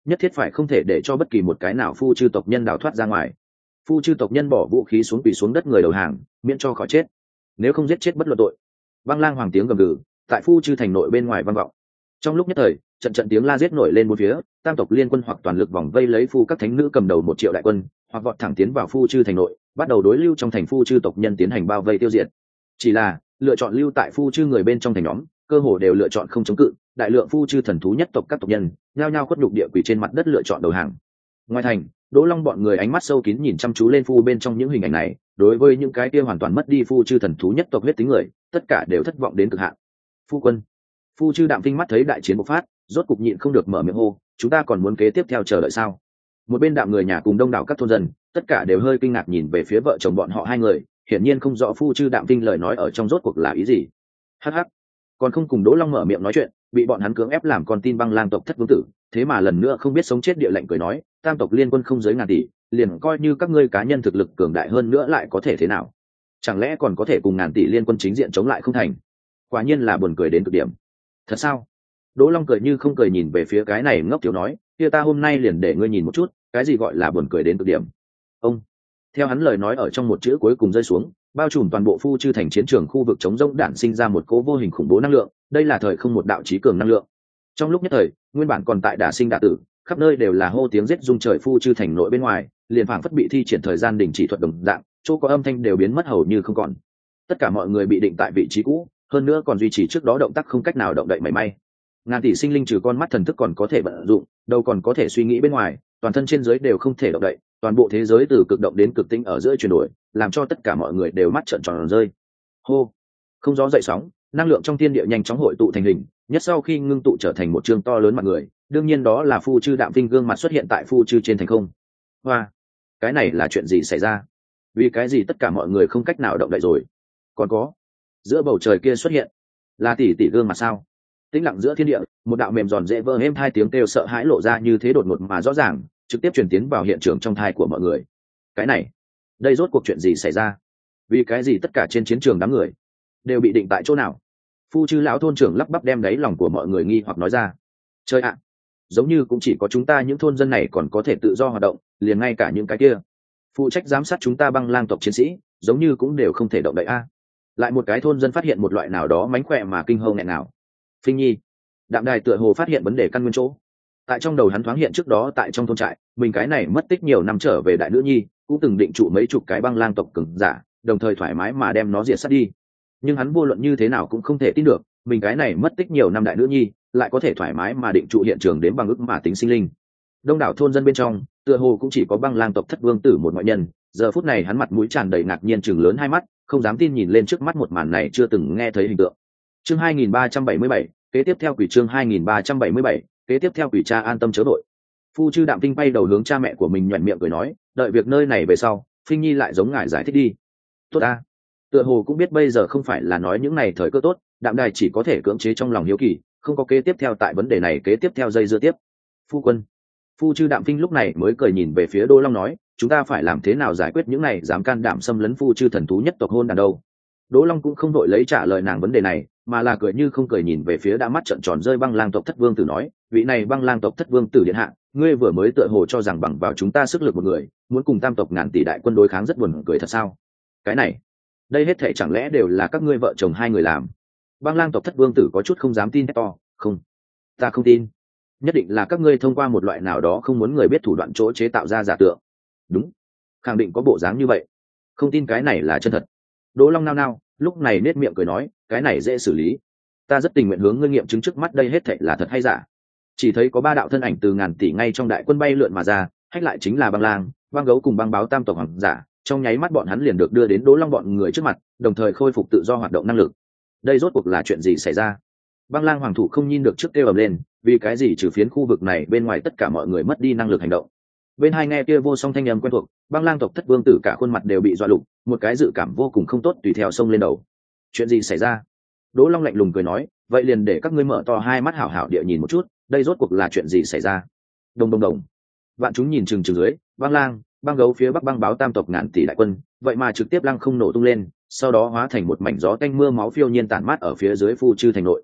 nhất thiết phải không thể để cho bất kỳ một cái nào phu chư tộc nhân đào thoát ra ngoài. Phu chư tộc nhân bỏ vũ khí xuống quỳ xuống đất người đầu hàng, miễn cho khỏi chết, nếu không giết chết bất luận tội. Băng lang hoàng tiếng gầm gừ tại phu chư thành nội bên ngoài vang vọng. Trong lúc nhất thời, trận trận tiếng la giết nổi lên bốn phía, tam tộc liên quân hoặc toàn lực vòng vây lấy phu các thánh nữ cầm đầu 1 triệu đại quân, hoặc vọt thẳng tiến vào phu chư thành nội, bắt đầu đối lưu trong thành phu chư tộc nhân tiến hành bao vây tiêu diệt. Chỉ là lựa chọn lưu tại phu chư người bên trong thành nhóm, cơ hồ đều lựa chọn không chống cự, đại lượng phu chư thần thú nhất tộc các tộc nhân nhao nhao khuất nhục địa quỷ trên mặt đất lựa chọn đầu hàng. Ngoài thành, Đỗ Long bọn người ánh mắt sâu kín nhìn chăm chú lên phu bên trong những hình ảnh này, đối với những cái kia hoàn toàn mất đi phu chư thần thú nhất tộc huyết tính người, tất cả đều thất vọng đến cực hạn. Phu quân, phu chư Đạm Vinh mắt thấy đại chiến bộc phát, rốt cục nhịn không được mở miệng hô, chúng ta còn muốn kế tiếp theo chờ đợi sao? Một bên Đạm người nhà cùng đông đảo các thôn dân, tất cả đều hơi kinh ngạc nhìn về phía vợ chồng bọn họ hai người, hiển nhiên không rõ phu chư Đạm Vinh lời nói ở trong rốt cuộc là ý gì. Hắc hắc, còn không cùng Đỗ Long mở miệng nói chuyện, bị bọn hắn cưỡng ép làm con tin băng lang tộc thất vương tử, thế mà lần nữa không biết sống chết địa lệnh cười nói, tam tộc liên quân không giới ngàn tỷ, liền coi như các ngươi cá nhân thực lực cường đại hơn nữa lại có thể thế nào? Chẳng lẽ còn có thể cùng ngàn tỷ liên quân chính diện chống lại không thành? Quả nhiên là buồn cười đến cực điểm. Thật sao? Đỗ Long cười như không cười nhìn về phía cái này ngốc thiếu nói, kia ta hôm nay liền để ngươi nhìn một chút, cái gì gọi là buồn cười đến cực điểm. Ông, theo hắn lời nói ở trong một chữ cuối cùng rơi xuống, bao trùm toàn bộ phu chư thành chiến trường khu vực chống rỗng đản sinh ra một cỗ vô hình khủng bố năng lượng, đây là thời không một đạo chí cường năng lượng. Trong lúc nhất thời, nguyên bản còn tại đả sinh đả tử, khắp nơi đều là hô tiếng giết rung trời phu chư thành nội bên ngoài, liền phảng phất bị thi triển thời gian đình chỉ thuật đồng dạng, chỗ có âm thanh đều biến mất hầu như không còn. Tất cả mọi người bị định tại vị trí cũ, hơn nữa còn duy trì trước đó động tác không cách nào động đậy mảy may. Ngàn tỷ sinh linh trừ con mắt thần thức còn có thể vận dụng, đâu còn có thể suy nghĩ bên ngoài, toàn thân trên dưới đều không thể động đậy, toàn bộ thế giới từ cực động đến cực tĩnh ở giữa chuyển đổi, làm cho tất cả mọi người đều mắt trợn tròn rơi. Hô, không gió dậy sóng, năng lượng trong thiên địa nhanh chóng hội tụ thành hình, nhất sau khi ngưng tụ trở thành một chương to lớn mặt người, đương nhiên đó là phu chư Đạm Vinh gương mặt xuất hiện tại phu chư trên thành không. Hoa, cái này là chuyện gì xảy ra? Vì cái gì tất cả mọi người không cách nào động đậy rồi? Còn có, giữa bầu trời kia xuất hiện là tỷ tỷ gương mặt sao? Tĩnh lặng giữa thiên địa, một đạo mềm giòn dễ vỡ êm hai tiếng kêu sợ hãi lộ ra như thế đột ngột mà rõ ràng, trực tiếp truyền tiến vào hiện trường trong thai của mọi người. Cái này, đây rốt cuộc chuyện gì xảy ra? Vì cái gì tất cả trên chiến trường đám người đều bị định tại chỗ nào? Phu chư lão thôn trưởng lắp bắp đem đáy lòng của mọi người nghi hoặc nói ra. Trời ạ, giống như cũng chỉ có chúng ta những thôn dân này còn có thể tự do hoạt động, liền ngay cả những cái kia phụ trách giám sát chúng ta băng lang tộc chiến sĩ giống như cũng đều không thể động đậy a. Lại một cái thôn dân phát hiện một loại nào đó mánh khỏe mà kinh hâu nghẹn nào. Phinh Nhi, Đạm Đài tựa hồ phát hiện vấn đề căn nguyên chỗ. Tại trong đầu hắn thoáng hiện trước đó tại trong thôn trại, mình cái này mất tích nhiều năm trở về đại nữ nhi, cũng từng định trụ mấy chục cái băng lang tộc cường giả, đồng thời thoải mái mà đem nó diệt sát đi. Nhưng hắn vô luận như thế nào cũng không thể tin được, mình cái này mất tích nhiều năm đại nữ nhi, lại có thể thoải mái mà định trụ hiện trường đến bằng ức mà tính sinh linh. Đông đảo thôn dân bên trong, tựa hồ cũng chỉ có băng lang tộc thất vương tử một ngoại nhân, giờ phút này hắn mặt mũi tràn đầy ngạc nhiên chừng lớn hai mắt, không dám tin nhìn lên trước mắt một màn này chưa từng nghe thấy hình tượng. Chương 2377, kế tiếp theo quỷ chương 2377, kế tiếp theo quỷ cha an tâm chớ đội. Phu chư Đạm Vinh bay đầu hướng cha mẹ của mình nhoẻn miệng cười nói, đợi việc nơi này về sau, Phinh Nhi lại giống ngài giải thích đi. Tốt a. Tựa hồ cũng biết bây giờ không phải là nói những này thời cơ tốt, Đạm Đài chỉ có thể cưỡng chế trong lòng hiếu kỳ, không có kế tiếp theo tại vấn đề này kế tiếp theo dây dưa tiếp. Phu quân. Phu chư Đạm Vinh lúc này mới cười nhìn về phía Đỗ Long nói, chúng ta phải làm thế nào giải quyết những này dám can đảm xâm lấn phu chư thần thú nhất tộc hôn đàn đâu. Đỗ Long cũng không đội lấy trả lời nàng vấn đề này, mà là cười như không cười nhìn về phía đã mắt trợn tròn rơi băng lang tộc thất vương tử nói, vị này băng lang tộc thất vương tử điện hạ, ngươi vừa mới tựa hồ cho rằng bằng vào chúng ta sức lực một người, muốn cùng tam tộc ngàn tỷ đại quân đối kháng rất buồn cười thật sao? Cái này, đây hết thảy chẳng lẽ đều là các ngươi vợ chồng hai người làm? Băng lang tộc thất vương tử có chút không dám tin to, không, ta không tin, nhất định là các ngươi thông qua một loại nào đó không muốn người biết thủ đoạn chỗ chế tạo ra giả tượng. Đúng, khẳng định có bộ dáng như vậy, không tin cái này là chân thật. Đỗ Long nao nao, lúc này nết miệng cười nói, cái này dễ xử lý, ta rất tình nguyện hướng ngươi nghiệm chứng trước mắt đây hết thảy là thật hay giả. Chỉ thấy có 3 đạo thân ảnh từ ngàn tỷ ngay trong đại quân bay lượn mà ra, hách lại chính là băng lang, băng gấu cùng băng báo tam tộc hoàng giả, trong nháy mắt bọn hắn liền được đưa đến Đỗ Long bọn người trước mặt, đồng thời khôi phục tự do hoạt động năng lực. Đây rốt cuộc là chuyện gì xảy ra? Băng lang hoàng thủ không nhìn được trước kêu ầm lên, vì cái gì trừ phiến khu vực này bên ngoài tất cả mọi người mất đi năng lực hành động. Bên hai nghe kia vô song thanh âm quen thuộc, băng lang tộc thất vương tử cả khuôn mặt đều bị dọa lục, một cái dự cảm vô cùng không tốt tùy theo sông lên đầu. Chuyện gì xảy ra? Đỗ Long lạnh lùng cười nói, vậy liền để các ngươi mở to hai mắt hảo hảo địa nhìn một chút, đây rốt cuộc là chuyện gì xảy ra. Đồng đồng đồng, vạn chúng nhìn chừng chừng dưới, băng lang, băng gấu phía bắc băng báo tam tộc ngàn tỷ đại quân, vậy mà trực tiếp lăng không nổ tung lên, sau đó hóa thành một mảnh gió tanh mưa máu phiêu nhiên tản mát ở phía dưới phu chư thành nội.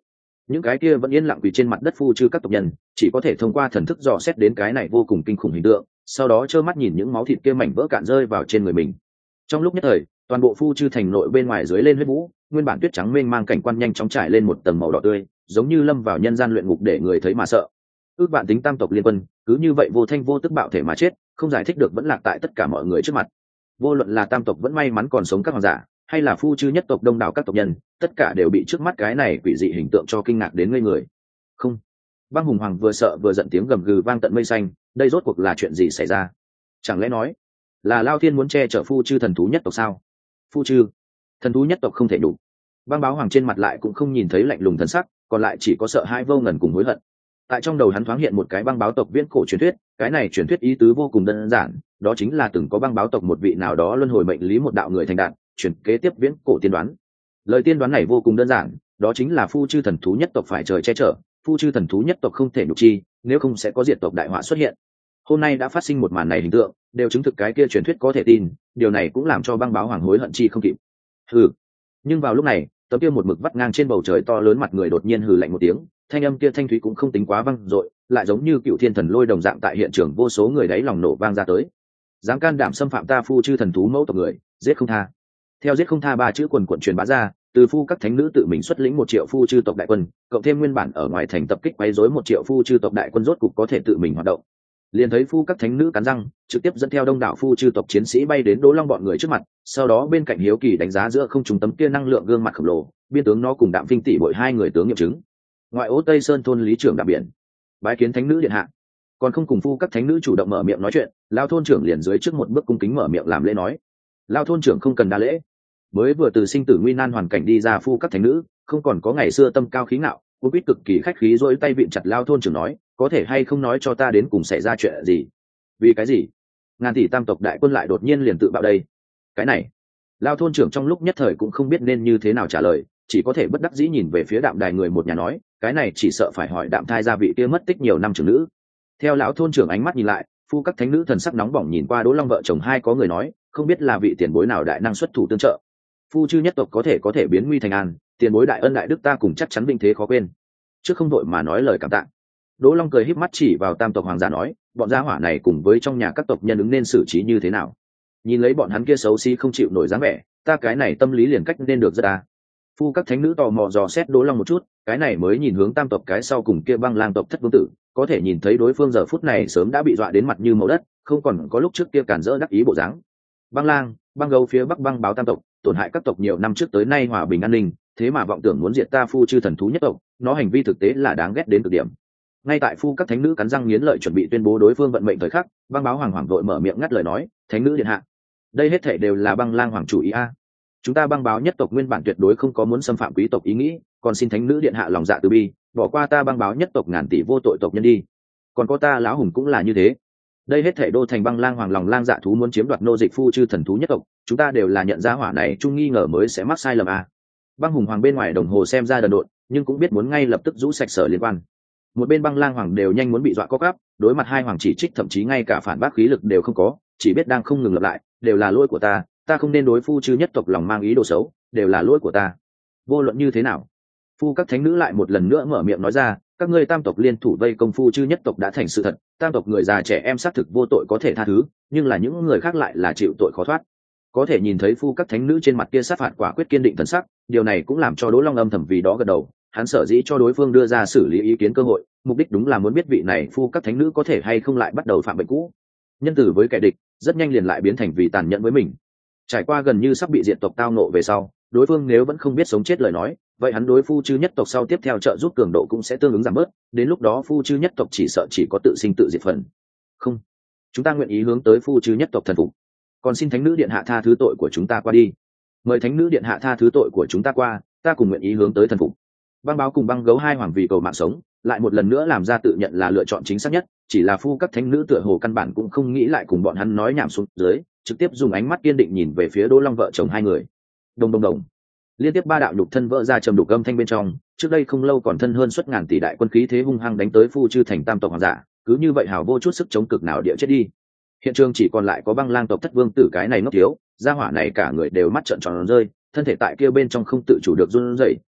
những cái kia vẫn yên lặng vì trên mặt đất phu chư các tộc nhân chỉ có thể thông qua thần thức dò xét đến cái này vô cùng kinh khủng hình tượng, sau đó trơ mắt nhìn những máu thịt kia mảnh vỡ cạn rơi vào trên người mình. Trong lúc nhất thời, toàn bộ phu chư thành nội bên ngoài dưới lên huyết vũ, nguyên bản tuyết trắng mênh mang cảnh quan nhanh chóng trải lên một tầng màu đỏ tươi, giống như lâm vào nhân gian luyện ngục để người thấy mà sợ. Ước vạn tính tam tộc liên quân cứ như vậy vô thanh vô tức bạo thể mà chết, không giải thích được vẫn lạc tại tất cả mọi người trước mặt. Vô luận là tam tộc vẫn may mắn còn sống các hoàng giả, hay là phu chư nhất tộc đông đảo các tộc nhân, tất cả đều bị trước mắt cái này quỷ dị hình tượng cho kinh ngạc đến ngây người. Không, băng hùng hoàng vừa sợ vừa giận, tiếng gầm gừ vang tận mây xanh. Đây rốt cuộc là chuyện gì xảy ra? Chẳng lẽ nói là Lao Thiên muốn che chở phu chư thần thú nhất tộc sao? Phu chư thần thú nhất tộc không thể đủ. Băng báo hoàng trên mặt lại cũng không nhìn thấy lạnh lùng thần sắc, còn lại chỉ có sợ hãi vô ngần cùng hối hận. Tại trong đầu hắn thoáng hiện một cái băng báo tộc viễn cổ truyền thuyết, cái này truyền thuyết ý tứ vô cùng đơn giản, đó chính là từng có băng báo tộc một vị nào đó luân hồi mệnh lý một đạo người thành đạt, truyền kế tiếp viễn cổ tiên đoán. Lời tiên đoán này vô cùng đơn giản, đó chính là phu chư thần thú nhất tộc phải trời che chở, phu chư thần thú nhất tộc không thể nhục chi, nếu không sẽ có diệt tộc đại họa xuất hiện. Hôm nay đã phát sinh một màn này hình tượng, đều chứng thực cái kia truyền thuyết có thể tin, điều này cũng làm cho băng báo hoàng hối hận chi không kịp. Hừ. Nhưng vào lúc này, tấm kia một mực vắt ngang trên bầu trời to lớn mặt người đột nhiên hừ lạnh một tiếng, thanh âm kia thanh thúy cũng không tính quá vang dội, lại giống như cựu thiên thần lôi đồng dạng tại hiện trường vô số người đáy lòng nổ vang ra tới. Dám can đảm xâm phạm ta phu chư thần thú mẫu tộc người, giết không tha. Theo giết không tha ba chữ quần quận truyền bá ra, từ phu các thánh nữ tự mình xuất lĩnh 1 triệu phu chư tộc đại quân, cộng thêm nguyên bản ở ngoài thành tập kích quấy rối 1 triệu phu chư tộc đại quân rốt cục có thể tự mình hoạt động. Liền thấy phu các thánh nữ cắn răng, trực tiếp dẫn theo đông đảo phu chư tộc chiến sĩ bay đến Đỗ Long bọn người trước mặt, sau đó bên cạnh hiếu kỳ đánh giá giữa không trung tấm kia năng lượng gương mặt khổng lồ, biên tướng nó cùng Đạm Vinh tỷ bội hai người tướng nghiệm chứng. Ngoại ô Tây Sơn thôn lý trưởng Đạm Biển, bái kiến thánh nữ điện hạ. Còn không cùng phu các thánh nữ chủ động mở miệng nói chuyện, lao thôn trưởng liền dưới trước một bước cung kính mở miệng làm lễ nói. Lao thôn trưởng không cần đa lễ, mới vừa từ sinh tử nguy nan hoàn cảnh đi ra phu các thánh nữ, không còn có ngày xưa tâm cao khí ngạo, cô biết cực kỳ khách khí dỗi tay vịn chặt lao thôn trưởng nói, có thể hay không nói cho ta đến cùng xảy ra chuyện gì? Vì cái gì? Ngàn tỷ tam tộc đại quân lại đột nhiên liền tự bạo đây? Cái này, lao thôn trưởng trong lúc nhất thời cũng không biết nên như thế nào trả lời, chỉ có thể bất đắc dĩ nhìn về phía Đạm đài người một nhà nói, cái này chỉ sợ phải hỏi Đạm thai gia vị kia mất tích nhiều năm trưởng nữ. Theo lão thôn trưởng ánh mắt nhìn lại, phu các thánh nữ thần sắc nóng bỏng nhìn qua Đỗ Long vợ chồng hai, có người nói, không biết là vị tiền bối nào đại năng xuất thủ tương trợ. Phu chư nhất tộc có thể biến nguy thành an, tiền bối đại ân đại đức ta cùng chắc chắn vinh thế khó quên. Trước không đội mà nói lời cảm tạ. Đỗ Long cười híp mắt chỉ vào tam tộc hoàng giả nói, bọn gia hỏa này cùng với trong nhà các tộc nhân ứng nên xử trí như thế nào? Nhìn lấy bọn hắn kia xấu xí không chịu nổi dáng vẻ, ta cái này tâm lý liền cách nên được rất à. Phu các thánh nữ tò mò dò xét Đỗ Long một chút, cái này mới nhìn hướng tam tộc cái sau cùng kia băng lang tộc thất vương tử, có thể nhìn thấy đối phương giờ phút này sớm đã bị dọa đến mặt như màu đất, không còn có lúc trước kia cản rỡ đắc ý bộ dáng. Băng lang, băng gấu phía bắc băng báo tam tộc, tổn hại các tộc nhiều năm trước tới nay hòa bình an ninh, thế mà vọng tưởng muốn diệt ta phu chư thần thú nhất tộc, nó hành vi thực tế là đáng ghét đến cực điểm. Ngay tại phu các thánh nữ cắn răng nghiến lợi chuẩn bị tuyên bố đối phương vận mệnh thời khắc, băng báo hoàng vội mở miệng ngắt lời nói, thánh nữ điện hạ, đây hết thảy đều là băng lang hoàng chủ ý a. Chúng ta băng báo nhất tộc nguyên bản tuyệt đối không có muốn xâm phạm quý tộc ý nghĩ, còn xin thánh nữ điện hạ lòng dạ từ bi, bỏ qua ta băng báo nhất tộc ngàn tỷ vô tội tộc nhân đi. Còn có ta lão hùng cũng là như thế. Đây hết thảy đô thành băng lang hoàng lòng lang dạ thú muốn chiếm đoạt nô dịch phu chư thần thú nhất tộc, chúng ta đều là nhận ra hỏa này chung nghi ngờ mới sẽ mắc sai lầm a. Băng hùng hoàng bên ngoài đồng hồ xem ra đần độn, nhưng cũng biết muốn ngay lập tức rũ sạch sở liên quan. Một bên băng lang hoàng đều nhanh muốn bị dọa co cắp, đối mặt hai hoàng chỉ trích thậm chí ngay cả phản bác khí lực đều không có, chỉ biết đang không ngừng lặp lại, đều là lỗi của ta không nên đối phu chư nhất tộc lòng mang ý đồ xấu, đều là lỗi của ta. Vô luận như thế nào, phu các thánh nữ lại một lần nữa mở miệng nói ra, các ngươi tam tộc liên thủ vây công phu chư nhất tộc đã thành sự thật, tam tộc người già trẻ em xác thực vô tội có thể tha thứ, nhưng là những người khác lại là chịu tội khó thoát. Có thể nhìn thấy phu các thánh nữ trên mặt kia sát phạt quả quyết kiên định thần sắc, điều này cũng làm cho Đỗ Long âm thầm vì đó gật đầu. Hắn sở dĩ cho đối phương đưa ra xử lý ý kiến cơ hội, mục đích đúng là muốn biết vị này phu các thánh nữ có thể hay không lại bắt đầu phạm bệnh cũ. Nhân tử với kẻ địch, rất nhanh liền lại biến thành vì tàn nhẫn với mình. Trải qua gần như sắp bị diệt tộc tao nộ về sau, đối phương nếu vẫn không biết sống chết lời nói, vậy hắn đối phu chư nhất tộc sau tiếp theo trợ giúp cường độ cũng sẽ tương ứng giảm bớt, đến lúc đó phu chư nhất tộc chỉ sợ chỉ có tự sinh tự diệt phần. Không, chúng ta nguyện ý hướng tới phu chư nhất tộc thần phục, còn xin thánh nữ điện hạ tha thứ tội của chúng ta qua đi. Mời thánh nữ điện hạ tha thứ tội của chúng ta qua, ta cùng nguyện ý hướng tới thần phục. Băng báo cùng băng gấu hai hoàng vì cầu mạng sống, lại một lần nữa làm ra tự nhận là lựa chọn chính xác nhất, chỉ là phu các thánh nữ tựa hồ căn bản cũng không nghĩ lại cùng bọn hắn nói nhảm xuống dưới, trực tiếp dùng ánh mắt kiên định nhìn về phía Đỗ Long vợ chồng hai người. Đồng đồng đồng, liên tiếp ba đạo nhục thân vỡ ra trầm đục âm thanh bên trong, trước đây không lâu còn thân hơn suất ngàn tỷ đại quân khí thế hung hăng đánh tới phu chư thành tam tộc hoàng giả, cứ như vậy hào vô chút sức chống cực nào địa chết đi. Hiện trường chỉ còn lại có băng lang tộc thất vương tử cái này ngốc thiếu, gia hỏa này cả người đều mắt trợn tròn rơi, thân thể tại kia bên trong không tự chủ được run rẩy,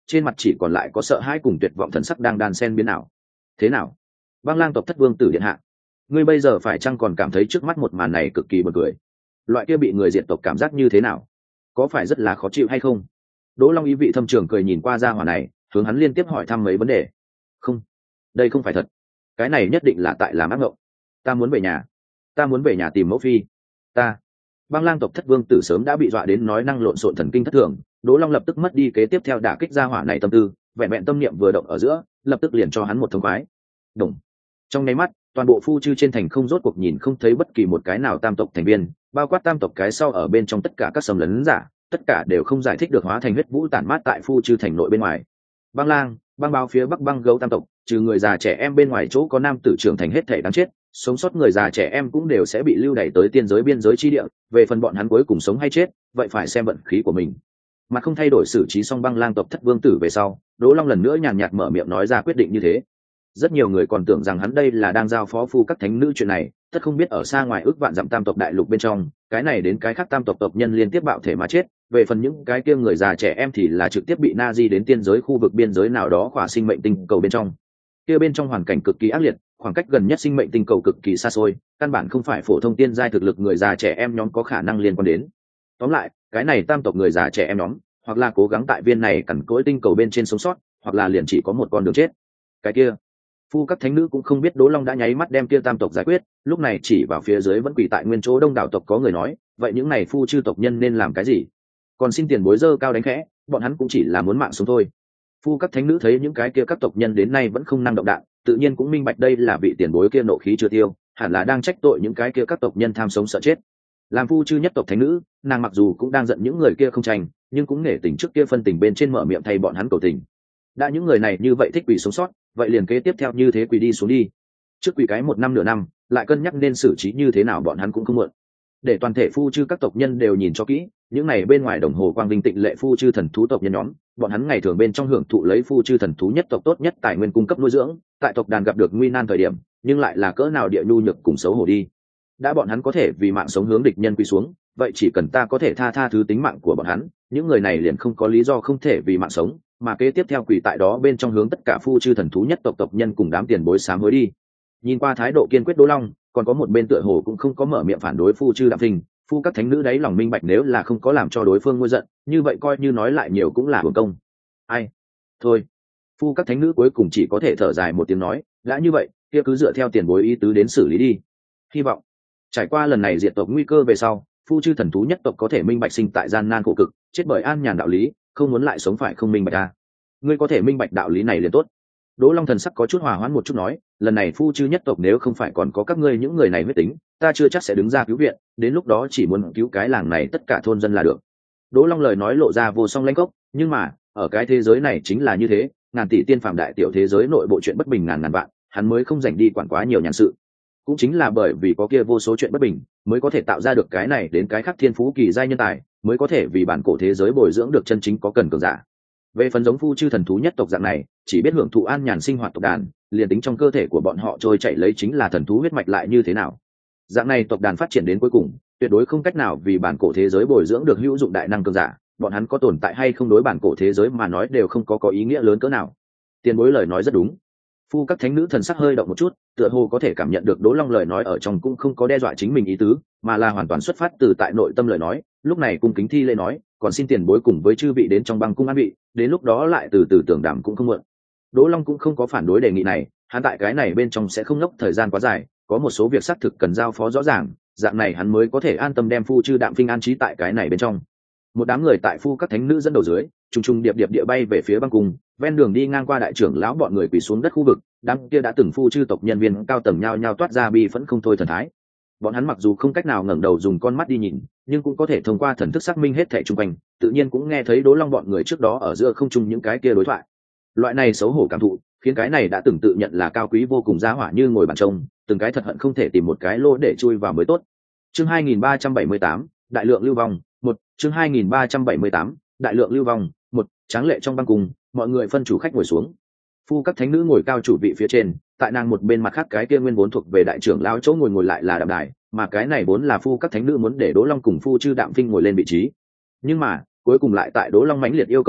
trên mặt chỉ còn lại có sợ hãi cùng tuyệt vọng thần sắc đang đan xen biến ảo. Thế nào? Băng lang tộc thất vương tử điện hạ, ngươi bây giờ phải chăng còn cảm thấy trước mắt một màn này cực kỳ buồn cười? Loại kia bị người diệt tộc cảm giác như thế nào? Có phải rất là khó chịu hay không? Đỗ Long ý vị thâm trường cười nhìn qua gia hỏa này, hướng hắn liên tiếp hỏi thăm mấy vấn đề. Không, đây không phải thật. Cái này nhất định là tại làm ác mộng. Ta muốn về nhà. Ta muốn về nhà tìm mẫu phi. Ta. Băng lang tộc thất vương tử sớm đã bị dọa đến nói năng lộn xộn thần kinh thất thường. Đỗ Long lập tức mất đi kế tiếp theo đả kích gia hỏa này tâm tư, vẹn vẹn tâm niệm vừa động ở giữa, lập tức liền cho hắn một thông khoái. Đồng. Trong nháy mắt, toàn bộ phu chư trên thành không rốt cuộc nhìn không thấy bất kỳ một cái nào tam tộc thành viên, bao quát tam tộc cái sau ở bên trong tất cả các xâm lấn giả, tất cả đều không giải thích được hóa thành huyết vũ tản mát tại phu chư thành nội bên ngoài. Băng lang, băng bao phía bắc băng gấu tam tộc, trừ người già trẻ em bên ngoài chỗ có nam tử trưởng thành hết thể đáng chết, sống sót người già trẻ em cũng đều sẽ bị lưu đày tới tiên giới biên giới chi địa, về phần bọn hắn cuối cùng sống hay chết, vậy phải xem vận khí của mình. Mà không thay đổi xử trí xong băng lang tộc thất vương tử về sau, Đỗ Long lần nữa nhàn nhạt mở miệng nói ra quyết định như thế. Rất nhiều người còn tưởng rằng hắn đây là đang giao phó phu các thánh nữ chuyện này, tất không biết ở xa ngoài ước vạn dặm tam tộc đại lục bên trong, cái này đến cái khác tam tộc tộc nhân liên tiếp bạo thể mà chết, về phần những cái kia người già trẻ em thì là trực tiếp bị Nazi đến tiên giới khu vực biên giới nào đó khỏa sinh mệnh tinh cầu bên trong. Kia bên trong hoàn cảnh cực kỳ ác liệt, khoảng cách gần nhất sinh mệnh tinh cầu cực kỳ xa xôi, căn bản không phải phổ thông tiên giai thực lực người già trẻ em nhóm có khả năng liên quan đến. Tóm lại, cái này tam tộc người già trẻ em nhóm, hoặc là cố gắng tại viên này cằn cỗi tinh cầu bên trên sống sót, hoặc là liền chỉ có một con đường chết. Cái kia, phu các thánh nữ cũng không biết Đỗ Long đã nháy mắt đem kia tam tộc giải quyết, lúc này chỉ vào phía dưới vẫn quỳ tại nguyên chỗ đông đảo tộc có người nói, vậy những này phu chư tộc nhân nên làm cái gì? Còn xin tiền bối dơ cao đánh khẽ, bọn hắn cũng chỉ là muốn mạng sống thôi. Phu các thánh nữ thấy những cái kia các tộc nhân đến nay vẫn không năng động đạn, tự nhiên cũng minh bạch đây là vị tiền bối kia nộ khí chưa tiêu, hẳn là đang trách tội những cái kia các tộc nhân tham sống sợ chết. Làm phu chư nhất tộc thánh nữ, nàng mặc dù cũng đang giận những người kia không tranh, nhưng cũng nể tình trước kia phân tình bên trên mở miệng thay bọn hắn cầu tình. Đã những người này như vậy thích quỳ sống sót, vậy liền kế tiếp theo như thế quỳ đi xuống đi. Trước quỳ cái một năm nửa năm, lại cân nhắc nên xử trí như thế nào bọn hắn cũng không muộn. Để toàn thể phu chư các tộc nhân đều nhìn cho kỹ, những này bên ngoài đồng hồ quang vinh tịnh lệ phu chư thần thú tộc nhân nhóm, bọn hắn ngày thường bên trong hưởng thụ lấy phu chư thần thú nhất tộc tốt nhất tài nguyên cung cấp nuôi dưỡng, tại tộc đàn gặp được nguy nan thời điểm, nhưng lại là cỡ nào địa nhu nhược cùng xấu hổ đi. Đã bọn hắn có thể vì mạng sống hướng địch nhân quy xuống, vậy chỉ cần ta có thể tha thứ tính mạng của bọn hắn, những người này liền không có lý do không thể vì mạng sống, mà kế tiếp theo quỳ tại đó bên trong hướng tất cả phu chư thần thú nhất tộc nhân cùng đám tiền bối sám hối đi. Nhìn qua thái độ kiên quyết Đỗ Long, còn có một bên tựa hồ cũng không có mở miệng phản đối phu chư Đạm Phình, phu các thánh nữ đấy lòng minh bạch nếu là không có làm cho đối phương nguôi giận, như vậy coi như nói lại nhiều cũng là hưởng công. Ai? Thôi. Phu các thánh nữ cuối cùng chỉ có thể thở dài một tiếng nói, đã như vậy, kia cứ dựa theo tiền bối ý tứ đến xử lý đi. Hy vọng trải qua lần này diệt tộc nguy cơ về sau, phu chư thần thú nhất tộc có thể minh bạch sinh tại gian nan khổ cực, chết bởi an nhàn đạo lý, không muốn lại sống phải không minh bạch ta. Ngươi có thể minh bạch đạo lý này liền tốt. Đỗ Long thần sắc có chút hòa hoãn một chút nói, lần này phu chư nhất tộc nếu không phải còn có các ngươi những người này huyết tính, ta chưa chắc sẽ đứng ra cứu viện, đến lúc đó chỉ muốn cứu cái làng này tất cả thôn dân là được. Đỗ Long lời nói lộ ra vô song lãnh gốc, nhưng mà ở cái thế giới này chính là như thế, ngàn tỷ tiên phàm đại tiểu thế giới nội bộ chuyện bất bình ngàn vạn, hắn mới không dành đi quản quá nhiều nhàn sự. Cũng chính là bởi vì có kia vô số chuyện bất bình, mới có thể tạo ra được cái này đến cái khác thiên phú kỳ giai nhân tài, mới có thể vì bản cổ thế giới bồi dưỡng được chân chính có cần cường giả. Về phần giống phu chư thần thú nhất tộc dạng này, chỉ biết hưởng thụ an nhàn sinh hoạt tộc đàn, liền tính trong cơ thể của bọn họ trôi chảy lấy chính là thần thú huyết mạch lại như thế nào. Dạng này tộc đàn phát triển đến cuối cùng, tuyệt đối không cách nào vì bản cổ thế giới bồi dưỡng được hữu dụng đại năng cường giả, bọn hắn có tồn tại hay không đối bản cổ thế giới mà nói đều không có ý nghĩa lớn cỡ nào. Tiền bối lời nói rất đúng. Phu các thánh nữ thần sắc hơi động một chút, tựa hồ có thể cảm nhận được Đỗ Long lời nói ở trong cũng không có đe dọa chính mình ý tứ, mà là hoàn toàn xuất phát từ tại nội tâm lời nói. Lúc này cung kính thi lễ nói, còn xin tiền bối cùng với chư vị đến trong băng cung an vị, đến lúc đó lại từ từ tưởng đàm cũng không muộn. Đỗ Long cũng không có phản đối đề nghị này, hắn tại cái này bên trong sẽ không ngốc thời gian quá dài, có một số việc xác thực cần giao phó rõ ràng, dạng này hắn mới có thể an tâm đem phu chư Đạm Phinh an trí tại cái này bên trong. Một đám người tại phu các thánh nữ dẫn đầu dưới, trùng trùng điệp điệp địa bay về phía băng cung, ven đường đi ngang qua đại trưởng lão bọn người quỳ xuống đất khu vực, đám kia đã từng phu chư tộc nhân viên cao tầng nhao nhao toát ra bi phẫn không thôi thần thái. Bọn hắn mặc dù không cách nào ngẩng đầu dùng con mắt đi nhìn, nhưng cũng có thể thông qua thần thức xác minh hết thảy xung quanh, tự nhiên cũng nghe thấy Đỗ Long bọn người trước đó ở giữa không trung những cái kia đối thoại. Loại này xấu hổ cảm thụ, khiến cái này đã từng tự nhận là cao quý vô cùng giá hỏa như ngồi bàn trông, từng cái thật hận không thể tìm một cái lỗ để chui vào mới tốt. Chương 2378, đại lượng lưu vong, 1, chương 2378, đại lượng lưu vong, 1, tráng lệ trong băng cung, mọi người phân chủ khách ngồi xuống. Phu các thánh nữ ngồi cao chủ vị phía trên, tại nàng một bên mặt khác cái kia nguyên vốn thuộc về đại trưởng lão chỗ ngồi lại là Đạm Đài, mà cái này vốn là phu các thánh nữ muốn để Đỗ Long cùng phu chư Đạm Phinh ngồi lên vị trí. Nhưng mà, cuối cùng lại tại Đỗ Long mãnh liệt yêu cầu dưới,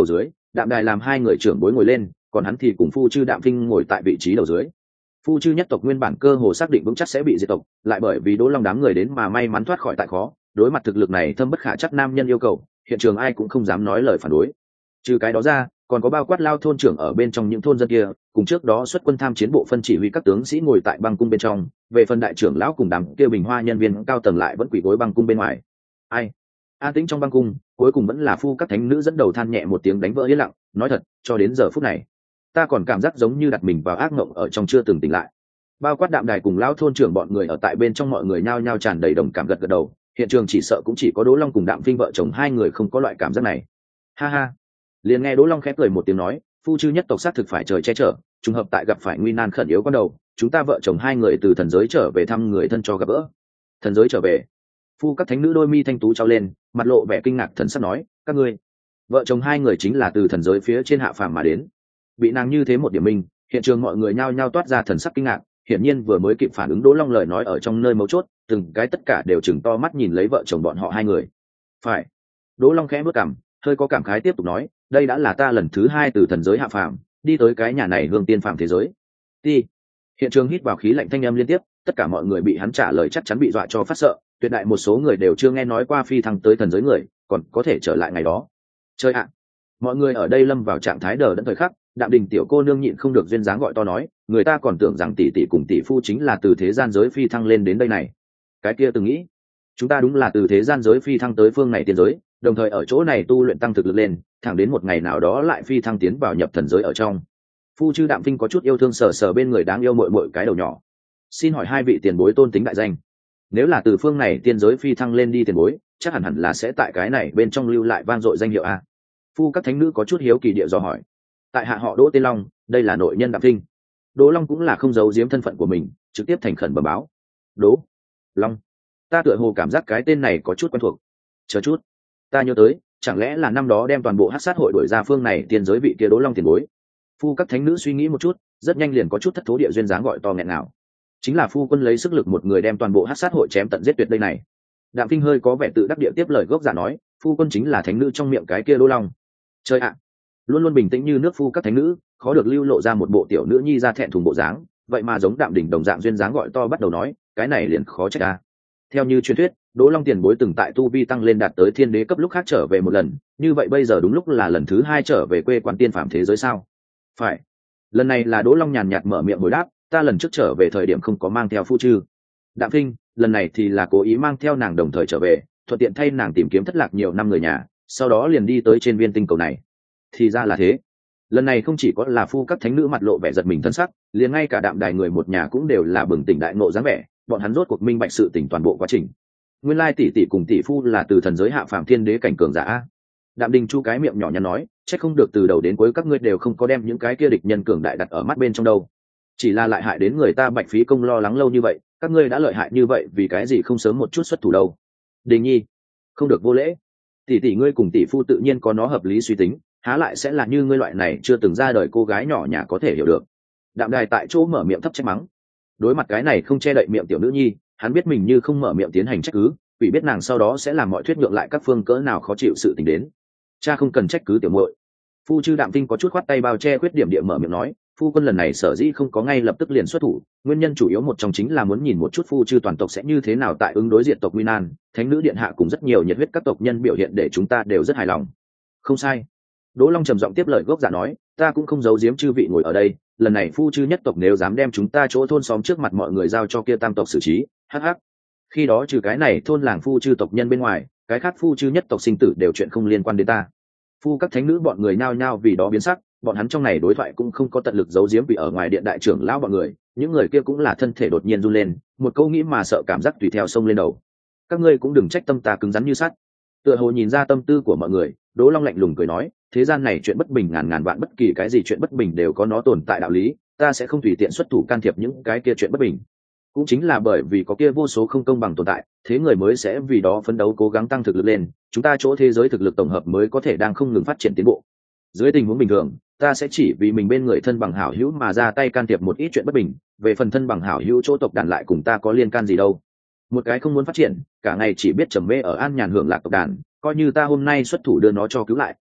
Đạm Đài làm hai người trưởng bối ngồi lên, còn hắn thì cùng Phu Chư Đạm Phinh ngồi tại vị trí đầu dưới. Phu Chư nhất tộc nguyên bản cơ hồ xác định vững chắc sẽ bị diệt tộc, lại bởi vì Đỗ Long đám người đến mà may mắn thoát khỏi tại khó. Đối mặt thực lực này thâm bất khả chắc nam nhân yêu cầu, hiện trường ai cũng không dám nói lời phản đối. Trừ cái đó ra, còn có bao quát Lao thôn trưởng ở bên trong những thôn dân kia, cùng trước đó xuất quân tham chiến bộ phân chỉ huy các tướng sĩ ngồi tại băng cung bên trong, về phần đại trưởng lão cùng đám kia bình hoa nhân viên cao tầng lại vẫn quỳ gối băng cung bên ngoài. Ai? An tĩnh trong băng cung, cuối cùng vẫn là Phu các thánh nữ dẫn đầu than nhẹ một tiếng đánh vỡ yên lặng, nói thật, cho đến giờ phút này, ta còn cảm giác giống như đặt mình vào ác mộng ở trong chưa từng tỉnh lại. Bao quát Đạm Đài cùng Lão thôn trưởng bọn người ở tại bên trong, mọi người nhao nhao tràn đầy đồng cảm gật gật đầu. Hiện trường chỉ sợ cũng chỉ có Đỗ Long cùng Đạm Phinh vợ chồng hai người không có loại cảm giác này. Ha ha. Liền nghe Đỗ Long khẽ cười một tiếng nói, Phu Chư nhất tộc xác thực phải trời che chở, trùng hợp tại gặp phải nguy nan khẩn yếu con đầu, chúng ta vợ chồng hai người từ thần giới trở về thăm người thân cho gặp gỡ. Thần giới trở về? Phu các thánh nữ đôi mi thanh tú trao lên, mặt lộ vẻ kinh ngạc thần sắc nói, các ngươi vợ chồng hai người chính là từ thần giới phía trên hạ phàm mà đến. Bị nàng như thế một điểm minh, hiện trường mọi người nhao nhao toát ra thần sắc kinh ngạc, hiển nhiên vừa mới kịp phản ứng Đỗ Long lời nói ở trong nơi mấu chốt, từng cái tất cả đều chừng to mắt nhìn lấy vợ chồng bọn họ hai người. Phải. Đỗ Long khẽ bước cằm, hơi có cảm khái tiếp tục nói, đây đã là ta lần thứ hai từ thần giới hạ phàm đi tới cái nhà này hương tiên phàm thế giới. Đi. Hiện trường hít vào khí lạnh thanh âm liên tiếp, tất cả mọi người bị hắn trả lời chắc chắn bị dọa cho phát sợ, tuyệt đại một số người đều chưa nghe nói qua phi thăng tới thần giới người còn có thể trở lại ngày đó. Chơi ạ. Mọi người ở đây lâm vào trạng thái đờ đẫn thời khắc, Đạm Đình tiểu cô nương nhịn không được duyên dáng gọi to nói, người ta còn tưởng rằng tỷ tỷ cùng tỷ phu chính là từ thế gian giới phi thăng lên đến đây này. Cái kia từng nghĩ, chúng ta đúng là từ thế gian giới phi thăng tới phương này tiên giới, đồng thời ở chỗ này tu luyện tăng thực lực lên, thẳng đến một ngày nào đó lại phi thăng tiến vào nhập thần giới ở trong. Phu Chư Đạm Phinh có chút yêu thương sờ sờ bên người đáng yêu muội muội cái đầu nhỏ. Xin hỏi hai vị tiền bối tôn tính đại danh? Nếu là từ phương này tiên giới phi thăng lên đi tiền bối, chắc hẳn là sẽ tại cái này bên trong lưu lại vang dội danh hiệu a. Phu các thánh nữ có chút hiếu kỳ địa dò hỏi. Tại hạ họ Đỗ tên Long, đây là nội nhân Đạm Phinh. Đỗ Long cũng là không giấu giếm thân phận của mình, trực tiếp thành khẩn bẩm báo. Đỗ Long, ta tựa hồ cảm giác cái tên này có chút quen thuộc. Chờ chút, ta nhớ tới, chẳng lẽ là năm đó đem toàn bộ hắc sát hội đuổi ra phương này tiên giới vị kia Đỗ Long tiền bối? Phu các thánh nữ suy nghĩ một chút, rất nhanh liền có chút thất thố địa duyên dáng gọi to nghẹn nào. Chính là phu quân lấy sức lực một người đem toàn bộ hắc sát hội chém tận giết tuyệt đây này. Đạm Phinh hơi có vẻ tự đắc địa tiếp lời gốc giả nói, phu quân chính là thánh nữ trong miệng cái kia Đỗ Long. Chơi ạ. Luôn luôn bình tĩnh như nước phu các thánh nữ, khó được lưu lộ ra một bộ tiểu nữ nhi ra thẹn thùng bộ dáng, vậy mà giống Đạm Đình đồng dạng duyên dáng gọi to bắt đầu nói, cái này liền khó trách a. Theo như truyền thuyết, Đỗ Long tiền bối từng tại tu vi tăng lên đạt tới thiên đế cấp lúc khác trở về một lần, như vậy bây giờ đúng lúc là lần thứ hai trở về quê quán tiên phạm thế giới sao? Phải. Lần này là Đỗ Long nhàn nhạt mở miệng hồi đáp, ta lần trước trở về thời điểm không có mang theo Phu Chư Đạm Phinh, lần này thì là cố ý mang theo nàng đồng thời trở về, thuận tiện thay nàng tìm kiếm thất lạc nhiều năm người nhà, sau đó liền đi tới trên viên tinh cầu này. Thì ra là thế. Lần này không chỉ có là phu các thánh nữ mặt lộ vẻ giật mình thân sắc, liền ngay cả Đạm Đài người một nhà cũng đều là bừng tỉnh đại ngộ dáng vẻ, bọn hắn rốt cuộc minh bạch sự tỉnh toàn bộ quá trình. Nguyên lai tỷ tỷ cùng tỷ phu là từ thần giới hạ phàm thiên đế cảnh cường giả. Đạm Đình chu cái miệng nhỏ nhắn nói, chắc không được từ đầu đến cuối các ngươi đều không có đem những cái kia địch nhân cường đại đặt ở mắt bên trong đâu, chỉ là lại hại đến người ta bạch phí công lo lắng lâu như vậy, các ngươi đã lợi hại như vậy vì cái gì không sớm một chút xuất thủ đâu? Đình nhi, không được vô lễ. Tỷ tỷ ngươi cùng tỷ phu tự nhiên có nó hợp lý suy tính, há lại sẽ là như ngươi loại này chưa từng ra đời cô gái nhỏ nhà có thể hiểu được. Đạm Đài tại chỗ mở miệng thấp trách mắng. Đối mặt cái này không che đậy miệng tiểu nữ nhi, hắn biết mình như không mở miệng tiến hành trách cứ, vì biết nàng sau đó sẽ làm mọi thuyết nhượng lại các phương cỡ nào khó chịu sự tình đến. Cha không cần trách cứ tiểu muội. Phu Chư Đạm Phinh có chút khoát tay bao che khuyết điểm địa mở miệng nói, phu quân lần này sở dĩ không có ngay lập tức liền xuất thủ, nguyên nhân chủ yếu một trong chính là muốn nhìn một chút Phu Chư toàn tộc sẽ như thế nào tại ứng đối diện tộc nguy nan. Thánh nữ điện hạ cùng rất nhiều nhiệt huyết các tộc nhân biểu hiện để chúng ta đều rất hài lòng. Không sai. Đỗ Long trầm giọng tiếp lời gốc giả nói, ta cũng không giấu giếm chư vị ngồi ở đây, lần này Phu Chư nhất tộc nếu dám đem chúng ta chỗ thôn xóm trước mặt mọi người giao cho kia tam tộc xử trí, hắc hắc. Khi đó trừ cái này thôn làng Phu Chư tộc nhân bên ngoài, cái khác Phu Chư nhất tộc sinh tử đều chuyện không liên quan đến ta. Phu các thánh nữ bọn người nhao nhao vì đó biến sắc, bọn hắn trong này đối thoại cũng không có tận lực giấu giếm, vì ở ngoài điện đại trưởng lão bọn người, những người kia cũng là thân thể đột nhiên run lên, một câu nghĩ mà sợ cảm giác tùy theo sông lên đầu. Các ngươi cũng đừng trách tâm ta cứng rắn như sắt. Tựa hồ nhìn ra tâm tư của mọi người, Đỗ Long lạnh lùng cười nói, thế gian này chuyện bất bình ngàn ngàn vạn, bất kỳ cái gì chuyện bất bình đều có nó tồn tại đạo lý, ta sẽ không tùy tiện xuất thủ can thiệp những cái kia chuyện bất bình. Cũng chính là bởi vì có kia vô số không công bằng tồn tại, thế người mới sẽ vì đó phấn đấu cố gắng tăng thực lực lên, chúng ta chỗ thế giới thực lực tổng hợp mới có thể đang không ngừng phát triển tiến bộ. Dưới tình huống bình thường, ta sẽ chỉ vì mình bên người thân bằng hảo hữu mà ra tay can thiệp một ít chuyện bất bình, về phần thân bằng hảo hữu chỗ tộc đàn lại cùng ta có liên can gì đâu. Một cái không muốn phát triển, cả ngày chỉ biết trầm mê ở an nhàn hưởng lạc tộc đàn, coi như ta hôm nay xuất thủ đưa nó cho cứu lại,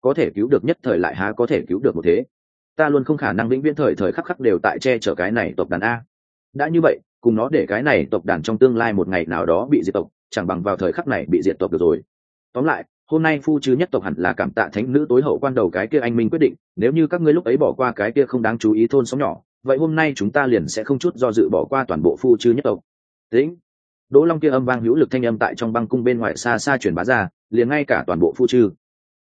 có thể cứu được nhất thời lại há có thể cứu được một thế. Ta luôn không khả năng vĩnh viễn thời thời khắc khắc đều tại che chở cái này tộc đàn a. Đã như vậy, cùng nó để cái này tộc đàn trong tương lai một ngày nào đó bị diệt tộc, chẳng bằng vào thời khắc này bị diệt tộc được rồi. Tóm lại, hôm nay phu chứ nhất tộc hẳn là cảm tạ thánh nữ tối hậu quan đầu cái kia anh minh quyết định, nếu như các ngươi lúc ấy bỏ qua cái kia không đáng chú ý thôn xóm nhỏ, vậy hôm nay chúng ta liền sẽ không chút do dự bỏ qua toàn bộ phu chứ nhất tộc. Tĩnh. Đỗ Long kia âm vang hữu lực thanh âm tại trong băng cung bên ngoài xa xa truyền bá ra, liền ngay cả toàn bộ phu chư